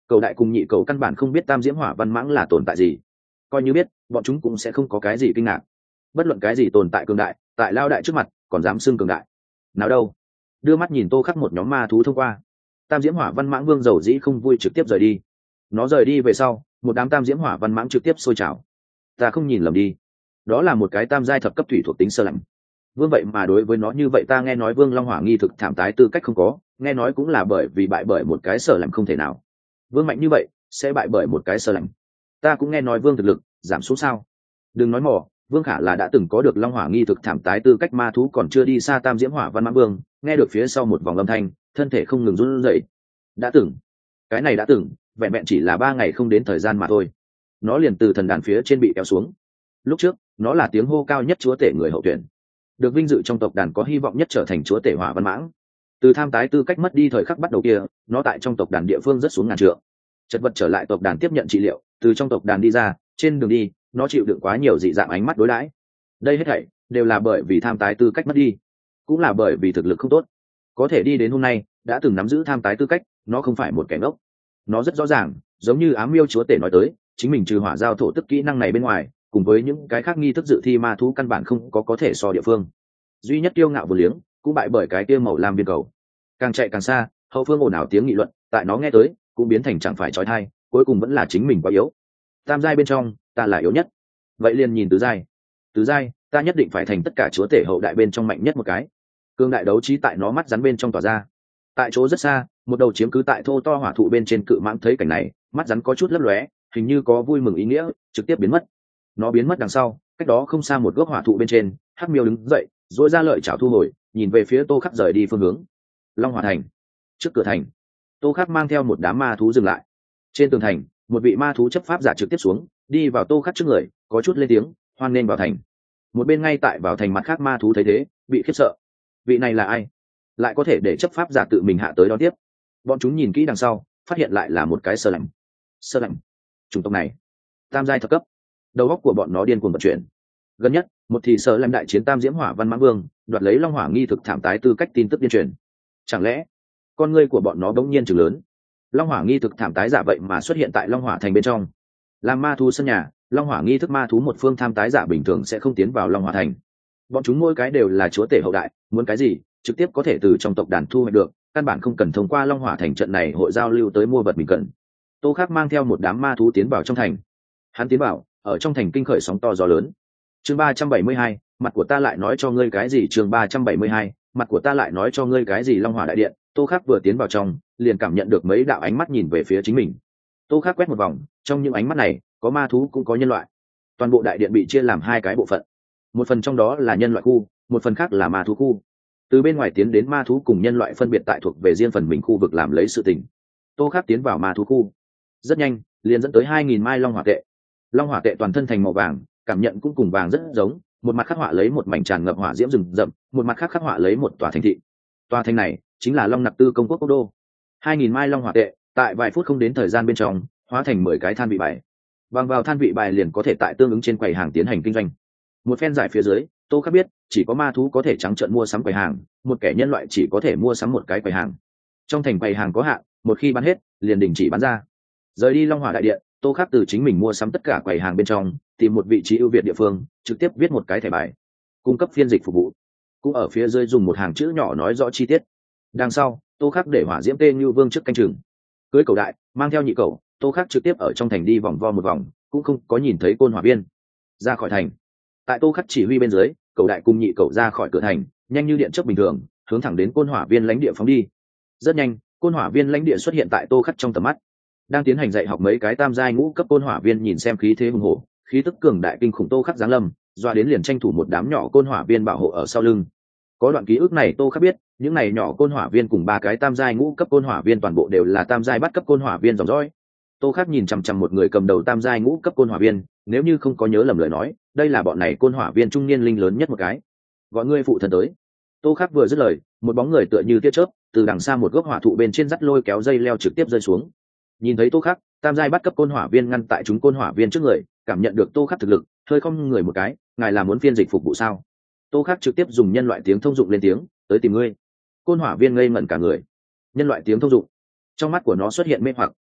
Cầu đại cùng nhị cầu căn bản không biết tam diễm hỏa văn mãng là tồn tại gì, coi như biết bọn chúng cũng sẽ không có cái gì kinh ngạc. Bất luận cái gì tồn tại cường đại tại lao đại trước mặt còn dám xưng cường đại nào đâu. Đưa mắt nhìn Tô Khắc một nhóm ma thú thông qua, tam diễm hỏa văn mãng vương dầu dĩ không vui trực tiếp rời đi. Nó rời đi về sau, một đám tam diễm hỏa văn mãng trực tiếp sôi trào. Ta không nhìn lầm đi, đó là một cái tam giai thập cấp thủy thuộc tính sơ lạnh vương, vậy mà đối với nó như vậy. Ta nghe nói vương long hỏa nghi thực thảm tái tư cách không có, nghe nói cũng là bởi vì bại bởi một cái sở lạnh không thể nào. Vương mạnh như vậy sẽ bại bởi một cái sở lạnh? Ta cũng nghe nói vương thực lực giảm xuống sao. Đừng nói mò, vương khả là đã từng có được long hỏa nghi thực thảm tái tư cách ma thú, còn chưa đi xa tam diễm hỏa văn mãng vương nghe được phía sau một vòng âm thanh, thân thể không ngừng run rẩy. Đã từng, cái này đã từng vẹn vẹn chỉ là ba ngày không đến thời gian mà thôi, nó liền từ thần đàn phía trên bị kéo xuống. Lúc trước nó là tiếng hô cao nhất chúa tể người hậu tuyển, được vinh dự trong tộc đàn có hy vọng nhất trở thành chúa tể hỏa văn mãng. Từ tham tái tư cách mất đi thời khắc bắt đầu kia, nó tại trong tộc đàn địa phương rất xuống ngàn trượng, chật vật trở lại tộc đàn tiếp nhận trị liệu. Từ trong tộc đàn đi ra, trên đường đi nó chịu đựng quá nhiều dị dạng ánh mắt đối đãi. Đây hết thảy đều là bởi vì tham tái tư cách mất đi, cũng là bởi vì thực lực không tốt. Có thể đi đến hôm nay, đã từng nắm giữ tham tái tư cách, nó không phải một kẻ ngốc. Nó rất rõ ràng, giống như ám miêu chúa tể nói tới, chính mình trừ hỏa giao thổ tức kỹ năng này bên ngoài, cùng với những cái khác nghi thức dự thi ma thú căn bản không có có thể so địa phương. Duy nhất kiêu ngạo vô liếng cũng bại bởi cái kia màu lam viên cầu. Càng chạy càng xa, hậu phương ồn ào tiếng nghị luận tại nó nghe tới cũng biến thành chẳng phải trói thai, cuối cùng vẫn là chính mình quá yếu. Tam giai bên trong ta là yếu nhất, vậy liền nhìn tứ giai. Tứ giai ta nhất định phải thành tất cả chúa tể hậu đại bên trong mạnh nhất một cái. Cương đại đấu trí tại nó mắt rắn bên trong tỏa ra. Tại chỗ rất xa, một đầu chiếm cứ tại thô to hỏa thụ bên trên cự mãng thấy cảnh này, mắt rắn có chút lấp lóe, hình như có vui mừng ý nghĩa, trực tiếp biến mất. Nó biến mất đằng sau, cách đó không xa một gốc hỏa thụ bên trên, hắc miêu đứng dậy, duỗi ra lợi chảo thu hồi, nhìn về phía Tô Khắc rời đi phương hướng. Long Hỏa thành. Trước cửa thành, Tô Khắc mang theo một đám ma thú dừng lại. Trên tường thành, một vị ma thú chấp pháp giả trực tiếp xuống, đi vào Tô Khắc trước người, có chút lên tiếng, hoan nghênh vào thành. Một bên ngay tại vào thành mặt khác ma thú thấy thế, bị khiếp sợ. Vị này là ai? Lại có thể để chấp pháp giả tự mình hạ tới đón tiếp? Bọn chúng nhìn kỹ đằng sau, phát hiện lại là một cái sơ lạnh. Sơ lạnh, chủng tộc này tam giai thập cấp. Đầu óc của bọn nó điên cuồng vận chuyển. Gần nhất một thì sở làm đại chiến tam diễm hỏa văn mãng vương, đoạt lấy long hỏa nghi thực thảm tái tư cách tin tức điên truyền. Chẳng lẽ con ngươi của bọn nó bỗng nhiên trừng lớn? Long hỏa nghi thực thảm tái giả vậy mà xuất hiện tại long hỏa thành bên trong. Làm ma thú sân nhà, long hỏa nghi thức ma thú một phương tham tái giả bình thường sẽ không tiến vào long hỏa thành. Bọn chúng mỗi cái đều là chúa tể hậu đại, muốn cái gì trực tiếp có thể từ trong tộc đàn thu hoạch được, căn bản không cần thông qua long hỏa thành trận này hội giao lưu tới mua vật mình cần. Tô Khắc mang theo một đám ma thú tiến vào trong thành. Hắn tiến vào, ở trong thành kinh khởi sóng to gió lớn. Chương ba trăm bảy mươi hai, mặt của ta lại nói cho ngươi cái gì? Chương ba trăm bảy mươi hai, mặt của ta lại nói cho ngươi cái gì? Long Hỏa đại điện. Tô Khắc vừa tiến vào trong, liền cảm nhận được mấy đạo ánh mắt nhìn về phía chính mình. Tô Khắc quét một vòng, trong những ánh mắt này, có ma thú cũng có nhân loại. Toàn bộ đại điện bị chia làm hai cái bộ phận. Một phần trong đó là nhân loại khu, một phần khác là ma thú khu. Từ bên ngoài tiến đến ma thú cùng nhân loại phân biệt tại thuộc về riêng phần mình khu vực làm lấy sự tình. Tô Khắc tiến vào ma thú khu, rất nhanh liền dẫn tới hai nghìn mai long hỏa tệ. Long hỏa tệ toàn thân thành màu vàng, cảm nhận cũng cùng vàng rất giống, một mặt khắc họa lấy một mảnh tràn ngập hỏa diễm rừng rậm, một mặt khác khắc họa lấy một tòa thành thị. Tòa thành này chính là Long Nặc Tư công quốc quốc đô. hai nghìn mai long hỏa tệ, tại vài phút không đến thời gian bên trong, hóa thành mười cái than vị bài. Bằng vào than vị bài liền có thể tại tương ứng trên quầy hàng tiến hành kinh doanh. Một phen giải phía dưới, Tô Khắc biết, chỉ có ma thú có thể trắng trợn mua sắm quầy hàng, một kẻ nhân loại chỉ có thể mua sắm một cái quầy hàng. Trong thành quầy hàng có hạn, một khi bán hết, liền đình chỉ bán ra. Rời đi Long Hỏa đại điện, Tô Khắc từ chính mình mua sắm tất cả quầy hàng bên trong, tìm một vị trí ưu việt địa phương, trực tiếp viết một cái thẻ bài, cung cấp phiên dịch phục vụ. Cũng ở phía dưới dùng một hàng chữ nhỏ nói rõ chi tiết. Đằng sau, Tô Khắc để Hỏa Diễm Tê Như Vương trước canh chừng. Cưới cầu đại, mang theo nhị cầu, Tô Khắc trực tiếp ở trong thành đi vòng vo một vòng, cũng không có nhìn thấy Côn Hỏa Viên. Ra khỏi thành, tại Tô Khắc chỉ huy bên dưới, cầu đại cùng nhị cầu ra khỏi cửa thành, nhanh như điện chớp bình thường, hướng thẳng đến Côn Hỏa Viên lãnh địa phóng đi. Rất nhanh, Côn Hỏa Viên lãnh địa xuất hiện tại Tô Khắc trong tầm mắt. Đang tiến hành dạy học mấy cái tam giai ngũ cấp Côn Hỏa Viên nhìn xem khí thế hùng hổ, khí tức cường đại kinh khủng Tô Khắc giáng lâm, doa đến liền tranh thủ một đám nhỏ Côn Hỏa Viên bảo hộ ở sau lưng. Có đoạn ký ức này Tô Khắc biết, những này nhỏ Côn Hỏa Viên cùng ba cái tam giai ngũ cấp Côn Hỏa Viên toàn bộ đều là tam giai bắt cấp Côn Hỏa Viên dòng dõi. Tô Khắc nhìn chằm chằm một người cầm đầu tam giai ngũ cấp Côn Hỏa Viên, nếu như không có nhớ lầm lời nói, đây là bọn này Côn Hỏa Viên trung niên linh lớn nhất một cái. Gọi ngươi phụ thân tới. Tô Khắc vừa dứt lời, một bóng người tựa như tia chớp, từ đằng xa một gốc hỏa thụ bên trên dắt lôi kéo dây leo trực tiếp rơi xuống. Nhìn thấy Tô Khắc, tam giai bắt cấp Côn Hỏa Viên ngăn tại chúng Côn Hỏa Viên trước người, cảm nhận được Tô Khắc thực lực, hơi không người một cái, ngài là muốn phiên dịch phục vụ sao? Tô Khắc trực tiếp dùng nhân loại tiếng thông dụng lên tiếng, tới tìm ngươi. Côn Hỏa Viên ngây ngẩn cả người. Nhân loại tiếng thông dụng, trong mắt của nó xuất hiện mê hoặc.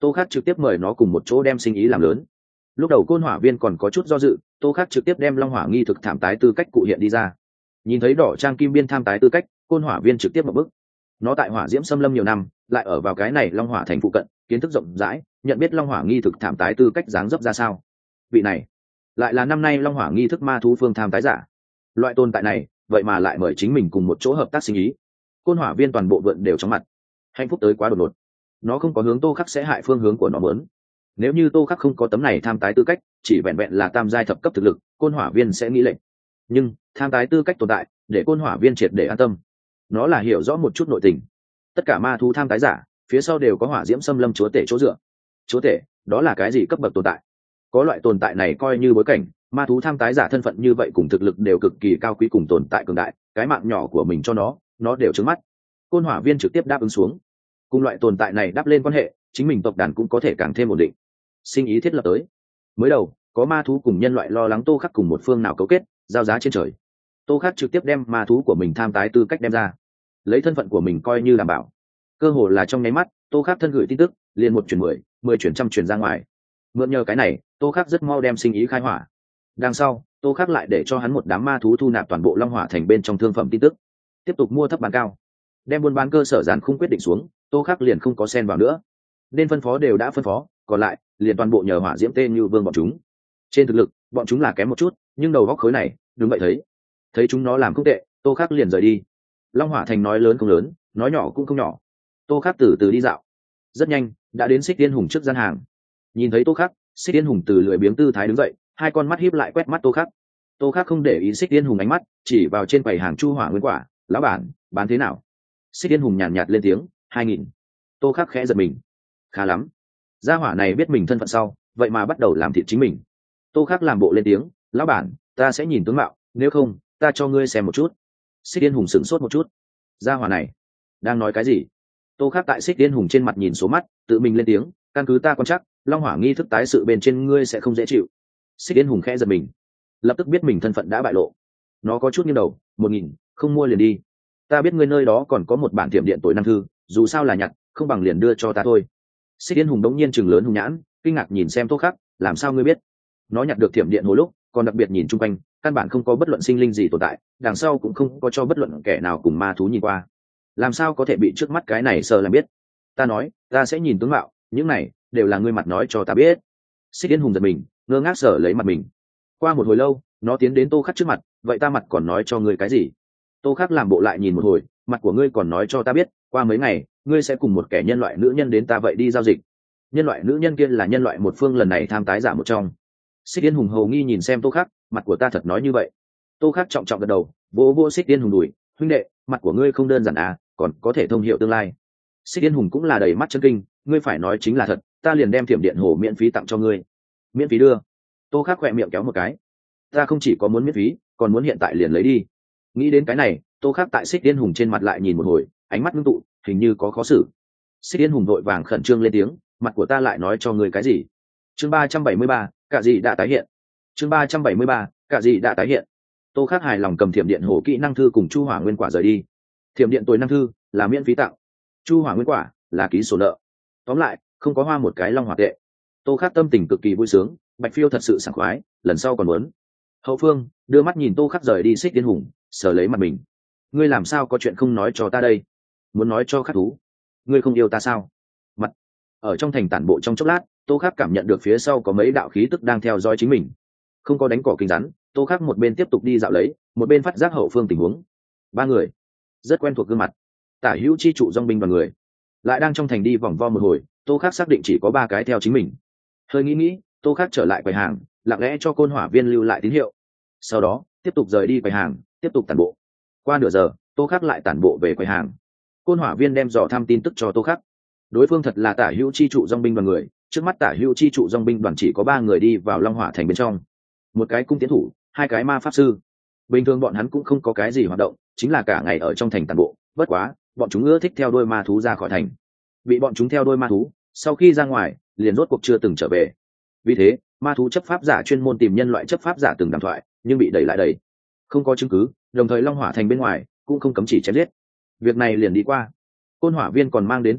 Tô Khắc trực tiếp mời nó cùng một chỗ đem sinh ý làm lớn. Lúc đầu Côn Hỏa Viên còn có chút do dự, Tô Khắc trực tiếp đem Long Hỏa nghi thực thảm tái tư cách cụ hiện đi ra. Nhìn thấy đỏ trang kim biên tham tái tư cách, Côn Hỏa Viên trực tiếp một bước. Nó tại hỏa diễm xâm lâm nhiều năm, lại ở vào cái này Long Hỏa thành phụ cận, kiến thức rộng rãi, nhận biết Long Hỏa nghi thực thảm tái tư cách dáng dấp ra sao. Vị này lại là năm nay Long Hỏa nghi thức ma thú phương tham tái giả. Loại tồn tại này, vậy mà lại mời chính mình cùng một chỗ hợp tác sinh ý. Côn Hỏa Viên toàn bộ vượn đều trong mặt. Hạnh phúc tới quá đột ngột. Nó không có hướng Tô Khắc sẽ hại phương hướng của nó muốn. Nếu như Tô Khắc không có tấm này tham tái tư cách, chỉ vẹn vẹn là tam giai thập cấp thực lực, Côn Hỏa Viên sẽ nghĩ lệnh. Nhưng tham tái tư cách tồn tại, để Côn Hỏa Viên triệt để an tâm. Nó là hiểu rõ một chút nội tình. Tất cả ma thú tham tái giả, phía sau đều có hỏa diễm xâm lâm chúa tể chỗ dựa. Chúa tể, đó là cái gì cấp bậc tồn tại? Có loại tồn tại này coi như bối cảnh, ma thú tham tái giả thân phận như vậy cùng thực lực đều cực kỳ cao quý cùng tồn tại cường đại, cái mạng nhỏ của mình cho nó, nó đều trứng mắt. Côn Hỏa Viên trực tiếp đáp ứng xuống. Cùng loại tồn tại này đáp lên quan hệ, chính mình tộc đàn cũng có thể càng thêm ổn định. Sinh ý thiết lập tới. Mới đầu, có ma thú cùng nhân loại lo lắng Tô Khắc cùng một phương nào cấu kết, giao giá trên trời. Tô Khắc trực tiếp đem ma thú của mình tham tái tư cách đem ra, lấy thân phận của mình coi như đảm bảo. Cơ hồ là trong nháy mắt, Tô Khắc thân gửi tin tức, liền một chuyển mười, mười chuyển trăm chuyển ra ngoài. Mượn nhờ cái này, Tô Khắc rất mau đem sinh ý khai hỏa. Đằng sau, Tô Khắc lại để cho hắn một đám ma thú thu nạp toàn bộ Long Hỏa thành bên trong thương phẩm tin tức, tiếp tục mua thấp bán cao, đem buôn bán cơ sở dàn không quyết định xuống. Tô Khắc liền không có xen vào nữa, nên phân phó đều đã phân phó, còn lại liền toàn bộ nhờ hỏa diễm tên như vương bọn chúng. Trên thực lực, bọn chúng là kém một chút, nhưng đầu góc khối này, đúng vậy thấy, thấy chúng nó làm không tệ, Tô Khắc liền rời đi. Long Hỏa thành nói lớn không lớn, nói nhỏ cũng không nhỏ. Tô Khắc từ từ đi dạo, rất nhanh đã đến Xích Tiên Hùng trước gian hàng. Nhìn thấy Tô Khắc, Xích Tiên Hùng từ lười biếng tư thái đứng dậy, hai con mắt híp lại quét mắt Tô Khắc. Tô Khắc không để ý Xích Tiên Hùng ánh mắt, chỉ vào trên quầy hàng Chu Hỏa nguyên quả, lão bản, bán thế nào? Xích Tiên Hùng nhàn nhạt, nhạt lên tiếng, hai nghìn. Tô Khắc khẽ giật mình, khá lắm. Gia hỏa này biết mình thân phận sau, vậy mà bắt đầu làm thịt chính mình. Tô Khắc làm bộ lên tiếng, lão bản, ta sẽ nhìn tướng mạo, nếu không, ta cho ngươi xem một chút. Xích Tiên Hùng sửng sốt một chút. Gia hỏa này đang nói cái gì? Tô Khắc tại Xích Tiên Hùng trên mặt nhìn số mắt, tự mình lên tiếng, căn cứ ta quan chắc, Long Hỏa nghi thức tái sự bên trên ngươi sẽ không dễ chịu. Xích Tiên Hùng khẽ giật mình, lập tức biết mình thân phận đã bại lộ. Nó có chút nghiêng đầu, một nghìn, không mua liền đi. Ta biết ngươi nơi đó còn có một bản tiệm điện tối năng thư, dù sao là nhặt, không bằng liền đưa cho ta thôi. Xích Tiên Hùng đống nhiên chừng lớn hùng nhãn, kinh ngạc nhìn xem Tô Khắc, làm sao ngươi biết? Nó nhặt được thiểm điện hồi lúc, còn đặc biệt nhìn chung quanh, căn bản không có bất luận sinh linh gì tồn tại, đằng sau cũng không có cho bất luận kẻ nào cùng ma thú nhìn qua. Làm sao có thể bị trước mắt cái này sờ làm biết? Ta nói, ta sẽ nhìn tướng mạo, những này đều là ngươi mặt nói cho ta biết. Xích Tiên Hùng giật mình, ngơ ngác sở lấy mặt mình. Qua một hồi lâu, nó tiến đến Tô Khắc trước mặt, vậy ta mặt còn nói cho ngươi cái gì? Tô Khắc làm bộ lại nhìn một hồi, mặt của ngươi còn nói cho ta biết, qua mấy ngày, ngươi sẽ cùng một kẻ nhân loại nữ nhân đến ta vậy đi giao dịch. Nhân loại nữ nhân kia là nhân loại một phương lần này tham tái giả một trong. Xích Tiên Hùng hầu nghi nhìn xem Tô Khắc, mặt của ta thật nói như vậy? Tô Khắc trọng trọng gật đầu, vỗ vỗ Xích Tiên Hùng đùi, huynh đệ, mặt của ngươi không đơn giản à, còn có thể thông hiệu tương lai. Xích Tiên Hùng cũng là đầy mắt chân kinh, ngươi phải nói chính là thật, ta liền đem thiểm điện hồ miễn phí tặng cho ngươi. Miễn phí đưa? Tô Khắc khỏe miệng kéo một cái, ta không chỉ có muốn miễn phí, còn muốn hiện tại liền lấy đi. Nghĩ đến cái này, Tô Khắc tại Xích Tiên Hùng trên mặt lại nhìn một hồi, ánh mắt ngưng tụ, hình như có khó xử. Xích Tiên Hùng vội vàng khẩn trương lên tiếng, mặt của ta lại nói cho ngươi cái gì? Chương ba trăm bảy mươi ba, cả gì đã tái hiện. Chương ba trăm bảy mươi ba, cả gì đã tái hiện. Tô Khắc hài lòng cầm thiểm điện hồ kỹ năng thư cùng Chu Hỏa nguyên quả rời đi. Thiểm điện tối năng thư là miễn phí tặng, Chu Hỏa nguyên quả là ký sổ nợ. Tóm lại, không có hoa một cái long hỏa tệ. Tô Khắc tâm tình cực kỳ vui sướng, Bạch Phiêu thật sự sảng khoái, lần sau còn muốn. Hậu Phương đưa mắt nhìn Tô Khắc rời đi Xích Tiên Hùng, sờ lấy mặt mình. Ngươi làm sao có chuyện không nói cho ta đây? Muốn nói cho Khắc thú? Ngươi không yêu ta sao? Mặt ở trong thành tản bộ trong chốc lát, Tô Khắc cảm nhận được phía sau có mấy đạo khí tức đang theo dõi chính mình. Không có đánh cỏ kinh rắn, Tô Khắc một bên tiếp tục đi dạo lấy, một bên phát giác hậu phương tình huống. Ba người rất quen thuộc gương mặt, Tả Hữu chi trụ dòng binh đoàn người lại đang trong thành đi vòng vo một hồi. Tô Khắc xác định chỉ có ba cái theo chính mình. Hơi nghĩ nghĩ, Tô Khắc trở lại quầy hàng, lặng lẽ cho Côn Hỏa Viên lưu lại tín hiệu, sau đó tiếp tục rời đi quầy hàng, tiếp tục tản bộ. Qua nửa giờ, Tô Khắc lại tản bộ về quầy hàng. Côn Hỏa Viên đem dò thăm tin tức cho Tô Khắc. Đối phương thật là Tả Hữu chi trụ dòng binh đoàn người. Trước mắt Tả Hữu chi trụ dòng binh đoàn chỉ có ba người đi vào Long Hỏa thành bên trong, một cái cung tiến thủ, hai cái ma pháp sư. Bình thường bọn hắn cũng không có cái gì hoạt động, chính là cả ngày ở trong thành tản bộ. Bất quá, bọn chúng ưa thích theo đôi ma thú ra khỏi thành. Bị bọn chúng theo đôi ma thú, sau khi ra ngoài, liền rốt cuộc chưa từng trở về. Vì thế, ma thú chấp pháp giả chuyên môn tìm nhân loại chấp pháp giả từng đàm thoại, nhưng bị đẩy lại đẩy. Không có chứng cứ, đồng thời Long Hỏa thành bên ngoài cũng không cấm chỉ chém giết. Việc này liền đi qua. Côn Hỏa Viên còn mang đến tin tức,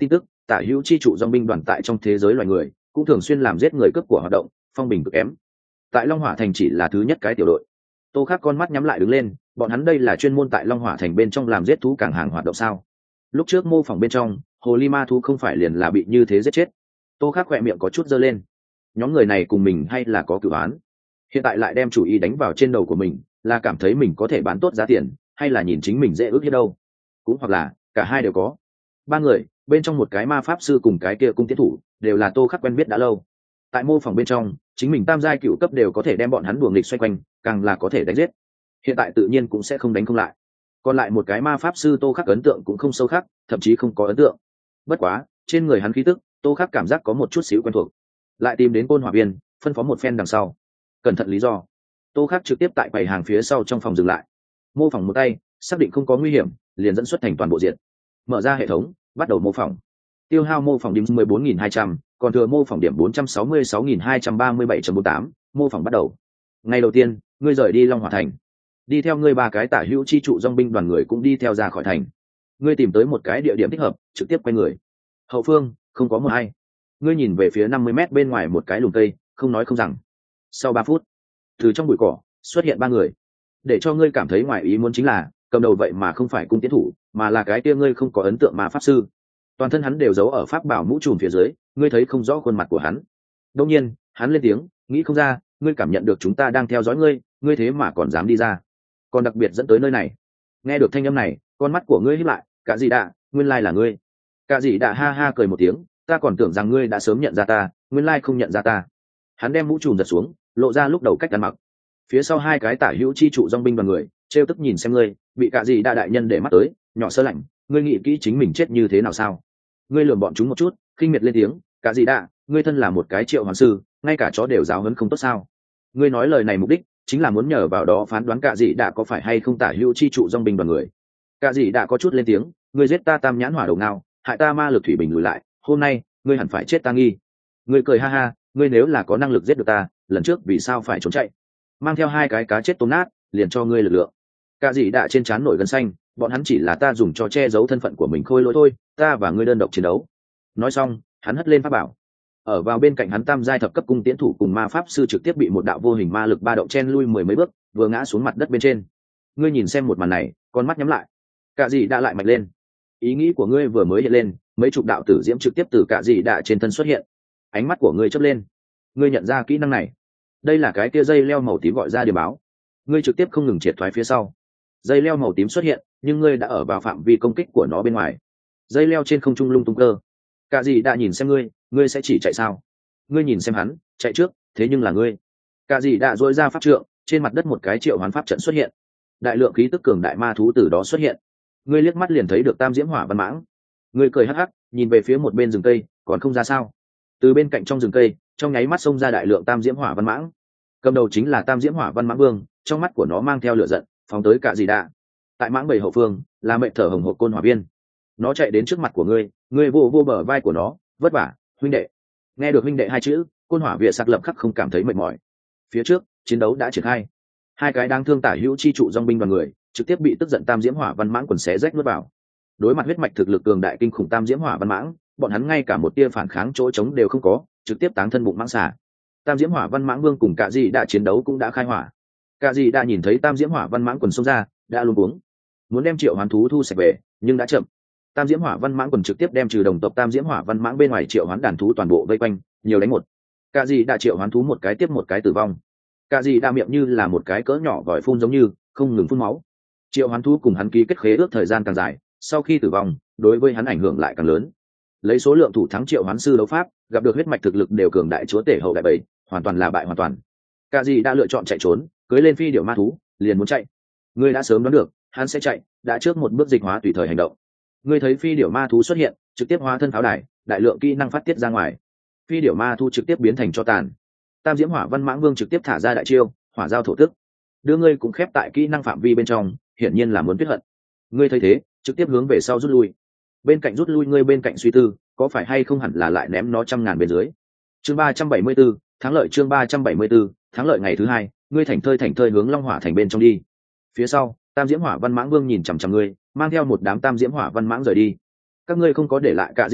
tả hữu chi trụ dòng binh đoàn tại trong thế giới loài người cũng thường xuyên làm giết người cướp của hoạt động, phong bình cực kém. Tại Long Hỏa thành chỉ là thứ nhất cái tiểu đội. Tô Khắc con mắt nhắm lại đứng lên, bọn hắn đây là chuyên môn tại Long Hỏa thành bên trong làm giết thú cảng hàng hoạt động sao? Lúc trước mô phỏng bên trong, hồ ly ma thú không phải liền là bị như thế giết chết. Tô Khắc khỏe miệng có chút giơ lên. Nhóm người này cùng mình hay là có cửu án? Hiện tại lại đem chủ ý đánh vào trên đầu của mình, là cảm thấy mình có thể bán tốt giá tiền, hay là nhìn chính mình dễ ước hiếp đâu? Cũng hoặc là cả hai đều có. Ba người, bên trong một cái ma pháp sư cùng cái kia cung tiến thủ, đều là Tô Khắc quen biết đã lâu. Tại mô phỏng bên trong, chính mình tam giai cựu cấp đều có thể đem bọn hắn đuổi nghịch xoay quanh, càng là có thể đánh giết. Hiện tại tự nhiên cũng sẽ không đánh không lại. Còn lại một cái ma pháp sư Tô Khắc ấn tượng cũng không sâu khắc, thậm chí không có ấn tượng. Bất quá, trên người hắn khí tức, Tô Khắc cảm giác có một chút xíu quen thuộc. Lại tìm đến Côn Hỏa Viên, phân phó một phen đằng sau. Cẩn thận lý do. Tô Khắc trực tiếp tại quầy hàng phía sau trong phòng dừng lại. Mô phỏng một tay, xác định không có nguy hiểm, liền dẫn xuất thành toàn bộ diện. Mở ra hệ thống, bắt đầu mô phỏng. Tiêu hao mô phỏng điểm mười bốn nghìn hai trăm, còn thừa mô phỏng điểm bốn trăm sáu mươi sáu nghìn hai trăm ba mươi bảy chấm bốn tám, mô phỏng bắt đầu. Ngày đầu tiên, ngươi rời đi Long Hỏa thành. Đi theo ngươi ba cái tả hữu chi trụ dòng binh đoàn người cũng đi theo ra khỏi thành. Ngươi tìm tới một cái địa điểm thích hợp, trực tiếp quay người. Hậu phương, không có một ai. Ngươi nhìn về phía năm mươi mét bên ngoài một cái lùm cây, không nói không rằng. Sau ba phút, từ trong bụi cỏ xuất hiện ba người. Để cho ngươi cảm thấy ngoài ý muốn chính là, cầm đầu vậy mà không phải cung tiến thủ, mà là cái kia ngươi không có ấn tượng mà pháp sư. Toàn thân hắn đều giấu ở pháp bảo mũ trùm phía dưới, ngươi thấy không rõ khuôn mặt của hắn. Đương nhiên, hắn lên tiếng, nghĩ không ra, ngươi cảm nhận được chúng ta đang theo dõi ngươi, ngươi thế mà còn dám đi ra, còn đặc biệt dẫn tới nơi này. Nghe được thanh âm này, con mắt của ngươi híp lại, cả gì đã, nguyên lai là ngươi. Cả gì đã ha ha cười một tiếng, ta còn tưởng rằng ngươi đã sớm nhận ra ta, nguyên lai không nhận ra ta. Hắn đem mũ trùm giật xuống, lộ ra lúc đầu cách ăn mặc. Phía sau hai cái tả hữu chi trụ dòng binh đoàn người, trêu tức nhìn xem ngươi, bị cả gì đã đại nhân để mắt tới, nhỏ sơ lạnh, ngươi nghĩ kỹ chính mình chết như thế nào sao? Ngươi lườm bọn chúng một chút, khinh miệt lên tiếng, cả gì đã, ngươi thân là một cái triệu hoàng sư, ngay cả chó đều giáo huấn không tốt sao? Ngươi nói lời này mục đích chính là muốn nhờ vào đó phán đoán cả gì đã có phải hay không tả hữu chi trụ dòng binh đoàn người. Cả gì đã có chút lên tiếng, ngươi giết ta tam nhãn hỏa đầu ngao, hại ta ma lực thủy bình lùi lại, hôm nay ngươi hẳn phải chết ta nghi. Ngươi cười ha ha, ngươi nếu là có năng lực giết được ta, lần trước vì sao phải trốn chạy? Mang theo hai cái cá chết tôm nát, liền cho ngươi lực lượng. Cả gì đã trên trán nổi gân xanh, bọn hắn chỉ là ta dùng cho che giấu thân phận của mình khôi lỗi thôi, ta và ngươi đơn độc chiến đấu. Nói xong, hắn hất lên pháp bảo. Ở vào bên cạnh hắn tam giai thập cấp cung tiến thủ cùng ma pháp sư trực tiếp bị một đạo vô hình ma lực ba động chen lui mười mấy bước, vừa ngã xuống mặt đất bên trên. Ngươi nhìn xem một màn này, con mắt nhắm lại. Cả gì đã lại mạnh lên. Ý nghĩ của ngươi vừa mới hiện lên, mấy chục đạo tử diễm trực tiếp từ cả gì đã trên thân xuất hiện. Ánh mắt của ngươi chớp lên. Ngươi nhận ra kỹ năng này. Đây là cái kia dây leo màu tím gọi ra điểm báo. Ngươi trực tiếp không ngừng triệt thoái phía sau. Dây leo màu tím xuất hiện, nhưng ngươi đã ở vào phạm vi công kích của nó bên ngoài. Dây leo trên không trung lung tung cơ. Cả gì đã nhìn xem ngươi, ngươi sẽ chỉ chạy sao? Ngươi nhìn xem hắn, chạy trước, thế nhưng là ngươi. Cả gì đã dội ra pháp trượng, trên mặt đất một cái triệu hoán pháp trận xuất hiện. Đại lượng khí tức cường đại ma thú từ đó xuất hiện. Ngươi liếc mắt liền thấy được tam diễm hỏa văn mãng. Ngươi cười hắc hắc, nhìn về phía một bên rừng cây, còn không ra sao? Từ bên cạnh trong rừng cây, trong nháy mắt xông ra đại lượng tam diễm hỏa văn mãng. Cầm đầu chính là tam diễm hỏa văn mãng vương, trong mắt của nó mang theo lửa giận, phóng tới cả gì đã. Tại mãng bầy hậu phương, là mệnh thở hồng hộc côn hỏa viên. Nó chạy đến trước mặt của ngươi, ngươi vô vô bờ vai của nó, vất vả, huynh đệ. Nghe được huynh đệ hai chữ, côn hỏa viện sạc lập khắc không cảm thấy mệt mỏi. Phía trước, chiến đấu đã triển khai. Hai cái đang thương tả hữu chi trụ dòng binh đoàn người, trực tiếp bị tức giận tam diễm hỏa văn mãng quần xé rách nuốt vào. Đối mặt huyết mạch thực lực cường đại kinh khủng tam diễm hỏa văn mãng, bọn hắn ngay cả một tia phản kháng chỗ trống đều không có, trực tiếp táng thân bụng mãng xả. Tam diễm hỏa văn mãng vương cùng cả gì đã chiến đấu cũng đã khai hỏa. Cả gì đã nhìn thấy tam diễm hỏa văn mãng quần xông ra, đã luống cuống, muốn đem triệu hoán thú thu sạch về, nhưng đã chậm. Tam diễm hỏa văn mãng quần trực tiếp đem trừ đồng tộc tam diễm hỏa văn mãng bên ngoài triệu hoán đàn thú toàn bộ vây quanh, nhiều đánh một. Cả gì đã triệu hoán thú một cái tiếp một cái tử vong. Cả gì đã miệng như là một cái cỡ nhỏ vòi phun giống như không ngừng phun máu. Triệu hoán thú cùng hắn ký kết khế ước thời gian càng dài, sau khi tử vong, đối với hắn ảnh hưởng lại càng lớn. Lấy số lượng thủ thắng triệu hoán sư đấu pháp, gặp được huyết mạch thực lực đều cường đại chúa tể hậu đại bảy, hoàn toàn là bại hoàn toàn. Cả gì đã lựa chọn chạy trốn, cưỡi lên phi điểu ma thú, liền muốn chạy. Ngươi đã sớm đoán được, hắn sẽ chạy, đã trước một bước dịch hóa tùy thời hành động. Ngươi thấy phi điểu ma thú xuất hiện, trực tiếp hóa thân pháo đài, đại lượng kỹ năng phát tiết ra ngoài. Phi điểu ma thú trực tiếp biến thành cho tàn. Tam diễm hỏa văn mãng vương trực tiếp thả ra đại chiêu, hỏa giao thổ tức. Đưa ngươi cũng khép tại kỹ năng phạm vi bên trong, hiển nhiên là muốn tuyết hận. Ngươi thấy thế, trực tiếp hướng về sau rút lui. Bên cạnh rút lui ngươi bên cạnh suy tư, có phải hay không hẳn là lại ném nó trăm ngàn bên dưới. Chương ba trăm bảy mươi 374, thắng lợi chương ba trăm bảy mươi 374, thắng lợi ngày thứ hai, ngươi thành thơi thành thơi hướng Long Hỏa thành bên trong đi. Phía sau, Tam Diễm Hỏa Văn Mãng Vương nhìn chằm chằm ngươi, mang theo một đám Tam Diễm Hỏa Văn Mãng rời đi. Các ngươi không có để lại cả gì đã,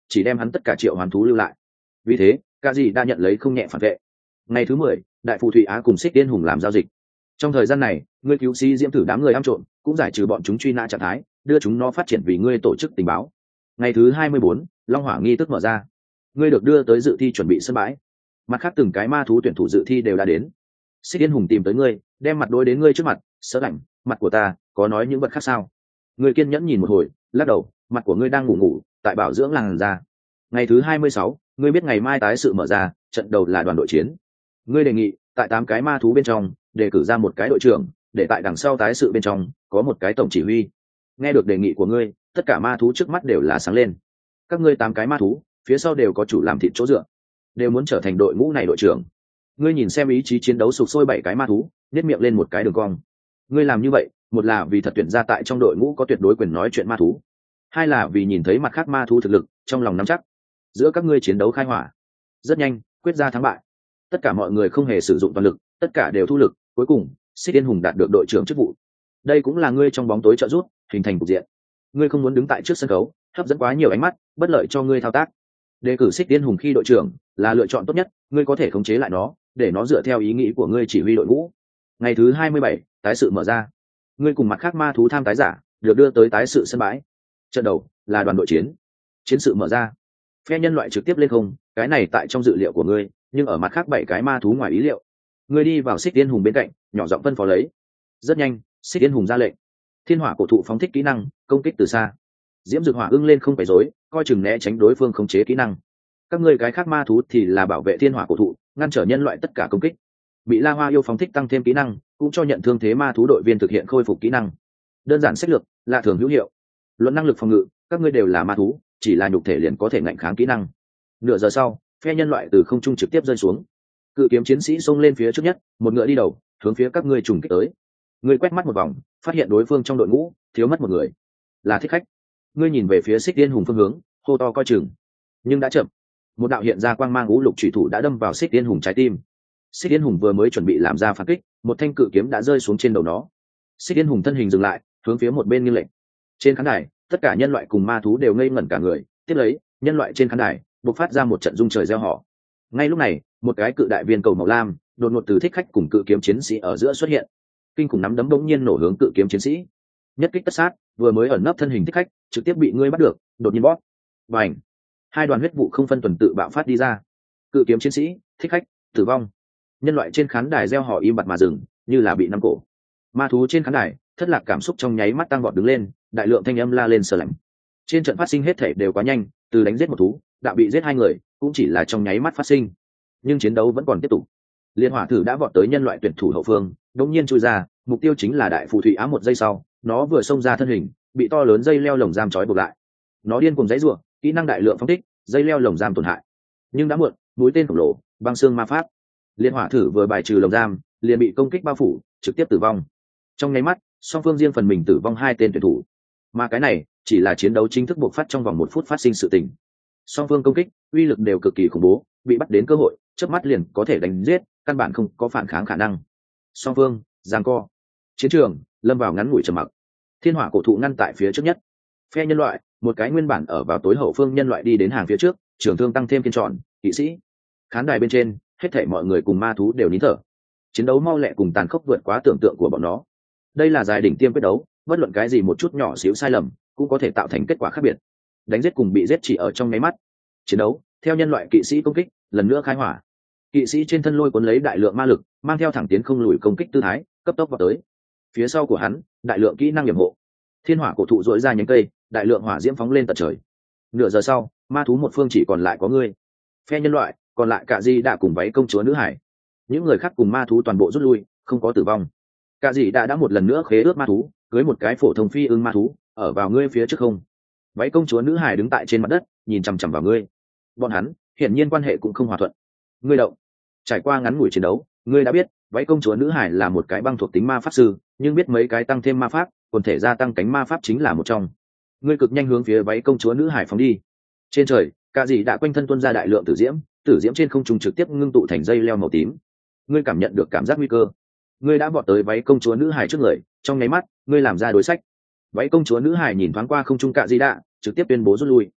chỉ đem hắn tất cả triệu hoán thú lưu lại. Vì thế cả gì đã nhận lấy không nhẹ phản vệ. Ngày thứ mười, đại phù thủy á cùng Xích Tiên Hùng làm giao dịch. Trong thời gian này ngươi cứu sĩ diễm thử đám người ăn trộm, cũng giải trừ bọn chúng truy nã trạng thái, đưa chúng nó phát triển vì ngươi tổ chức tình báo. Ngày thứ hai mươi bốn, long hỏa nghi thức mở ra, ngươi được đưa tới dự thi chuẩn bị sân bãi. Mặt khác từng cái ma thú tuyển thủ dự thi đều đã đến. Xích Tiên Hùng tìm tới ngươi, đem mặt đối đến ngươi trước mặt, sỡ lạnh, mặt của ta có nói những vật khác sao? Ngươi kiên nhẫn nhìn một hồi, lắc đầu, mặt của ngươi đang ngủ ngủ tại bảo dưỡng làn da. Ngày thứ hai mươi sáu, ngươi biết ngày mai tái sự mở ra, trận đầu là đoàn đội chiến. Ngươi đề nghị tại tám cái ma thú bên trong đề cử ra một cái đội trưởng, để tại đằng sau tái sự bên trong có một cái tổng chỉ huy. Nghe được đề nghị của ngươi, tất cả ma thú trước mắt đều là sáng lên. Các ngươi tám cái ma thú phía sau đều có chủ làm thịt chỗ dựa, đều muốn trở thành đội ngũ này đội trưởng. Ngươi nhìn xem ý chí chiến đấu sục sôi bảy cái ma thú, nhếch miệng lên một cái đường cong. Ngươi làm như vậy, một là vì thật tuyển ra tại trong đội ngũ có tuyệt đối quyền nói chuyện ma thú, hai là vì nhìn thấy mặt khác ma thú thực lực, trong lòng nắm chắc. Giữa các ngươi chiến đấu khai hỏa, rất nhanh quyết ra thắng bại. Tất cả mọi người không hề sử dụng toàn lực, tất cả đều thu lực, cuối cùng Xích Tiên Hùng đạt được đội trưởng chức vụ. Đây cũng là ngươi trong bóng tối trợ giúp hình thành cục diện. Ngươi không muốn đứng tại trước sân khấu hấp dẫn quá nhiều ánh mắt, bất lợi cho ngươi thao tác. Đề cử Xích Tiên Hùng khi đội trưởng là lựa chọn tốt nhất, ngươi có thể khống chế lại nó, để nó dựa theo ý nghĩ của ngươi chỉ huy đội ngũ. Ngày thứ hai mươi bảy, tái sự mở ra, ngươi cùng mặt khác ma thú tham tái giả được đưa tới tái sự sân bãi. Trận đầu là đoàn đội chiến. Chiến sự mở ra, phe nhân loại trực tiếp lên không, cái này tại trong dự liệu của ngươi, nhưng ở mặt khác bảy cái ma thú ngoài ý liệu. Ngươi đi vào Xích Tiên Hùng bên cạnh, nhỏ giọng phân phó lấy. Rất nhanh, Xích Tiên Hùng ra lệnh. Thiên hỏa cổ thụ phóng thích kỹ năng, công kích từ xa. Diễm Dược Hỏa ưng lên không phải rối, coi chừng né tránh đối phương khống chế kỹ năng. Các ngươi cái khác ma thú thì là bảo vệ thiên hỏa cổ thụ, ngăn trở nhân loại tất cả công kích. Bị La Hoa yêu phóng thích tăng thêm kỹ năng, cũng cho nhận thương thế ma thú đội viên thực hiện khôi phục kỹ năng. Đơn giản sách lược, lạ thường hữu hiệu. Luận năng lực phòng ngự, các ngươi đều là ma thú, chỉ là nhục thể liền có thể ngạnh kháng kỹ năng. Nửa giờ sau, phe nhân loại từ không trung trực tiếp rơi xuống. Cự kiếm chiến sĩ xông lên phía trước nhất, một ngựa đi đầu, hướng phía các ngươi trùng kích tới. Ngươi quét mắt một vòng, phát hiện đối phương trong đội ngũ thiếu mất một người, là Thích Khách. Ngươi nhìn về phía Xích Tiên Hùng phương hướng, hô to coi chừng. Nhưng đã chậm. Một đạo hiện ra quang mang ngũ lục chủy thủ đã đâm vào Xích Tiên Hùng trái tim. Xích Tiên Hùng vừa mới chuẩn bị làm ra phản kích, một thanh cự kiếm đã rơi xuống trên đầu nó. Xích Tiên Hùng thân hình dừng lại, hướng phía một bên nghiêng lệch. Trên khán đài, tất cả nhân loại cùng ma thú đều ngây ngẩn cả người. Tiếp lấy, nhân loại trên khán đài bộc phát ra một trận rung trời reo hò. Ngay lúc này, một cái cự đại viên cầu màu lam đột ngột từ Thích Khách cùng cự kiếm chiến sĩ ở giữa xuất hiện. Kinh khủng nắm đấm bỗng nhiên nổ hướng cự kiếm chiến sĩ. Nhất kích tất sát, vừa mới ẩn nấp thân hình Thích Khách trực tiếp bị ngươi bắt được, đột nhiên bóp. Bành! Hai đoàn huyết vụ không phân tuần tự bạo phát đi ra. Cự kiếm chiến sĩ, Thích Khách tử vong. Nhân loại trên khán đài reo hò im bặt mà dừng, như là bị nắm cổ. Ma thú trên khán đài thất lạc cảm xúc trong nháy mắt tăng vọt đứng lên, đại lượng thanh âm la lên sờ lạnh. Trên trận phát sinh hết thể đều quá nhanh, từ đánh giết một thú, đạo bị giết hai người, cũng chỉ là trong nháy mắt phát sinh. Nhưng chiến đấu vẫn còn tiếp tục. Liên hỏa thử đã vọt tới nhân loại tuyển thủ hậu phương, đống nhiên chui ra, mục tiêu chính là đại phù thủy á. Một giây sau, nó vừa xông ra thân hình, bị to lớn dây leo lồng giam trói buộc lại. Nó điên cuồng giãy giụa, kỹ năng đại lượng phóng thích, dây leo lồng giam tổn hại. Nhưng đã muộn, mũi tên khổng lồ, băng xương ma pháp. Liên hỏa thử vừa bài trừ lồng giam, liền bị công kích bao phủ, trực tiếp tử vong. Trong nháy mắt, song phương riêng phần mình tử vong hai tên tuyển thủ. Mà cái này chỉ là chiến đấu chính thức buộc phát trong vòng một phút phát sinh sự tình. Song phương công kích uy lực đều cực kỳ khủng bố, bị bắt đến cơ hội chớp mắt liền có thể đánh giết, căn bản không có phản kháng khả năng. Song phương giằng co, chiến trường lâm vào ngắn ngủi trầm mặc. Thiên hỏa cổ thụ ngăn tại phía trước nhất. Phe nhân loại, một cái nguyên bản ở vào tối hậu phương nhân loại đi đến hàng phía trước, trường thương tăng thêm kiên trọn, kỵ sĩ. Khán đài bên trên, hết thảy mọi người cùng ma thú đều nín thở. Chiến đấu mau lẹ cùng tàn khốc vượt quá tưởng tượng của bọn nó. Đây là dài đỉnh tiêm quyết đấu, bất luận cái gì một chút nhỏ xíu sai lầm cũng có thể tạo thành kết quả khác biệt. Đánh giết cùng bị giết chỉ ở trong nháy mắt. Chiến đấu theo nhân loại kỵ sĩ công kích lần nữa khai hỏa. Kỵ sĩ trên thân lôi cuốn lấy đại lượng ma lực, mang theo thẳng tiến không lùi công kích tư thái, cấp tốc vào tới. Phía sau của hắn, đại lượng kỹ năng yểm hộ. Thiên hỏa cổ thụ rỗi ra nhánh cây, đại lượng hỏa diễm phóng lên tận trời. Nửa giờ sau, ma thú một phương chỉ còn lại có ngươi. Phe nhân loại còn lại cả Di đã cùng váy công chúa nữ hải. Những người khác cùng ma thú toàn bộ rút lui, không có tử vong. Cả Di đã đã một lần nữa khế ước ma thú, cưới một cái phổ thông phi ưng ma thú, ở vào ngươi phía trước không. Váy công chúa nữ hải đứng tại trên mặt đất, nhìn chằm chằm vào ngươi. Bọn hắn hiển nhiên quan hệ cũng không hòa thuận. Ngươi động. Trải qua ngắn ngủi chiến đấu, ngươi đã biết váy công chúa nữ hải là một cái băng thuộc tính ma pháp sư, nhưng biết mấy cái tăng thêm ma pháp, quần thể gia tăng cánh ma pháp chính là một trong. Ngươi cực nhanh hướng phía váy công chúa nữ hải phóng đi. Trên trời, cả Dì đã quanh thân tuôn ra đại lượng tử diễm, tử diễm trên không trung trực tiếp ngưng tụ thành dây leo màu tím. Ngươi cảm nhận được cảm giác nguy cơ. Ngươi đã vọt tới váy công chúa nữ hải trước người, trong nháy mắt, ngươi làm ra đối sách. Váy công chúa nữ hải nhìn thoáng qua không trung cả Dì đã, trực tiếp tuyên bố rút lui.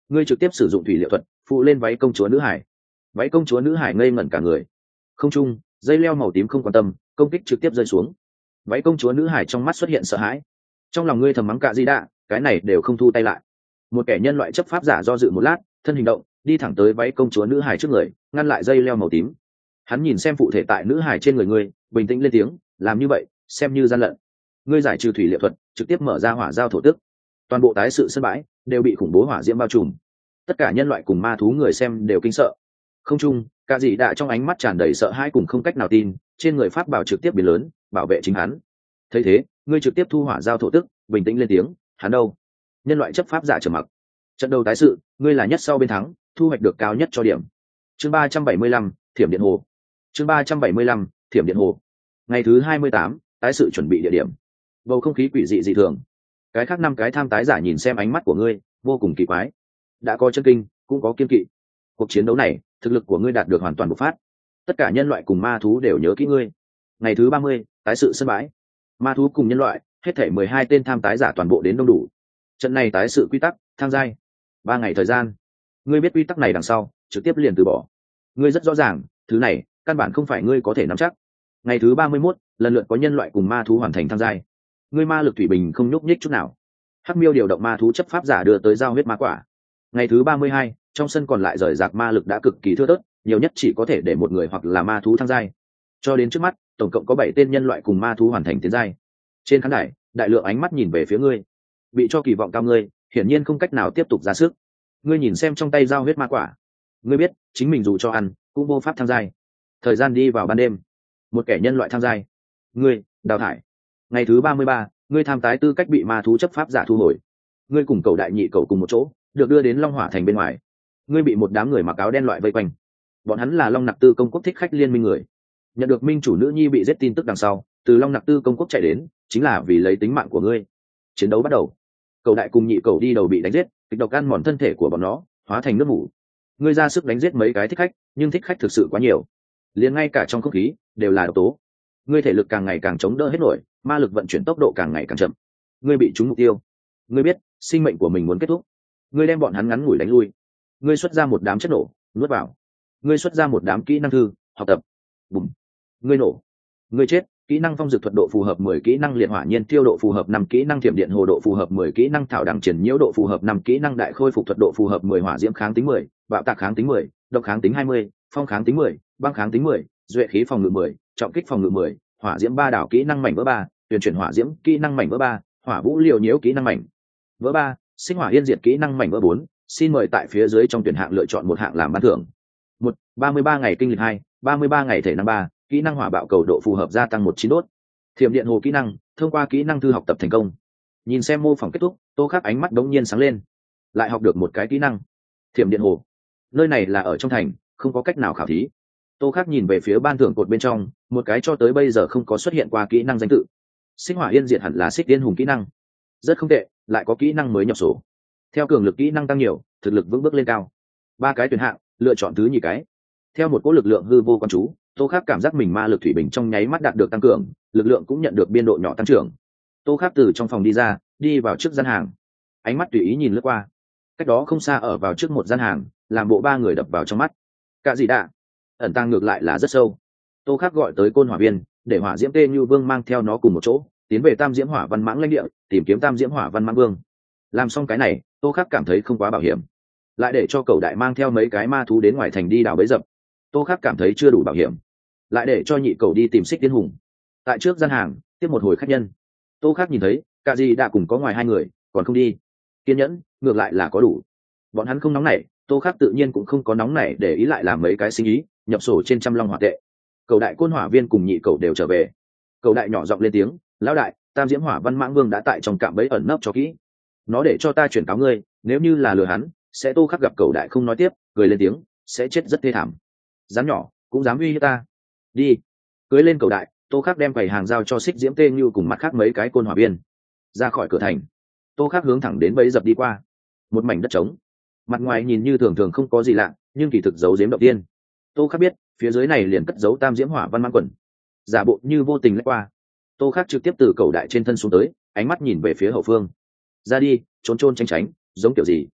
ngươi trực tiếp sử dụng thủy liệu thuật phụ lên váy công chúa nữ hải. Váy công chúa nữ hải ngây ngẩn cả người. Không trung dây leo màu tím không quan tâm, công kích trực tiếp rơi xuống. Váy công chúa nữ hải trong mắt xuất hiện sợ hãi. Trong lòng ngươi thầm mắng cạ di đạ, cái này đều không thu tay lại. Một kẻ nhân loại chấp pháp giả do dự một lát, thân hình động, đi thẳng tới váy công chúa nữ hải trước người, ngăn lại dây leo màu tím. Hắn nhìn xem phụ thể tại nữ hải trên người ngươi, bình tĩnh lên tiếng, làm như vậy xem như gian lận. Ngươi giải trừ thủy liệu thuật, trực tiếp mở ra hỏa giao thổ tức. Toàn bộ tái sự sân bãi đều bị khủng bố hỏa diễm bao trùm. Tất cả nhân loại cùng ma thú người xem đều kinh sợ. Không trung cả dị đạ trong ánh mắt tràn đầy sợ hãi cùng không cách nào tin, trên người pháp bảo trực tiếp biến lớn, bảo vệ chính hắn. Thấy thế, ngươi trực tiếp thu hỏa giao thổ tức, bình tĩnh lên tiếng, hắn đâu? Nhân loại chấp pháp giả trầm mặc. Trận đầu tái sự, ngươi là nhất sau bên thắng, thu hoạch được cao nhất cho điểm. Chương ba trăm bảy mươi lăm, Thiểm Điện Hồ. Chương ba trăm bảy mươi lăm, Thiểm Điện Hồ. Ngày thứ hai mươi tám, tái sự chuẩn bị địa điểm. Bầu không khí quỷ dị dị thường. Cái khác năm cái tham tái giả nhìn xem ánh mắt của ngươi, vô cùng kỳ quái. Đã có chân kinh, cũng có kiên kỵ. Cuộc chiến đấu này, thực lực của ngươi đạt được hoàn toàn bộc phát. Tất cả nhân loại cùng ma thú đều nhớ kỹ ngươi. Ngày thứ ba mươi, tái sự sân bãi. Ma thú cùng nhân loại, hết thảy mười hai tên tham tái giả toàn bộ đến đông đủ. Trận này tái sự quy tắc, tham giai. Ba ngày thời gian. Ngươi biết quy tắc này đằng sau, trực tiếp liền từ bỏ. Ngươi rất rõ ràng, thứ này, căn bản không phải ngươi có thể nắm chắc. Ngày thứ ba mươi mốt, lần lượt có nhân loại cùng ma thú hoàn thành tham giai. Ngươi ma lực thủy bình không nhúc nhích chút nào. Hắc miêu điều động ma thú chấp pháp giả đưa tới giao huyết ma quả. Ngày thứ ba mươi hai, trong sân còn lại rời rạc ma lực đã cực kỳ thưa thớt, nhiều nhất chỉ có thể để một người hoặc là ma thú tham giai. Cho đến trước mắt, tổng cộng có bảy tên nhân loại cùng ma thú hoàn thành tiến giai. Trên khán đài, đại lượng ánh mắt nhìn về phía ngươi. Bị cho kỳ vọng cao ngươi, hiển nhiên không cách nào tiếp tục ra sức. Ngươi nhìn xem trong tay giao huyết ma quả. Ngươi biết, chính mình dù cho ăn, cũng vô pháp tham giai. Thời gian đi vào ban đêm. Một kẻ nhân loại tham giai. Ngươi, đào thải. Ngày thứ ba mươi ba, ngươi tham tái tư cách bị ma thú chấp pháp giả thu hồi. Ngươi cùng cầu đại nhị cầu cùng một chỗ, được đưa đến Long Hỏa thành bên ngoài. Ngươi bị một đám người mặc áo đen loại vây quanh. Bọn hắn là Long Nặc Tư công quốc thích khách liên minh người. Nhận được minh chủ nữ nhi bị giết tin tức đằng sau, từ Long Nặc Tư công quốc chạy đến, chính là vì lấy tính mạng của ngươi. Chiến đấu bắt đầu. Cầu đại cùng nhị cầu đi đầu bị đánh giết, kịch độc ăn mòn thân thể của bọn nó, hóa thành nước mủ. Ngươi ra sức đánh giết mấy cái thích khách, nhưng thích khách thực sự quá nhiều, liền ngay cả trong không khí đều là độc tố. Ngươi thể lực càng ngày càng chống đỡ hết nổi, ma lực vận chuyển tốc độ càng ngày càng chậm. Ngươi bị trúng mục tiêu. Ngươi biết, sinh mệnh của mình muốn kết thúc. Ngươi đem bọn hắn ngắn ngủi đánh lui. Ngươi xuất ra một đám chất nổ, nuốt vào. Ngươi xuất ra một đám kỹ năng thư, học tập. Bùm. Ngươi nổ. Ngươi chết. Kỹ năng phong dược thuật độ phù hợp mười, kỹ năng liệt hỏa nhiên tiêu độ phù hợp năm, kỹ năng thiểm điện hồ độ phù hợp mười, kỹ năng thảo đằng triển nhiễu độ phù hợp năm, kỹ năng đại khôi phục thuật độ phù hợp mười, hỏa diễm kháng tính mười, bạo tạc kháng tính mười, độc kháng tính hai mươi, phong kháng tính mười, băng kháng tính mười, duệ khí phòng ngự mười, trọng kích phòng ngự mười, hỏa diễm ba đảo kỹ năng mảnh vỡ ba, tuyển chuyển hỏa diễm kỹ năng mảnh vỡ ba, hỏa vũ liều nhiễu kỹ năng mảnh vỡ ba, sinh hỏa yên diệt kỹ năng mảnh vỡ bốn. Xin mời tại phía dưới trong tuyển hạng lựa chọn một hạng làm ban thưởng. Một, ba mươi ba ngày kinh lịch hai, ba mươi ba ngày thể năng ba, kỹ năng hỏa bạo cầu độ phù hợp gia tăng một chín đốt. Thiểm điện hồ kỹ năng, thông qua kỹ năng thư học tập thành công. Nhìn xem mô phỏng kết thúc, Tô Khắc ánh mắt đống nhiên sáng lên. Lại học được một cái kỹ năng. Thiểm điện hồ. Nơi này là ở trong thành, không có cách nào khảo thí. Tô Khắc nhìn về phía ban thưởng cột bên trong, một cái cho tới bây giờ không có xuất hiện qua kỹ năng danh tự. Xích hỏa yên diệt hẳn là xích tiên hùng kỹ năng. Rất không tệ, lại có kỹ năng mới nhập sổ. Theo cường lực kỹ năng tăng nhiều, thực lực vững bước lên cao. Ba cái tuyển hạng, lựa chọn thứ nhì cái. Theo một cỗ lực lượng hư vô quan chú, Tô Khắc cảm giác mình ma lực thủy bình trong nháy mắt đạt được tăng cường, lực lượng cũng nhận được biên độ nhỏ tăng trưởng. Tô Khắc từ trong phòng đi ra, đi vào trước gian hàng. Ánh mắt tùy ý nhìn lướt qua. Cách đó không xa ở vào trước một gian hàng, làm bộ ba người đập vào trong mắt. Cả gì đã? Ẩn tàng ngược lại là rất sâu. Tô Khắc gọi tới Côn Hỏa Viên, để Hỏa Diễm Tê Như Vương mang theo nó cùng một chỗ, tiến về Tam Diễm Hỏa Văn Mãng lãnh địa, tìm kiếm Tam Diễm Hỏa Văn Mãng Vương. Làm xong cái này, Tô Khắc cảm thấy không quá bảo hiểm, lại để cho Cầu Đại mang theo mấy cái ma thú đến ngoài thành đi đào bẫy dập. Tô Khắc cảm thấy chưa đủ bảo hiểm, lại để cho nhị cầu đi tìm Xích Tiên Hùng. Tại trước gian hàng, tiếp một hồi khách nhân. Tô Khắc nhìn thấy, cả gì đã cùng có ngoài hai người, còn không đi. Kiên nhẫn, ngược lại là có đủ. Bọn hắn không nóng nảy, Tô Khắc tự nhiên cũng không có nóng nảy để ý lại làm mấy cái sinh ý, nhập sổ trên trăm long hỏa tệ. Cầu Đại Côn Hỏa Viên cùng nhị cầu đều trở về. Cầu Đại nhỏ giọng lên tiếng, lão đại, Tam Diễm Hỏa Văn Mãng Vương đã tại trong cạm bẫy ẩn nấp cho kỹ. Nó để cho ta chuyển cáo ngươi, nếu như là lừa hắn, sẽ Tô Khắc gặp Cầu Đại không nói tiếp, cười lên tiếng, sẽ chết rất thê thảm. Dám nhỏ, cũng dám uy hiếp ta. Đi. Cưới lên Cầu Đại, Tô Khắc đem quầy hàng giao cho Xích Diễm Tê Như cùng mặt khác mấy cái côn hỏa viên. Ra khỏi cửa thành, Tô Khắc hướng thẳng đến bẫy dập đi qua. Một mảnh đất trống, mặt ngoài nhìn như thường thường không có gì lạ, nhưng kỳ thực giấu giếm động tiên. Tô Khắc biết, phía dưới này liền cất giấu Tam Diễm Hỏa Văn Mãng quần. Giả bộ như vô tình lách qua, Tô Khắc trực tiếp từ Cầu Đại trên thân xuống tới, ánh mắt nhìn về phía hậu phương. Ra đi, trốn trốn tránh tránh, giống kiểu gì?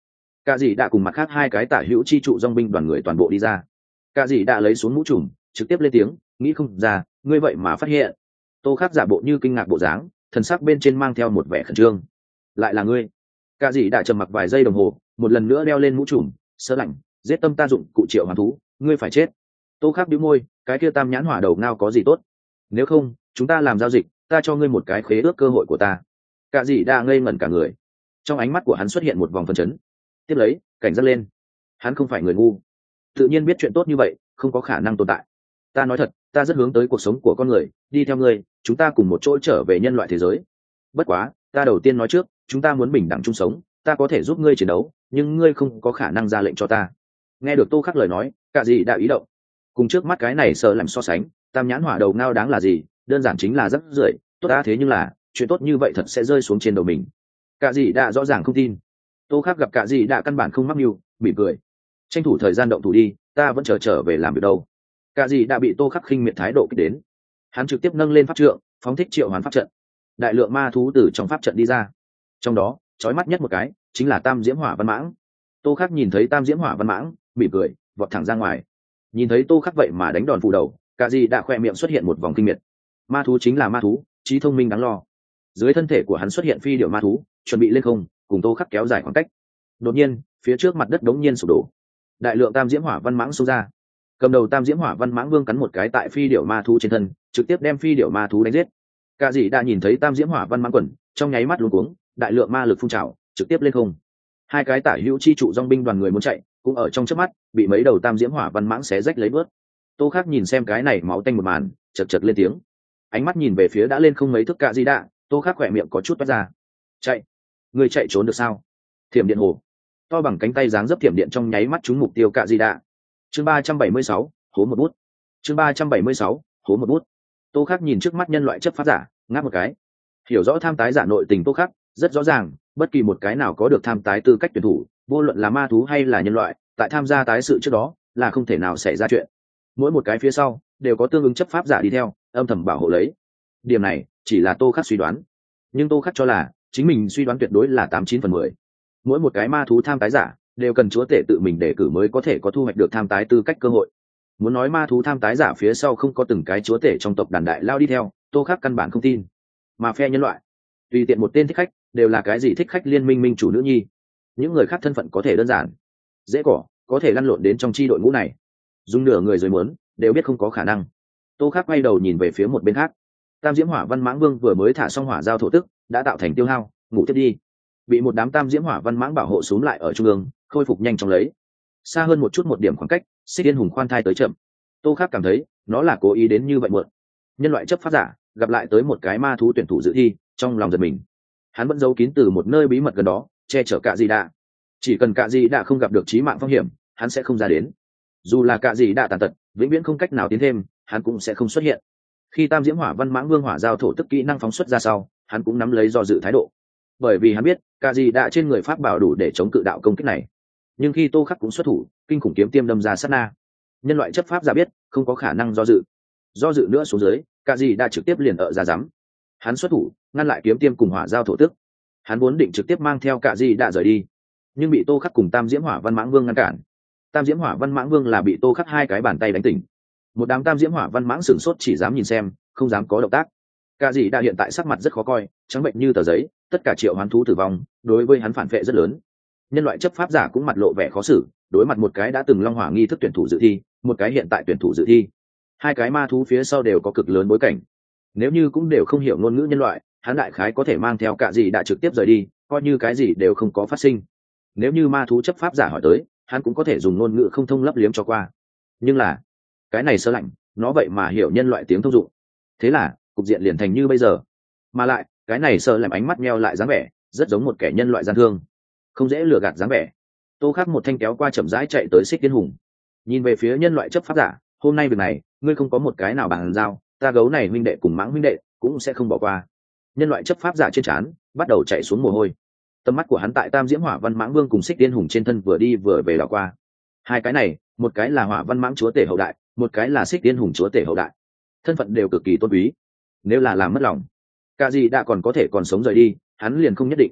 Cả dì đã cùng mặt khác hai cái tả hữu chi trụ dòng binh đoàn người toàn bộ đi ra. Cả dì đã lấy xuống mũ trùm, trực tiếp lên tiếng, nghĩ không ra, ngươi vậy mà phát hiện. Tô Khắc giả bộ như kinh ngạc bộ dáng, thần sắc bên trên mang theo một vẻ khẩn trương. Lại là ngươi? Cả dì đã trầm mặc vài giây đồng hồ, một lần nữa đeo lên mũ trùm, sơ lạnh, giết tâm ta dụng cụ triệu hoàn thú, ngươi phải chết. Tô Khắc bĩu môi, cái kia tam nhãn hỏa đầu ngao có gì tốt? Nếu không, chúng ta làm giao dịch, ta cho ngươi một cái khế ước cơ hội của ta. Cả dì đã ngây ngẩn cả người. Trong ánh mắt của hắn xuất hiện một vòng phấn chấn. Tiếp lấy, cảnh giác lên. Hắn không phải người ngu, tự nhiên biết chuyện tốt như vậy không có khả năng tồn tại. Ta nói thật, ta rất hướng tới cuộc sống của con người, đi theo ngươi, chúng ta cùng một chỗ trở về nhân loại thế giới. Bất quá, ta đầu tiên nói trước, chúng ta muốn bình đẳng chung sống, ta có thể giúp ngươi chiến đấu, nhưng ngươi không có khả năng ra lệnh cho ta. Nghe được Tô Khắc lời nói, cả gì đã ý động. Cùng trước mắt cái này sợ làm so sánh, tam nhãn hỏa đầu ngao đáng là gì, đơn giản chính là rất rưởi, tốt đã thế nhưng là, chuyện tốt như vậy thật sẽ rơi xuống trên đầu mình. Cả gì đã rõ ràng không tin. Tô Khắc gặp cả gì đã căn bản không mắc mưu, mỉm cười. Tranh thủ thời gian động thủ đi, ta vẫn chờ trở về làm việc đâu. Cả gì đã bị Tô Khắc khinh miệt thái độ kích đến. Hắn trực tiếp nâng lên pháp trượng, phóng thích triệu hoán pháp trận. Đại lượng ma thú từ trong pháp trận đi ra. Trong đó, chói mắt nhất một cái, chính là Tam Diễm Hỏa Văn Mãng. Tô Khắc nhìn thấy Tam Diễm Hỏa Văn Mãng, mỉm cười, vọt thẳng ra ngoài. Nhìn thấy Tô Khắc vậy mà đánh đòn phủ đầu, cả gì đã khoe miệng xuất hiện một vòng kinh miệt. Ma thú chính là ma thú, trí thông minh đáng lo. Dưới thân thể của hắn xuất hiện phi điểu ma thú, chuẩn bị lên không, cùng Tô Khắc kéo dài khoảng cách. Đột nhiên, phía trước mặt đất đống nhiên sụp đổ. Đại lượng Tam Diễm Hỏa Văn Mãng xông ra. Cầm đầu Tam Diễm Hỏa Văn Mãng Vương cắn một cái tại phi điểu ma thú trên thân, trực tiếp đem phi điểu ma thú đánh giết. Cả gì đã nhìn thấy Tam Diễm Hỏa Văn Mãng quần, trong nháy mắt luống cuống, đại lượng ma lực phun trào, trực tiếp lên không. Hai cái tả hữu chi trụ dòng binh đoàn người muốn chạy, cũng ở trong chớp mắt bị mấy đầu Tam Diễm Hỏa Văn Mãng xé rách lấy bớt. Tô Khắc nhìn xem cái này máu tanh một màn, chật chật lên tiếng. Ánh mắt nhìn về phía đã lên không mấy thước Cả gì đã, Tô Khắc khỏe miệng có chút toát ra. Chạy, người chạy trốn được sao? Thiểm điện hồ, to bằng cánh tay dáng dấp thiểm điện trong nháy mắt trúng mục tiêu Cả gì đã. Chương ba trăm bảy mươi sáu, hố một bút. Chương ba trăm bảy mươi sáu, hố một bút. Tô Khắc nhìn trước mắt nhân loại chấp pháp giả, ngáp một cái. Hiểu rõ tham tái giả nội tình Tô Khắc, rất rõ ràng, bất kỳ một cái nào có được tham tái tư cách tuyển thủ, vô luận là ma thú hay là nhân loại, tại tham gia tái sự trước đó, là không thể nào xảy ra chuyện. Mỗi một cái phía sau đều có tương ứng chấp pháp giả đi theo, âm thầm bảo hộ lấy. Điểm này chỉ là Tô Khắc suy đoán, nhưng Tô Khắc cho là chính mình suy đoán tuyệt đối là tám chín phần mười. Mỗi một cái ma thú tham tái giả đều cần chúa tể tự mình đề cử mới có thể có thu hoạch được tham tái tư cách cơ hội. Muốn nói ma thú tham tái giả phía sau không có từng cái chúa tể trong tộc đàn đại lao đi theo, Tô Khắc căn bản không tin. Mà phe nhân loại, tùy tiện một tên thích khách đều là cái gì thích khách liên minh minh chủ nữ nhi, những người khác thân phận có thể đơn giản, dễ cỏ, có thể lăn lộn đến trong chi đội ngũ này, dùng nửa người rồi muốn đều biết không có khả năng. Tô Khắc quay đầu nhìn về phía một bên khác. Tam Diễm Hỏa Văn Mãng Vương vừa mới thả xong hỏa giao thổ tức, đã tạo thành tiêu hao, ngủ tiếp đi. Bị một đám Tam Diễm Hỏa Văn Mãng bảo hộ xuống lại ở trung ương, khôi phục nhanh chóng lấy. Xa hơn một chút một điểm khoảng cách, Xích Yên Hùng khoan thai tới chậm. Tô Khắc cảm thấy, nó là cố ý đến như vậy muộn. Nhân loại chấp pháp giả gặp lại tới một cái ma thú tuyển thủ dự thi, trong lòng giật mình. Hắn vẫn giấu kín từ một nơi bí mật gần đó, che chở Cả gì đã. Chỉ cần Cả gì đã không gặp được chí mạng phong hiểm, hắn sẽ không ra đến. Dù là Cả gì đã tàn tật, vĩnh viễn không cách nào tiến thêm, hắn cũng sẽ không xuất hiện. Khi Tam Diễm Hỏa Văn Mãng Vương hỏa giao thổ tức kỹ năng phóng xuất ra sau, hắn cũng nắm lấy do dự thái độ, bởi vì hắn biết Cả gì đã trên người pháp bảo đủ để chống cự đạo công kích này. Nhưng khi Tô Khắc cũng xuất thủ, kinh khủng kiếm tiêm đâm ra sát na, nhân loại chấp pháp giả biết không có khả năng do dự, do dự nữa xuống dưới, Cả gì đã trực tiếp liền ở ra rắm. Hắn xuất thủ ngăn lại kiếm tiêm cùng hỏa giao thổ tức. Hắn vốn định trực tiếp mang theo Cả gì đã rời đi, nhưng bị Tô Khắc cùng Tam Diễm Hỏa Văn Mãng Vương ngăn cản. Tam Diễm Hỏa Văn Mãng Vương là bị Tô Khắc hai cái bàn tay đánh tỉnh. Một đám Tam Diễm Hỏa Văn Mãng sửng sốt chỉ dám nhìn xem, không dám có động tác. Cả gì đã hiện tại sắc mặt rất khó coi, trắng bệnh như tờ giấy, tất cả triệu hoán thú tử vong, đối với hắn phản vệ rất lớn. Nhân loại chấp pháp giả cũng mặt lộ vẻ khó xử, đối mặt một cái đã từng long hỏa nghi thức tuyển thủ dự thi, một cái hiện tại tuyển thủ dự thi. Hai cái ma thú phía sau đều có cực lớn bối cảnh. Nếu như cũng đều không hiểu ngôn ngữ nhân loại, hắn đại khái có thể mang theo Cả gì đã trực tiếp rời đi, coi như cái gì đều không có phát sinh. Nếu như ma thú chấp pháp giả hỏi tới, hắn cũng có thể dùng ngôn ngữ không thông lấp liếm cho qua. Nhưng là, cái này sơ lạnh, nó vậy mà hiểu nhân loại tiếng thông dụng. Thế là cục diện liền thành như bây giờ. Mà lại cái này sơ làm ánh mắt meo lại dáng vẻ rất giống một kẻ nhân loại gian thương, không dễ lừa gạt dáng vẻ. Tô Khắc một thanh kéo qua chậm rãi chạy tới Xích Yên Hùng, nhìn về phía nhân loại chấp pháp giả, hôm nay việc này ngươi không có một cái nào bàn giao, ta gấu này huynh đệ cùng Mãng huynh đệ cũng sẽ không bỏ qua. Nhân loại chấp pháp giả trên trán bắt đầu chạy xuống mồ hôi, tầm mắt của hắn tại Tam Diễm Hỏa Văn Mãng Vương cùng Xích Yên Hùng trên thân vừa đi vừa về đảo qua. Hai cái này, một cái là Hỏa Văn Mãng chúa tể hậu đại, một cái là Xích Yên Hùng chúa tể hậu đại, thân phận đều cực kỳ tôn quý. Nếu là làm mất lòng, Cả gì đã còn có thể còn sống rời đi, hắn liền không nhất định.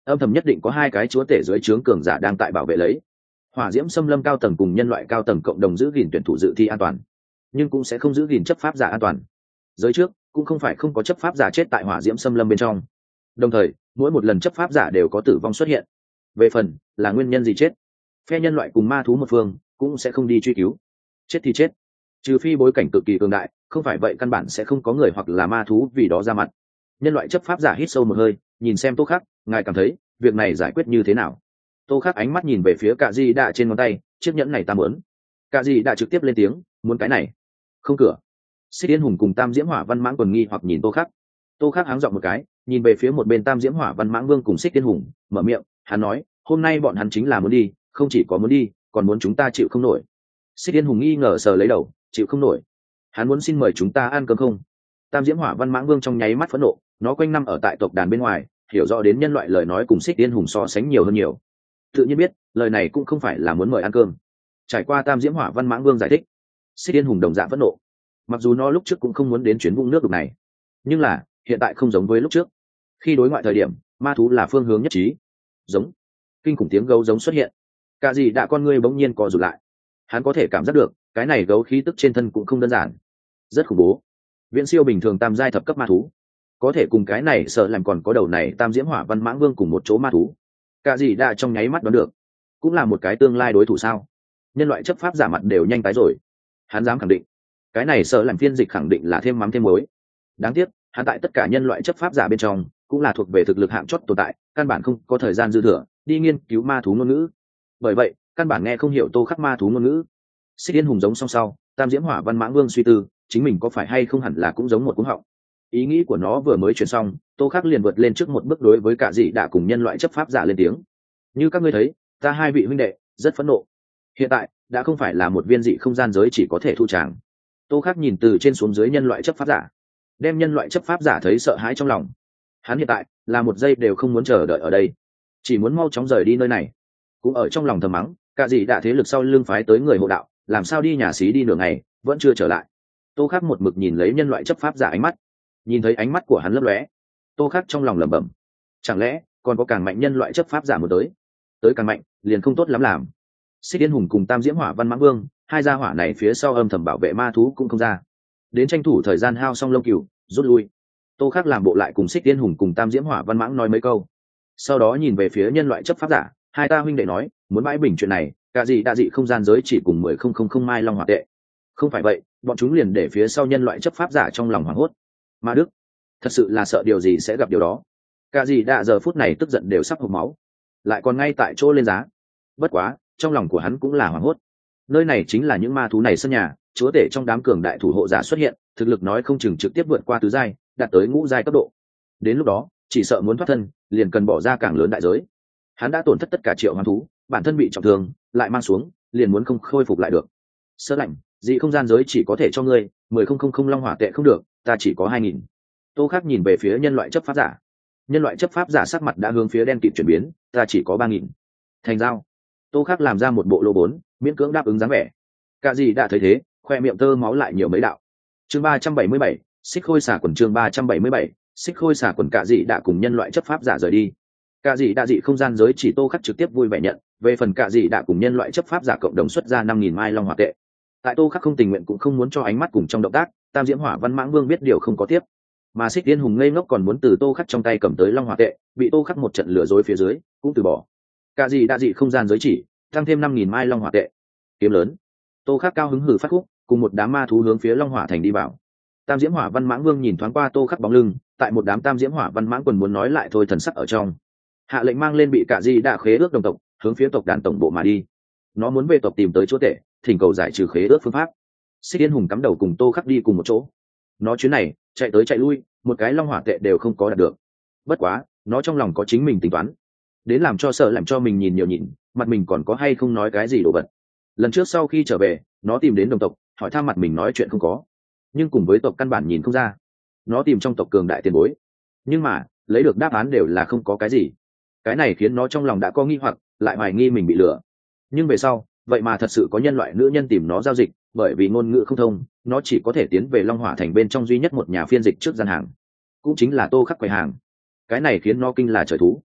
âm thầm nhất định có hai cái chúa tể dưới trướng cường giả đang tại bảo vệ lấy. Hỏa diễm xâm lâm cao tầng cùng nhân loại cao tầng cộng đồng giữ gìn tuyển thủ dự thi an toàn, nhưng cũng sẽ không giữ gìn chấp pháp giả an toàn. Giới trước cũng không phải không có chấp pháp giả chết tại hỏa diễm xâm lâm bên trong, đồng thời mỗi một lần chấp pháp giả đều có tử vong xuất hiện. Về phần là nguyên nhân gì chết, phe nhân loại cùng ma thú một phương cũng sẽ không đi truy cứu. Chết thì chết, trừ phi bối cảnh cực kỳ cường đại, không phải vậy căn bản sẽ không có người hoặc là ma thú vì đó ra mặt. Nhân loại chấp pháp giả hít sâu một hơi, nhìn xem Tô Khắc, ngài cảm thấy việc này giải quyết như thế nào? Tô Khắc ánh mắt nhìn về phía Cạ Dị Đạ trên ngón tay, chiếc nhẫn này ta muốn. Cạ Dị Đạ trực tiếp lên tiếng, muốn cái này? Không cửa. Xích Yên Hùng cùng Tam Diễm Hỏa Văn Mãng quần nghi hoặc nhìn Tô Khắc. Tô Khắc háng giọng một cái, nhìn về phía một bên Tam Diễm Hỏa Văn Mãng Vương cùng Xích Yên Hùng, mở miệng, hắn nói, hôm nay bọn hắn chính là muốn đi, không chỉ có muốn đi, còn muốn chúng ta chịu không nổi. Xích Yên Hùng nghi ngờ sờ lấy đầu, chịu không nổi. Hắn muốn xin mời chúng ta ăn cơm không? Tam Diễm Hỏa Văn Mãng Vương trong nháy mắt phẫn nộ, nó quanh năm ở tại tộc đàn bên ngoài, hiểu rõ đến nhân loại lời nói cùng Xích Yên Hùng so sánh nhiều hơn nhiều. Tự nhiên biết, lời này cũng không phải là muốn mời ăn cơm. Trải qua Tam Diễm Hỏa Văn Mãng Vương giải thích, Xích Yên Hùng đồng dạng phẫn nộ. Mặc dù nó lúc trước cũng không muốn đến chuyến vũng nước đục này, nhưng là hiện tại không giống với lúc trước. Khi đối ngoại thời điểm, ma thú là phương hướng nhất trí. Giống, kinh khủng tiếng gấu giống xuất hiện. Cả gì đã con ngươi bỗng nhiên co rụt lại. Hắn có thể cảm giác được, cái này gấu khí tức trên thân cũng không đơn giản, rất khủng bố. Viễn siêu bình thường tam giai thập cấp ma thú, có thể cùng cái này sợ làm còn có đầu này Tam Diễm Hỏa Văn Mãng Vương cùng một chỗ ma thú. Cả gì đã trong nháy mắt đoán được, cũng là một cái tương lai đối thủ sao? Nhân loại chấp pháp giả mặt đều nhanh tái rồi. Hắn dám khẳng định, cái này sợ làm phiên dịch khẳng định là thêm mắm thêm muối. Đáng tiếc, hắn tại tất cả nhân loại chấp pháp giả bên trong, cũng là thuộc về thực lực hạng chót tồn tại, căn bản không có thời gian dư thừa đi nghiên cứu ma thú ngôn ngữ. Bởi vậy, căn bản nghe không hiểu Tô Khắc ma thú ngôn ngữ. Xích Yên Hùng giống song sau, Tam Diễm Hỏa Văn Mãng Vương suy tư, chính mình có phải hay không hẳn là cũng giống một cuống họng. Ý nghĩ của nó vừa mới truyền xong, Tô Khắc liền vượt lên trước một bước đối với cả dị đã cùng nhân loại chấp pháp giả lên tiếng. Như các ngươi thấy, ta hai vị huynh đệ rất phẫn nộ. Hiện tại đã không phải là một viên dị không gian giới chỉ có thể thu tràng. Tô Khắc nhìn từ trên xuống dưới nhân loại chấp pháp giả, đem nhân loại chấp pháp giả thấy sợ hãi trong lòng. Hắn hiện tại là một giây đều không muốn chờ đợi ở đây, chỉ muốn mau chóng rời đi nơi này. Cũng ở trong lòng thầm mắng, cả dị đã thế lực sau lưng phái tới người hộ đạo, làm sao đi nhà xí đi nửa ngày vẫn chưa trở lại. Tô Khắc một mực nhìn lấy nhân loại chấp pháp giả ánh mắt, nhìn thấy ánh mắt của hắn lấp lóe, Tô Khắc trong lòng lẩm bẩm, chẳng lẽ còn có càng mạnh nhân loại chấp pháp giả một tới tới càng mạnh liền không tốt lắm làm. Xích Yên Hùng cùng Tam Diễm Hỏa Văn Mãng Vương, hai gia hỏa này phía sau âm thầm bảo vệ ma thú cũng không ra, đến tranh thủ thời gian hao xong lông cừu rút lui. Tô Khắc làm bộ lại cùng Xích Yên Hùng cùng Tam Diễm Hỏa Văn Mãng nói mấy câu, sau đó nhìn về phía nhân loại chấp pháp giả, hai ta huynh đệ nói muốn bãi bình chuyện này, cả gì đa dị không gian giới chỉ cùng mười không không không mai long hỏa tệ, không phải vậy bọn chúng liền để phía sau nhân loại chấp pháp giả trong lòng hoảng hốt. Ma Đức thật sự là sợ điều gì sẽ gặp điều đó. Cả gì đa giờ phút này tức giận đều sắp hộc máu, lại còn ngay tại chỗ lên giá. Bất quá trong lòng của hắn cũng là hoảng hốt, nơi này chính là những ma thú này sân nhà, chúa tể trong đám cường đại thủ hộ giả xuất hiện, thực lực nói không chừng trực tiếp vượt qua tứ giai, đạt tới ngũ giai cấp độ. Đến lúc đó chỉ sợ muốn thoát thân liền cần bỏ ra càng lớn đại giới. Hắn đã tổn thất tất cả triệu hoang thú, bản thân bị trọng thương lại mang xuống, liền muốn không khôi phục lại được. Sơ lạnh, dị không gian giới chỉ có thể cho ngươi mười không không không long hỏa tệ không được, ta chỉ có hai nghìn. Tô Khắc nhìn về phía nhân loại chấp pháp giả, nhân loại chấp pháp giả sắc mặt đã hướng phía đen kịt chuyển biến, ta chỉ có ba nghìn. Thành giao. Tô Khắc làm ra một bộ lô bốn, miễn cưỡng đáp ứng dáng vẻ. Cả gì đã thấy thế, khoe miệng tơ máu lại nhiều mấy đạo. Chương ba trăm bảy mươi bảy, xích khôi xả quần. Chương ba trăm bảy mươi bảy, xích khôi xả quần. Cả gì đã cùng nhân loại chấp pháp giả rời đi. Cả gì đã dị không gian giới chỉ Tô Khắc trực tiếp vui vẻ nhận, về phần cả gì đã cùng nhân loại chấp pháp giả cộng đồng xuất ra năm nghìn mai long hỏa tệ. Tại Tô Khắc không tình nguyện cũng không muốn cho ánh mắt cùng trong động tác, Tam Diễm Hỏa Văn Mãng Vương biết điều không có tiếp, mà Xích Yên Hùng ngây ngốc còn muốn từ Tô Khắc trong tay cầm tới long hỏa tệ, bị Tô Khắc một trận lừa dối phía dưới cũng từ bỏ. Cả gì đã dị không gian giới chỉ tăng thêm năm nghìn mai long hỏa tệ, kiếm lớn. Tô Khắc cao hứng hử phát khúc, cùng một đám ma thú hướng phía Long Hỏa thành đi vào. Tam Diễm Hỏa Văn Mãng Vương nhìn thoáng qua Tô Khắc bóng lưng, tại một đám Tam Diễm Hỏa Văn Mãng quần muốn nói lại thôi thần sắc ở trong, hạ lệnh mang lên bị cả di đã khế ước đồng tộc, hướng phía tộc đàn tổng bộ mà đi. Nó muốn về tộc tìm tới chỗ tệ, thỉnh cầu giải trừ khế ước phương pháp. Xích Yên Hùng cắm đầu cùng Tô Khắc đi cùng một chỗ. Nó chuyến này chạy tới chạy lui, một cái long hỏa tệ đều không có đạt được. Bất quá, nó trong lòng có chính mình tính toán, đến làm cho sợ làm cho mình nhìn nhiều nhìn, mặt mình còn có hay không nói cái gì đồ vật. Lần trước sau khi trở về, nó tìm đến đồng tộc, hỏi thăm mặt mình nói chuyện không có, nhưng cùng với tộc căn bản nhìn không ra. Nó tìm trong tộc cường đại tiền bối, nhưng mà lấy được đáp án đều là không có cái gì. Cái này khiến nó trong lòng đã có nghi hoặc, lại hoài nghi mình bị lừa. Nhưng về sau, vậy mà thật sự có nhân loại nữ nhân tìm nó giao dịch, bởi vì ngôn ngữ không thông, nó chỉ có thể tiến về Long Hỏa thành bên trong duy nhất một nhà phiên dịch trước gian hàng, cũng chính là Tô Khắc quầy hàng. Cái này khiến nó kinh là trời thú.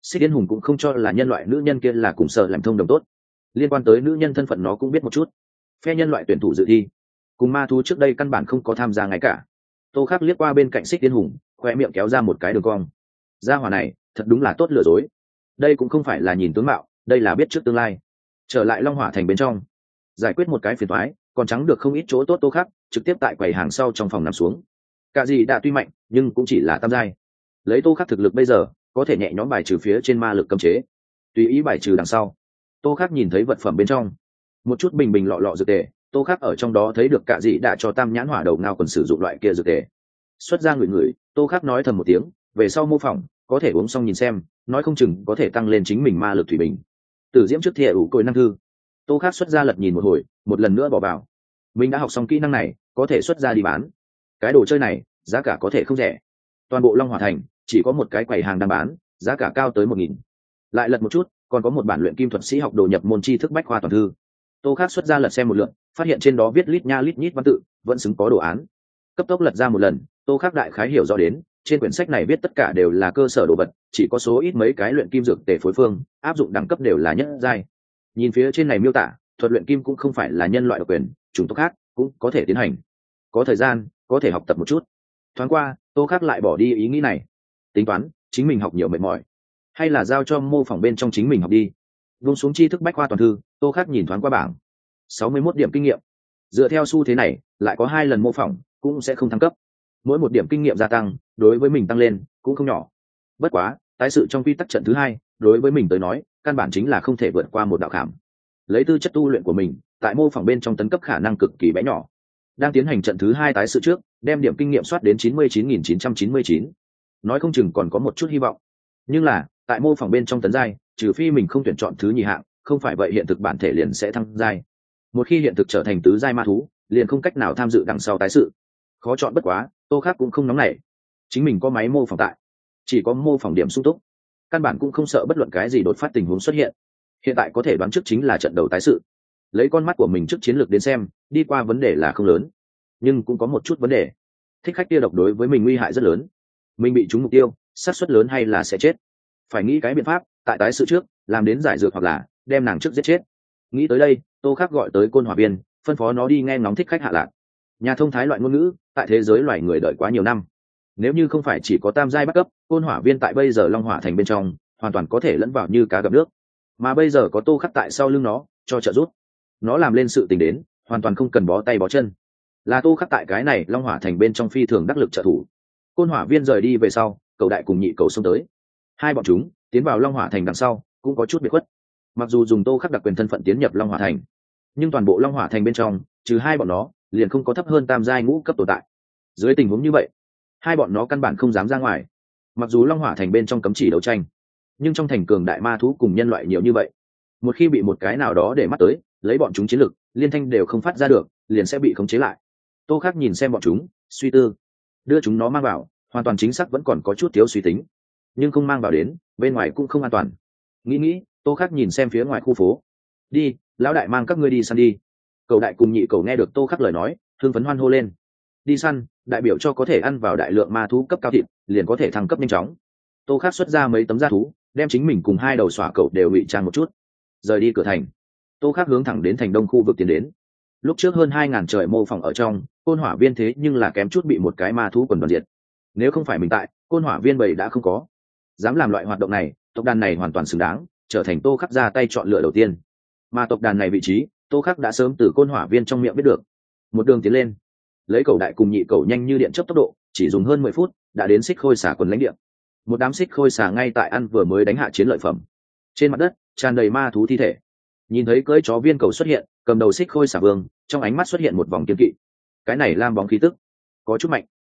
Xích Yên Hùng cũng không cho là nhân loại nữ nhân kia là cùng sợ làm thông đồng tốt. Liên quan tới nữ nhân thân phận nó cũng biết một chút. Phe nhân loại tuyển thủ dự thi cùng ma thú trước đây căn bản không có tham gia ngay cả. Tô Khắc liếc qua bên cạnh Xích Yên Hùng, khoe miệng kéo ra một cái đường cong. Gia hỏa này thật đúng là tốt lừa dối. Đây cũng không phải là nhìn tướng mạo, đây là biết trước tương lai. Trở lại Long Hỏa thành bên trong, giải quyết một cái phiền toái, còn trắng được không ít chỗ tốt. Tô Khắc trực tiếp tại quầy hàng sau trong phòng nằm xuống. Cả gì đã tuy mạnh nhưng cũng chỉ là tam giai, lấy Tô Khắc thực lực bây giờ có thể nhẹ nhõm bài trừ phía trên ma lực cấm chế, tùy ý bài trừ đằng sau. Tô Khắc nhìn thấy vật phẩm bên trong một chút bình bình lọ lọ dược tề. Tô Khắc ở trong đó thấy được cả gì đã cho tam nhãn hỏa đầu ngao còn sử dụng loại kia dược tề. Xuất ra người người, Tô Khắc nói thầm một tiếng, về sau mô phỏng có thể uống xong nhìn xem, nói không chừng có thể tăng lên chính mình ma lực thủy bình. Tử diễm trước thiệ ủ cội năng thư, Tô Khắc xuất ra lật nhìn một hồi, một lần nữa bỏ vào. Mình đã học xong kỹ năng này, có thể xuất ra đi bán. Cái đồ chơi này giá cả có thể không rẻ. Toàn bộ Long Hỏa thành chỉ có một cái quầy hàng đang bán, giá cả cao tới một nghìn. Lại lật một chút, còn có một bản luyện kim thuật sĩ học đồ nhập môn tri thức bách khoa toàn thư. Tô Khắc xuất ra lật xem một lượt, phát hiện trên đó viết lít nha lít nhít văn tự, vẫn xứng có đồ án. Cấp tốc lật ra một lần, Tô Khắc đại khái hiểu rõ đến, trên quyển sách này viết tất cả đều là cơ sở đồ vật, chỉ có số ít mấy cái luyện kim dược tề phối phương, áp dụng đẳng cấp đều là nhất giai. Nhìn phía trên này miêu tả, thuật luyện kim cũng không phải là nhân loại độc quyền, chủng tộc khác cũng có thể tiến hành. Có thời gian, có thể học tập một chút. Thoáng qua, Tô Khắc lại bỏ đi ý nghĩ này. Tính toán, chính mình học nhiều mệt mỏi, hay là giao cho mô phỏng bên trong chính mình học đi. Vung xuống tri thức bách khoa toàn thư, Tô Khắc nhìn thoáng qua bảng, sáu mươi mốt điểm kinh nghiệm. Dựa theo xu thế này, lại có hai lần mô phỏng, cũng sẽ không thăng cấp. Mỗi một điểm kinh nghiệm gia tăng, đối với mình tăng lên cũng không nhỏ. Bất quá, tái sự trong quy tắc trận thứ hai, đối với mình tới nói, căn bản chính là không thể vượt qua một đạo khảm. Lấy tư chất tu luyện của mình, tại mô phỏng bên trong tấn cấp khả năng cực kỳ bé nhỏ. Đang tiến hành trận thứ hai tái sự trước, đem điểm kinh nghiệm soát đến chín mươi chín nghìn chín trăm chín mươi chín. Nói không chừng còn có một chút hy vọng. Nhưng là, tại mô phỏng bên trong tấn giai, trừ phi mình không tuyển chọn thứ nhì hạng, không phải vậy hiện thực bản thể liền sẽ thăng giai. Một khi hiện thực trở thành tứ giai ma thú, liền không cách nào tham dự đằng sau tái sự. Khó chọn bất quá, Tô Khắc cũng không nóng nảy. Chính mình có máy mô phỏng tại, chỉ có mô phỏng điểm sung túc, căn bản cũng không sợ bất luận cái gì đột phát tình huống xuất hiện. Hiện tại có thể đoán trước chính là trận đầu tái sự. Lấy con mắt của mình trước chiến lược đến xem, đi qua vấn đề là không lớn, nhưng cũng có một chút vấn đề. Thích khách tia độc đối với mình nguy hại rất lớn, mình bị trúng mục tiêu, xác suất lớn hay là sẽ chết. Phải nghĩ cái biện pháp, tại tái sự trước, làm đến giải dược hoặc là đem nàng trước giết chết. Nghĩ tới đây, Tô Khắc gọi tới Côn Hỏa Viên, phân phó nó đi nghe ngóng thích khách hạ lạc. Nhà thông thái loại ngôn ngữ, tại thế giới loài người đợi quá nhiều năm. Nếu như không phải chỉ có tam giai bắt cấp, Côn Hỏa Viên tại bây giờ Long Hỏa thành bên trong, hoàn toàn có thể lẫn vào như cá gặp nước. Mà bây giờ có Tô Khắc tại sau lưng nó, cho trợ giúp. Nó làm lên sự tình đến, hoàn toàn không cần bó tay bó chân. Là Tô Khắc tại cái này Long Hỏa thành bên trong phi thường đắc lực trợ thủ. Côn Hỏa Viên rời đi về sau, Cầu Đại cùng Nhị Cầu xông tới. Hai bọn chúng tiến vào Long Hỏa thành đằng sau, cũng có chút biệt khuất. Mặc dù dùng Tô Khắc đặc quyền thân phận tiến nhập Long Hỏa thành, nhưng toàn bộ Long Hỏa thành bên trong, trừ hai bọn nó, liền không có thấp hơn tam giai ngũ cấp tồn tại. Dưới tình huống như vậy, hai bọn nó căn bản không dám ra ngoài. Mặc dù Long Hỏa thành bên trong cấm chỉ đấu tranh, nhưng trong thành cường đại ma thú cùng nhân loại nhiều như vậy, một khi bị một cái nào đó để mắt tới, lấy bọn chúng chiến lực, liên thanh đều không phát ra được, liền sẽ bị khống chế lại. Tô Khắc nhìn xem bọn chúng, suy tư, đưa chúng nó mang vào, hoàn toàn chính xác vẫn còn có chút thiếu suy tính, nhưng không mang vào đến, bên ngoài cũng không an toàn. Nghĩ nghĩ, Tô Khắc nhìn xem phía ngoài khu phố, đi, lão đại mang các ngươi đi săn đi. Cầu Đại cùng Nhị Cầu nghe được Tô Khắc lời nói, hưng phấn hoan hô lên. Đi săn, đại biểu cho có thể ăn vào đại lượng ma thú cấp cao thịt, liền có thể thăng cấp nhanh chóng. Tô Khắc xuất ra mấy tấm da thú, đem chính mình cùng hai đầu xỏa cẩu đều ngụy trang một chút, rời đi cửa thành. Tô Khắc hướng thẳng đến thành đông khu vực tiến đến. Lúc trước hơn hai ngàn trời mô phỏng ở trong, Côn Hỏa Viên thế nhưng là kém chút bị một cái ma thú quần đoàn diệt. Nếu không phải mình tại, Côn Hỏa Viên bảy đã không có. Dám làm loại hoạt động này, tộc đàn này hoàn toàn xứng đáng, trở thành Tô Khắc ra tay chọn lựa đầu tiên. Mà tộc đàn này vị trí, Tô Khắc đã sớm từ Côn Hỏa Viên trong miệng biết được. Một đường tiến lên, lấy Cầu Đại cùng Nhị Cầu nhanh như điện chớp tốc độ, chỉ dùng hơn mười phút, đã đến Xích Khôi Xà quần lãnh địa. Một đám xích khôi xà ngay tại ăn vừa mới đánh hạ chiến lợi phẩm. Trên mặt đất tràn đầy ma thú thi thể. Nhìn thấy cưỡi chó Viên Cầu xuất hiện, cầm đầu xích khôi xà vương, trong ánh mắt xuất hiện một vòng kiên kỵ. Cái này lam bóng khí tức có chút mạnh.